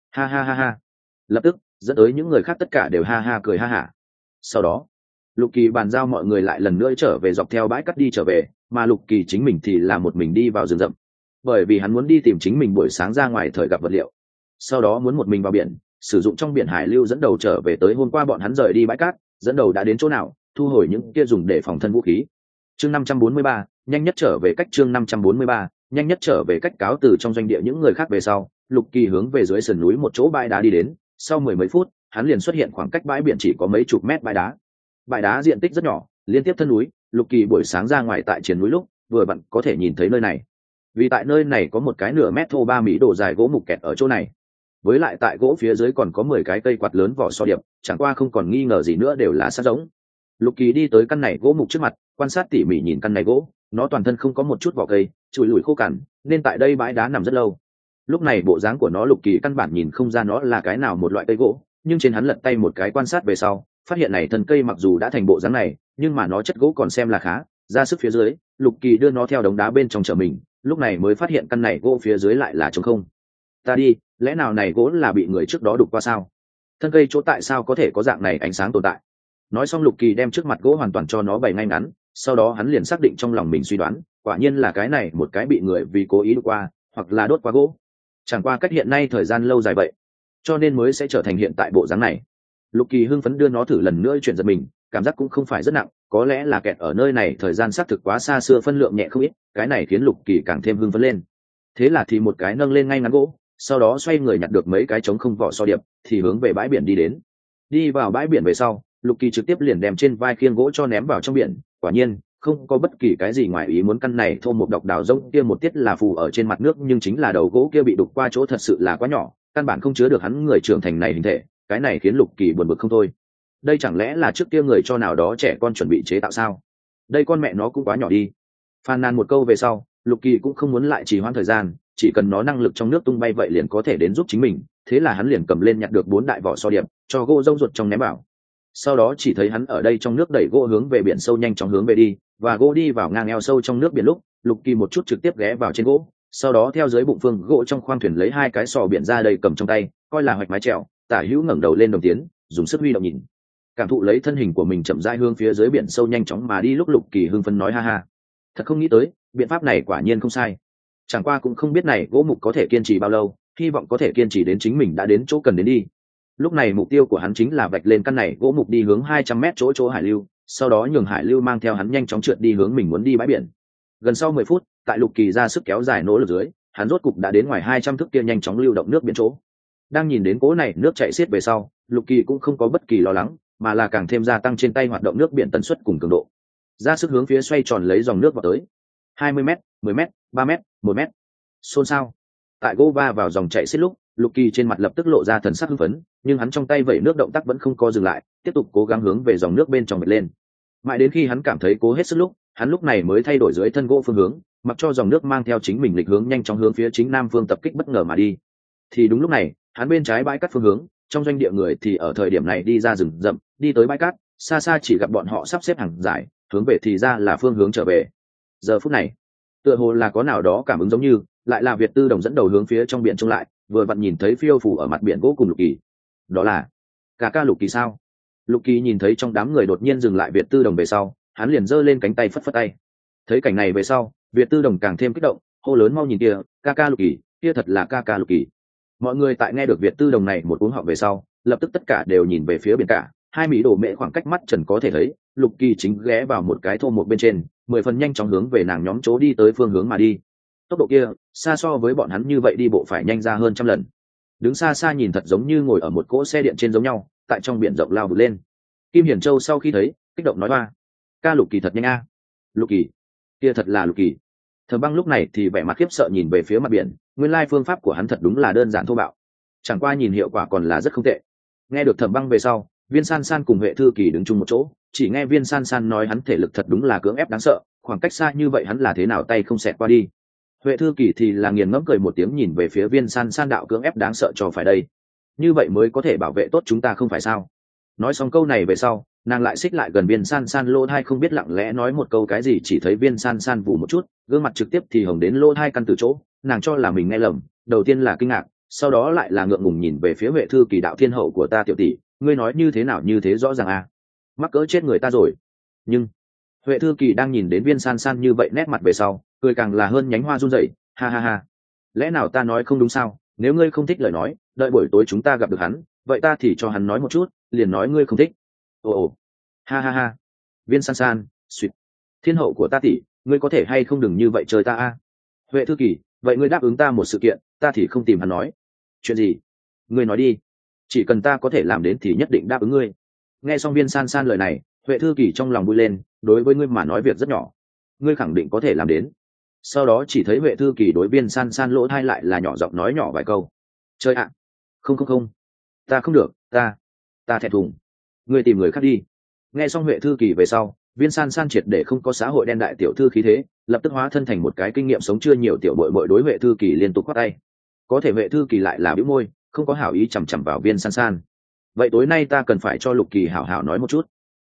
Ha. Lập tức dẫn tới những người khác tất cả đều ha cười ha hả. Sau đó Lục Kỳ bàn giao mọi người lại lần nữa trở về dọc theo bãi cát đi trở về, mà Lục Kỳ chính mình thì là một mình đi vào rừng rậm, bởi vì hắn muốn đi tìm chính mình buổi sáng ra ngoài thời gặp vật liệu, sau đó muốn một mình vào biển, sử dụng trong biển hải lưu dẫn đầu trở về tới hôm qua bọn hắn rời đi bãi cát, dẫn đầu đã đến chỗ nào, thu hồi những kia dùng để phòng thân vũ khí. Chương 543, nhanh nhất trở về cách. Chương 543, nhanh nhất trở về cách. Cáo từ trong doanh địa những người khác về sau, Lục Kỳ hướng về dưới sườn núi một chỗ bãi đá đi đến. Sau mười mấy phút, hắn liền xuất hiện khoảng cách bãi biển chỉ có mấy chục mét bãi đá. Bãi đá diện tích rất nhỏ, liên tiếp thân núi. Lục Kỳ buổi sáng ra ngoài tại triển núi lúc, vừa vặn có thể nhìn thấy nơi này. Vì tại nơi này có một cái nửa mét thô 3 mỹ độ dài gỗ mục kẹt ở chỗ này. Với lại tại gỗ phía dưới còn có 10 cái cây quạt lớn vỏ sò điệp, chẳng qua không còn nghi ngờ gì nữa đều là sát giống. Lục Kỳ đi tới căn này gỗ mục trước mặt, quan sát tỉ mỉ nhìn căn này gỗ, nó toàn thân không có một chút vỏ cây, chùi lùi khô cằn, nên tại đây bãi đá nằm rất lâu. Lúc này bộ dáng của nó Lục Kỳ căn bản nhìn không ra nó là cái nào một loại cây gỗ, nhưng trên hắn lật tay một cái quan sát về sau, phát hiện này thân cây mặc dù đã thành bộ dáng này, nhưng mà nó chất gỗ còn xem là khá, ra sức phía dưới, Lục Kỳ đưa nó theo đống đá bên trong chở mình, lúc này mới phát hiện căn này gỗ phía dưới lại là trống không. Ta đi, lẽ nào này gỗ là bị người trước đó đục qua sao? Thân cây chỗ tại sao có thể có dạng này ánh sáng tồn tại? Nói xong Lục Kỳ đem trước mặt gỗ hoàn toàn cho nó bày ngay ngắn, sau đó hắn liền xác định trong lòng mình suy đoán, quả nhiên là cái này một cái bị người vì cố ý đục qua, hoặc là đốt qua gỗ. Chẳng qua cách hiện nay thời gian lâu dài vậy, cho nên mới sẽ trở thành hiện tại bộ dáng này. Lục Kỳ hưng phấn đưa nó thử lần nữa, chuyển giật mình, cảm giác cũng không phải rất nặng, có lẽ là kẹt ở nơi này thời gian xác thực quá xa xưa, phân lượng nhẹ không ít, cái này khiến Lục Kỳ càng thêm hưng phấn lên. Thế là thì một cái nâng lên ngay ngắn gỗ, sau đó xoay người nhặt được mấy cái trống không vỏ sò điệp, thì hướng về bãi biển đi đến. Đi vào bãi biển về sau, Lục Kỳ trực tiếp liền đem trên vai khiêng gỗ cho ném vào trong biển, quả nhiên không có bất kỳ cái gì ngoài ý muốn. Căn này thô một độc đào rông kia một tiết là phù ở trên mặt nước, nhưng chính là đầu gỗ kia bị đục qua chỗ thật sự là quá nhỏ, căn bản không chứa được hắn người trưởng thành này hình thể, cái này khiến Lục Kỳ buồn bực không thôi. Đây chẳng lẽ là trước kia người cho nào đó trẻ con chuẩn bị chế tạo sao? Đây con mẹ nó cũng quá nhỏ đi. Phàn nàn một câu về sau, Lục Kỳ cũng không muốn lại trì hoãn thời gian, chỉ cần nó năng lực trong nước tung bay vậy liền có thể đến giúp chính mình. Thế là hắn liền cầm lên nhặt được 4 đại vỏ so điệp, cho gỗ rông ruột trong ném vào. Sau đó chỉ thấy hắn ở đây trong nước đẩy gỗ hướng về biển sâu nhanh chóng hướng về đi, và gỗ đi vào ngang eo sâu trong nước biển lúc, Lục Kỳ một chút trực tiếp ghé vào trên gỗ, sau đó theo dưới bụng phương gỗ trong khoang thuyền lấy 2 cái sò biển ra đây cầm trong tay, coi là hoạch mái chèo, tả hữu ngẩng đầu lên đồng tiến, dùng sức huy động nhìn. Cảm thụ lấy thân hình của mình chậm rãi hướng phía dưới biển sâu nhanh chóng mà đi lúc Lục Kỳ hưng phấn nói ha ha, thật không nghĩ tới, biện pháp này quả nhiên không sai. Chẳng qua cũng không biết này gỗ mục có thể kiên trì bao lâu, hy vọng có thể kiên trì đến chính mình đã đến chỗ cần đến đi. Lúc này mục tiêu của hắn chính là vạch lên căn này gỗ mục đi hướng 200 mét chỗ hải lưu, sau đó nhường hải lưu mang theo hắn nhanh chóng trượt đi hướng mình muốn đi bãi biển. Gần sau 10 phút, tại Lục Kỳ ra sức kéo dài nỗ lực dưới, hắn rốt cục đã đến ngoài 200 thước kia nhanh chóng lưu động nước biển chỗ. Đang nhìn đến cỗ này nước chảy xiết về sau, Lục Kỳ cũng không có bất kỳ lo lắng, mà là càng thêm gia tăng trên tay hoạt động nước biển tần suất cùng cường độ. Ra sức hướng phía xoay tròn lấy dòng nước vào tới. 20 m, 10 m, 3 m, 1 m. Xôn xao. Tại gỗ va vào dòng chảy xiết lúc, Lục Kỳ trên mặt lập tức lộ ra thần sắc hưng phấn, nhưng hắn trong tay vẩy nước động tác vẫn không có dừng lại, tiếp tục cố gắng hướng về dòng nước bên trong bật lên. Mãi đến khi hắn cảm thấy cố hết sức lúc, hắn lúc này mới thay đổi dưới thân gỗ phương hướng, mặc cho dòng nước mang theo chính mình lịch hướng nhanh chóng hướng phía chính nam phương tập kích bất ngờ mà đi. Thì đúng lúc này, hắn bên trái bãi cát phương hướng, trong doanh địa người thì ở thời điểm này đi ra rừng rậm, đi tới bãi cát, xa xa chỉ gặp bọn họ sắp xếp hàng dài, hướng về thì ra là phương hướng trở về. Giờ phút này, tựa hồ là có nào đó cảm ứng giống như, lại là Việt Tư Đồng dẫn đầu hướng phía trong biển trông lại, vừa vặn nhìn thấy phiêu phù ở mặt biển gỗ cùng Lục Kỳ. Đó là ca Lục Kỳ sao? Lục Kỳ nhìn thấy trong đám người đột nhiên dừng lại Việt Tư Đồng về sau, hắn liền giơ lên cánh tay phất phất tay. Thấy cảnh này về sau, Việt Tư Đồng càng thêm kích động, hô lớn mau nhìn kia, ca Lục Kỳ, kia thật là ca Lục Kỳ. Mọi người tại nghe được Việt Tư Đồng này một cuống họng về sau, lập tức tất cả đều nhìn về phía biển cả, 2 mỹ đổ mệ khoảng cách mắt trần có thể thấy, Lục Kỳ chính ghé vào một cái thô một bên trên, 10 phần nhanh chóng hướng về nàng nhóm chỗ đi tới phương hướng mà đi. Tốc độ kia, xa so với bọn hắn như vậy đi bộ phải nhanh ra hơn trăm lần. Đứng xa xa nhìn thật giống như ngồi ở một cỗ xe điện trên giống nhau, tại trong biển rộng lao vụt lên. Kim Hiển Châu sau khi thấy, kích động nói ba, ca Lục Kỳ thật nhanh a. Lục Kỳ, kia thật là Lục Kỳ. Thẩm Băng lúc này thì vẻ mặt khiếp sợ nhìn về phía mặt biển, nguyên lai phương pháp của hắn thật đúng là đơn giản thô bạo, chẳng qua nhìn hiệu quả còn là rất không tệ. Nghe được Thẩm Băng về sau, Viên San San cùng Huệ Thư Kỳ đứng chung một chỗ, chỉ nghe Viên San San nói hắn thể lực thật đúng là cưỡng ép đáng sợ, khoảng cách xa như vậy hắn là thế nào tay không xẹt qua đi. Huệ Thư Kỳ thì là nghiền ngẫm cười một tiếng nhìn về phía Viên San San đạo cưỡng ép đáng sợ cho phải đây, như vậy mới có thể bảo vệ tốt chúng ta không phải sao? Nói xong câu này về sau, nàng lại xích lại gần Viên San San lỗ tai không biết lặng lẽ nói một câu cái gì, chỉ thấy Viên San San vụ một chút, gương mặt trực tiếp thì hồng đến lỗ tai căn từ chỗ, nàng cho là mình nghe lầm, đầu tiên là kinh ngạc, sau đó lại là ngượng ngùng nhìn về phía Huệ Thư Kỳ đạo thiên hậu của ta tiểu tỷ, ngươi nói như thế nào như thế rõ ràng à? Mắc cỡ chết người ta rồi. Nhưng Huệ Thư Kỳ đang nhìn đến Viên San San như vậy nét mặt về sau, cười càng là hơn nhánh hoa run rẩy, ha ha ha. Lẽ nào ta nói không đúng sao? Nếu ngươi không thích lời nói, đợi buổi tối chúng ta gặp được hắn, vậy ta thì cho hắn nói một chút, liền nói ngươi không thích. Ồ, ha ha ha. Viên San San, suýt. Thiên hậu của ta tỷ, ngươi có thể hay không đừng như vậy chơi ta a. Huệ Thư Kỳ, vậy ngươi đáp ứng ta một sự kiện, ta thì không tìm hắn nói. Chuyện gì? Ngươi nói đi. Chỉ cần ta có thể làm đến thì nhất định đáp ứng ngươi. Nghe xong Viên San San lời này, Huệ Thư Kỳ trong lòng vui lên, đối với ngươi mà nói việc rất nhỏ, ngươi khẳng định có thể làm đến. Sau đó chỉ thấy Huệ Thư Kỳ đối Viên San San lỗ tai lại là nhỏ giọng nói nhỏ vài câu. Chơi ạ. Không không không. Ta không được, ta thẹn thùng. Ngươi tìm người khác đi. Nghe xong Huệ Thư Kỳ về sau, Viên San San triệt để không có xã hội đen đại tiểu thư khí thế, lập tức hóa thân thành một cái kinh nghiệm sống chưa nhiều tiểu bội bội đối Huệ Thư Kỳ liên tục quát tay. Có thể Huệ Thư Kỳ lại là bĩu môi, không có hảo ý chằm chằm vào Viên San San. Vậy tối nay ta cần phải cho Lục Kỳ hảo hảo nói một chút.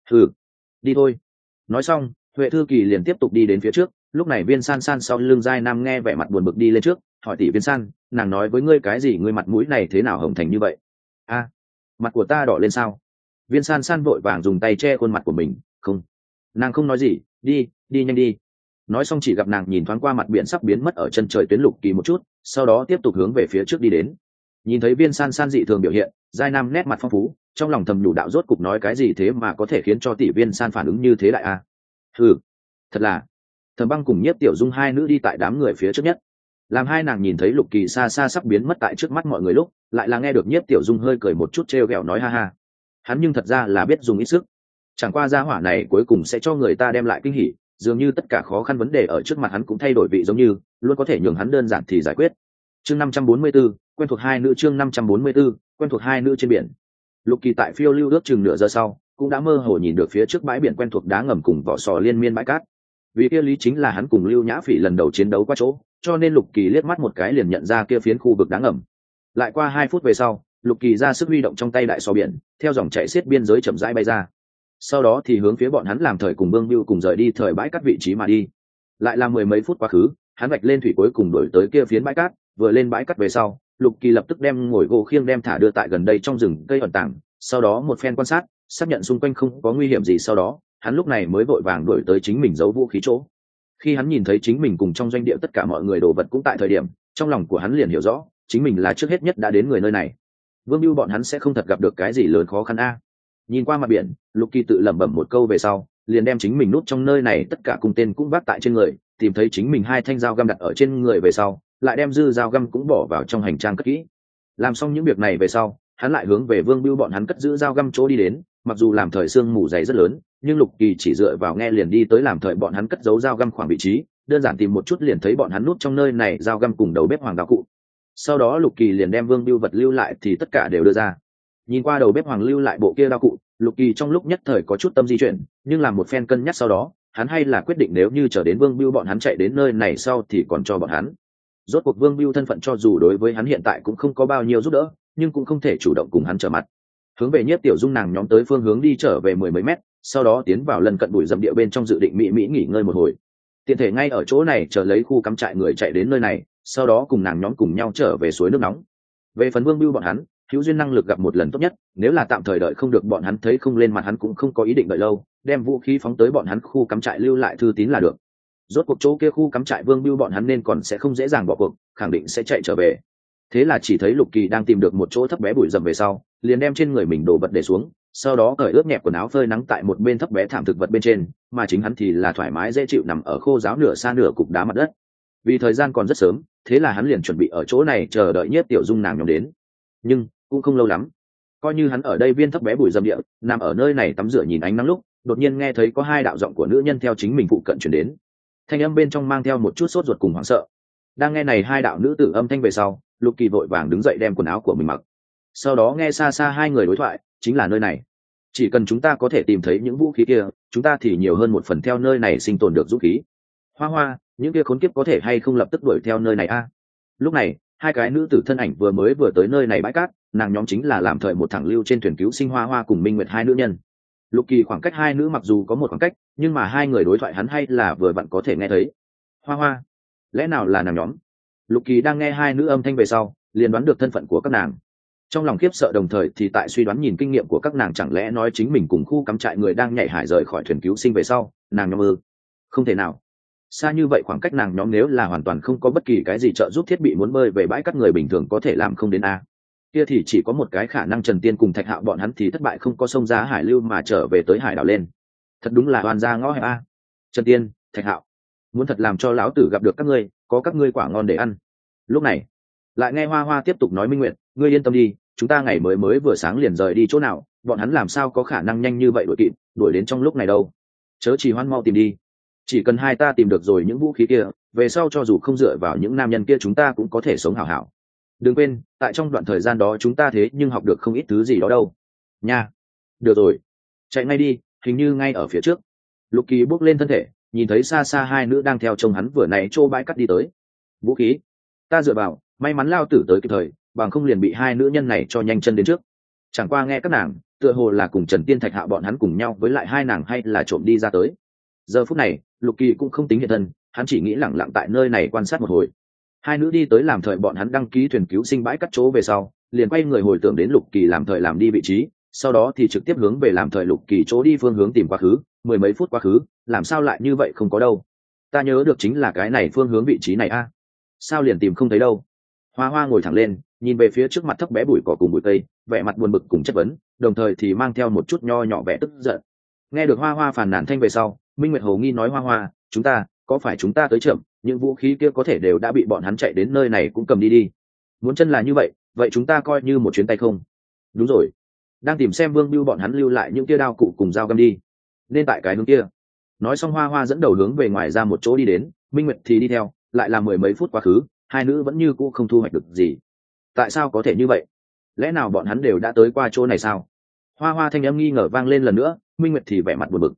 Đi thôi. Nói xong, Huệ Thư Kỳ liền tiếp tục đi đến phía trước, lúc này Viên San San sau lưng Giai Nam nghe vẻ mặt buồn bực đi lên trước, hỏi tỷ Viên San, nàng nói với ngươi cái gì, ngươi mặt mũi này thế nào hồng thành như vậy? A, mặt của ta đỏ lên sao? Viên San San vội vàng dùng tay che khuôn mặt của mình, không. Nàng không nói gì, đi nhanh đi. Nói xong chỉ gặp nàng nhìn thoáng qua mặt biển sắp biến mất ở chân trời tuyến Lục Kỳ một chút, sau đó tiếp tục hướng về phía trước đi đến. Nhìn thấy Viên San San dị thường biểu hiện, Giai Nam nét mặt phong phú, trong lòng thầm nhủ đạo rốt cục nói cái gì thế mà có thể khiến cho tỷ Viên San phản ứng như thế đại a. Thật là. Thẩm Băng cùng Nhiếp Tiểu Dung hai nữ đi tại đám người phía trước nhất, làm hai nàng nhìn thấy Lục Kỳ xa xa sắp biến mất tại trước mắt mọi người lúc, lại là nghe được Nhiếp Tiểu Dung hơi cười một chút trêu ghẹo nói ha ha, hắn nhưng thật ra là biết dùng ít sức, chẳng qua gia hỏa này cuối cùng sẽ cho người ta đem lại kinh hỉ, dường như tất cả khó khăn vấn đề ở trước mặt hắn cũng thay đổi vị giống như luôn có thể nhường hắn đơn giản thì giải quyết. Chương 544, quen thuộc hai nữ. Chương 544, quen thuộc hai nữ trên biển. Lục Kỳ tại phiêu lưu ước chừng nửa giờ sau cũng đã mơ hồ nhìn được phía trước bãi biển quen thuộc đá ngầm cùng vỏ sò liên miên bãi cát. vì kia lý chính là hắn cùng Lưu Nhã Phỉ lần đầu chiến đấu qua chỗ, cho nên Lục Kỳ liếc mắt một cái liền nhận ra kia phiến khu vực đáng ẩm. Lại qua 2 phút về sau, Lục Kỳ ra sức huy động trong tay đại sò biển, theo dòng chảy xiết biên giới chậm rãi bay ra. Sau đó thì hướng phía bọn hắn làm thời cùng Vương Bưu cùng rời đi thời bãi cát vị trí mà đi. Lại là mười mấy phút quá khứ, hắn vạch lên thủy cuối cùng đuổi tới kia phiến bãi cát, vừa lên bãi cát về sau, Lục Kỳ lập tức đem ngồi gỗ khiêng đem thả đưa tại gần đây trong rừng cây ẩn tàng, sau đó một phen quan sát, xác nhận xung quanh không có nguy hiểm gì, sau đó hắn lúc này mới vội vàng đuổi tới chính mình giấu vũ khí chỗ. Khi hắn nhìn thấy chính mình cùng trong doanh địa tất cả mọi người đồ vật cũng tại thời điểm, trong lòng của hắn liền hiểu rõ chính mình là trước hết nhất đã đến người nơi này. Vương Bưu bọn hắn sẽ không thật gặp được cái gì lớn khó khăn a. Nhìn qua mặt biển, Lục Kỳ tự lẩm bẩm một câu về sau, liền đem chính mình nút trong nơi này tất cả cung tên cũng vác tại trên người, tìm thấy chính mình 2 thanh dao găm đặt ở trên người về sau, lại đem dư dao găm cũng bỏ vào trong hành trang cất kỹ. Làm xong những việc này về sau, hắn lại hướng về Vương Bưu bọn hắn cất giữ dao găm chỗ đi đến. Mặc dù làm thời sương mù dày rất lớn, nhưng Lục Kỳ chỉ dựa vào nghe liền đi tới làm thời bọn hắn cất giấu dao găm khoảng vị trí, đơn giản tìm một chút liền thấy bọn hắn nút trong nơi này dao găm cùng đầu bếp hoàng đạo cụ. Sau đó Lục Kỳ liền đem Vương Bưu vật lưu lại thì tất cả đều đưa ra. Nhìn qua đầu bếp hoàng lưu lại bộ kia đạo cụ, Lục Kỳ trong lúc nhất thời có chút tâm di chuyển, nhưng làm một phen cân nhắc sau đó, hắn hay là quyết định nếu như chờ đến Vương Bưu bọn hắn chạy đến nơi này sau thì còn cho bọn hắn. Rốt cuộc Vương Bưu thân phận cho dù đối với hắn hiện tại cũng không có bao nhiêu giúp đỡ, nhưng cũng không thể chủ động cùng hắn trở mặt. Hướng về Nhiếp Tiểu Dung nàng nhóm tới phương hướng đi trở về 10 mấy mét, sau đó tiến vào lần cận bụi rậm địa bên trong dự định mỹ nghỉ ngơi một hồi. Tiện thể ngay ở chỗ này chờ lấy khu cắm trại người chạy đến nơi này, sau đó cùng nàng nhóm cùng nhau trở về suối nước nóng. Về phần Vương Bưu bọn hắn, hữu duyên năng lực gặp một lần tốt nhất, nếu là tạm thời đợi không được bọn hắn thấy không lên mặt hắn cũng không có ý định đợi lâu, đem vũ khí phóng tới bọn hắn khu cắm trại lưu lại thư tín là được. Rốt cuộc chỗ kia khu cắm trại Vương Bưu bọn hắn nên còn sẽ không dễ dàng bỏ cuộc, khẳng định sẽ chạy trở về. Thế là chỉ thấy Lục Kỳ đang tìm được một chỗ thấp bé bụi rậm về sau, liền đem trên người mình đồ vật để xuống, sau đó cởi ướt nhẹp quần áo phơi nắng tại một bên thấp bé thảm thực vật bên trên, mà chính hắn thì là thoải mái dễ chịu nằm ở khô ráo nửa sa nửa cục đá mặt đất. Vì thời gian còn rất sớm, thế là hắn liền chuẩn bị ở chỗ này chờ đợi Nhiếp Tiểu Dung nàng nhóm đến. Nhưng cũng không lâu lắm, coi như hắn ở đây viên thấp bé bụi rậm địa, nằm ở nơi này tắm rửa nhìn ánh nắng lúc, đột nhiên nghe thấy có 2 đạo giọng của nữ nhân theo chính mình phụ cận truyền đến. Thanh âm bên trong mang theo một chút sốt ruột cùng hoảng sợ. Đang nghe này 2 đạo nữ tử âm thanh về sau, Lục Kỳ vội vàng đứng dậy đem quần áo của mình mặc. Sau đó nghe xa xa 2 người đối thoại, chính là nơi này. Chỉ cần chúng ta có thể tìm thấy những vũ khí kia, chúng ta thì nhiều hơn một phần theo nơi này sinh tồn được vũ khí. Hoa Hoa, những kia khốn kiếp có thể hay không lập tức đuổi theo nơi này a? Lúc này, 2 cái nữ tử thân ảnh vừa tới nơi này bãi cát, nàng nhóm chính là làm thời một thẳng lưu trên thuyền cứu sinh Hoa Hoa cùng Minh Nguyệt 2 nữ nhân. Lục Kỳ khoảng cách 2 nữ mặc dù có một khoảng cách, nhưng mà 2 người đối thoại hắn hay là vừa vặn có thể nghe thấy. Hoa Hoa, lẽ nào là nàng nhóm? Lục Kỳ đang nghe 2 nữ âm thanh về sau, liền đoán được thân phận của các nàng. Trong lòng khiếp sợ đồng thời thì tại suy đoán nhìn kinh nghiệm của các nàng, chẳng lẽ nói chính mình cùng khu cắm trại người đang nhảy hải rời khỏi thuyền cứu sinh về sau, nàng nhóm ư? Không thể nào. Xa như vậy khoảng cách nàng nhóm nếu là hoàn toàn không có bất kỳ cái gì trợ giúp thiết bị muốn bơi về bãi cát người bình thường có thể làm không đến a. Kia thì chỉ có một cái khả năng Trần Tiên cùng Thạch Hạo bọn hắn thì thất bại không có sông ra hải lưu mà trở về tới hải đảo lên. Thật đúng là hoàn ra ngõ hẹp a. Trần Tiên, Thạch Hạo, muốn thật làm cho lão tử gặp được các ngươi, có các ngươi quả ngon để ăn. Lúc này, lại nghe Hoa Hoa tiếp tục nói: Minh Nguyệt, ngươi yên tâm đi, chúng ta ngày mới vừa sáng liền rời đi chỗ nào, bọn hắn làm sao có khả năng nhanh như vậy đuổi kịp, đuổi đến trong lúc này đâu. Chớ chỉ hoan, mau tìm đi. Chỉ cần 2 ta tìm được rồi những vũ khí kia, về sau cho dù không dựa vào những nam nhân kia chúng ta cũng có thể sống hảo hảo. Đừng quên, tại trong đoạn thời gian đó chúng ta thế nhưng học được không ít thứ gì đó đâu. Nha. Được rồi, chạy ngay đi, hình như ngay ở phía trước. Lục Kỳ bước lên thân thể, nhìn thấy xa xa 2 nữ đang theo chồng hắn vừa nãy trô bãi cắt đi tới. Vũ khí, ta dựa vào, may mắn lao tử tới kịp thời, bằng không liền bị 2 nữ nhân này cho nhanh chân đến trước. Chẳng qua nghe các nàng tựa hồ là cùng Trần Tiên Thạch Hạo bọn hắn cùng nhau, với lại 2 nàng hay là trộm đi ra tới. Giờ phút này Lục Kỳ cũng không tính hiện thân, hắn chỉ nghĩ lẳng lặng tại nơi này quan sát một hồi. 2 nữ đi tới làm thời bọn hắn đăng ký thuyền cứu sinh bãi cắt chỗ về sau, liền quay người hồi tưởng đến Lục Kỳ làm thời làm đi vị trí, sau đó thì trực tiếp hướng về làm thời Lục Kỳ chỗ đi phương hướng tìm quá khứ. 10 mấy phút quá khứ, làm sao lại như vậy không có đâu? Ta nhớ được chính là cái này phương hướng vị trí này a. Sao liền tìm không thấy đâu? Hoa Hoa ngồi thẳng lên, nhìn về phía trước mặt thấp bé bụi cỏ cùng bụi cây, vẻ mặt buồn bực cùng chất vấn, đồng thời thì mang theo một chút nho nhỏ vẻ tức giận. Nghe được Hoa Hoa phàn nàn thanh về sau, Minh Nguyệt hồ nghi nói: Hoa Hoa, chúng ta tới chậm, những vũ khí kia có thể đều đã bị bọn hắn chạy đến nơi này cũng cầm đi đi. Muốn chân là như vậy, vậy chúng ta coi như một chuyến tay không. Đúng rồi, đang tìm xem Vương Bưu bọn hắn lưu lại những kia đao cụ cùng dao găm đi, nên tại cái hướng kia. Nói xong Hoa Hoa dẫn đầu hướng về ngoài ra một chỗ đi đến, Minh Nguyệt thì đi theo. Lại là 10 mấy phút quá khứ, 2 nữ vẫn như cũ không thu hoạch được gì. Tại sao có thể như vậy? Lẽ nào bọn hắn đều đã tới qua chỗ này sao? Hoa Hoa thanh âm nghi ngờ vang lên lần nữa, Minh Nguyệt thì vẻ mặt buồn bực.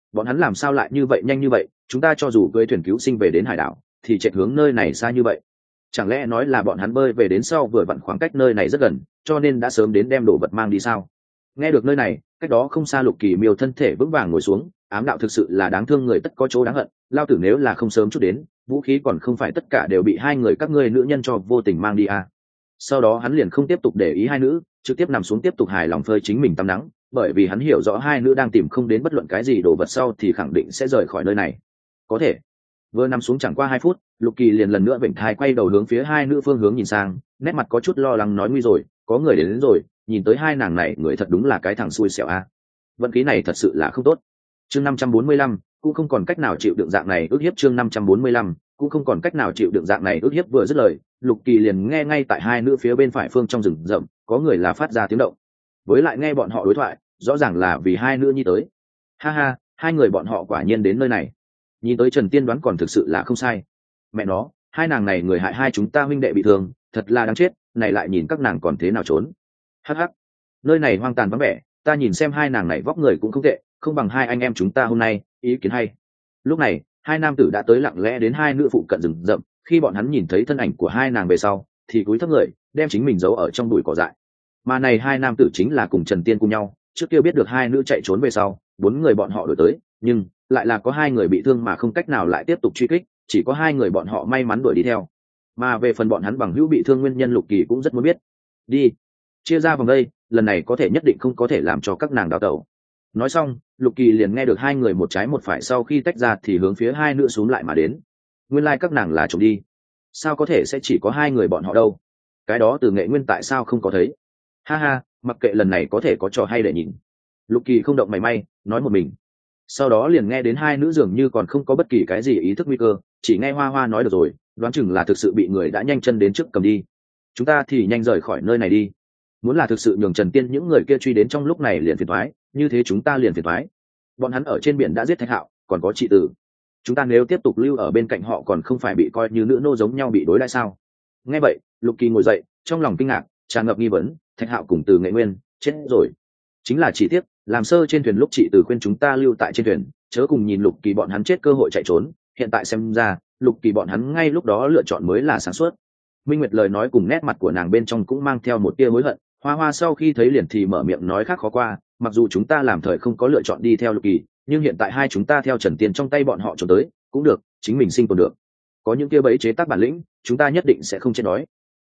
bọn hắn làm sao lại như vậy nhanh như vậy, chúng ta cho dù cưỡi thuyền cứu sinh về đến hải đảo thì chạy hướng nơi này xa như vậy. Chẳng lẽ nói là bọn hắn bơi về đến sau vừa vặn khoảng cách nơi này rất gần, cho nên đã sớm đến đem đồ vật mang đi sao? Nghe được nơi này, cách đó không xa Lục Kỳ Miêu thân thể vững vàng ngồi xuống, ám đạo thực sự là đáng thương người tất có chỗ đáng hận, lao tử nếu là không sớm chút đến, vũ khí còn không phải tất cả đều bị hai người các ngươi nữ nhân cho vô tình mang đi à. Sau đó hắn liền không tiếp tục để ý hai nữ, trực tiếp nằm xuống tiếp tục hài lòng phơi chính mình tắm nắng, bởi vì hắn hiểu rõ hai nữ đang tìm không đến bất luận cái gì đồ vật sau thì khẳng định sẽ rời khỏi nơi này. Có thể vừa nằm xuống chẳng qua 2 phút, Lục Kỳ liền lần nữa vểnh thai quay đầu hướng phía hai nữ phương hướng nhìn sang, nét mặt có chút lo lắng nói nguy rồi, có người đến rồi, nhìn tới hai nàng này người thật đúng là cái thằng xui xẻo a. Vận khí này thật sự là không tốt. Chương 545, cũng không còn cách nào chịu đựng dạng này ức hiếp. Chương 545, cũng không còn cách nào chịu đựng dạng này ức hiếp. Vừa dứt lời, Lục Kỳ liền nghe ngay tại hai nữ phía bên phải phương trong rừng rậm có người là phát ra tiếng động. Với lại nghe bọn họ đối thoại, rõ ràng là vì hai nữ nhi tới. Ha ha, hai người bọn họ quả nhiên đến nơi này. Nhìn tới Trần Tiên đoán còn thực sự là không sai. Mẹ nó, hai nàng này người hại hai chúng ta huynh đệ bị thương, thật là đáng chết, này lại nhìn các nàng còn thế nào trốn. Hắc hắc, nơi này hoang tàn vắng vẻ, ta nhìn xem hai nàng này vóc người cũng không tệ, không bằng hai anh em chúng ta hôm nay, ý kiến hay. Lúc này, hai nam tử đã tới lặng lẽ đến hai nữ phụ cận rừng rậm, khi bọn hắn nhìn thấy thân ảnh của hai nàng về sau, thì cúi thấp người, đem chính mình giấu ở trong bụi cỏ dại. Mà này hai nam tử chính là cùng Trần Tiên cùng nhau, trước kia biết được hai nữ chạy trốn về sau, 4 người bọn họ đuổi tới, nhưng lại là có 2 người bị thương mà không cách nào lại tiếp tục truy kích, chỉ có 2 người bọn họ may mắn đuổi đi theo. Mà về phần bọn hắn bằng hữu bị thương nguyên nhân Lục Kỳ cũng rất muốn biết. Đi, chia ra vòng đây, lần này có thể nhất định không có thể làm cho các nàng đào tẩu. Nói xong, Lục Kỳ liền nghe được 2 người một trái một phải sau khi tách ra thì hướng phía 2 nữ xuống lại mà đến. Nguyên lai các nàng là trộm đi. Sao có thể sẽ chỉ có 2 người bọn họ đâu? Cái đó Từ Nghệ Nguyên tại sao không có thấy? Ha ha, mặc kệ lần này có thể có trò hay để nhìn. Lục Kỳ không động mảy may, nói một mình. Sau đó liền nghe đến 2 nữ dường như còn không có bất kỳ cái gì ý thức nguy cơ, chỉ nghe Hoa Hoa nói được rồi, đoán chừng là thực sự bị người đã nhanh chân đến trước cầm đi. Chúng ta thì nhanh rời khỏi nơi này đi. Muốn là thực sự nhường Trần Tiên những người kia truy đến trong lúc này liền phiền toái, như thế chúng ta liền phiền toái. Bọn hắn ở trên biển đã giết Thạch Hạo, còn có chị Tử. Chúng ta nếu tiếp tục lưu ở bên cạnh họ còn không phải bị coi như nữ nô giống nhau bị đối đãi sao? Nghe vậy, Lục Kỳ ngồi dậy, trong lòng kinh ngạc, tràn ngập nghi vấn, Thạch Hạo cùng Từ Nghệ Nguyên chết rồi. Chính là chỉ tiếc, làm sơ trên thuyền lúc chị Từ khuyên chúng ta lưu tại trên thuyền, chớ cùng nhìn Lục Kỳ bọn hắn chết cơ hội chạy trốn, hiện tại xem ra, Lục Kỳ bọn hắn ngay lúc đó lựa chọn mới là sáng suốt. Minh Nguyệt lời nói cùng nét mặt của nàng bên trong cũng mang theo một tia hối hận. Hoa Hoa sau khi thấy liền thì mở miệng nói khác khó qua, mặc dù chúng ta làm thời không có lựa chọn đi theo Lục Kỳ, nhưng hiện tại hai chúng ta theo Trần Tiên trong tay bọn họ trốn tới, cũng được, chính mình sinh tồn được. Có những kia bẫy chế tác bản lĩnh, chúng ta nhất định sẽ không chết đói.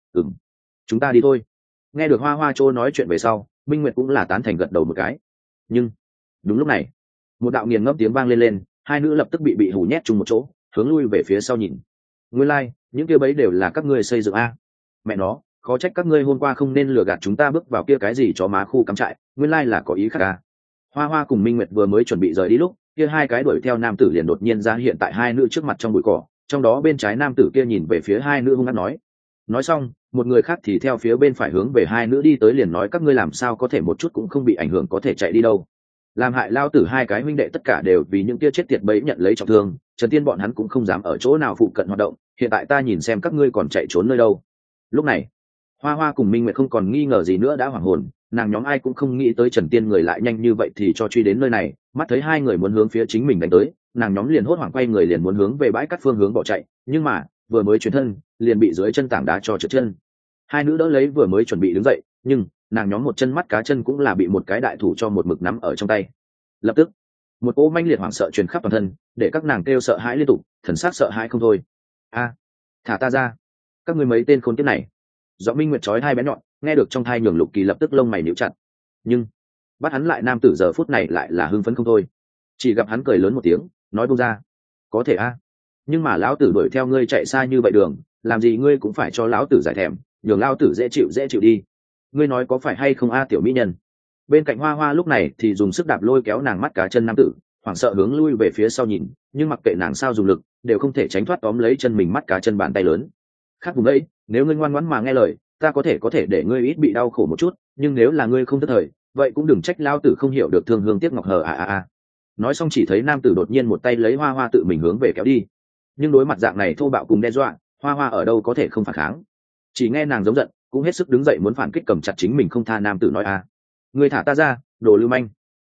Chúng ta đi thôi. Nghe được Hoa Hoa Trô nói chuyện về sau, Minh Nguyệt cũng là tán thành gật đầu một cái. Nhưng đúng lúc này, một đạo nghiền ngẫm tiếng vang lên, hai nữ lập tức bị hù nhét chung một chỗ, hướng lui về phía sau nhìn. Nguyên lai, những kia bẫy đều là các ngươi xây dựng a. Mẹ nó, khó trách các ngươi hôm qua không nên lừa gạt chúng ta bước vào kia cái gì chó má khu cắm trại, nguyên lai là có ý khác a. Hoa Hoa cùng Minh Nguyệt vừa mới chuẩn bị rời đi lúc, kia 2 cái đuổi theo nam tử liền đột nhiên ra hiện tại 2 nữ trước mặt trong bụi cỏ, trong đó bên trái nam tử kia nhìn về phía 2 nữ hung hăng nói. Nói xong, một người khác thì theo phía bên phải hướng về 2 nữ đi tới liền nói các ngươi làm sao có thể một chút cũng không bị ảnh hưởng có thể chạy đi đâu. Làm hại lao tử 2 cái huynh đệ tất cả đều vì những kia chết tiệt bẫy nhận lấy trọng thương, Trần Tiên bọn hắn cũng không dám ở chỗ nào phụ cận hoạt động, hiện tại ta nhìn xem các ngươi còn chạy trốn nơi đâu. Lúc này, Hoa Hoa cùng Minh Nguyệt không còn nghi ngờ gì nữa đã hoảng hồn, nàng nhóm ai cũng không nghĩ tới Trần Tiên người lại nhanh như vậy thì cho truy đến nơi này, mắt thấy 2 người muốn hướng phía chính mình đánh tới, nàng nhóm liền hốt hoảng quay người liền muốn hướng về bãi cát phương hướng bỏ chạy, nhưng mà, vừa mới chuyển thân, liền bị dưới chân tảng đá cho trượt chân. 2 nữ đỡ lấy vừa mới chuẩn bị đứng dậy, nhưng nàng nhóm một chân mắt cá chân cũng là bị một cái đại thủ cho một mực nắm ở trong tay. Lập tức, một cỗ manh liệt hoảng sợ truyền khắp toàn thân, để các nàng kêu sợ hãi liên tục, thần sắc sợ hãi không thôi. A, thả ta ra! Các ngươi mấy tên khốn kiếp này! Giọng Minh Nguyệt chói tai bén nhọn, nghe được trong tai nhường Lục Kỳ lập tức lông mày nhíu chặt. Nhưng bắt hắn lại nam tử giờ phút này lại là hưng phấn không thôi. Chỉ gặp hắn cười lớn một tiếng, nói buông ra. Có thể a, nhưng mà lão tử đuổi theo ngươi chạy xa như vậy đường, làm gì ngươi cũng phải cho lão tử giải thèm, nhường lão tử dễ chịu đi. Ngươi nói có phải hay không a tiểu mỹ nhân? Bên cạnh Hoa Hoa lúc này thì dùng sức đạp lôi kéo nàng mắt cá chân nam tử, hoảng sợ hướng lui về phía sau nhìn, nhưng mặc kệ nàng sao dùng lực, đều không thể tránh thoát tóm lấy chân mình mắt cá chân bàn tay lớn. Khác vùng ấy, nếu ngươi ngoan ngoãn mà nghe lời, ta có thể để ngươi ít bị đau khổ một chút, nhưng nếu là ngươi không thất thời, vậy cũng đừng trách lão tử không hiểu được thương hương tiếc ngọc hờ a. Nói xong chỉ thấy nam tử đột nhiên một tay lấy Hoa Hoa tự mình hướng về kéo đi. Nhưng đối mặt dạng này thô bạo cùng đe dọa, Hoa Hoa ở đâu có thể không phản kháng. Chỉ nghe nàng giống giận, cũng hết sức đứng dậy muốn phản kích cầm chặt chính mình không tha nam tử nói a. Ngươi thả ta ra, đồ lưu manh.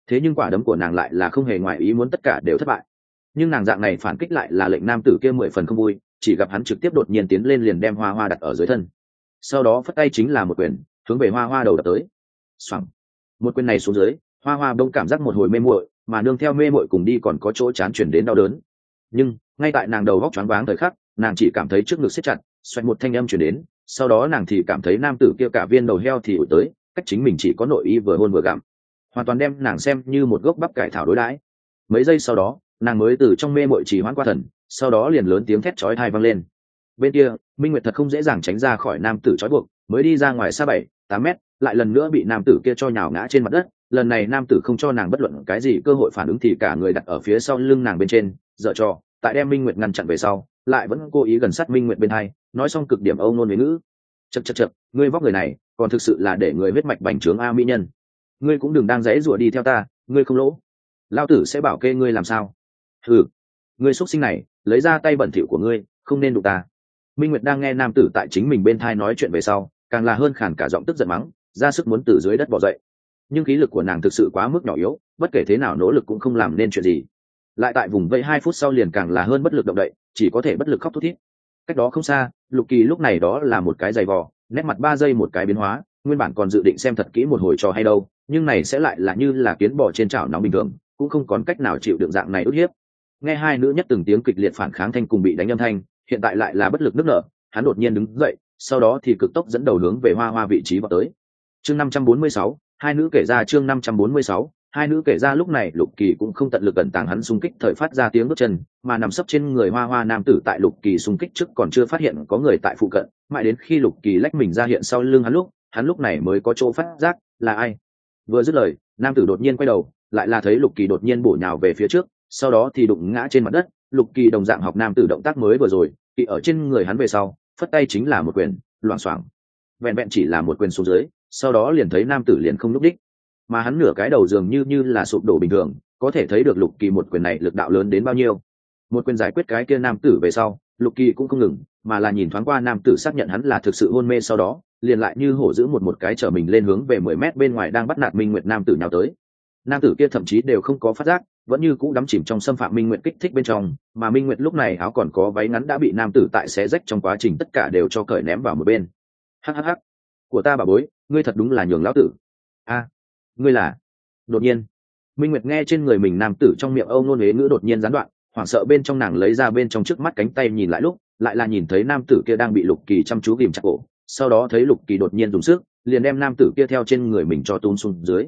thế nhưng quả đấm của nàng lại là không hề ngoài ý muốn, tất cả đều thất bại. Nhưng nàng dạng này phản kích lại là lệnh nam tử kia 10 phần không vui, chỉ gặp hắn trực tiếp đột nhiên tiến lên liền đem hoa hoa đặt ở dưới thân, sau đó phất tay chính là một quyền hướng về hoa hoa đầu đập tới. Xoẳng, một quyền này xuống dưới, hoa hoa bỗng cảm giác một hồi mê muội, mà nương theo mê muội cùng đi còn có chỗ chán chuyển đến đau đớn. Nhưng ngay tại nàng đầu góc choáng váng thời khắc, nàng chỉ cảm thấy trước ngực siết chặt, xoẹt một thanh âm chuyển đến, sau đó nàng thì cảm thấy nam tử kia cả viên đầu heo thì ủi tới, cách chính mình chỉ có nội y vừa hôn vừa gặm, hoàn toàn đem nàng xem như một gốc bắp cải thảo đối đãi. Mấy giây sau đó, nàng mới từ trong mê muội chỉ hoãn qua thần, sau đó liền lớn tiếng thét chói tai vang lên. Bên kia Minh Nguyệt thật không dễ dàng tránh ra khỏi nam tử trói buộc, mới đi ra ngoài xa 7-8 mét, lại lần nữa bị nam tử kia cho nhào ngã trên mặt đất. Lần này nam tử không cho nàng bất luận cái gì cơ hội phản ứng, thì cả người đặt ở phía sau lưng nàng bên trên dở trò, tại đem Minh Nguyệt ngăn chặn về sau, lại vẫn cố ý gần sát Minh Nguyệt bên hai, nói xong cực điểm âu nôn huế ngữ. Chậc, ngươi vóc người này còn thực sự là để người huyết mạch bành trướng a mỹ nhân, ngươi cũng đừng đang dãy rủa đi theo ta, ngươi không lỗ, lao tử sẽ bảo kê ngươi làm sao. Ừ, ngươi xuất sinh này, lấy ra tay bẩn thỉu của ngươi, không nên đụng ta. Minh Nguyệt đang nghe nam tử tại chính mình bên thai nói chuyện về sau, càng là hơn khàn cả giọng tức giận mắng, ra sức muốn từ dưới đất bò dậy. Nhưng khí lực của nàng thực sự quá mức nhỏ yếu, bất kể thế nào nỗ lực cũng không làm nên chuyện gì. Lại tại vùng vây 2 phút sau liền càng là hơn bất lực động đậy, chỉ có thể bất lực khóc thút thít. Cách đó không xa, Lục Kỳ lúc này đó là một cái giày vò, nét mặt 3 giây một cái biến hóa, nguyên bản còn dự định xem thật kỹ một hồi trò hay đâu, nhưng này sẽ lại là như là kiến bò trên chảo nóng bình thường, cũng không còn cách nào chịu đựng dạng này ức hiếp. Nghe hai nữ nhất từng tiếng kịch liệt phản kháng thanh cùng bị đánh âm thanh, hiện tại lại là bất lực nức nở, hắn đột nhiên đứng dậy, sau đó thì cực tốc dẫn đầu hướng về hoa hoa vị trí vào tới. Chương 546, hai nữ kể ra. Chương 546, hai nữ kể ra. Lúc này Lục Kỳ cũng không tận lực cẩn tàng hắn xung kích thời phát ra tiếng bước chân, mà nằm sấp trên người hoa hoa nam tử tại Lục Kỳ xung kích trước còn chưa phát hiện có người tại phụ cận, mãi đến khi Lục Kỳ lách mình ra hiện sau lưng hắn lúc này mới có chỗ phát giác là ai. Vừa dứt lời, nam tử đột nhiên quay đầu, lại là thấy Lục Kỳ đột nhiên bổ nhào về phía trước, sau đó thì đụng ngã trên mặt đất. Lục Kỳ đồng dạng học nam tử động tác mới vừa rồi, kỳ ở trên người hắn về sau, phất tay chính là một quyền, loạng xoạng. Vẹn vẹn chỉ là một quyền xuống dưới, sau đó liền thấy nam tử liền không nhúc đích, mà hắn nửa cái đầu dường như là sụp đổ bình thường, có thể thấy được Lục Kỳ một quyền này lực đạo lớn đến bao nhiêu. Một quyền giải quyết cái kia nam tử về sau, Lục Kỳ cũng không ngừng, mà là nhìn thoáng qua nam tử xác nhận hắn là thực sự hôn mê, sau đó liền lại như hổ giữ một cái trở mình lên hướng về 10 mét bên ngoài đang bắt nạt Minh Nguyệt nam tử nhào tới. Nam tử kia thậm chí đều không có phát giác, vẫn như cũ đắm chìm trong xâm phạm Minh Nguyệt kích thích bên trong, mà Minh Nguyệt lúc này áo còn có váy ngắn đã bị nam tử tại xé rách trong quá trình tất cả đều cho cởi ném vào một bên. Hắc, của ta bà bối, ngươi thật đúng là nhường lão tử. A, ngươi là? Đột nhiên, Minh Nguyệt nghe trên người mình nam tử trong miệng âu nôn huế ngữ đột nhiên gián đoạn, hoảng sợ bên trong nàng lấy ra bên trong trước mắt cánh tay nhìn lại, lúc lại là nhìn thấy nam tử kia đang bị Lục Kỳ chăm chú ghìm chặt cổ, sau đó thấy Lục Kỳ đột nhiên dùng sức, liền đem nam tử kia theo trên người mình cho túm xuống dưới.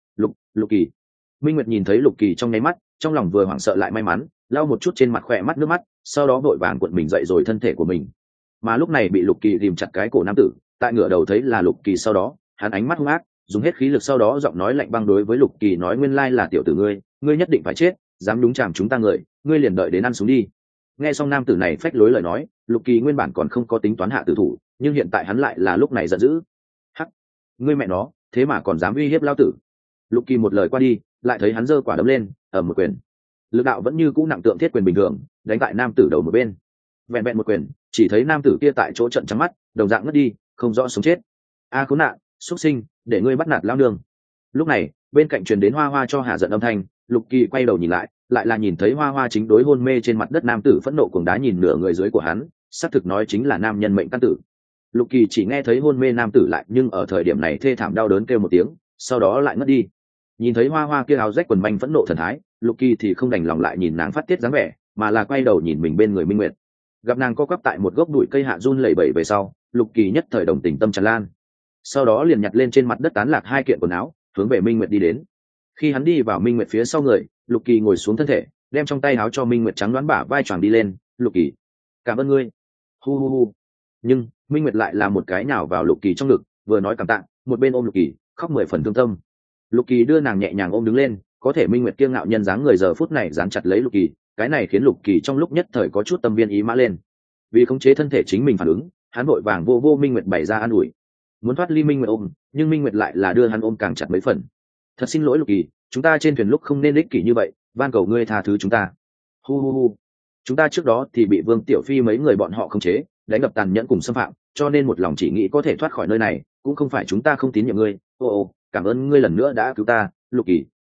Lục Kỳ. Minh Nguyệt nhìn thấy Lục Kỳ trong nháy mắt, trong lòng vừa hoảng sợ lại may mắn, lau một chút trên mặt khỏe mắt nước mắt, sau đó vội vàng cuộn mình dậy rồi thân thể của mình. Mà lúc này bị Lục Kỳ ghìm chặt cái cổ nam tử, tại ngửa đầu thấy là Lục Kỳ, sau đó hắn ánh mắt hung ác, dùng hết khí lực, sau đó giọng nói lạnh băng đối với Lục Kỳ nói, nguyên lai là tiểu tử ngươi nhất định phải chết, dám đúng chàm chúng ta người, ngươi liền đợi đến ăn xuống đi. Nghe xong nam tử này phách lối lời nói, Lục Kỳ nguyên bản còn không có tính toán hạ tử thủ, nhưng hiện tại hắn lại là lúc này giận dữ. Hắc, ngươi mẹ nó, thế mà còn dám uy hiếp lao tử. Lục Kỳ một lời qua đi, lại thấy hắn giơ quả đấm lên, ở một quyền, lực đạo vẫn như cũ nặng tượng thiết quyền bình thường, đánh tại nam tử đầu một bên. Vẹn vẹn một quyền, chỉ thấy nam tử kia tại chỗ trận trắng mắt, đồng dạng ngất đi, không rõ sống chết. A khốn nạn, xuất sinh, để ngươi bắt nạt lao nương. Lúc này bên cạnh truyền đến hoa hoa cho hạ giận âm thanh, Lục Kỳ quay đầu nhìn lại là nhìn thấy hoa hoa chính đối hôn mê trên mặt đất nam tử phẫn nộ cuồng đá nhìn nửa người dưới của hắn, xác thực nói chính là nam nhân mệnh căn tử. Lục Kỳ chỉ nghe thấy hôn mê nam tử lại nhưng ở thời điểm này thê thảm đau đớn kêu một tiếng, sau đó lại ngất đi. Nhìn thấy hoa hoa kia áo rách quần manh phẫn nộ thần thái, Lục Kỳ thì không đành lòng lại nhìn nàng phát tiết dáng vẻ, mà là quay đầu nhìn mình bên người Minh Nguyệt. Gặp nàng co quắp tại một gốc bụi cây hạ run lẩy bẩy về sau, Lục Kỳ nhất thời đồng tình tâm tràn lan, sau đó liền nhặt lên trên mặt đất tán lạc 2 kiện quần áo, hướng về Minh Nguyệt đi đến. Khi hắn đi vào Minh Nguyệt phía sau người, Lục Kỳ ngồi xuống thân thể, đem trong tay áo cho Minh Nguyệt trắng đoán bả vai choàng đi lên. Lục Kỳ, cảm ơn ngươi. Hu. Nhưng Minh Nguyệt lại là một cái nhào vào Lục Kỳ trong ngực, vừa nói cảm tạ, một bên ôm Lục Kỳ, khóc 10 phần thương tâm. Lục Kỳ đưa nàng nhẹ nhàng ôm đứng lên, có thể Minh Nguyệt kiêng ngạo nhân dáng người giờ phút này dán chặt lấy Lục Kỳ, cái này khiến Lục Kỳ trong lúc nhất thời có chút tâm viên ý mã lên. Vì khống chế thân thể chính mình phản ứng, hắn vội vàng vô Minh Nguyệt bày ra an ủi, muốn thoát ly Minh Nguyệt ôm, nhưng Minh Nguyệt lại là đưa hắn ôm càng chặt mấy phần. Thật xin lỗi Lục Kỳ, chúng ta trên thuyền lúc không nên ích kỷ như vậy, van cầu ngươi tha thứ chúng ta. Hu. Chúng ta trước đó thì bị Vương Tiểu Phi mấy người bọn họ khống chế, đánh đập tàn nhẫn cùng xâm phạm, cho nên một lòng chỉ nghĩ có thể thoát khỏi nơi này, cũng không phải chúng ta không tín nhiệm ngươi. Cảm ơn ngươi lần nữa đã cứu ta, Lục Kỳ,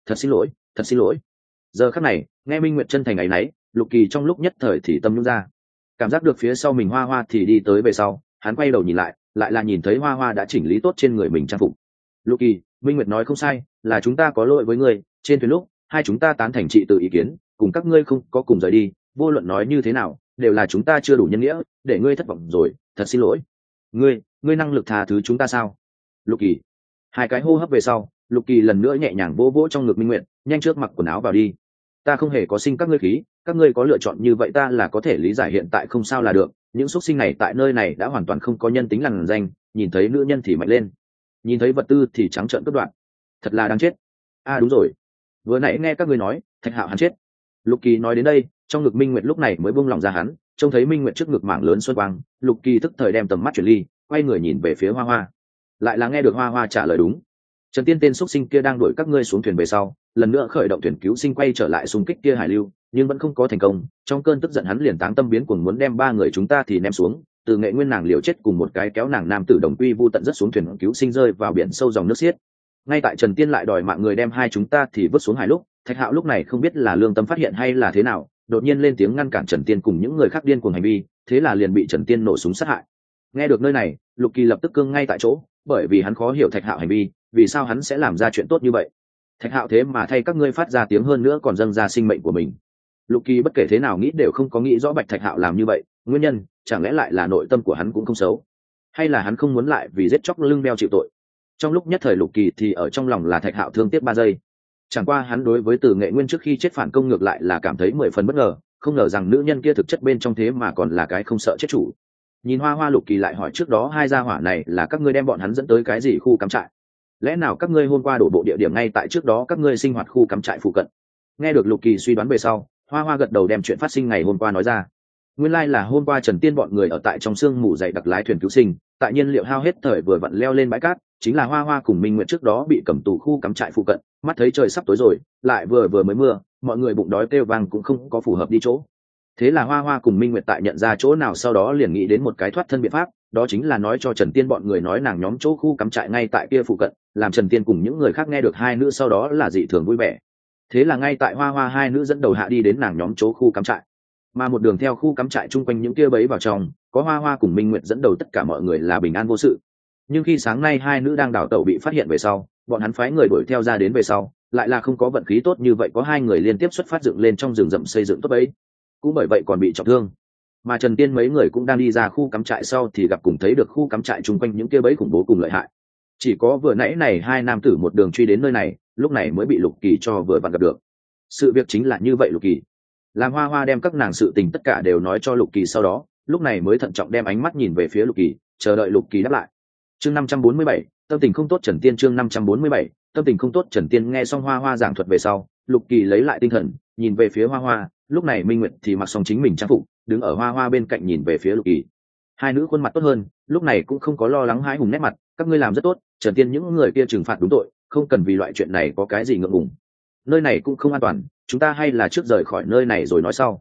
thật xin lỗi, thật xin lỗi. Giờ khắc này nghe minh nguyệt chân thành áy náy, lục kỳ trong lúc nhất thời thì tâm nhún ra, cảm giác được phía sau mình hoa hoa thì đi tới về sau, hắn quay đầu nhìn lại là nhìn thấy hoa hoa đã chỉnh lý tốt trên người mình trang phục. Lục kỳ, minh nguyệt nói không sai, là chúng ta có lỗi với ngươi, trên thuyền lúc hai chúng ta tán thành trị tự ý kiến, cùng các ngươi không có cùng rời đi, vô luận nói như thế nào đều là chúng ta chưa đủ nhân nghĩa, để ngươi thất vọng rồi, thật xin lỗi. Ngươi năng lực tha thứ chúng ta sao? Lục kỳ. Hai cái hô hấp về sau, lục kỳ lần nữa nhẹ nhàng vỗ vỗ trong ngực minh nguyệt, nhanh trước mặc quần áo vào đi. Ta không hề có sinh các ngươi khí, các ngươi có lựa chọn như vậy ta là có thể lý giải, hiện tại không sao là được. Những xuất sinh này tại nơi này đã hoàn toàn không có nhân tính lằn danh, nhìn thấy nữ nhân thì mạnh lên, nhìn thấy vật tư thì trắng trợn cướp đoạt, thật là đáng chết. Đúng rồi, vừa nãy nghe các ngươi nói Thạch Hạo hắn chết. Lục kỳ nói đến đây, trong ngực minh nguyệt lúc này mới buông lòng ra hắn, trông thấy minh nguyệt trước ngực mảng lớn xuân quang, lục kỳ tức thời đem tầm mắt chuyển ly, quay người nhìn về phía hoa hoa. Lại là nghe được hoa hoa trả lời đúng. Trần Tiên tên xuất sinh kia đang đuổi các ngươi xuống thuyền về sau, lần nữa khởi động thuyền cứu sinh quay trở lại xung kích kia hải lưu, nhưng vẫn không có thành công. Trong cơn tức giận hắn liền táng tâm biến cuồng, muốn đem ba người chúng ta thì ném xuống. Từ Nghệ Nguyên nàng liều chết cùng một cái kéo nàng nam tử đồng quy vu tận, rất xuống thuyền cứu sinh rơi vào biển sâu dòng nước xiết. Ngay tại Trần Tiên lại đòi mạng người đem hai chúng ta thì vứt xuống hải lúc, Thạch Hạo lúc này không biết là lương tâm phát hiện hay là thế nào, đột nhiên lên tiếng ngăn cản Trần Tiên cùng những người khác điên cuồng hành vi, thế là liền bị Trần Tiên nổ súng sát hại. Nghe được nơi này, Lục Kỳ lập tức cương ngay tại chỗ, bởi vì hắn khó hiểu Thạch Hạo hành vi, vì sao hắn sẽ làm ra chuyện tốt như vậy. Thạch Hạo thế mà thay các ngươi phát ra tiếng, hơn nữa còn dâng ra sinh mệnh của mình. Lục Kỳ bất kể thế nào nghĩ đều không có nghĩ rõ Bạch Thạch Hạo làm như vậy nguyên nhân, chẳng lẽ lại là nội tâm của hắn cũng không xấu, hay là hắn không muốn lại vì giết chóc lưng beo chịu tội. Trong lúc nhất thời Lục Kỳ thì ở trong lòng là Thạch Hạo thương tiếc 3 giây. Chẳng qua hắn đối với Từ Nghệ Nguyên trước khi chết phản công ngược lại là cảm thấy 10 phần bất ngờ, không ngờ rằng nữ nhân kia thực chất bên trong thế mà còn là cái không sợ chết chủ. Nhìn hoa hoa, Lục Kỳ lại hỏi, trước đó hai gia hỏa này là các ngươi đem bọn hắn dẫn tới cái gì khu cắm trại? Lẽ nào các ngươi hôm qua đổ bộ địa điểm ngay tại trước đó các ngươi sinh hoạt khu cắm trại phụ cận? Nghe được Lục Kỳ suy đoán về sau, hoa hoa gật đầu đem chuyện phát sinh ngày hôm qua nói ra. Nguyên lai là hôm qua Trần Tiên bọn người ở tại trong sương mù dày đặc lái thuyền cứu sinh, tại nhiên liệu hao hết thời vừa vặn leo lên bãi cát, chính là hoa hoa cùng Minh Nguyệt trước đó bị cầm tù khu cắm trại phụ cận, mắt thấy trời sắp tối rồi, lại vừa mới mưa, mọi người bụng đói kêu vang cũng không có phù hợp đi chỗ. Thế là hoa hoa cùng Minh Nguyệt tại nhận ra chỗ nào sau đó liền nghĩ đến một cái thoát thân biện pháp, đó chính là nói cho Trần Tiên bọn người nói nàng nhóm chỗ khu cắm trại ngay tại kia phụ cận, làm Trần Tiên cùng những người khác nghe được hai nữ sau đó là dị thường vui vẻ. Thế là ngay tại hoa hoa hai nữ dẫn đầu hạ đi đến nàng nhóm chỗ khu cắm trại, mà một đường theo khu cắm trại chung quanh những kia bấy vào trong, có hoa hoa cùng Minh Nguyệt dẫn đầu tất cả mọi người là bình an vô sự. Nhưng khi sáng nay hai nữ đang đào tẩu bị phát hiện về sau, bọn hắn phái người đuổi theo ra đến về sau, lại là không có vận khí tốt như vậy, có hai người liên tiếp xuất phát dựng lên trong rừng rậm xây dựng tốt bấy, cũng bởi vậy còn bị trọng thương. Mà Trần Tiên mấy người cũng đang đi ra khu cắm trại sau thì gặp cùng thấy được khu cắm trại chung quanh những kia bẫy khủng bố cùng lợi hại. Chỉ có vừa nãy này hai nam tử một đường truy đến nơi này, lúc này mới bị Lục Kỳ cho vừa vặn gặp được. Sự việc chính là như vậy. Lục Kỳ làm hoa hoa đem các nàng sự tình tất cả đều nói cho Lục Kỳ sau đó, lúc này mới thận trọng đem ánh mắt nhìn về phía Lục Kỳ, chờ đợi Lục Kỳ đáp lại. Chương 547, tâm tình không tốt Trần Tiên. Chương 547, tâm tình không tốt Trần Tiên. Nghe xong hoa hoa giảng thuật về sau, Lục Kỳ lấy lại tinh thần, nhìn về phía hoa hoa. Lúc này Minh Nguyệt thì mặc xong chính mình trang phục, đứng ở hoa hoa bên cạnh nhìn về phía Lục Kỳ. Hai nữ khuôn mặt tốt hơn, lúc này cũng không có lo lắng hãi hùng nét mặt. Các ngươi làm rất tốt, Trần Tiên những người kia trừng phạt đúng tội, không cần vì loại chuyện này có cái gì ngượng ngùng. Nơi này cũng không an toàn, chúng ta hay là trước rời khỏi nơi này rồi nói sau.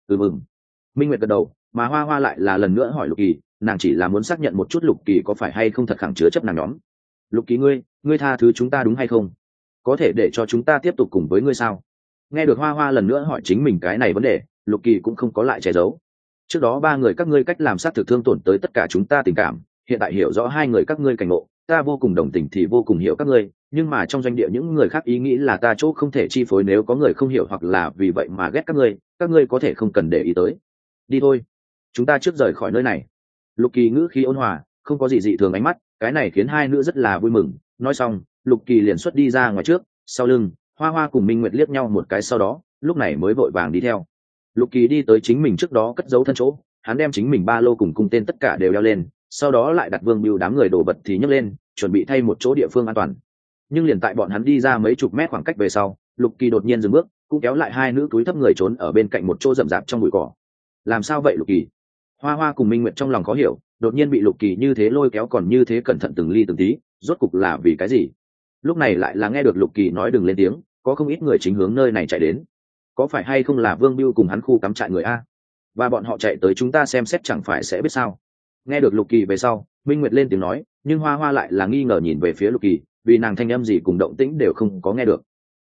Minh Nguyệt gật đầu, mà hoa hoa lại là lần nữa hỏi Lục Kỳ, nàng chỉ là muốn xác nhận một chút Lục Kỳ có phải hay không thật khẳng chứa chấp nàng nhóm. Lục Kỳ, ngươi tha thứ chúng ta đúng hay không? Có thể để cho chúng ta tiếp tục cùng với ngươi sao? Nghe được hoa hoa lần nữa hỏi chính mình cái này vấn đề, Lục Kỳ cũng không có lại che giấu. Trước đó ba người các ngươi cách làm sát thực thương tổn tới tất cả chúng ta tình cảm, hiện tại hiểu rõ hai người các ngươi cảnh ngộ, ta vô cùng đồng tình thì vô cùng hiểu các ngươi, nhưng mà trong doanh địa những người khác ý nghĩ là ta chỗ không thể chi phối, nếu có người không hiểu hoặc là vì vậy mà ghét các ngươi có thể không cần để ý tới. Đi thôi, chúng ta trước rời khỏi nơi này. Lục Kỳ ngữ khí ôn hòa, không có gì dị thường ánh mắt, cái này khiến hai nữ rất là vui mừng. Nói xong, Lục Kỳ liền xuất đi ra ngoài trước, sau lưng hoa hoa cùng Minh Nguyệt liếc nhau một cái sau đó, lúc này mới vội vàng đi theo. Lục Kỳ đi tới chính mình trước đó cất giấu thân chỗ, hắn đem chính mình ba lô cùng cung tên tất cả đều đeo lên, sau đó lại đặt Vương Bưu đám người đổ vật thì nhấc lên, chuẩn bị thay một chỗ địa phương an toàn. Nhưng liền tại bọn hắn đi ra mấy chục mét khoảng cách về sau, Lục Kỳ đột nhiên dừng bước, cũng kéo lại hai nữ túi thấp người trốn ở bên cạnh một chỗ rậm rạp trong bụi cỏ. Làm sao vậy Lục Kỳ? Hoa hoa cùng Minh Nguyệt trong lòng khó hiểu, đột nhiên bị Lục Kỳ như thế lôi kéo còn như thế cẩn thận từng ly từng tí, rốt cục là vì cái gì? Lúc này lại là nghe được Lục Kỳ nói đừng lên tiếng, có không ít người chính hướng nơi này chạy đến. Có phải hay không là Vương Bưu cùng hắn khu cắm trại người a? Và bọn họ chạy tới chúng ta xem xét chẳng phải sẽ biết sao? Nghe được Lục Kỳ về sau, Minh Nguyệt lên tiếng nói, nhưng hoa hoa lại là nghi ngờ nhìn về phía Lục Kỳ, vì nàng thanh âm gì cùng động tĩnh đều không có nghe được.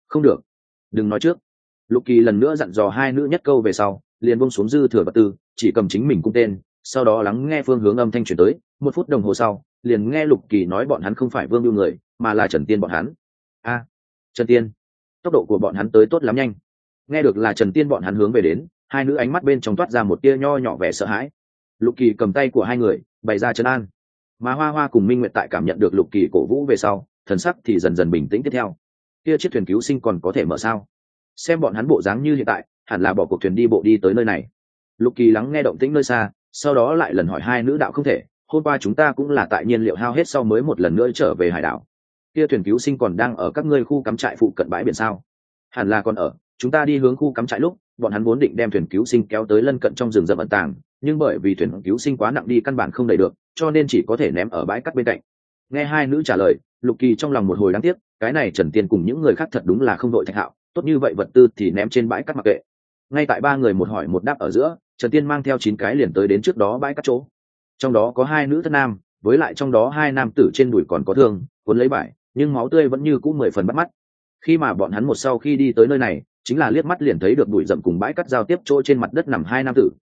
Không được, đừng nói trước. Lục Kỳ lần nữa dặn dò hai nữ nhất câu về sau, liền buông xuống dư thừa vật tư, chỉ cầm chính mình cung tên, sau đó lắng nghe phương hướng âm thanh truyền tới. 1 phút đồng hồ sau, liền nghe Lục Kỳ nói bọn hắn không phải Vương Bưu người, mà là Trần Tiên bọn hắn. A, Trần Tiên, tốc độ của bọn hắn tới tốt lắm nhanh. Nghe được là Trần Tiên bọn hắn hướng về đến, hai nữ ánh mắt bên trong toát ra một tia nho nhỏ vẻ sợ hãi. Lục Kỳ cầm tay của hai người, bày ra trấn an. Mà Hoa Hoa cùng Minh Nguyệt tại cảm nhận được Lục Kỳ cổ vũ về sau, thần sắc thì dần dần bình tĩnh. Tiếp theo, kia chiếc thuyền cứu sinh còn có thể mở sao? Xem bọn hắn bộ dáng như hiện tại, hẳn là bỏ cuộc thuyền đi bộ đi tới nơi này. Lục Kỳ lắng nghe động tĩnh nơi xa, sau đó lại lần hỏi hai nữ đạo không thể. Hôm qua chúng ta cũng là tại nhiên liệu hao hết sau mới một lần nữa trở về hải đảo. Kia thuyền cứu sinh còn đang ở các ngươi khu cắm trại phụ cận bãi biển sao? Hẳn là còn ở. Chúng ta đi hướng khu cắm trại lúc, bọn hắn vốn định đem thuyền cứu sinh kéo tới lân cận trong rừng rậm ẩn tàng, nhưng bởi vì thuyền cứu sinh quá nặng đi căn bản không đẩy được, cho nên chỉ có thể ném ở bãi cát bên cạnh. Nghe hai nữ trả lời, Lục Kỳ trong lòng một hồi đáng tiếc, cái này Trần Tiên cùng những người khác thật đúng là không đội Thạch Hạo, tốt như vậy vật tư thì ném trên bãi cát mặc kệ. Ngay tại ba người một hỏi một đáp ở giữa, Trần Tiên mang theo 9 cái liền tới đến trước đó bãi cát chỗ. Trong đó có 2 nữ thân nam, với lại trong đó 2 nam tử trên đùi còn có thương, cuốn lấy vải, nhưng máu tươi vẫn như cũ 10 phần bắt mắt. Khi mà bọn hắn một sau khi đi tới nơi này, chính là liếc mắt liền thấy được bụi rậm cùng bãi cát giao tiếp chỗ trên mặt đất nằm 2 nam tử,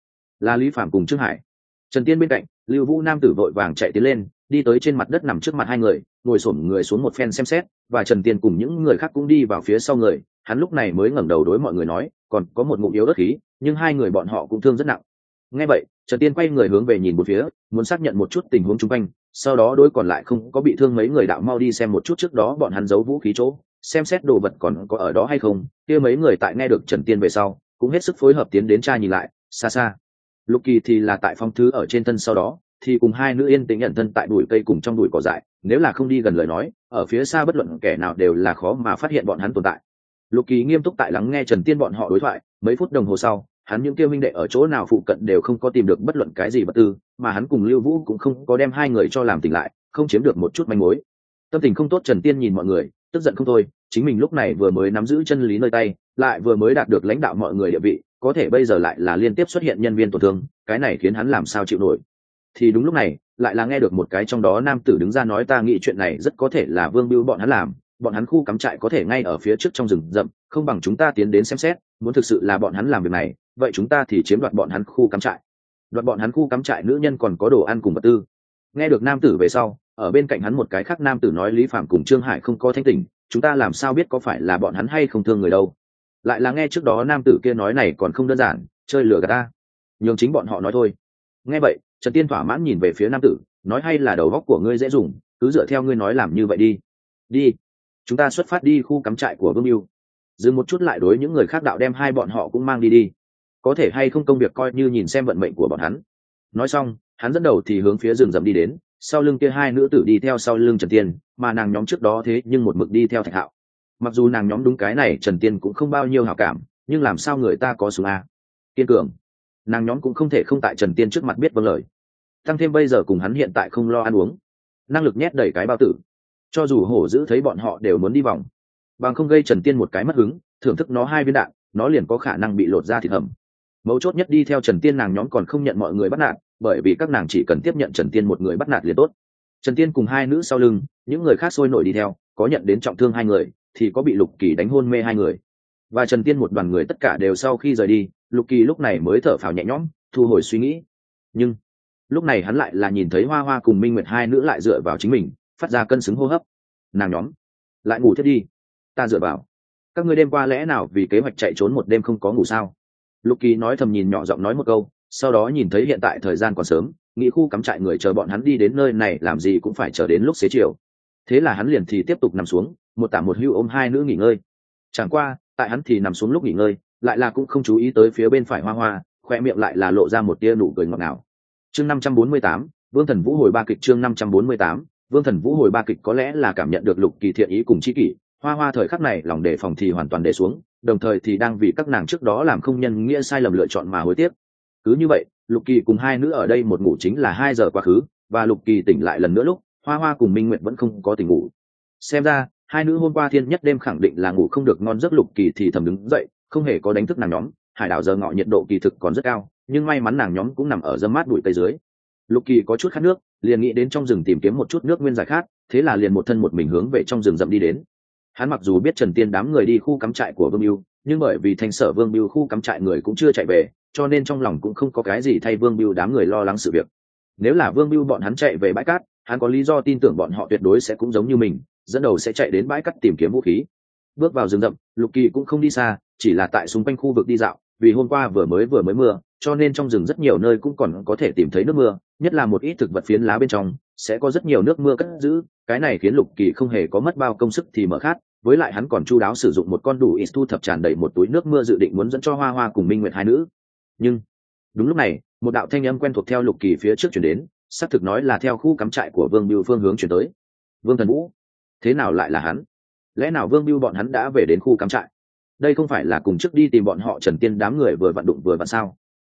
là Lý Phàm cùng Trương Hải. Trần Tiên bên cạnh, Lưu Vũ nam tử vội vàng chạy tiến lên, đi tới trên mặt đất nằm trước mặt hai người, ngồi xổm người xuống một phen xem xét, và Trần Tiên cùng những người khác cũng đi vào phía sau người, hắn lúc này mới ngẩng đầu đối mọi người nói, còn có một ngụm yếu ớt khí, nhưng hai người bọn họ cũng thương rất nặng. Nghe vậy, Trần Tiên quay người hướng về nhìn một phía, muốn xác nhận một chút tình huống xung quanh, sau đó đối còn lại không có bị thương mấy người đạo mau đi xem một chút trước đó bọn hắn giấu vũ khí chỗ, xem xét đồ vật còn có ở đó hay không. Kia mấy người tại nghe được Trần Tiên về sau, cũng hết sức phối hợp tiến đến tra nhìn lại, xa xa. Lục Kỳ thì là tại phong thứ ở trên thân, sau đó thì cùng hai nữ yên tĩnh nhận thân tại bụi cây cùng trong bụi cỏ dại, nếu là không đi gần lời nói, ở phía xa bất luận kẻ nào đều là khó mà phát hiện bọn hắn tồn tại. Lục Kỳ nghiêm túc tại lắng nghe Trần Tiên bọn họ đối thoại, mấy phút đồng hồ sau, hắn những kêu minh đệ ở chỗ nào phụ cận đều không có tìm được bất luận cái gì vật tư, mà hắn cùng Lưu Vũ cũng không có đem hai người cho làm tỉnh lại, không chiếm được một chút manh mối. Tâm tình không tốt, Trần Tiên nhìn mọi người, tức giận không thôi, chính mình lúc này vừa mới nắm giữ chân lý nơi tay, lại vừa mới đạt được lãnh đạo mọi người địa vị, có thể bây giờ lại là liên tiếp xuất hiện nhân viên tổn thương, cái này khiến hắn làm sao chịu nổi. Thì đúng lúc này, lại là nghe được một cái trong đó nam tử đứng ra nói, ta nghĩ chuyện này rất có thể là Vương Bưu bọn hắn làm, bọn hắn khu cắm trại có thể ngay ở phía trước trong rừng rậm, không bằng chúng ta tiến đến xem xét, muốn thực sự là bọn hắn làm việc này, vậy chúng ta thì chiếm đoạt bọn hắn khu cắm trại. Đoạt bọn hắn khu cắm trại nữ nhân còn có đồ ăn cùng vật tư. Nghe được nam tử về sau, ở bên cạnh hắn một cái khác nam tử nói, Lý Phạm cùng Trương Hải không có thanh tỉnh, chúng ta làm sao biết có phải là bọn hắn hay không thương người đâu. Lại là nghe trước đó nam tử kia nói này còn không đơn giản, chơi lừa gạt ta, nhường chính bọn họ nói thôi. Nghe vậy, Trần Tiên thỏa mãn nhìn về phía nam tử, nói, hay là đầu góc của ngươi dễ dùng, cứ dựa theo ngươi nói làm như vậy đi. Đi, chúng ta xuất phát đi khu cắm trại của Vương Bưu. Dừng một chút lại đối những người khác đạo, đem hai bọn họ cũng mang đi đi, có thể hay không công việc coi như nhìn xem vận mệnh của bọn hắn. Nói xong, hắn dẫn đầu thì hướng phía rừng rậm đi đến, sau lưng kia hai nữ tử đi theo sau lưng Trần Tiên, mà nàng nhóm trước đó thế nhưng một mực đi theo Thạch Hạo. Mặc dù nàng nhóm đúng cái này Trần Tiên cũng không bao nhiêu hảo cảm, nhưng làm sao người ta có súng a, kiên cường, nàng nhóm cũng không thể không tại Trần Tiên trước mặt biết vâng lời. Tăng thêm bây giờ cùng hắn hiện tại không lo ăn uống, năng lực nhét đầy cái bao tử, cho dù hổ dữ thấy bọn họ đều muốn đi vòng, bằng không gây Trần Tiên một cái mất hứng, thưởng thức nó 2 viên đạn, nó liền có khả năng bị lột ra thịt hầm. Mấu chốt nhất, đi theo Trần Tiên nàng nhóm còn không nhận mọi người bắt nạt, bởi vì các nàng chỉ cần tiếp nhận Trần Tiên một người bắt nạt liền tốt. Trần Tiên cùng hai nữ sau lưng, những người khác sôi nổi đi theo, có nhận đến trọng thương 2 người, thì có bị Lục Kỳ đánh hôn mê 2 người. Và Trần Tiên một đoàn người tất cả đều sau khi rời đi, Lục Kỳ lúc này mới thở phào nhẹ nhõm, thu hồi suy nghĩ. Nhưng lúc này hắn lại là nhìn thấy Hoa Hoa cùng Minh Nguyệt 2 nữ lại dựa vào chính mình, phát ra cân xứng hô hấp. Nàng nhóm lại ngủ thiết đi, ta dựa vào. Các ngươi đêm qua lẽ nào vì kế hoạch chạy trốn một đêm không có ngủ sao? Lục Kỳ nói thầm, nhìn nhỏ giọng nói một câu, sau đó nhìn thấy hiện tại thời gian còn sớm, nghĩ khu cắm trại người chờ bọn hắn đi đến nơi này làm gì cũng phải chờ đến lúc xế chiều. Thế là hắn liền thì tiếp tục nằm xuống, một tả một hưu ôm 2 nữ nghỉ ngơi. Chẳng qua, tại hắn thì nằm xuống lúc nghỉ ngơi, lại là cũng không chú ý tới phía bên phải Hoa Hoa, khoe miệng lại là lộ ra một tia nụ cười ngọt ngào. Chương 548, Vương Thần Vũ hồi 3 kịch. Chương 548, Vương Thần Vũ hồi 3 kịch. Có lẽ là cảm nhận được Lục Kỳ thiện ý cùng chi kỷ, Hoa Hoa thời khắc này lòng đề phòng thì hoàn toàn để xuống, đồng thời thì đang vì các nàng trước đó làm không nhân nghĩa sai lầm lựa chọn mà hối tiếc. Cứ như vậy, Lục Kỳ cùng 2 nữ ở đây một ngủ chính là 2 giờ quá khứ, và Lục Kỳ tỉnh lại lần nữa lúc, Hoa Hoa cùng Minh Nguyệt vẫn không có tỉnh ngủ. Xem ra 2 nữ hôm qua thiên nhất đêm khẳng định là ngủ không được ngon giấc. Lục Kỳ thì thầm đứng dậy, không hề có đánh thức nàng nhóm. Hải đảo giờ ngọ nhiệt độ kỳ thực còn rất cao, nhưng may mắn nàng nhóm cũng nằm ở râm mát bụi cây dưới. Lục Kỳ có chút khát nước, liền nghĩ đến trong rừng tìm kiếm một chút nước nguyên giải khát, thế là liền một thân một mình hướng về trong rừng rậm đi đến. Hắn mặc dù biết Trần Tiên đám người đi khu cắm trại của Vương Bưu, nhưng bởi vì Thanh Sở Vương Bưu khu cắm trại người cũng chưa chạy về, cho nên trong lòng cũng không có cái gì thay Vương Bưu đám người lo lắng sự việc. Nếu là Vương Bưu bọn hắn chạy về bãi cát, hắn có lý do tin tưởng bọn họ tuyệt đối sẽ cũng giống như mình, dẫn đầu sẽ chạy đến bãi cát tìm kiếm vũ khí. Bước vào rừng rậm, Lục Kỳ cũng không đi xa, chỉ là tại xung quanh khu vực đi dạo, vì hôm qua vừa mới mưa, cho nên trong rừng rất nhiều nơi cũng còn có thể tìm thấy nước mưa, nhất là một ít thực vật phiến lá bên trong sẽ có rất nhiều nước mưa cất giữ, cái này khiến Lục Kỳ không hề có mất bao công sức thì mở khát, với lại hắn còn chu đáo sử dụng một con đủ ít thu thập tràn đầy một túi nước mưa dự định muốn dẫn cho Hoa Hoa cùng Minh Nguyệt hai nữ. Nhưng đúng lúc này, một đạo thanh âm quen thuộc theo Lục Kỳ phía trước chuyển đến, xác thực nói là theo khu cắm trại của Vương Bưu phương hướng chuyển tới. Vương Thần Vũ, thế nào lại là hắn? Lẽ nào Vương Bưu bọn hắn đã về đến khu cắm trại? Đây không phải là cùng trước đi tìm bọn họ Trần Tiên đám người vừa vặn đụng vừa vặn sao?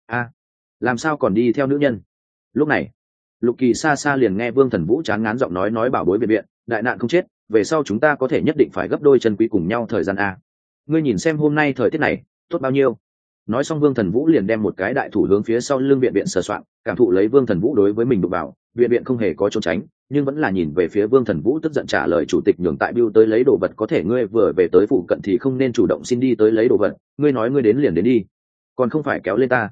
Làm sao còn đi theo nữ nhân? Lúc này, Lục Kỳ xa xa liền nghe Vương Thần Vũ chán ngán giọng nói bảo bối viện, đại nạn không chết, về sau chúng ta có thể nhất định phải gấp đôi chân quý cùng nhau thời gian a. Ngươi nhìn xem hôm nay thời tiết này tốt bao nhiêu. Nói xong Vương Thần Vũ liền đem một cái đại thủ hướng phía sau lưng viện sờ soạn, cảm thụ lấy Vương Thần Vũ đối với mình đụng vào, viện không hề có trốn tránh, nhưng vẫn là nhìn về phía Vương Thần Vũ tức giận trả lời chủ tịch nhường tại Bưu tới lấy đồ vật, có thể ngươi vừa về tới phụ cận thì không nên chủ động xin đi tới lấy đồ vật, ngươi nói ngươi đến liền đến đi, còn không phải kéo lên ta.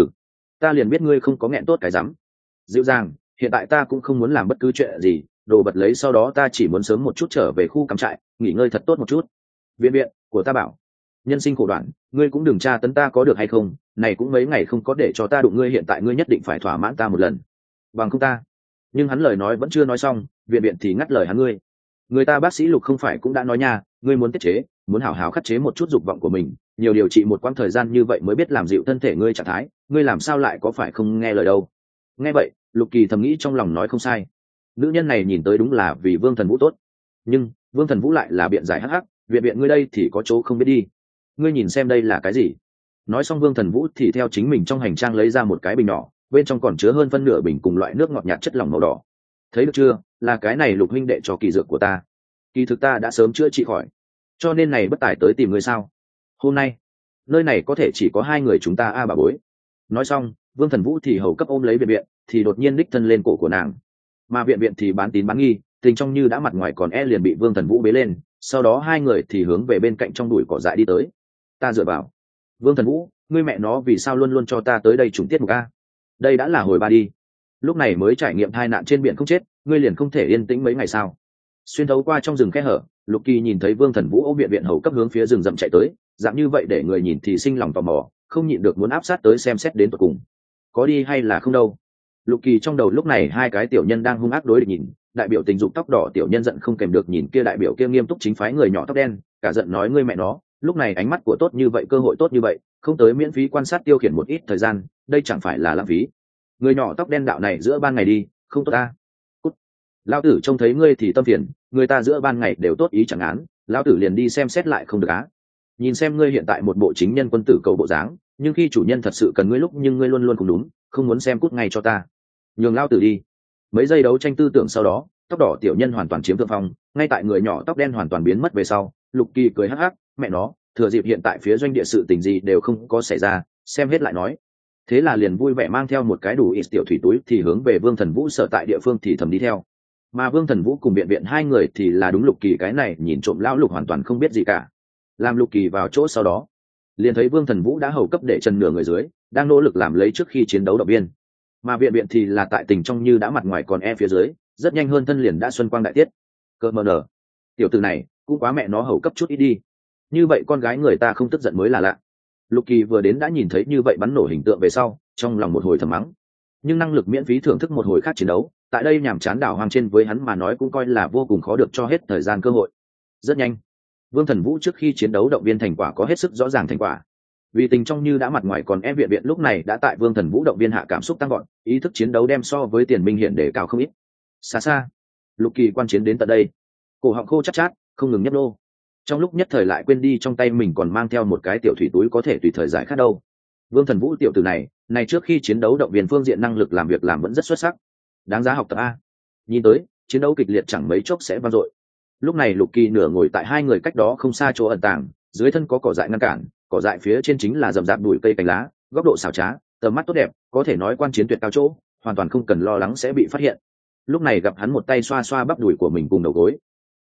Ta liền biết ngươi không có nghẹn tốt cái rắm. Dịu dàng, hiện tại ta cũng không muốn làm bất cứ chuyện gì, đồ vật lấy sau đó ta chỉ muốn sớm một chút trở về khu cắm trại, nghỉ ngơi thật tốt một chút. Viện của ta bảo, nhân sinh khổ đoạn, ngươi cũng đừng tra tấn ta có được hay không, này cũng mấy ngày không có để cho ta đụng ngươi, hiện tại ngươi nhất định phải thỏa mãn ta một lần, bằng không ta. Nhưng hắn lời nói vẫn chưa nói xong, viện thì ngắt lời hắn. Người ta bác sĩ Lục không phải cũng đã nói nha, ngươi muốn tiết chế, muốn hảo hảo khắc chế một chút dục vọng của mình, nhiều điều trị một quãng thời gian như vậy mới biết làm dịu thân thể ngươi trạng thái, ngươi làm sao lại có phải không nghe lời đâu. Nghe vậy, Lục Kỳ thầm nghĩ trong lòng nói không sai, nữ nhân này nhìn tới đúng là vì Vương Thần Vũ tốt, nhưng Vương Thần Vũ lại là biện giải hắc hắc, viện ngươi đây thì có chỗ không biết đi, ngươi nhìn xem đây là cái gì. Nói xong Vương Thần Vũ thì theo chính mình trong hành trang lấy ra một cái bình nhỏ, bên trong còn chứa hơn phân nửa bình cùng loại nước ngọt nhạt chất lỏng màu đỏ. Thấy được chưa, là cái này Lục huynh đệ cho kỳ dược của ta, kỳ thực ta đã sớm chữa trị khỏi, cho nên này bất tài tới tìm ngươi sao. Hôm nay nơi này có thể chỉ có hai người chúng ta bà bối. Nói xong Vương Thần Vũ thì hầu cấp ôm lấy viện thì đột nhiên đích thân lên cổ của nàng, mà viện thì bán tín bán nghi, tình trong như đã mặt ngoài còn liền bị Vương Thần Vũ bế lên, sau đó hai người thì hướng về bên cạnh trong đùi cỏ dại đi tới. Ta dựa vào, Vương Thần Vũ, ngươi mẹ nó vì sao luôn luôn cho ta tới đây trùng tiết mục a? Đây đã là hồi ba đi, lúc này mới trải nghiệm tai nạn trên biển không chết, ngươi liền không thể yên tĩnh mấy ngày sao? Xuyên thấu qua trong rừng khe hở, Lục Kỳ nhìn thấy Vương Thần Vũ ôm viện hầu cấp hướng phía rừng rậm chạy tới, dạng như vậy để người nhìn thì sinh lòng tò mò, không nhịn được muốn áp sát tới xem xét đến tận cùng, có đi hay là không đâu. Lục Kỳ trong đầu lúc này hai cái tiểu nhân đang hung ác đối địch nhìn, đại biểu tình dục tóc đỏ tiểu nhân giận không kèm được nhìn kia đại biểu kia nghiêm túc chính phái người nhỏ tóc đen, cả giận nói ngươi mẹ nó, lúc này ánh mắt của tốt như vậy, cơ hội tốt như vậy, không tới miễn phí quan sát tiêu khiển một ít thời gian, đây chẳng phải là lãng phí. Người nhỏ tóc đen đạo này giữa ban ngày đi, không tốt ta. Cút. Lão tử trông thấy ngươi thì tâm phiền, người ta giữa ban ngày đều tốt ý chẳng án, lão tử liền đi xem xét lại không được á. Nhìn xem ngươi hiện tại một bộ chính nhân quân tử cầu bộ dáng, nhưng khi chủ nhân thật sự cần ngươi lúc nhưng ngươi luôn luôn không đúng, không muốn xem, cút ngay cho ta, nhường lão tử đi. Mấy giây đấu tranh tư tưởng sau đó, tóc đỏ tiểu nhân hoàn toàn chiếm thượng phong, ngay tại người nhỏ tóc đen hoàn toàn biến mất về sau, Lục Kỳ cười hắc hắc, mẹ nó, thừa dịp hiện tại phía doanh địa sự tình gì đều không có xảy ra, xem hết lại nói. Thế là liền vui vẻ mang theo một cái đủ ít tiểu thủy túi thì hướng về Vương Thần Vũ sở tại địa phương thì thầm đi theo. Mà Vương Thần Vũ cùng viện hai người thì là đúng Lục Kỳ cái này nhìn trộm lão Lục hoàn toàn không biết gì cả. Làm Lục Kỳ vào chỗ sau đó, liền thấy Vương Thần Vũ đã hầu cấp để chân nửa người dưới, đang nỗ lực làm lấy trước khi chiến đấu động viên. Mà viện thì là tại tình trong như đã mặt ngoài còn phía dưới, rất nhanh hơn thân liền đã xuân quang đại tiết. Cơ mờ nở, tiểu tử này cũng quá mẹ nó hầu cấp chút ít đi, như vậy con gái người ta không tức giận mới là lạ. Lục Kỳ vừa đến đã nhìn thấy như vậy bắn nổ hình tượng về sau, trong lòng một hồi thầm mắng, nhưng năng lực miễn phí thưởng thức một hồi khác chiến đấu, tại đây nhàm chán đảo hoang trên với hắn mà nói cũng coi là vô cùng khó được cho hết thời gian cơ hội. Rất nhanh, Vương Thần Vũ trước khi chiến đấu động viên thành quả có hết sức rõ ràng thành quả. Vì tình trong như đã mặt ngoài còn viện lúc này đã tại Vương Thần Vũ động viên hạ cảm xúc tăng gọn, ý thức chiến đấu đem so với Tiền Minh Hiển để cao không ít. Xa xa, Lục Kỳ quan chiến đến tận đây, cổ họng khô chát chát, không ngừng nhấp nô. Trong lúc nhất thời lại quên đi trong tay mình còn mang theo một cái tiểu thủy túi có thể tùy thời giải khát đâu. Vương Thần Vũ tiểu tử này trước khi chiến đấu động viên phương diện năng lực làm việc làm vẫn rất xuất sắc, đáng giá học tập a. Nhìn tới chiến đấu kịch liệt chẳng mấy chốc sẽ vang dội. Lúc này Lục Kỳ nửa ngồi tại hai người cách đó không xa chỗ ẩn tàng, dưới thân có cỏ dại ngăn cản, cỏ dại phía trên chính là rậm rạp bụi cây cành lá, góc độ xảo trá, tầm mắt tốt đẹp, có thể nói quan chiến tuyệt cao chỗ, hoàn toàn không cần lo lắng sẽ bị phát hiện. Lúc này gặp hắn một tay xoa xoa bắp đùi của mình cùng đầu gối,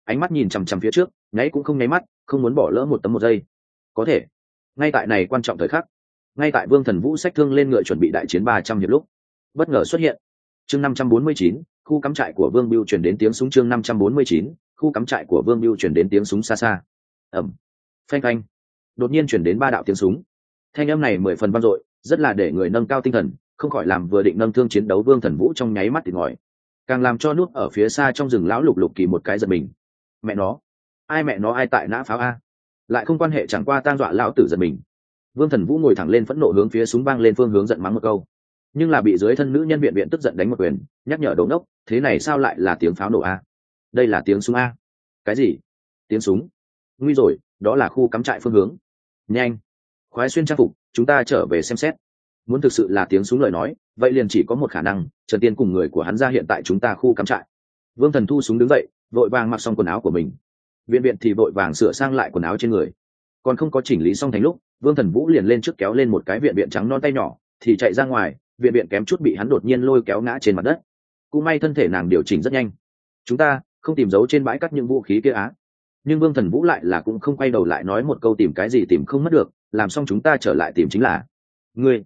ánh mắt nhìn chằm chằm phía trước, nháy cũng không nháy mắt, không muốn bỏ lỡ một tấm một giây. Có thể ngay tại này quan trọng thời khắc, ngay tại Vương Thần Vũ xách thương lên ngựa chuẩn bị đại chiến 300 hiệp lúc, bất ngờ xuất hiện. Chương 549, khu cắm trại của Vương Bưu truyền đến tiếng súng. Chương 549, khu cắm trại của Vương Bưu truyền đến tiếng súng xa xa. Ầm, phanh phanh, đột nhiên truyền đến 3 đạo tiếng súng. Thanh âm này 10 phần vang dội, rất là để người nâng cao tinh thần, không khỏi làm vừa định nâng thương chiến đấu Vương Thần Vũ trong nháy mắt thì ngỏi, càng làm cho núp ở phía xa trong rừng lão Lục Lục Kỳ một cái giật mình. Mẹ nó, ai tại nã pháo a? Lại không quan hệ, chẳng qua tang dọa lão tử giật mình. Vương Thần Vũ ngồi thẳng lên, phẫn nộ hướng phía súng vang lên phương hướng giận mắng một câu, nhưng là bị dưới thân nữ nhân viện tức giận đánh một quyền, nhắc nhở đống đốc, thế này sao lại là tiếng pháo nổ a? Đây là tiếng súng a? Cái gì? Tiếng súng? Nguy rồi, đó là khu cắm trại phương hướng. Nhanh, khoái xuyên trang phục, chúng ta trở về xem xét. Muốn thực sự là tiếng súng lời nói, vậy liền chỉ có một khả năng, Trần Tiên cùng người của hắn ra hiện tại chúng ta khu cắm trại. Vương Thần thu súng đứng dậy, vội vàng mặc xong quần áo của mình. Viện thì vội vàng sửa sang lại quần áo trên người. Còn không có chỉnh lý xong thành lúc, Vương Thần Vũ liền lên trước kéo lên một cái viện trắng non tay nhỏ, thì chạy ra ngoài. Viện kém chút bị hắn đột nhiên lôi kéo ngã trên mặt đất. Cũng may thân thể nàng điều chỉnh rất nhanh. Chúng ta không tìm dấu trên bãi cắt những vũ khí kia á? Nhưng Vương Thần Vũ lại là cũng không quay đầu lại nói một câu, tìm cái gì tìm không mất được, làm xong chúng ta trở lại tìm chính là ngươi.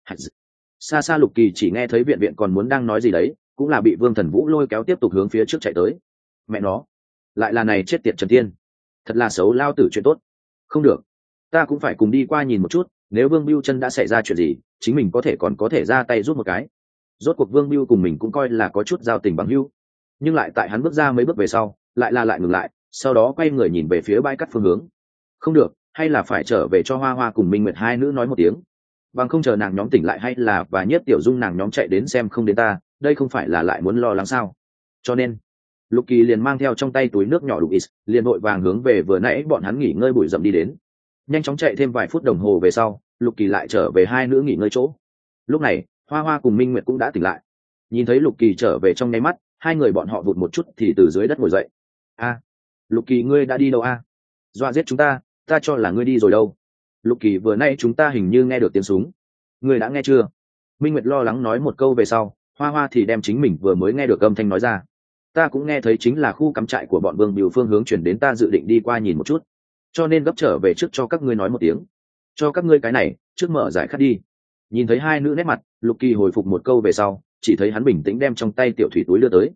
Xa xa Lục Kỳ chỉ nghe thấy viện còn muốn đang nói gì đấy, cũng là bị Vương Thần Vũ lôi kéo tiếp tục hướng phía trước chạy tới. Mẹ nó, lại là này chết tiệt Trần Tiên, thật là xấu lao tử chuyện tốt. Không được, ta cũng phải cùng đi qua nhìn một chút, nếu Vương Bưu Chân đã xảy ra chuyện gì, chính mình còn có thể ra tay giúp một cái. Rốt cuộc Vương Bưu cùng mình cũng coi là có chút giao tình bằng hữu, nhưng lại tại hắn bước ra mấy bước về sau, lại ngừng lại, sau đó quay người nhìn về phía bãi cắt phương hướng. Không được, hay là phải trở về cho Hoa Hoa cùng Minh Nguyệt hai nữ nói một tiếng, bằng không chờ nàng nhóm tỉnh lại hay là và Nhất Tiểu Dung nàng nhóm chạy đến xem không đến ta, đây không phải là lại muốn lo lắng sao? Cho nên Lục Kỳ liền mang theo trong tay túi nước nhỏ đủ ít, liền vội vàng hướng về vừa nãy bọn hắn nghỉ ngơi bụi rậm đi đến. Nhanh chóng chạy thêm vài phút đồng hồ về sau, Lục Kỳ lại trở về hai nữ nghỉ ngơi chỗ. Lúc này Hoa Hoa cùng Minh Nguyệt cũng đã tỉnh lại, nhìn thấy Lục Kỳ trở về trong nháy mắt, hai người bọn họ vụt một chút thì từ dưới đất ngồi dậy. A, Lục Kỳ ngươi đã đi đâu a? Dọa giết chúng ta cho là ngươi đi rồi đâu. Lục Kỳ vừa nay chúng ta hình như nghe được tiếng súng, ngươi đã nghe chưa? Minh Nguyệt lo lắng nói một câu về sau, Hoa Hoa thì đem chính mình vừa mới nghe được âm thanh nói ra. Ta cũng nghe thấy, chính là khu cắm trại của bọn Vương Bưu phương hướng chuyển đến, ta dự định đi qua nhìn một chút, cho nên gấp trở về trước cho các ngươi nói một tiếng, cho các ngươi cái này trước mở giải khát đi. Nhìn thấy hai nữ nét mặt, Lục Kỳ hồi phục một câu về sau, chỉ thấy hắn bình tĩnh đem trong tay tiểu thủy túi đưa tới.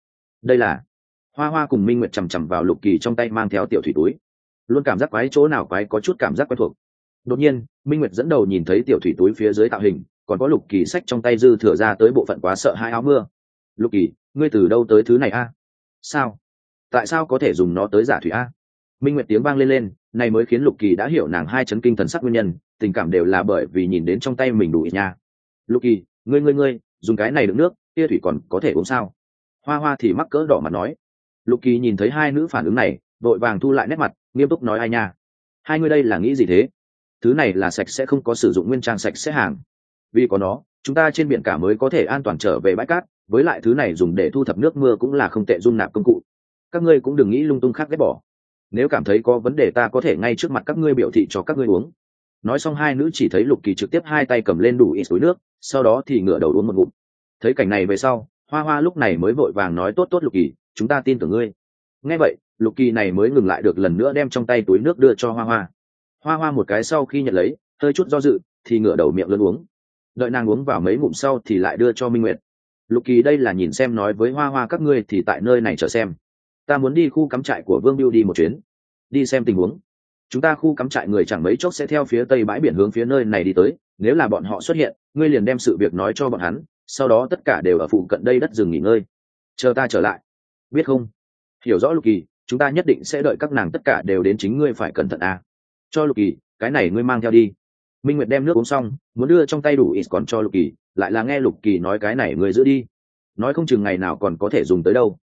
Đây là. Hoa Hoa cùng Minh Nguyệt chằm chằm vào Lục Kỳ trong tay mang theo tiểu thủy túi, luôn cảm giác quái, chỗ nào quái, có chút cảm giác quen thuộc. Đột nhiên Minh Nguyệt dẫn đầu nhìn thấy tiểu thủy túi phía dưới tạo hình, còn có Lục Kỳ xách trong tay dư thừa ra tới bộ phận quá sợ hai áo mưa. Lục Kỳ, ngươi từ đâu tới thứ này a? Sao? Tại sao có thể dùng nó tới giả thủy a? Minh Nguyệt tiếng vang lên, này mới khiến Lục Kỳ đã hiểu nàng hai chấn kinh thần sắc nguyên nhân, tình cảm đều là bởi vì nhìn đến trong tay mình đủ ít nha. Lục Kỳ, ngươi dùng cái này đựng nước, kia thủy còn có thể uống sao? Hoa Hoa thì mắc cỡ đỏ mặt nói. Lục Kỳ nhìn thấy hai nữ phản ứng này, vội vàng thu lại nét mặt, nghiêm túc nói, ai nha, hai ngươi đây là nghĩ gì thế? Thứ này là sạch sẽ, không có sử dụng nguyên trang sạch sẽ hàng, vì có nó chúng ta trên biển cả mới có thể an toàn trở về bãi cát, với lại thứ này dùng để thu thập nước mưa cũng là không tệ dung nạp công cụ. Các ngươi cũng đừng nghĩ lung tung khác ghét bỏ, nếu cảm thấy có vấn đề ta có thể ngay trước mặt các ngươi biểu thị cho các ngươi uống. Nói xong hai nữ chỉ thấy Lục Kỳ trực tiếp hai tay cầm lên đủ ít túi nước, sau đó thì ngửa đầu uống một ngụm. Thấy cảnh này về sau, Hoa Hoa lúc này mới vội vàng nói, tốt Lục Kỳ, chúng ta tin tưởng ngươi. Nghe vậy Lục Kỳ này mới ngừng lại được, lần nữa đem trong tay túi nước đưa cho Hoa Hoa. Hoa Hoa một cái sau khi nhận lấy, hơi chút do dự thì ngửa đầu miệng lớn uống. Đợi nàng uống vào mấy ngụm sau thì lại đưa cho Minh Nguyệt. Lục Kỳ đây là nhìn xem nói với Hoa Hoa, các ngươi thì tại nơi này chờ xem, ta muốn đi khu cắm trại của Vương Bưu đi một chuyến, đi xem tình huống. Chúng ta khu cắm trại người chẳng mấy chốc sẽ theo phía tây bãi biển hướng phía nơi này đi tới, nếu là bọn họ xuất hiện, ngươi liền đem sự việc nói cho bọn hắn, sau đó tất cả đều ở phụ cận đây đất rừng nghỉ ngơi, chờ ta trở lại, biết không? Hiểu rõ Lục Kỳ, chúng ta nhất định sẽ đợi các nàng tất cả đều đến, chính ngươi phải cẩn thận à. Cho Lục Kỳ, cái này ngươi mang theo đi. Minh Nguyệt đem nước uống xong, muốn đưa trong tay đủ ít còn cho Lục Kỳ, lại là nghe Lục Kỳ nói, cái này ngươi giữ đi, nói không chừng ngày nào còn có thể dùng tới đâu.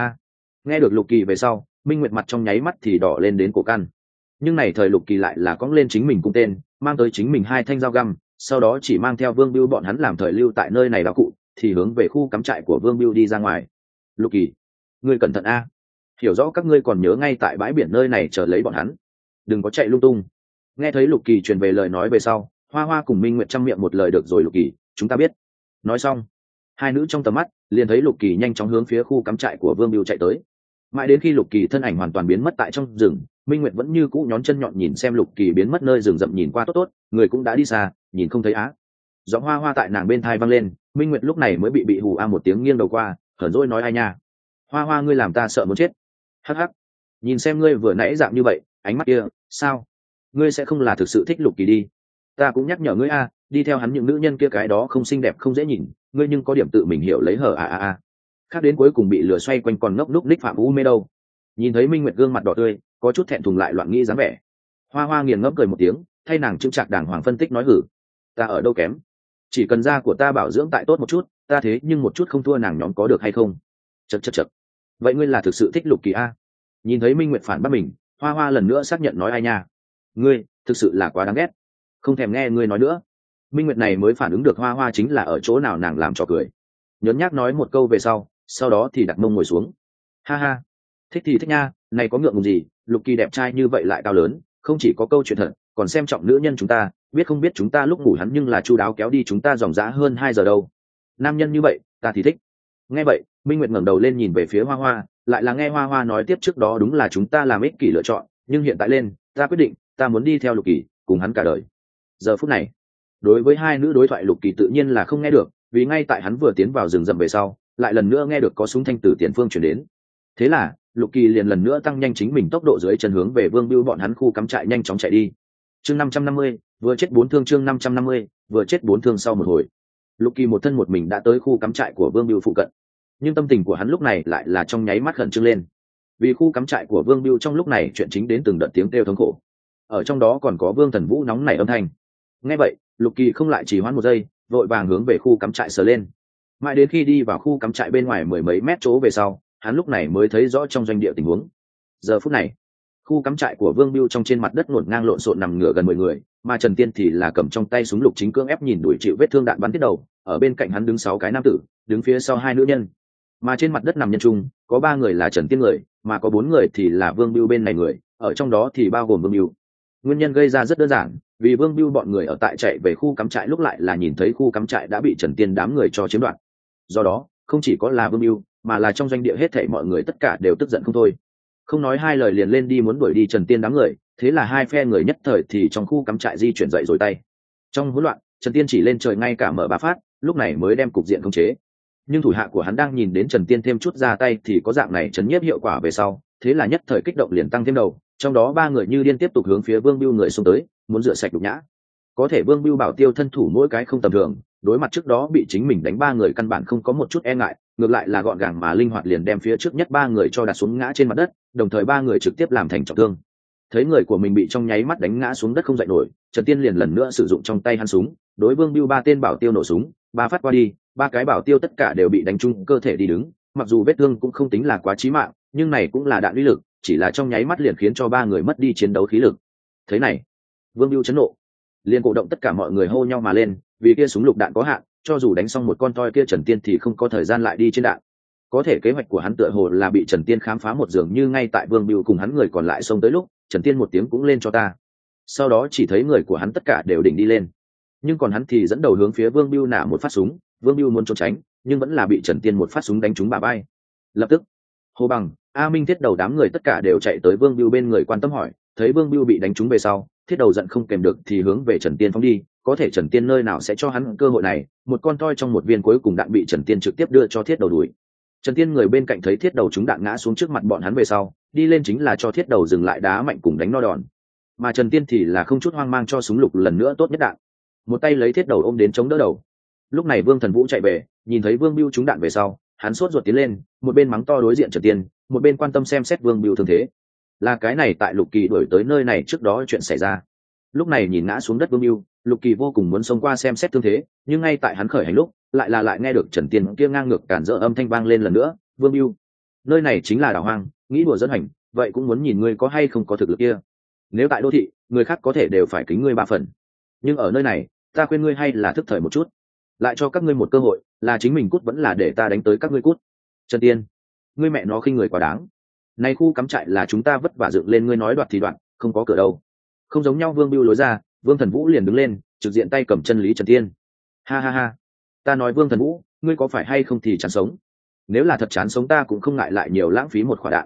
Nghe được Lục Kỳ về sau, Minh Nguyệt mặt trong nháy mắt thì đỏ lên đến cổ căn. Nhưng này thời Lục Kỳ lại là cõng lên chính mình cung tên, mang tới chính mình hai thanh dao găm, sau đó chỉ mang theo Vương Bưu bọn hắn làm thời lưu tại nơi này đạo cụ, thì hướng về khu cắm trại của Vương Bưu đi ra ngoài. Lục Kỳ, ngươi cẩn thận a, hiểu rõ các ngươi còn nhớ ngay tại bãi biển nơi này chờ lấy bọn hắn, đừng có chạy lung tung. Nghe thấy Lục Kỳ truyền về lời nói về sau, Hoa Hoa cùng Minh Nguyệt chăm miệng một lời, được rồi Lục Kỳ, chúng ta biết. Nói xong hai nữ trong tầm mắt liền thấy Lục Kỳ nhanh chóng hướng phía khu cắm trại của Vương Bưu chạy tới. mãi đến khi Lục Kỳ thân ảnh hoàn toàn biến mất tại trong rừng, Minh Nguyệt vẫn như cũ nhón chân nhọn nhìn xem Lục Kỳ biến mất nơi rừng rậm, nhìn qua tốt tốt, người cũng đã đi xa, nhìn không thấy á. Giọng Hoa Hoa tại nàng bên tai vang lên, Minh Nguyệt lúc này mới bị hù a một tiếng, nghiêng đầu qua, hờn dỗi nói: ai nha, Hoa Hoa ngươi làm ta sợ muốn chết. Hắc hắc, nhìn xem ngươi vừa nãy dạng như vậy, ánh mắt kia, sao? Ngươi sẽ không là thực sự thích Lục Kỳ đi? Ta cũng nhắc nhở ngươi a, đi theo hắn những nữ nhân kia cái đó không xinh đẹp không dễ nhìn, ngươi nhưng có điểm tự mình hiểu lấy hở khác đến cuối cùng bị lừa xoay quanh còn ngốc núc ních Phạm U Mê đâu. Nhìn thấy Minh Nguyệt gương mặt đỏ tươi, có chút thẹn thùng lại loạn nghĩ dáng vẻ. Hoa Hoa nghiền ngẫm cười một tiếng, thay nàng chững chạc đàng hoàng phân tích nói: hử, ta ở đâu kém, chỉ cần da của ta bảo dưỡng tại tốt một chút, ta thế nhưng một chút không thua nàng nhóm, có được hay không? Chật. Vậy ngươi là thực sự thích Lục Kỳ a? Nhìn thấy Minh Nguyệt phản bác mình, Hoa Hoa lần nữa xác nhận nói: ai nha, ngươi thực sự là quá đáng ghét, không thèm nghe ngươi nói nữa. Minh Nguyệt này mới phản ứng được Hoa Hoa chính là ở chỗ nào nàng làm trò cười, nhớn nhác nói một câu về sau đó thì đặt mông ngồi xuống. Ha ha, thích thì thích nha, này có ngượng ngùng gì, Lục Kỳ đẹp trai như vậy lại cao lớn, không chỉ có câu chuyện thật, còn xem trọng nữ nhân chúng ta, biết không biết chúng ta lúc ngủ hắn nhưng là chu đáo kéo đi chúng ta dòng dã hơn 2 giờ đâu. Nam nhân như vậy ta thì thích. Nghe vậy Minh Nguyệt ngẩng đầu lên nhìn về phía Hoa Hoa, lại là nghe Hoa Hoa nói tiếp: trước đó đúng là chúng ta làm ích kỷ lựa chọn, nhưng hiện tại lên ta quyết định, ta muốn đi theo Lục Kỳ cùng hắn cả đời. Giờ phút này đối với hai nữ đối thoại, Lục Kỳ tự nhiên là không nghe được, vì ngay tại hắn vừa tiến vào rừng rậm về sau, lại lần nữa nghe được có súng thanh từ tiền phương chuyển đến. Thế là Lục Kỳ liền lần nữa tăng nhanh chính mình tốc độ dưới chân hướng về Vương Bưu bọn hắn khu cắm trại nhanh chóng chạy đi. Chương 550, vừa chết 4 thương. Chương 550, vừa chết 4 thương. Sau một hồi, Lục Kỳ một thân một mình đã tới khu cắm trại của Vương Bưu phụ cận, nhưng tâm tình của hắn lúc này lại là trong nháy mắt khẩn trương lên, vì khu cắm trại của Vương Bưu trong lúc này chuyện chính đến từng đợt tiếng kêu thống khổ, ở trong đó còn có Vương Thần Vũ nóng nảy âm thanh. Nghe vậy Lục Kỳ không lại chỉ hoãn một giây, vội vàng hướng về khu cắm trại sờ lên. Mãi đến khi đi vào khu cắm trại bên ngoài mười mấy mét chỗ về sau, hắn lúc này mới thấy rõ trong doanh địa tình huống. Giờ phút này khu cắm trại của Vương Bưu trong trên mặt đất ngổn ngang lộn xộn nằm ngửa gần 10 người, mà Trần Tiên thì là cầm trong tay súng lục chính cưỡng ép nhìn đuổi chịu vết thương đạn bắn tiết đầu. Ở bên cạnh hắn đứng 6 cái nam tử, đứng phía sau 2 nữ nhân, mà trên mặt đất nằm nhân trung có 3 người là Trần Tiên người, mà có 4 người thì là Vương Bưu bên này người, ở trong đó thì bao gồm Vương Bưu. Nguyên nhân gây ra rất đơn giản, vì Vương Bưu bọn người ở tại chạy về khu cắm trại lúc lại là nhìn thấy khu cắm trại đã bị Trần Tiên đám người cho chiếm đoạt. Do đó không chỉ có là Vương Bưu, mà là trong doanh địa hết thảy mọi người tất cả đều tức giận không thôi, không nói hai lời liền lên đi muốn đuổi đi Trần Tiên đám người. Thế là hai phe người nhất thời thì trong khu cắm trại di chuyển dậy rồi tay. Trong hỗn loạn, Trần Tiên chỉ lên trời ngay cả mở 3 phát, lúc này mới đem cục diện khống chế. Nhưng thủ hạ của hắn đang nhìn đến Trần Tiên thêm chút ra tay thì có dạng này chấn nhiếp hiệu quả về sau, thế là nhất thời kích động liền tăng thêm đầu, trong đó 3 người như điên tiếp tục hướng phía Vương Bưu người xông tới, muốn rửa sạch nhục nhã. Có thể Vương Bưu bảo tiêu thân thủ mỗi cái không tầm thường, đối mặt trước đó bị chính mình đánh 3 người căn bản không có một chút e ngại, ngược lại là gọn gàng mà linh hoạt liền đem phía trước nhất 3 người cho đặt xuống ngã trên mặt đất, đồng thời 3 người trực tiếp làm thành trọng thương. Thấy người của mình bị trong nháy mắt đánh ngã xuống đất không dậy nổi, Trần Tiên liền lần nữa sử dụng trong tay hắn súng, đối Vương Bưu 3 tên bảo tiêu nổ súng, 3 phát qua đi, 3 cái bảo tiêu tất cả đều bị đánh trúng cơ thể đi đứng, mặc dù vết thương cũng không tính là quá chí mạng, nhưng này cũng là đạn uy lực, chỉ là trong nháy mắt liền khiến cho 3 người mất đi chiến đấu khí lực. Thế này, Vương Bưu chấn nộ, liền cổ động tất cả mọi người hô nhau mà lên, vì kia súng lục đạn có hạn, cho dù đánh xong một con toi kia Trần Tiên thì không có thời gian lại đi trên đạn. Có thể kế hoạch của hắn tựa hồ là bị Trần Tiên khám phá một dường như ngay tại Vương Bưu cùng hắn người còn lại xông tới lúc, Trần Tiên một tiếng cũng lên cho ta. Sau đó chỉ thấy người của hắn tất cả đều đỉnh đi lên, nhưng còn hắn thì dẫn đầu hướng phía Vương Bưu nã một phát súng. Vương Bưu muốn trốn tránh, nhưng vẫn là bị Trần Tiên một phát súng đánh trúng bả vai. Lập tức, Hồ Bằng, A Minh Thiết Đầu đám người tất cả đều chạy tới Vương Bưu bên người quan tâm hỏi, thấy Vương Bưu bị đánh trúng về sau, Thiết Đầu giận không kèm được thì hướng về Trần Tiên phóng đi. Có thể Trần Tiên nơi nào sẽ cho hắn cơ hội này, một con toi trong một viên cuối cùng đạn bị Trần Tiên trực tiếp đưa cho Thiết Đầu đuổi. Trần Tiên người bên cạnh thấy Thiết Đầu trúng đạn ngã xuống trước mặt bọn hắn về sau, đi lên chính là cho Thiết Đầu dừng lại đá mạnh cùng đánh no đòn. Mà Trần Tiên thì là không chút hoang mang cho súng lục lần nữa tốt nhất đạn, một tay lấy Thiết Đầu ôm đến chống đỡ đầu. Lúc này Vương Thần Vũ chạy về, nhìn thấy Vương Bưu trúng đạn về sau, hắn sốt ruột tiến lên, một bên mắng to đối diện Trần Tiên, một bên quan tâm xem xét Vương Bưu thương thế. Là cái này tại Lục Kỳ đuổi tới nơi này trước đó chuyện xảy ra. Lúc này nhìn ngã xuống đất Vương Bưu, Lục Kỳ vô cùng muốn xông qua xem xét thương thế, nhưng ngay tại hắn khởi hành lúc, lại nghe được Trần Tiên kia ngang ngược cản rỡ âm thanh vang lên lần nữa, "Vương Bưu, nơi này chính là đảo hoang, nghĩ đùa dẫn hành, vậy cũng muốn nhìn ngươi có hay không có thực lực kia. Nếu tại đô thị, người khác có thể đều phải kính ngươi 3 phần, nhưng ở nơi này, ta khuyên ngươi hay là thức thời một chút. Lại cho các ngươi một cơ hội, là chính mình cút vẫn là để ta đánh tới các ngươi cút." Trần Tiên, ngươi mẹ nó khinh người quá đáng. Này khu cắm trại là chúng ta vất vả dựng lên, ngươi nói đoạt thì đoạt, không có cửa đâu. Không giống nhau. Vương Bưu lối ra, Vương Thần Vũ liền đứng lên, trực diện tay cầm chân lý Trần Tiên. Ha ha ha, ta nói Vương Thần Vũ, ngươi có phải hay không thì chán sống. Nếu là thật chán sống ta cũng không ngại lại nhiều lãng phí một quả đạn,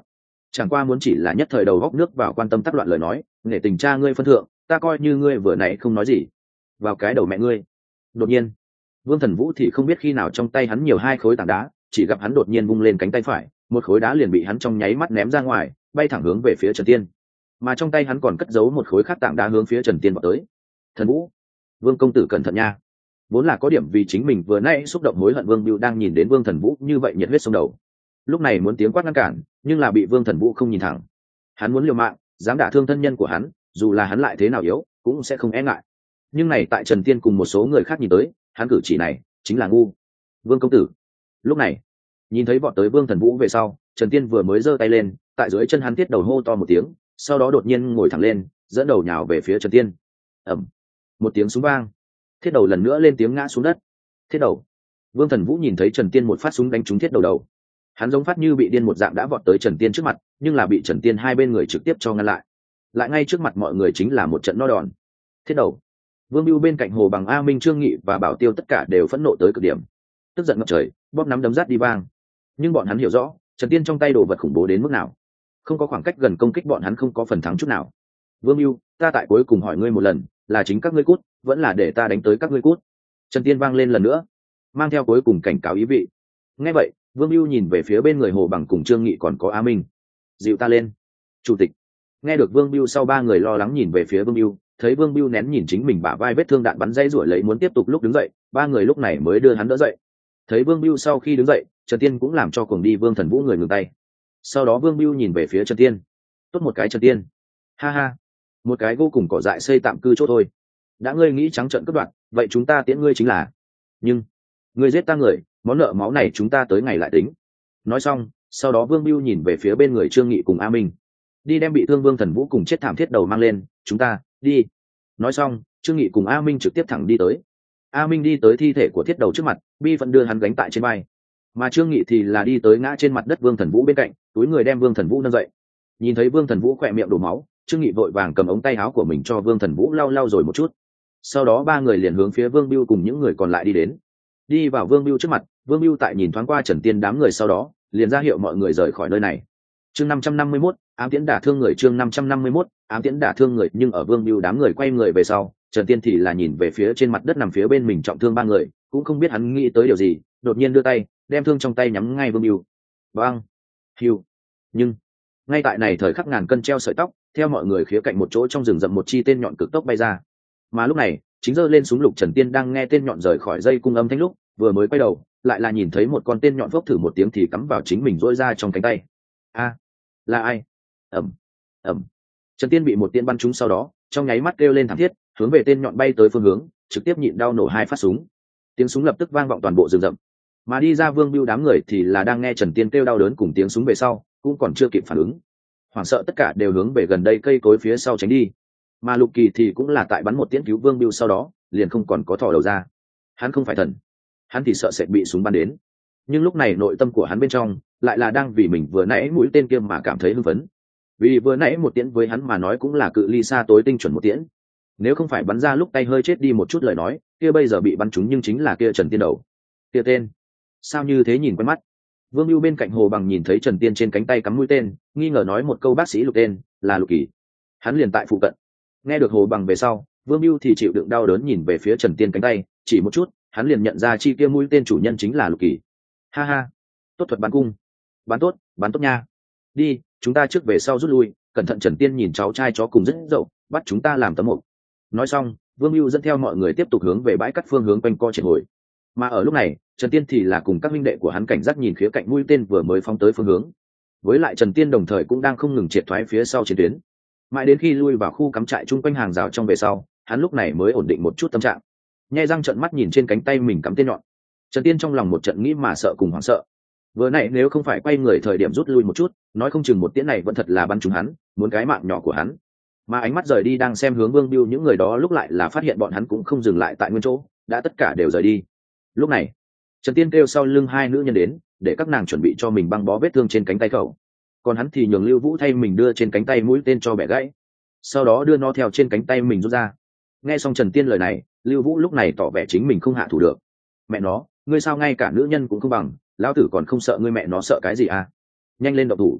chẳng qua muốn chỉ là nhất thời đầu góc nước vào quan tâm tác loạn lời nói, nể tình cha ngươi phân thượng, ta coi như ngươi vừa nãy không nói gì. Vào cái đầu mẹ ngươi. Đột nhiên Vương Thần Vũ thì không biết khi nào trong tay hắn nhiều hai khối tảng đá, chỉ gặp hắn đột nhiên vung lên cánh tay phải, một khối đá liền bị hắn trong nháy mắt ném ra ngoài, bay thẳng hướng về phía Trần Tiên. Mà trong tay hắn còn cất giấu một khối khác tảng đá hướng phía Trần Tiên vào tới. Thần Vũ, Vương công tử cẩn thận nha. Vốn là có điểm vì chính mình vừa nãy xúc động hối hận, Vương Bưu đang nhìn đến Vương Thần Vũ như vậy nhiệt huyết xông đầu, lúc này muốn tiếng quát ngăn cản, nhưng là bị Vương Thần Vũ không nhìn thẳng. Hắn muốn liều mạng, dám đả thương thân nhân của hắn, dù là hắn lại thế nào yếu, cũng sẽ không e ngại. Nhưng này tại Trần Tiên cùng một số người khác nhìn tới, hắn cử chỉ này chính là ngu. Vương công tử. Lúc này nhìn thấy bọn tới Vương Thần Vũ về sau, Trần Tiên vừa mới giơ tay lên, tại dưới chân hắn Thiết Đầu hô to một tiếng, sau đó đột nhiên ngồi thẳng lên, dẫn đầu nhào về phía Trần Tiên. Ầm, một tiếng súng vang, Thiết Đầu lần nữa lên tiếng ngã xuống đất. Thiết Đầu. Vương Thần Vũ nhìn thấy Trần Tiên một phát súng đánh trúng Thiết Đầu đầu, hắn giống phát như bị điên một dạng đã vọt tới Trần Tiên trước mặt, nhưng là bị Trần Tiên hai bên người trực tiếp cho ngăn lại. Lại ngay trước mặt mọi người chính là một trận no đòn. Thiết Đầu. Vương Bưu bên cạnh Hồ Bằng, A Minh, Trương Nghị và Bảo Tiêu tất cả đều phẫn nộ tới cực điểm, tức giận ngập trời, bóp nắm đấm rát đi vang. Nhưng bọn hắn hiểu rõ, Trần Tiên trong tay đồ vật khủng bố đến mức nào, không có khoảng cách gần công kích bọn hắn không có phần thắng chút nào. Vương Bưu, ta tại cuối cùng hỏi ngươi một lần, là chính các ngươi cút, vẫn là để ta đánh tới các ngươi cút? Trần Tiên vang lên lần nữa, mang theo cuối cùng cảnh cáo ý vị. Nghe vậy, Vương Bưu nhìn về phía bên người Hồ Bằng cùng Trương Nghị còn có A Minh. Dịu ta lên, chủ tịch. Nghe được Vương Bưu sau, ba người lo lắng nhìn về phía Vương Bưu, thấy Vương Bưu nén nhìn chính mình bả vai vết thương đạn bắn dây rủa lấy muốn tiếp tục lúc đứng dậy, ba người lúc này mới đưa hắn đỡ dậy. Thấy Vương Bưu sau khi đứng dậy, Trần Tiên cũng làm cho cùng đi Vương Thần Vũ người ngừng tay. Sau đó Vương Bưu nhìn về phía Trần Tiên. Tốt một cái Trần Tiên. Ha ha, một cái vô cùng cỏ dại xây tạm cư chỗ thôi. Đã ngươi nghĩ trắng trợn cướp đoạt, vậy chúng ta tiễn ngươi chính là. Nhưng ngươi giết ta người, món nợ máu này chúng ta tới ngày lại tính. Nói xong, sau đó Vương Bưu nhìn về phía bên người Trương Nghị cùng A Minh. Đi đem bị thương Vương Thần Vũ cùng chết thảm Thiết Đầu mang lên, chúng ta đi. Nói xong, Trương Nghị cùng A Minh trực tiếp thẳng đi tới. A Minh đi tới thi thể của Thiết Đầu trước mặt, bi vẫn đưa hắn gánh tại trên vai, mà Trương Nghị thì là đi tới ngã trên mặt đất Vương Thần Vũ bên cạnh, túi người đem Vương Thần Vũ nâng dậy. Nhìn thấy Vương Thần Vũ khỏe miệng đổ máu, Trương Nghị vội vàng cầm ống tay áo của mình cho Vương Thần Vũ lau lau rồi một chút. Sau đó ba người liền hướng phía Vương Bưu cùng những người còn lại đi đến. Đi vào Vương Bưu trước mặt, Vương Bưu tại nhìn thoáng qua Trần Tiên đám người sau đó, liền ra hiệu mọi người rời khỏi nơi này. Chương 551, ám tiễn đả thương người. Chương 551, ám tiễn đả thương người. Nhưng ở Vương Bưu đám người quay người về sau, Trần Tiên thì là nhìn về phía trên mặt đất nằm phía bên mình trọng thương ba người, cũng không biết hắn nghĩ tới điều gì, đột nhiên đưa tay, đem thương trong tay nhắm ngay Vương Bưu. Bang, hiu. Nhưng ngay tại này thời khắc ngàn cân treo sợi tóc, theo mọi người khía cạnh một chỗ trong rừng rậm một chi tên nhọn cực tốc bay ra. Mà lúc này, chính giơ lên súng lục Trần Tiên đang nghe tên nhọn rời khỏi dây cung âm thanh lúc, vừa mới quay đầu, lại là nhìn thấy một con tên nhọn phốc thử một tiếng thì cắm vào chính mình rỗi ra trong cánh tay. A, là ai? Ầm, ầm. Trần Tiên bị một tiên bắn trúng sau đó, trong nháy mắt kêu lên thảm thiết, hướng về tên nhọn bay tới phương hướng, trực tiếp nhịn đau nổ hai phát súng. Tiếng súng lập tức vang vọng toàn bộ rừng rậm. Mà đi ra Vương Bưu đám người thì là đang nghe Trần Tiên kêu đau đớn cùng tiếng súng về sau, cũng còn chưa kịp phản ứng. Hoảng sợ tất cả đều hướng về gần đây cây cối phía sau tránh đi. Mà Lục Kỳ thì cũng là tại bắn một tiễn cứu Vương Bưu sau đó, liền không còn có thò đầu ra. Hắn không phải thần, hắn thì sợ sẽ bị súng bắn đến. Nhưng lúc này nội tâm của hắn bên trong lại là đang vì mình vừa nãy mũi tên kia mà cảm thấy hưng phấn. Vì vừa nãy một tiễn với hắn mà nói cũng là cự ly xa tối tinh chuẩn một tiễn. Nếu không phải bắn ra lúc tay hơi chết đi một chút lời nói, kia bây giờ bị bắn trúng nhưng chính là kia Trần Tiên đầu. Kia tên, sao như thế nhìn quen mắt? Vương Bưu bên cạnh Hồ Bằng nhìn thấy Trần Tiên trên cánh tay cắm mũi tên, nghi ngờ nói một câu bác sĩ Lục tên, là Lục Kỳ. Hắn liền tại phụ cận. Nghe được Hồ Bằng về sau, Vương Bưu thì chịu đựng đau đớn nhìn về phía Trần Tiên cánh tay, chỉ một chút, hắn liền nhận ra chi kia mũi tên chủ nhân chính là Lục Kỳ. Ha ha, tốt thuật bắn cung, bắn tốt nha. Đi, chúng ta trước về sau rút lui, cẩn thận. Trần Tiên nhìn cháu trai chó cùng rất dậu, bắt chúng ta làm tấm mộc. Nói xong, Vương Bưu dẫn theo mọi người tiếp tục hướng về bãi cắt phương hướng quanh co triệt hồi. Mà ở lúc này, Trần Tiên thì là cùng các minh đệ của hắn cảnh giác nhìn khía cạnh mũi tên vừa mới phóng tới phương hướng. Với lại Trần Tiên đồng thời cũng đang không ngừng triệt thoái phía sau chiến tuyến. Mãi đến khi lui vào khu cắm trại chung quanh hàng rào trong về sau, hắn lúc này mới ổn định một chút tâm trạng. Nhe răng trợn mắt nhìn trên cánh tay mình cắm tên nhọn. Trần Tiên trong lòng một trận nghĩ mà sợ cùng hoảng sợ. Vừa nãy nếu không phải quay người thời điểm rút lui một chút, nói không chừng một tiễn này vẫn thật là bắn trúng hắn, muốn cái mạng nhỏ của hắn. Mà ánh mắt rời đi đang xem hướng Vương Bưu những người đó lúc lại là phát hiện bọn hắn cũng không dừng lại tại nguyên chỗ, đã tất cả đều rời đi. Lúc này, Trần Tiên kêu sau lưng hai nữ nhân đến, để các nàng chuẩn bị cho mình băng bó vết thương trên cánh tay cậu. Còn hắn thì nhường Lưu Vũ thay mình đưa trên cánh tay mũi tên cho bẻ gãy, sau đó đưa nó theo trên cánh tay mình rút ra. Nghe xong Trần Tiên lời này, Lưu Vũ lúc này tỏ vẻ chính mình không hạ thủ được. Mẹ nó, ngươi sao ngay cả nữ nhân cũng không bằng, lão tử còn không sợ ngươi, mẹ nó sợ cái gì à? Nhanh lên động thủ.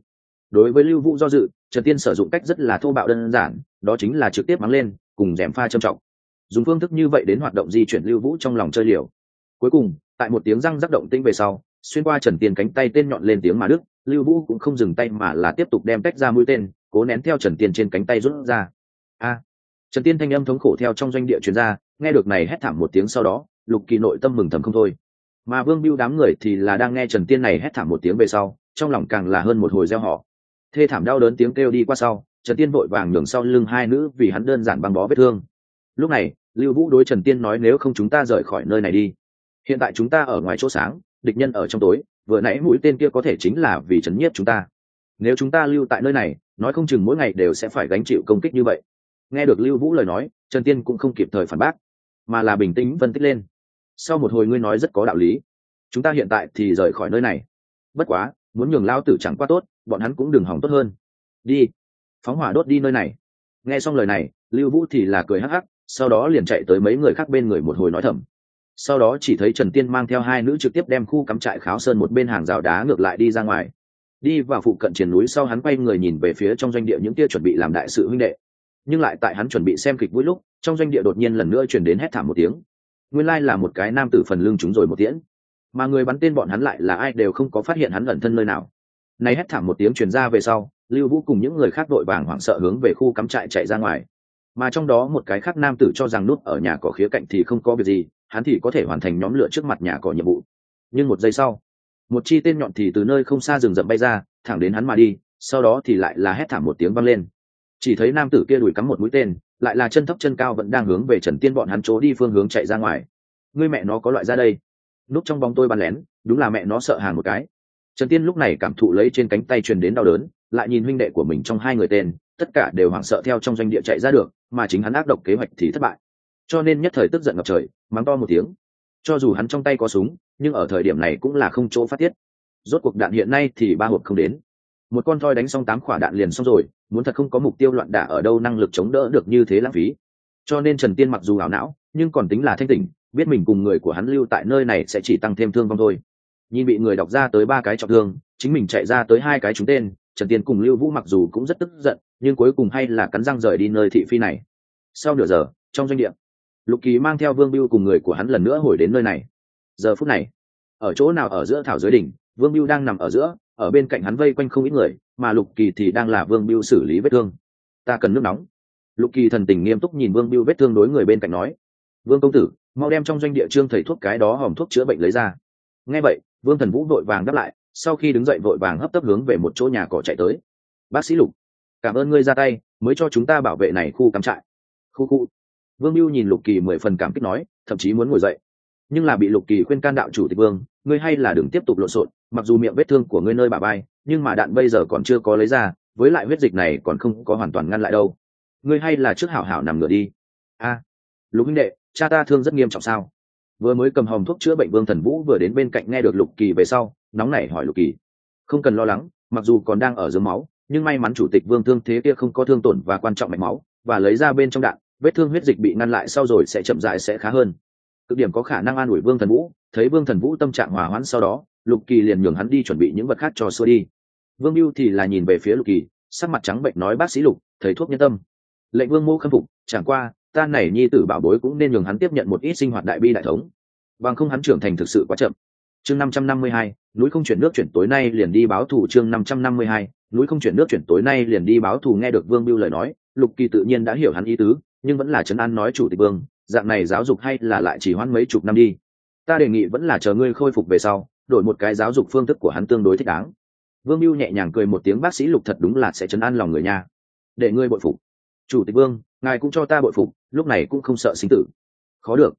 Đối với Lưu Vũ do dự, Trần Tiên sử dụng cách rất là thô bạo đơn giản, đó chính là trực tiếp mắng lên, cùng gièm pha châm trọng. Dùng phương thức như vậy đến hoạt động di chuyển Lưu Vũ trong lòng chơi liều. Cuối cùng, tại một tiếng răng rắc động tĩnh về sau, xuyên qua Trần Tiên cánh tay tên nhọn lên tiếng mà đứt, Lưu Vũ cũng không dừng tay mà là tiếp tục đem tách ra mũi tên, cố nén theo Trần Tiên trên cánh tay rút ra. A! Trần Tiên thanh âm thống khổ theo trong doanh địa truyền ra, nghe được này hét thảm một tiếng sau đó, Lục Kỳ nội tâm mừng thầm không thôi. Mà Vương Bưu đám người thì là đang nghe Trần Tiên này hét thảm một tiếng về sau, trong lòng càng là hơn một hồi reo hò. Thê thảm đau đớn tiếng kêu đi qua sau, Trần Tiên vội vàng nhường sau lưng hai nữ vì hắn đơn giản băng bó vết thương. Lúc này, Lưu Vũ đối Trần Tiên nói nếu không chúng ta rời khỏi nơi này đi. Hiện tại chúng ta ở ngoài chỗ sáng, địch nhân ở trong tối, vừa nãy mũi tên kia có thể chính là vì trấn nhiếp chúng ta. Nếu chúng ta lưu tại nơi này, nói không chừng mỗi ngày đều sẽ phải gánh chịu công kích như vậy. Nghe được Lưu Vũ lời nói, Trần Tiên cũng không kịp thời phản bác, mà là bình tĩnh phân tích lên. Sau một hồi ngươi nói rất có đạo lý, chúng ta hiện tại thì rời khỏi nơi này. Bất quá, muốn nhường lao tử chẳng qua tốt, bọn hắn cũng đừng hỏng tốt hơn. Đi, phóng hỏa đốt đi nơi này. Nghe xong lời này, Lưu Vũ thì là cười hắc hắc, sau đó liền chạy tới mấy người khác bên người một hồi nói thầm. Sau đó chỉ thấy Trần Tiên mang theo hai nữ trực tiếp đem khu cắm trại Kháo Sơn một bên hàng rào đá ngược lại đi ra ngoài. Đi vào phụ cận triển núi sau hắn quay người nhìn về phía trong doanh địa những kia chuẩn bị làm đại sự huynh đệ. Nhưng lại tại hắn chuẩn bị xem kịch vui lúc, trong doanh địa đột nhiên lần nữa truyền đến hét thảm một tiếng. Nguyên lai là một cái nam tử phần lưng trúng rồi một tiễn, mà người bắn tên bọn hắn lại là ai đều không có phát hiện hắn ẩn thân nơi nào. Này hét thảm một tiếng truyền ra về sau, Lưu Vũ cùng những người khác đội vàng hoảng sợ hướng về khu cắm trại chạy ra ngoài. Mà trong đó một cái khác nam tử cho rằng nút ở nhà cỏ khía cạnh thì không có việc gì, hắn thì có thể hoàn thành nhóm lửa trước mặt nhà cỏ nhiệm vụ. Nhưng một giây sau, một chi tên nhọn thì từ nơi không xa rừng rậm bay ra, thẳng đến hắn mà đi, sau đó thì lại là hét thảm một tiếng vang lên. Chỉ thấy nam tử kia đùi cắm một mũi tên, lại là chân thấp chân cao vẫn đang hướng về Trần Tiên bọn hắn chỗ đi phương hướng chạy ra ngoài. Ngươi mẹ nó có loại ra đây. Núp trong bóng tôi bắn lén, đúng là mẹ nó sợ hàng một cái. Trần Tiên lúc này cảm thụ lấy trên cánh tay truyền đến đau đớn, lại nhìn huynh đệ của mình trong hai người tên, tất cả đều hoảng sợ theo trong doanh địa chạy ra được, mà chính hắn ác độc kế hoạch thì thất bại. Cho nên nhất thời tức giận ngập trời, mắng to một tiếng. Cho dù hắn trong tay có súng, nhưng ở thời điểm này cũng là không chỗ phát tiết. Rốt cuộc đạn hiện nay thì 3 hộp không đến. Một con thoi đánh xong 8 quả đạn liền xong rồi, muốn thật không có mục tiêu loạn đả ở đâu năng lực chống đỡ được như thế lãng phí. Cho nên Trần Tiên mặc dù ảo não, nhưng còn tính là thanh tỉnh, biết mình cùng người của hắn lưu tại nơi này sẽ chỉ tăng thêm thương vong thôi. Nhìn bị người đọc ra tới 3 cái trọng thương, chính mình chạy ra tới 2 cái trúng tên, Trần Tiên cùng Lưu Vũ mặc dù cũng rất tức giận, nhưng cuối cùng hay là cắn răng rời đi nơi thị phi này. Sau nửa giờ, trong doanh địa, Lục Kỳ mang theo Vương Bưu cùng người của hắn lần nữa hồi đến nơi này. Giờ phút này, ở chỗ nào ở giữa thảo dưới đỉnh, Vương Bưu đang nằm ở giữa, ở bên cạnh hắn vây quanh không ít người, mà Lục Kỳ thì đang là Vương Bưu xử lý vết thương. Ta cần nước nóng. Lục Kỳ thần tình nghiêm túc nhìn Vương Bưu vết thương đối người bên cạnh nói. Vương công tử, mau đem trong doanh địa trương thầy thuốc cái đó hòm thuốc chữa bệnh lấy ra. Nghe vậy, Vương Thần Vũ vội vàng đáp lại, sau khi đứng dậy vội vàng hấp tấp hướng về một chỗ nhà cỏ chạy tới. Bác sĩ Lục, cảm ơn ngươi ra tay, mới cho chúng ta bảo vệ này khu cắm trại. Khu. Vương Bưu nhìn Lục Kỳ 10 phần cảm kích nói, thậm chí muốn ngồi dậy, nhưng là bị Lục Kỳ khuyên can đạo chủ tịch Vương, ngươi hay là đừng tiếp tục lộn xộn, mặc dù miệng vết thương của ngươi nơi bả vai, nhưng mà đạn bây giờ còn chưa có lấy ra, với lại huyết dịch này còn không có hoàn toàn ngăn lại đâu. Ngươi hay là trước hảo hảo nằm ngửa đi. A, Lục huynh đệ, cha ta thương rất nghiêm trọng sao? Vừa mới cầm hòm thuốc chữa bệnh Vương Thần Vũ vừa đến bên cạnh nghe được Lục Kỳ về sau, nóng nảy hỏi Lục Kỳ. Không cần lo lắng, mặc dù còn đang ở dưới máu, nhưng may mắn chủ tịch Vương thương thế kia không có thương tổn và quan trọng mạch máu, và lấy ra bên trong đạn, vết thương huyết dịch bị ngăn lại sau rồi sẽ chậm rãi sẽ khá hơn. Cực điểm có khả năng an ủi Vương Thần Vũ, thấy Vương Thần Vũ tâm trạng hòa hoãn sau đó, Lục Kỳ liền nhường hắn đi chuẩn bị những vật khác cho xua đi. Vương Bưu thì là nhìn về phía Lục Kỳ, sắc mặt trắng bệnh nói bác sĩ Lục, thầy thuốc nhân tâm. Lệnh Vương Mô khâm phục, chẳng qua, ta này nhi tử bảo bối cũng nên nhường hắn tiếp nhận một ít sinh hoạt đại bi đại thống. Bằng không hắn trưởng thành thực sự quá chậm. Chương 552, núi không chuyển nước chuyển tối nay liền đi báo thù. Chương 552, núi không chuyển nước chuyển tối nay liền đi báo thù. Nghe được Vương Bưu lời nói, Lục Kỳ tự nhiên đã hiểu hắn ý tứ, nhưng vẫn là trấn an nói chủ tịch Vương, dạng này giáo dục hay là lại chỉ hoãn mấy chục năm đi. Ta đề nghị vẫn là chờ ngươi khôi phục về sau, đổi một cái giáo dục phương thức của hắn tương đối thích đáng. Vương Bưu nhẹ nhàng cười một tiếng, bác sĩ Lục thật đúng là sẽ trấn an lòng người nha. Để ngươi bội phục. Chủ tịch Vương, ngài cũng cho ta bội phục, lúc này cũng không sợ sinh tử. Khó được.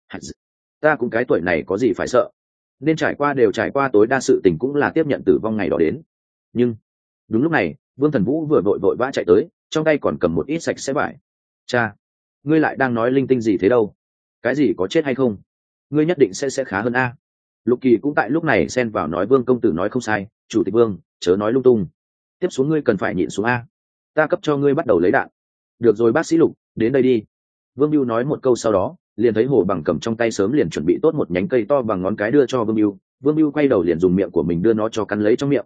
Ta cũng cái tuổi này có gì phải sợ. Nên trải qua đều trải qua, tối đa sự tình cũng là tiếp nhận tử vong ngày đó đến. Nhưng đúng lúc này, Vương Thần Vũ vừa vội vã chạy tới, trong tay còn cầm một ít sạch sẽ vải. Cha, ngươi lại đang nói linh tinh gì thế đâu? Cái gì có chết hay không? Ngươi nhất định sẽ khá hơn a. Lục Kỳ cũng tại lúc này xen vào nói, Vương công tử nói không sai, chủ tịch Vương, chớ nói lung tung. Tiếp xuống ngươi cần phải nhịn xuống a. Ta cấp cho ngươi bắt đầu lấy đạn. Được rồi bác sĩ Lục, đến đây đi. Vương Bưu nói một câu sau đó, liền thấy Hồ Bằng cầm trong tay sớm liền chuẩn bị tốt một nhánh cây to bằng ngón cái đưa cho Vương Bưu. Vương Bưu quay đầu liền dùng miệng của mình đưa nó cho cắn lấy trong miệng.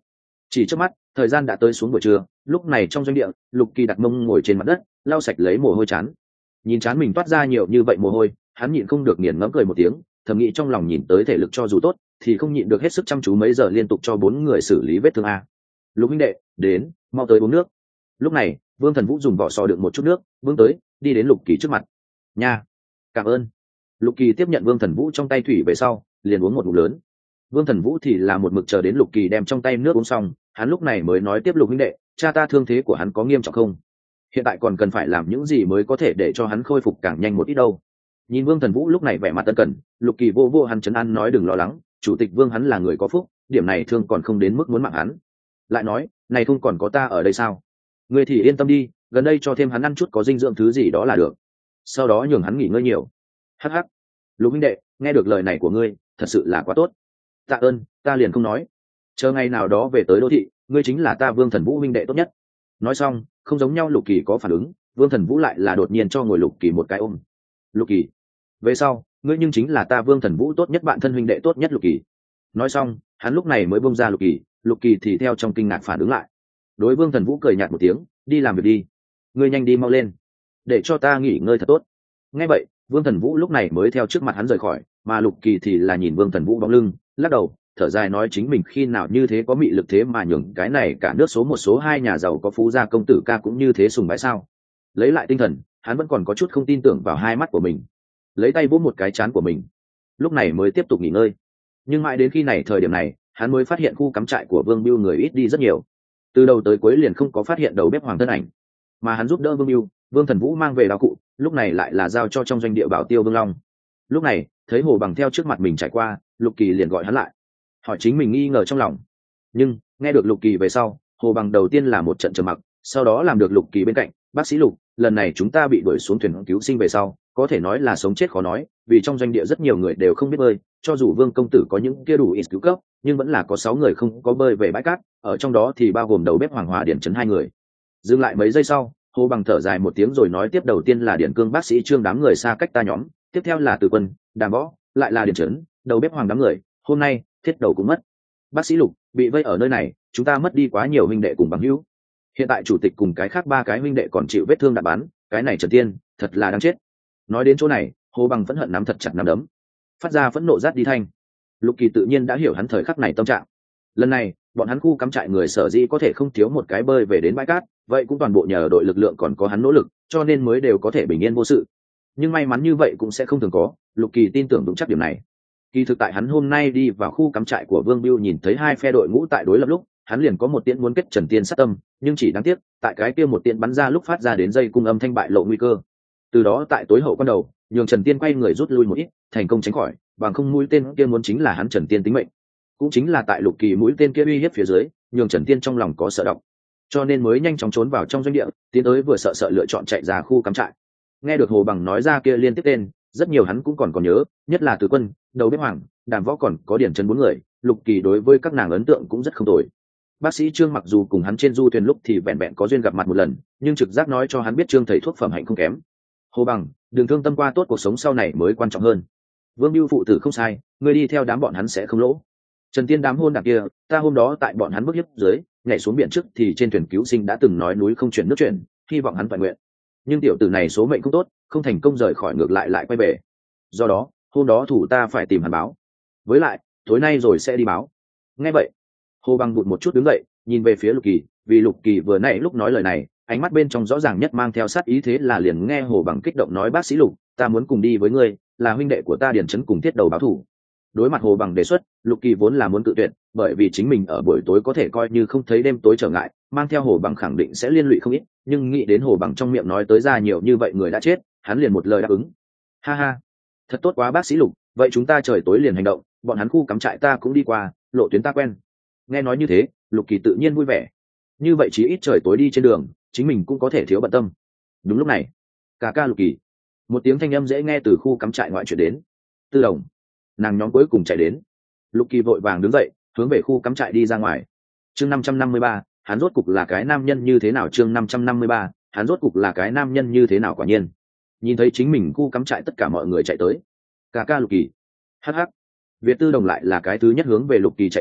Chỉ trước mắt thời gian đã tới xuống buổi trưa, lúc này trong doanh địa Lục Kỳ đặt mông ngồi trên mặt đất lau sạch lấy mồ hôi chán. Nhìn chán mình toát ra nhiều như vậy mồ hôi, hắn nhịn không được nghiền ngẫm cười một tiếng, thầm nghĩ trong lòng nhìn tới thể lực cho dù tốt thì không nhịn được hết sức chăm chú mấy giờ liên tục cho 4 người xử lý vết thương a. Lục huynh đệ, đến, mau tới uống nước. Lúc này Vương Thần Vũ dùng vỏ sò đựng một chút nước vương tới, đi đến Lục Kỳ trước mặt. Nha, cảm ơn. Lục Kỳ tiếp nhận Vương Thần Vũ trong tay thủy về sau liền uống một ngụm lớn. Vương Thần Vũ thì là một mực chờ đến Lục Kỳ đem trong tay nước uống xong, hắn lúc này mới nói tiếp: Lục huynh đệ, cha ta thương thế của hắn có nghiêm trọng không? Hiện tại còn cần phải làm những gì mới có thể để cho hắn khôi phục càng nhanh một ít đâu? Nhìn Vương Thần Vũ lúc này vẻ mặt tân cần, Lục Kỳ vô vô hắn trấn an nói: đừng lo lắng, chủ tịch Vương hắn là người có phúc, điểm này thương còn không đến mức muốn mạng hắn. Lại nói, này không còn có ta ở đây sao? Ngươi thì yên tâm đi, gần đây cho thêm hắn ăn chút có dinh dưỡng thứ gì đó là được. Sau đó nhường hắn nghỉ ngơi nhiều. Hắc hắc. Lục huynh đệ, nghe được lời này của ngươi, thật sự là quá tốt. Tạ ơn, ta liền không nói. Chờ ngày nào đó về tới đô thị, ngươi chính là ta Vương Thần Vũ huynh đệ tốt nhất. Nói xong, không giống nhau Lục Kỳ có phản ứng, Vương Thần Vũ lại là đột nhiên cho ngồi Lục Kỳ một cái ôm. Lục Kỳ, về sau, ngươi nhưng chính là ta Vương Thần Vũ tốt nhất bạn thân huynh đệ tốt nhất Lục Kỳ. Nói xong, hắn lúc này mới buông ra Lục Kỳ thì theo trong kinh ngạc phản ứng lại. Đối Vương Thần Vũ cười nhạt một tiếng, đi làm việc đi. Ngươi nhanh đi mau lên, để cho ta nghỉ ngơi thật tốt. Nghe vậy, Vương Thần Vũ lúc này mới theo trước mặt hắn rời khỏi, mà Lục Kỳ thì là nhìn Vương Thần Vũ bóng lưng, lắc đầu, thở dài nói chính mình khi nào như thế có mị lực thế mà nhường cái này cả nước số 1 số 2 nhà giàu có phú gia công tử ca cũng như thế sùng bái sao? Lấy lại tinh thần, hắn vẫn còn có chút không tin tưởng vào hai mắt của mình. Lấy tay vỗ một cái trán của mình, lúc này mới tiếp tục nghỉ ngơi. Nhưng mãi đến khi này thời điểm này, hắn mới phát hiện khu cắm trại của Vương Bưu người ít đi rất nhiều. Từ đầu tới cuối liền không có phát hiện đầu bếp hoàng thân ảnh, mà hắn giúp đỡ Vương Bưu, Vương Thần Vũ mang về đao cụ, lúc này lại là giao cho trong doanh địa bảo tiêu Vương Long. Lúc này, thấy Hồ Bằng theo trước mặt mình trải qua, Lục Kỳ liền gọi hắn lại, hỏi chính mình nghi ngờ trong lòng. Nhưng nghe được Lục Kỳ về sau, Hồ Bằng đầu tiên là một trận trầm mặc, sau đó làm được Lục Kỳ bên cạnh: bác sĩ Lục, lần này chúng ta bị đuổi xuống thuyền cứu sinh về sau, có thể nói là sống chết khó nói, vì trong doanh địa rất nhiều người đều không biết bơi, cho dù Vương công tử có những kia đủ ít cứu cấp, nhưng vẫn là có 6 người không có bơi về bãi cát, ở trong đó thì bao gồm đầu bếp Hoàng Hòa Điển Trấn 2 người. Dừng lại mấy giây sau, Hồ Bằng thở dài một tiếng rồi nói tiếp: đầu tiên là Điển Cương bác sĩ Trương đám người xa cách ta nhóm, tiếp theo là Từ Quân, Đàm Võ, lại là Điển Trấn, đầu bếp Hoàng đám người, hôm nay thiết đầu cũng mất. Bác sĩ Lục, bị vây ở nơi này, chúng ta mất đi quá nhiều huynh đệ cùng bằng hữu. Hiện tại chủ tịch cùng cái khác 3 cái huynh đệ còn chịu vết thương đạn bắn, cái này Trần Tiên thật là đáng chết. Nói đến chỗ này, Hồ Bằng phẫn hận nắm thật chặt nắm đấm, phát ra phẫn nộ rát đi thanh. Lục Kỳ tự nhiên đã hiểu hắn thời khắc này tâm trạng. Lần này bọn hắn khu cắm trại người sở dĩ có thể không thiếu một cái bơi về đến bãi cát, vậy cũng toàn bộ nhờ đội lực lượng còn có hắn nỗ lực, cho nên mới đều có thể bình yên vô sự. Nhưng may mắn như vậy cũng sẽ không thường có, Lục Kỳ tin tưởng vững chắc điểm này. Kỳ thực tại hắn hôm nay đi vào khu cắm trại của Vương Bưu nhìn thấy 2 phe đội ngũ tại đối lập lúc, hắn liền có một tiễn muốn kết Trần Tiên sát tâm, nhưng chỉ đáng tiếc, tại cái kia một tiễn bắn ra lúc phát ra đến dây cung âm thanh bại lộ nguy cơ. Từ đó tại tối hậu quan đầu, nhường Trần Tiên quay người rút lui một ít, thành công tránh khỏi, bằng không mũi tên kia muốn chính là hắn Trần Tiên tính mệnh. Cũng chính là tại Lục Kỳ mũi tên kia uy hiếp phía dưới, nhường Trần Tiên trong lòng có sợ động, cho nên mới nhanh chóng trốn vào trong doanh địa, tiến tới vừa sợ sợ lựa chọn chạy ra khu cắm trại. Nghe được Hồ Bằng nói ra kia liên tiếp tên, rất nhiều hắn cũng còn nhớ, nhất là Từ Quân, đầu bếp Hoàng, Đàm Võ còn có Điển Trấn 4 người, Lục Kỳ đối với các nàng ấn tượng cũng rất không tồi. Bác sĩ Trương mặc dù cùng hắn trên du thuyền lúc thì vẹn vẹn có duyên gặp mặt một lần, nhưng trực giác nói cho hắn biết Trương thầy thuốc phẩm hạnh không kém. Hồ Bằng, đừng thương tâm, qua tốt cuộc sống sau này mới quan trọng hơn. Vương Bưu phụ tử không sai, ngươi đi theo đám bọn hắn sẽ không lỗ. Trần Tiên đám hôn đảng kia, ta hôm đó tại bọn hắn bức hiếp dưới, nhảy xuống biển trước thì trên thuyền cứu sinh đã từng nói núi không chuyển nước chuyển, hy vọng hắn toàn nguyện. Nhưng tiểu tử này số mệnh không tốt, không thành công rời khỏi ngược lại quay về. Do đó, hôm đó thủ ta phải tìm hắn báo. Với lại, tối nay rồi sẽ đi báo. Nghe vậy, Hồ Bằng bụt một chút đứng dậy, nhìn về phía Lục Kỳ, vì Lục Kỳ vừa nãy lúc nói lời này, ánh mắt bên trong rõ ràng nhất mang theo sát ý, thế là liền nghe Hồ Bằng kích động nói: bác sĩ Lục, ta muốn cùng đi với ngươi, là huynh đệ của ta Điển Trấn cùng thiết đầu báo thủ. Đối mặt Hồ Bằng đề xuất, Lục Kỳ vốn là muốn cự tuyệt, bởi vì chính mình ở buổi tối có thể coi như không thấy đêm tối trở ngại, mang theo Hồ Bằng khẳng định sẽ liên lụy không ít, nhưng nghĩ đến Hồ Bằng trong miệng nói tới ra nhiều như vậy người đã chết, hắn liền một lời đáp ứng. Ha ha, thật tốt quá bác sĩ Lục, vậy chúng ta trời tối liền hành động, bọn hắn khu cắm trại ta cũng đi qua, lộ tuyến ta quen. Nghe nói như thế, Lục Kỳ tự nhiên vui vẻ. Như vậy chí ít trời tối đi trên đường, chính mình cũng có thể thiếu bận tâm. Đúng lúc này, ca ca Lục Kỳ, một tiếng thanh âm dễ nghe từ khu cắm trại ngoại chuyển đến. Tư Đồng, nàng nhóm cuối cùng chạy đến. Lục Kỳ vội vàng đứng dậy, hướng về khu cắm trại đi ra ngoài. Chương 553, hắn rốt cục là cái nam nhân như thế nào? Chương 553, hắn rốt cục là cái nam nhân như thế nào? Quả nhiên, nhìn thấy chính mình khu cắm trại tất cả mọi người chạy tới. Ca ca Lục Kỳ, hắc hắc. Việt Tư Đồng lại là cái thứ nhất hướng về Lục Kỳ chạy tới,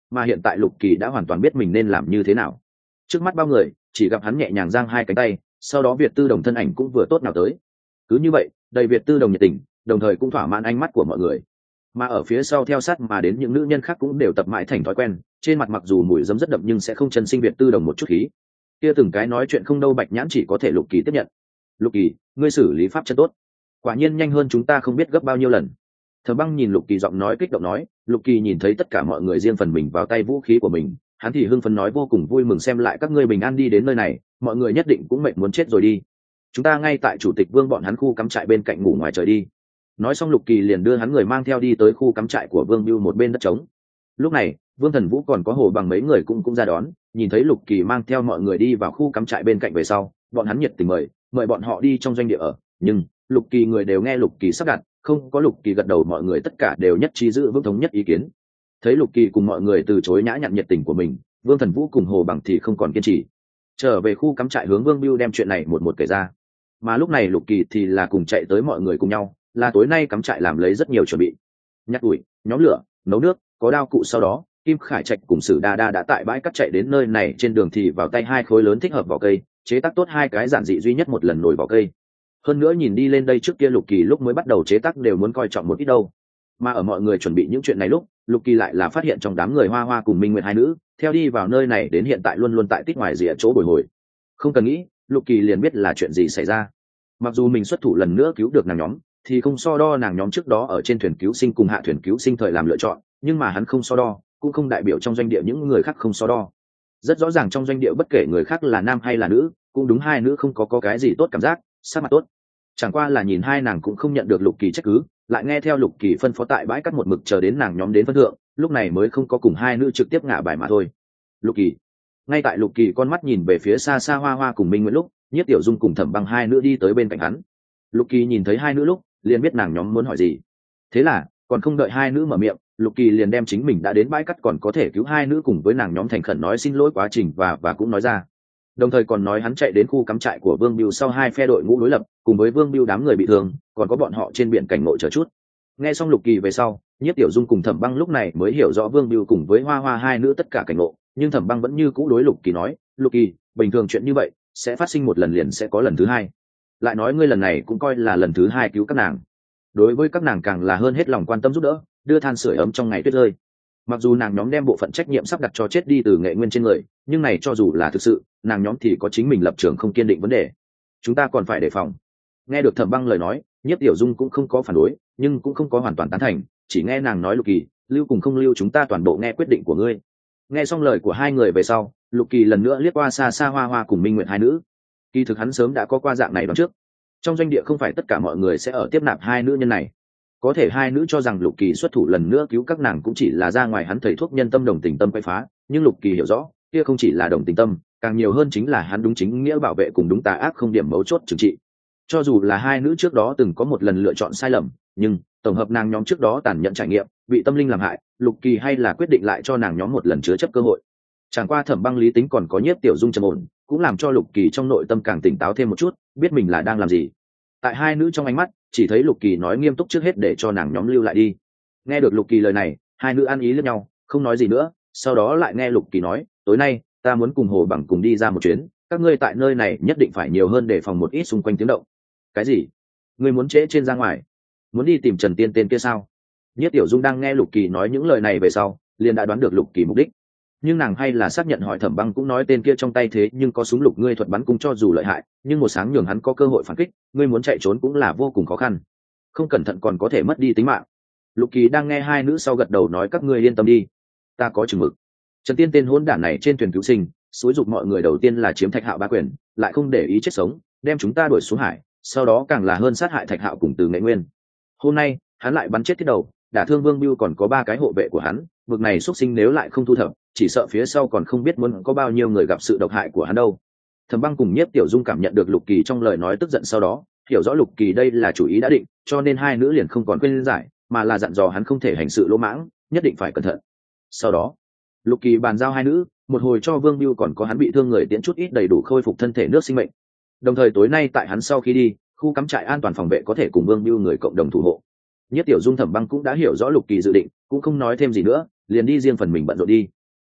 mà hiện tại Lục Kỳ đã hoàn toàn biết mình nên làm như thế nào. Trước mắt bao người chỉ gặp hắn nhẹ nhàng giang hai cánh tay, sau đó Việt Tư Đồng thân ảnh cũng vừa tốt nào tới. Cứ như vậy, đầy Việt Tư Đồng nhiệt tình, đồng thời cũng thỏa mãn ánh mắt của mọi người. Mà ở phía sau theo sát mà đến những nữ nhân khác cũng đều tập mãi thành thói quen, trên mặt mặc dù mùi giấm rất đậm nhưng sẽ không chân sinh Việt Tư Đồng một chút khí. Kia từng cái nói chuyện không đâu Bạch Nhãn chỉ có thể Lục Kỳ tiếp nhận. Lục Kỳ, ngươi xử lý pháp chân tốt, quả nhiên nhanh hơn chúng ta không biết gấp bao nhiêu lần. Thẩm Băng nhìn Lục Kỳ giọng nói kích động nói, Lục Kỳ nhìn thấy tất cả mọi người riêng phần mình vào tay vũ khí của mình, hắn thì hưng phấn nói vô cùng vui mừng xem lại các ngươi bình an đi đến nơi này, mọi người nhất định cũng mệt muốn chết rồi đi. Chúng ta ngay tại chủ tịch Vương bọn hắn khu cắm trại bên cạnh ngủ ngoài trời đi. Nói xong Lục Kỳ liền đưa hắn người mang theo đi tới khu cắm trại của Vương Bưu một bên đất trống. Lúc này, Vương Thần Vũ còn có Hồ Bằng mấy người cũng ra đón, nhìn thấy Lục Kỳ mang theo mọi người đi vào khu cắm trại bên cạnh về sau, bọn hắn nhiệt tình mời bọn họ đi trong doanh địa ở, nhưng Lục Kỳ người đều nghe Lục Kỳ sắp đặt, không có Lục Kỳ gật đầu mọi người tất cả đều nhất trí giữ vững thống nhất ý kiến. Thấy Lục Kỳ cùng mọi người từ chối nhã nhặn nhiệt tình của mình, Vương Thần Vũ cùng Hồ Bằng thì không còn kiên trì, trở về khu cắm trại hướng Vương Bưu đem chuyện này một một kể ra. Mà lúc này Lục Kỳ thì là cùng chạy tới mọi người cùng nhau, là tối nay cắm trại làm lấy rất nhiều chuẩn bị, nhặt ủi, nhóm lửa, nấu nước, có đao cụ. Sau đó Kim Khải Trạch cùng Sử Đa Đa đã tại bãi cắt chạy đến nơi này, trên đường thì vào tay hai khối lớn thích hợp vỏ cây, chế tác tốt hai cái giản dị duy nhất một lần nồi vỏ cây. Hơn nữa nhìn đi lên đây trước kia Lục Kỳ lúc mới bắt đầu chế tác đều muốn coi trọng một ít đâu. Mà ở mọi người chuẩn bị những chuyện này lúc, Lục Kỳ lại là phát hiện trong đám người Hoa Hoa cùng Minh Nguyệt hai nữ theo đi vào nơi này đến hiện tại luôn luôn tại tích ngoài rìa chỗ bồi hồi. Không cần nghĩ, Lục Kỳ liền biết là chuyện gì xảy ra. Mặc dù mình xuất thủ lần nữa cứu được nàng nhóm, thì không so đo nàng nhóm trước đó ở trên thuyền cứu sinh cùng hạ thuyền cứu sinh thời làm lựa chọn, nhưng mà hắn không so đo cũng không đại biểu trong doanh địa những người khác không so đo. Rất rõ ràng trong doanh địa bất kể người khác là nam hay là nữ, cũng đúng hai nữ không có cái gì tốt cảm giác, sắc mặt tốt. Chẳng qua là nhìn hai nàng cũng không nhận được Lục Kỳ trách cứ, lại nghe theo Lục Kỳ phân phó tại bãi cắt một mực chờ đến nàng nhóm đến phân thượng, lúc này mới không có cùng hai nữ trực tiếp ngả bài mà thôi. Lục Kỳ, ngay tại Lục Kỳ con mắt nhìn về phía xa xa Hoa Hoa cùng Minh Nguyễn lúc, Nhiếp Tiểu Dung cùng Thẩm Băng hai nữ đi tới bên cạnh hắn. Lục Kỳ nhìn thấy hai nữ lúc, liền biết nàng nhóm muốn hỏi gì. Thế là, còn không đợi hai nữ mở miệng, Lục Kỳ liền đem chính mình đã đến bãi cắt còn có thể cứu hai nữ cùng với nàng nhóm thành khẩn nói xin lỗi quá trình và cũng nói ra. Đồng thời còn nói hắn chạy đến khu cắm trại của Vương Bưu sau hai phe đội ngũ đối lập, cùng với Vương Bưu đám người bị thương, còn có bọn họ trên biển cảnh ngộ chờ chút. Nghe xong Lục Kỳ về sau, Nhiếp Tiểu Dung cùng Thẩm Băng lúc này mới hiểu rõ Vương Bưu cùng với Hoa Hoa hai nữ tất cả cảnh ngộ, nhưng Thẩm Băng vẫn như cũ đối Lục Kỳ nói, Lục Kỳ, bình thường chuyện như vậy sẽ phát sinh một lần liền sẽ có lần thứ hai. Lại nói ngươi lần này cũng coi là lần thứ hai cứu các nàng. Đối với các nàng càng là hơn hết lòng quan tâm giúp đỡ, đưa than sưởi ấm trong ngày tuyết rơi. Mặc dù nàng nhóm đem bộ phận trách nhiệm sắp đặt cho chết đi từ Nghệ Nguyên trên người, nhưng này cho dù là thực sự, nàng nhóm thì có chính mình lập trường không kiên định vấn đề. Chúng ta còn phải đề phòng. Nghe được Thẩm Băng lời nói, Nhiếp Tiểu Dung cũng không có phản đối, nhưng cũng không có hoàn toàn tán thành, chỉ nghe nàng nói Lục Kỳ, lưu cùng không lưu chúng ta toàn bộ nghe quyết định của ngươi. Nghe xong lời của hai người về sau, Lục Kỳ lần nữa liếc qua xa xa Hoa Hoa cùng Minh Nguyệt hai nữ. Kỳ thực hắn sớm đã có qua dạng này đón trước. Trong doanh địa không phải tất cả mọi người sẽ ở tiếp nạp hai nữ nhân này. Có thể hai nữ cho rằng Lục Kỳ xuất thủ lần nữa cứu các nàng cũng chỉ là ra ngoài hắn thầy thuốc nhân tâm đồng tình tâm quay phá, nhưng Lục Kỳ hiểu rõ, kia không chỉ là đồng tình tâm, càng nhiều hơn chính là hắn đúng chính nghĩa bảo vệ cùng đúng tà ác không điểm mấu chốt trừng trị. Cho dù là hai nữ trước đó từng có một lần lựa chọn sai lầm, nhưng tổng hợp nàng nhóm trước đó tàn nhẫn trải nghiệm, bị tâm linh làm hại, Lục Kỳ hay là quyết định lại cho nàng nhóm một lần chứa chấp cơ hội. Chẳng qua Thẩm Băng lý tính còn có Nhiếp Tiểu Dung trầm ổn, cũng làm cho Lục Kỳ trong nội tâm càng tỉnh táo thêm một chút, biết mình là đang làm gì. Tại hai nữ trong ánh mắt, chỉ thấy Lục Kỳ nói nghiêm túc trước hết để cho nàng nhóm lưu lại đi. Nghe được Lục Kỳ lời này, hai nữ ăn ý lẫn nhau, không nói gì nữa. Sau đó lại nghe Lục Kỳ nói, tối nay ta muốn cùng Hồ Bằng cùng đi ra một chuyến, các ngươi tại nơi này nhất định phải nhiều hơn để phòng một ít xung quanh tiếng động. Cái gì? Ngươi muốn trễ trên ra ngoài? Muốn đi tìm Trần Tiên tên kia sao? Nhiếp Tiểu Dung đang nghe Lục Kỳ nói những lời này về sau, liền đã đoán được Lục Kỳ mục đích. Nhưng nàng hay là xác nhận hỏi Thẩm Băng cũng nói tên kia trong tay thế nhưng có súng lục, ngươi thuật bắn cung cho dù lợi hại, nhưng một sáng nhường hắn có cơ hội phản kích, ngươi muốn chạy trốn cũng là vô cùng khó khăn, không cẩn thận còn có thể mất đi tính mạng. Lục Kỳ đang nghe hai nữ sau gật đầu nói các ngươi yên tâm đi, ta có chừng mực. Trần Tiên tên hỗn đản này trên thuyền cứu sinh, xúi giục mọi người đầu tiên là chiếm Thạch Hạo bá quyền, lại không để ý chết sống, đem chúng ta đuổi xuống hải, sau đó càng là hơn sát hại Thạch Hạo cùng Từ Nghệ Nguyên. Hôm nay hắn lại bắn chết thiết đầu, đả thương Vương Bưu còn có 3 cái hộ vệ của hắn, vực này xuất sinh nếu lại không thu thập, chỉ sợ phía sau còn không biết muốn có bao nhiêu người gặp sự độc hại của hắn đâu. Thẩm Băng cùng Nhiếp Tiểu Dung cảm nhận được Lục Kỳ trong lời nói tức giận, sau đó hiểu rõ Lục Kỳ đây là chủ ý đã định, cho nên hai nữ liền không còn quên giải, mà là dặn dò hắn không thể hành sự lỗ mãng, nhất định phải cẩn thận. Sau đó Lục Kỳ bàn giao hai nữ, một hồi cho Vương Bưu còn có hắn bị thương người tiễn chút ít đầy đủ khôi phục thân thể nước sinh mệnh. Đồng thời tối nay tại hắn sau khi đi, khu cắm trại an toàn phòng vệ có thể cùng Vương Bưu người cộng đồng thủ hộ. Nhiếp Tiểu Dung Thẩm Băng cũng đã hiểu rõ Lục Kỳ dự định, cũng không nói thêm gì nữa, liền đi riêng phần mình bận rộn đi.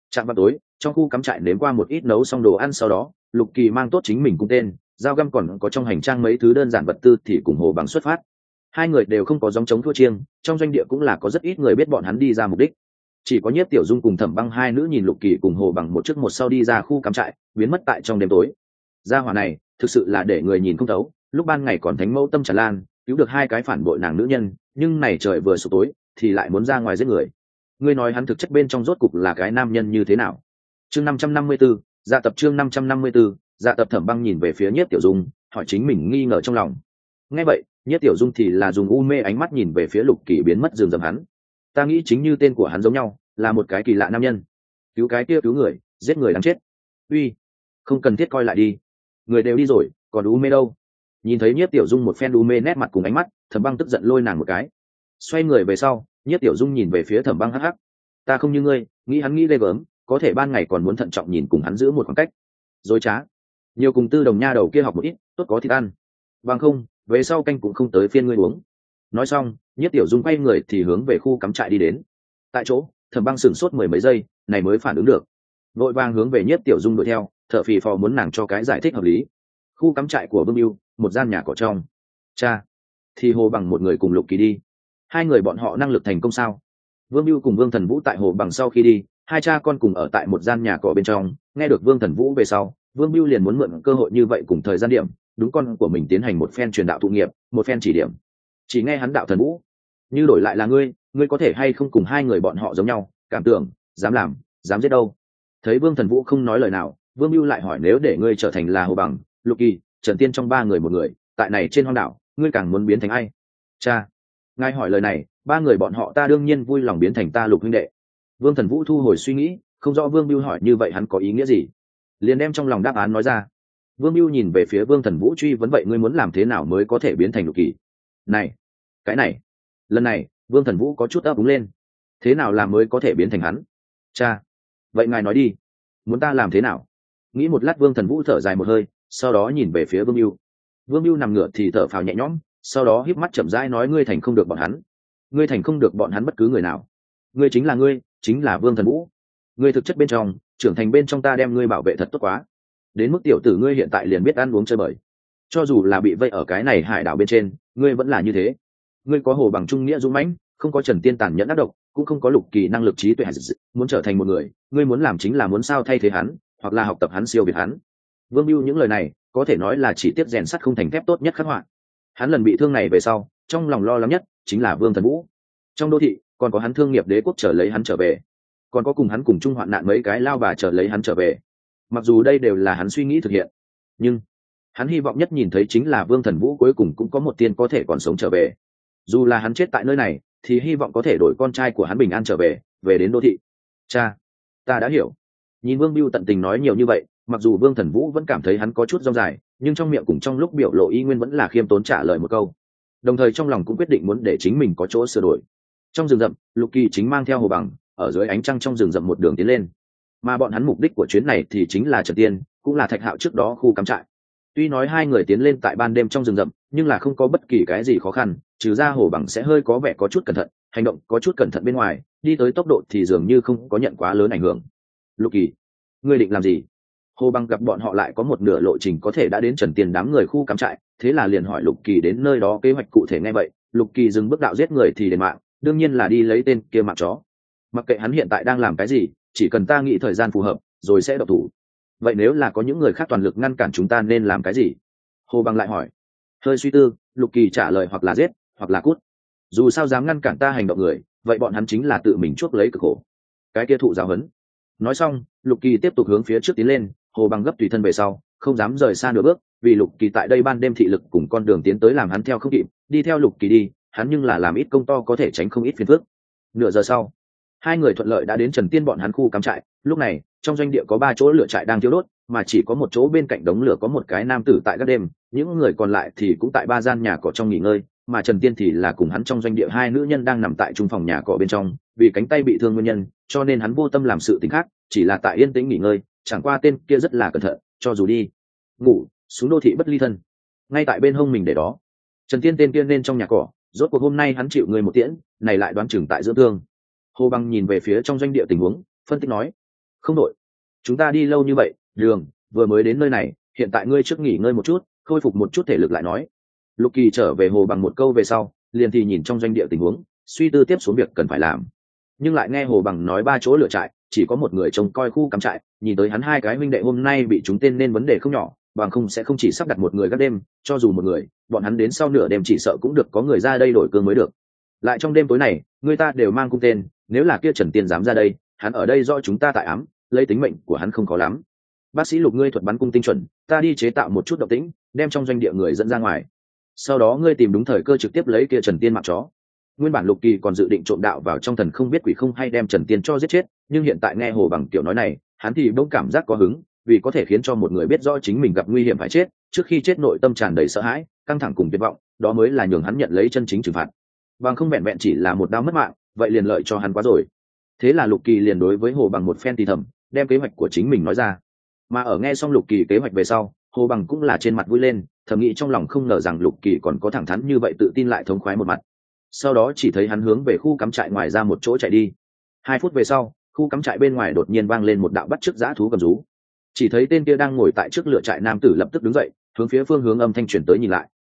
Trạm vào tối, trong khu cắm trại nếm qua một ít nấu xong đồ ăn, sau đó Lục Kỳ mang tốt chính mình cung tên, dao găm, còn có trong hành trang mấy thứ đơn giản vật tư thì cùng Hồ Bằng xuất phát. Hai người đều không có gióng trống thua chiêng, trong doanh địa cũng là có rất ít người biết bọn hắn đi ra mục đích. Chỉ có Nhiếp Tiểu Dung cùng Thẩm Băng hai nữ nhìn Lục Kỳ cùng Hồ Bằng một trước một sau đi ra khu cắm trại, biến mất tại trong đêm tối. Gia hỏa này thực sự là để người nhìn không thấu, lúc ban ngày còn thánh mẫu tâm tràn lan, cứu được hai cái phản bội nàng nữ nhân, nhưng này trời vừa sụp tối thì lại muốn ra ngoài giết người. Ngươi nói hắn thực chất bên trong rốt cục là cái nam nhân như thế nào? Chương 554, dạ tập chương 554, dạ tập. Thẩm Băng nhìn về phía Nhiếp Tiểu Dung, hỏi chính mình nghi ngờ trong lòng. Nghe vậy, Nhiếp Tiểu Dung thì là dùng u mê ánh mắt nhìn về phía Lục Kỳ biến mất rừng rậm hắn. Ta nghĩ chính như tên của hắn giống nhau, là một cái kỳ lạ nam nhân. Cứu cái kia cứu người, giết người đáng chết. Uy, không cần thiết coi lại đi. Người đều đi rồi, còn u mê đâu? Nhìn thấy Nhiếp Tiểu Dung một phen u mê nét mặt cùng ánh mắt, Thẩm Băng tức giận lôi nàng một cái. Xoay người về sau, Nhiếp Tiểu Dung nhìn về phía Thẩm Băng hắc hắc. Ta không như ngươi, nghĩ hắn nghĩ ghê gớm, có thể ban ngày còn muốn thận trọng nhìn cùng hắn giữ một khoảng cách. Dối trá. Nhiều cùng Tư Đồng nha đầu kia học một ít, tốt có thịt ăn. Bằng không, về sau canh cũng không tới phiên ngươi uống. Nói xong, Nhiếp Tiểu Dung quay người thì hướng về khu cắm trại đi đến. Tại chỗ, Thẩm Băng sửng sốt mười mấy giây, này mới phản ứng được, vội vàng hướng về Nhiếp Tiểu Dung đuổi theo, thở phì phò muốn nàng cho cái giải thích hợp lý. Khu cắm trại của Vương Bưu, một gian nhà cỏ trong. Cha, thì Hồ Bằng một người cùng Lục Kỳ đi. Hai người bọn họ năng lực thành công sao? Vương Bưu cùng Vương Thần Vũ tại Hồ Bằng sau khi đi, hai cha con cùng ở tại một gian nhà cỏ bên trong. Nghe được Vương Thần Vũ về sau, Vương Bưu liền muốn mượn cơ hội như vậy cùng thời gian điểm, đúng con của mình tiến hành một phen truyền đạo thụ nghiệp, một phen chỉ điểm. Chỉ nghe hắn đạo Thần Vũ, như đổi lại là ngươi có thể hay không cùng hai người bọn họ giống nhau, cảm tưởng, dám làm, dám giết đâu? Thấy Vương Thần Vũ không nói lời nào, Vương Bưu lại hỏi, nếu để ngươi trở thành là Hồ Bằng, Lục Kỳ, Trần Tiên trong ba người một người, tại này trên hoang đảo, ngươi càng muốn biến thành ai? Cha, ngài hỏi lời này, ba người bọn họ ta đương nhiên vui lòng biến thành ta Lục huynh đệ. Vương Thần Vũ thu hồi suy nghĩ, không rõ Vương Bưu hỏi như vậy hắn có ý nghĩa gì, liền đem trong lòng đáp án nói ra. Vương Bưu nhìn về phía Vương Thần Vũ truy vấn, vậy ngươi muốn làm thế nào mới có thể biến thành Lục Kỳ? Này, cái này, lần này Vương Thần Vũ có chút ấp úng lên. Thế nào làm mới có thể biến thành hắn? Cha, vậy ngài nói đi, muốn ta làm thế nào? Nghĩ một lát, Vương Thần Vũ thở dài một hơi, sau đó nhìn về phía Vương Bưu. Vương Bưu nằm ngửa thì thở phào nhẹ nhõm, sau đó híp mắt chậm rãi nói, ngươi thành không được bọn hắn, ngươi thành không được bọn hắn bất cứ người nào. Ngươi chính là Vương Thần Vũ. Ngươi thực chất bên trong, trưởng thành bên trong ta đem ngươi bảo vệ thật tốt quá, đến mức tiểu tử ngươi hiện tại liền biết ăn uống chơi bời. Cho dù là bị vây ở cái này hải đảo bên trên, ngươi vẫn là như thế. Ngươi có Hồ Bằng trung nghĩa dũng mãnh, không có Trần Tiên tàn nhẫn ác độc, cũng không có Lục Kỳ năng lực trí tuệ. Muốn trở thành một người, ngươi muốn làm chính là muốn sao thay thế hắn, hoặc là học tập hắn, siêu việt hắn. Vương Bưu những lời này có thể nói là chỉ tiếp rèn sắt không thành thép tốt nhất khắc họa. Hắn lần bị thương này về sau, trong lòng lo lắng nhất chính là Vương Thần Vũ. Trong đô thị còn có hắn thương nghiệp đế quốc chờ lấy hắn trở về, còn có cùng hắn cùng chung hoạn nạn mấy cái lao bà chờ lấy hắn trở về. Mặc dù đây đều là hắn suy nghĩ thực hiện, nhưng hắn hy vọng nhất nhìn thấy chính là Vương Thần Vũ cuối cùng cũng có một tiên có thể còn sống trở về. Dù là hắn chết tại nơi này, thì hy vọng có thể đổi con trai của hắn bình an trở về, về đến đô thị. Cha, ta đã hiểu. Nhìn Vương Bưu tận tình nói nhiều như vậy, mặc dù Vương Thần Vũ vẫn cảm thấy hắn có chút rong dài, nhưng trong miệng cùng trong lúc biểu lộ y nguyên vẫn là khiêm tốn trả lời một câu, đồng thời trong lòng cũng quyết định muốn để chính mình có chỗ sửa đổi. Trong rừng rậm, Lục Kỳ chính mang theo Hồ Bằng ở dưới ánh trăng trong rừng rậm một đường tiến lên, mà bọn hắn mục đích của chuyến này thì chính là Trần Tiên, cũng là Thạch Hạo trước đó khu cắm trại. Tuy nói hai người tiến lên tại ban đêm trong rừng rậm, nhưng là không có bất kỳ cái gì khó khăn, trừ ra Hồ Bằng sẽ hơi có vẻ có chút cẩn thận, hành động có chút cẩn thận bên ngoài, đi tới tốc độ thì dường như không có nhận quá lớn ảnh hưởng. Lục Kỳ, ngươi định làm gì? Hồ Bằng gặp bọn họ lại có một nửa lộ trình có thể đã đến Trần Tiên đám người khu cắm trại, thế là liền hỏi Lục Kỳ đến nơi đó kế hoạch cụ thể. nghe vậy, Lục Kỳ dừng bước đạo giết người thì đền mạng, đương nhiên là đi lấy tên kia mạng chó. Mặc kệ hắn hiện tại đang làm cái gì, chỉ cần ta nghĩ thời gian phù hợp, rồi sẽ động thủ. Vậy nếu là có những người khác toàn lực ngăn cản chúng ta nên làm cái gì? Hồ Bằng lại hỏi. Hơi suy tư, Lục Kỳ trả lời, hoặc là giết, hoặc là cút. Dù sao dám ngăn cản ta hành động người, vậy bọn hắn chính là tự mình chuốc lấy cực khổ. Cái kia thụ giáo huấn. Nói xong, Lục Kỳ tiếp tục hướng phía trước tiến lên, Hồ Bằng gấp tùy thân về sau, không dám rời xa nửa bước, vì Lục Kỳ tại đây ban đêm thị lực cùng con đường tiến tới làm hắn theo không kịp, đi theo Lục Kỳ đi, hắn nhưng là làm ít công to có thể tránh không ít phiền phức. Nửa giờ sau, hai người thuận lợi đã đến Trần Tiên bọn hắn khu cắm trại. Lúc này, trong doanh địa có 3 chỗ lửa trại đang thiêu đốt, mà chỉ có một chỗ bên cạnh đống lửa có một cái nam tử tại gác đêm, những người còn lại thì cũng tại 3 gian nhà cỏ trong nghỉ ngơi, mà Trần Tiên thì là cùng hắn trong doanh địa 2 nữ nhân đang nằm tại trung phòng nhà cỏ bên trong, vì cánh tay bị thương nguyên nhân, cho nên hắn vô tâm làm sự tình khác, chỉ là tại yên tĩnh nghỉ ngơi. Chẳng qua tên kia rất là cẩn thận, cho dù đi ngủ, xuống đô thị bất ly thân, ngay tại bên hông mình để đó. Trần Tiên tên kia nên trong nhà cỏ, rốt cuộc hôm nay hắn chịu người một tiễn, này lại đoán chừng tại dưỡng thương. Hồ Bằng nhìn về phía trong doanh địa tình huống, phân tích nói, Không đội, chúng ta đi lâu như vậy đường vừa mới đến nơi này, hiện tại ngươi trước nghỉ ngơi một chút, khôi phục một chút thể lực lại nói. Lục Kỳ trở về hồ bằng một câu về sau, liền thì nhìn trong doanh địa tình huống, suy tư tiếp xuống việc cần phải làm. Nhưng lại nghe hồ bằng nói 3 chỗ lựa trại chỉ có một người trông coi khu cắm trại, nhìn tới hắn 2 cái huynh đệ hôm nay bị trúng tên nên vấn đề không nhỏ, bằng không sẽ không chỉ sắp đặt một người gác đêm, cho dù một người, bọn hắn đến sau nửa đêm chỉ sợ cũng được có người ra đây đổi cương mới được. Lại trong đêm tối này, người ta đều mang cung tên, nếu là kia Trần Tiên dám ra đây, hắn ở đây do chúng ta tại ám, lấy tính mệnh của hắn không có lắm. Bác sĩ Lục, ngươi thuật bắn cung tinh chuẩn, ta đi chế tạo một chút động tĩnh, đem trong doanh địa người dẫn ra ngoài. Sau đó ngươi tìm đúng thời cơ trực tiếp lấy kia Trần Tiên mạng chó. Nguyên bản Lục Kỳ còn dự định trộm đạo vào trong thần không biết quỷ không hay đem Trần Tiên cho giết chết, nhưng hiện tại nghe hồ bằng kiểu nói này, hắn thì bỗng cảm giác có hứng, vì có thể khiến cho một người biết rõ chính mình gặp nguy hiểm phải chết, trước khi chết nội tâm tràn đầy sợ hãi, căng thẳng cùng tuyệt vọng, đó mới là nhường hắn nhận lấy chân chính trừng phạt. Bằng không vẹn vẹn chỉ là một đau mất mạng, vậy liền lợi cho hắn quá rồi. Thế là Lục Kỳ liền đối với hồ bằng một phen thì thầm, đem kế hoạch của chính mình nói ra. Mà ở nghe xong Lục Kỳ kế hoạch về sau, hồ bằng cũng là trên mặt vui lên, thầm nghĩ trong lòng không ngờ rằng Lục Kỳ còn có thẳng thắn như vậy, tự tin lại thống khoái một mặt. Sau đó chỉ thấy hắn hướng về khu cắm trại ngoài ra một chỗ chạy đi. 2 phút về sau, khu cắm trại bên ngoài đột nhiên vang lên một đạo bắt chước dã thú gầm rú. Chỉ thấy tên kia đang ngồi tại trước lửa trại nam tử lập tức đứng dậy, hướng phía phương hướng âm thanh truyền tới nhìn lại.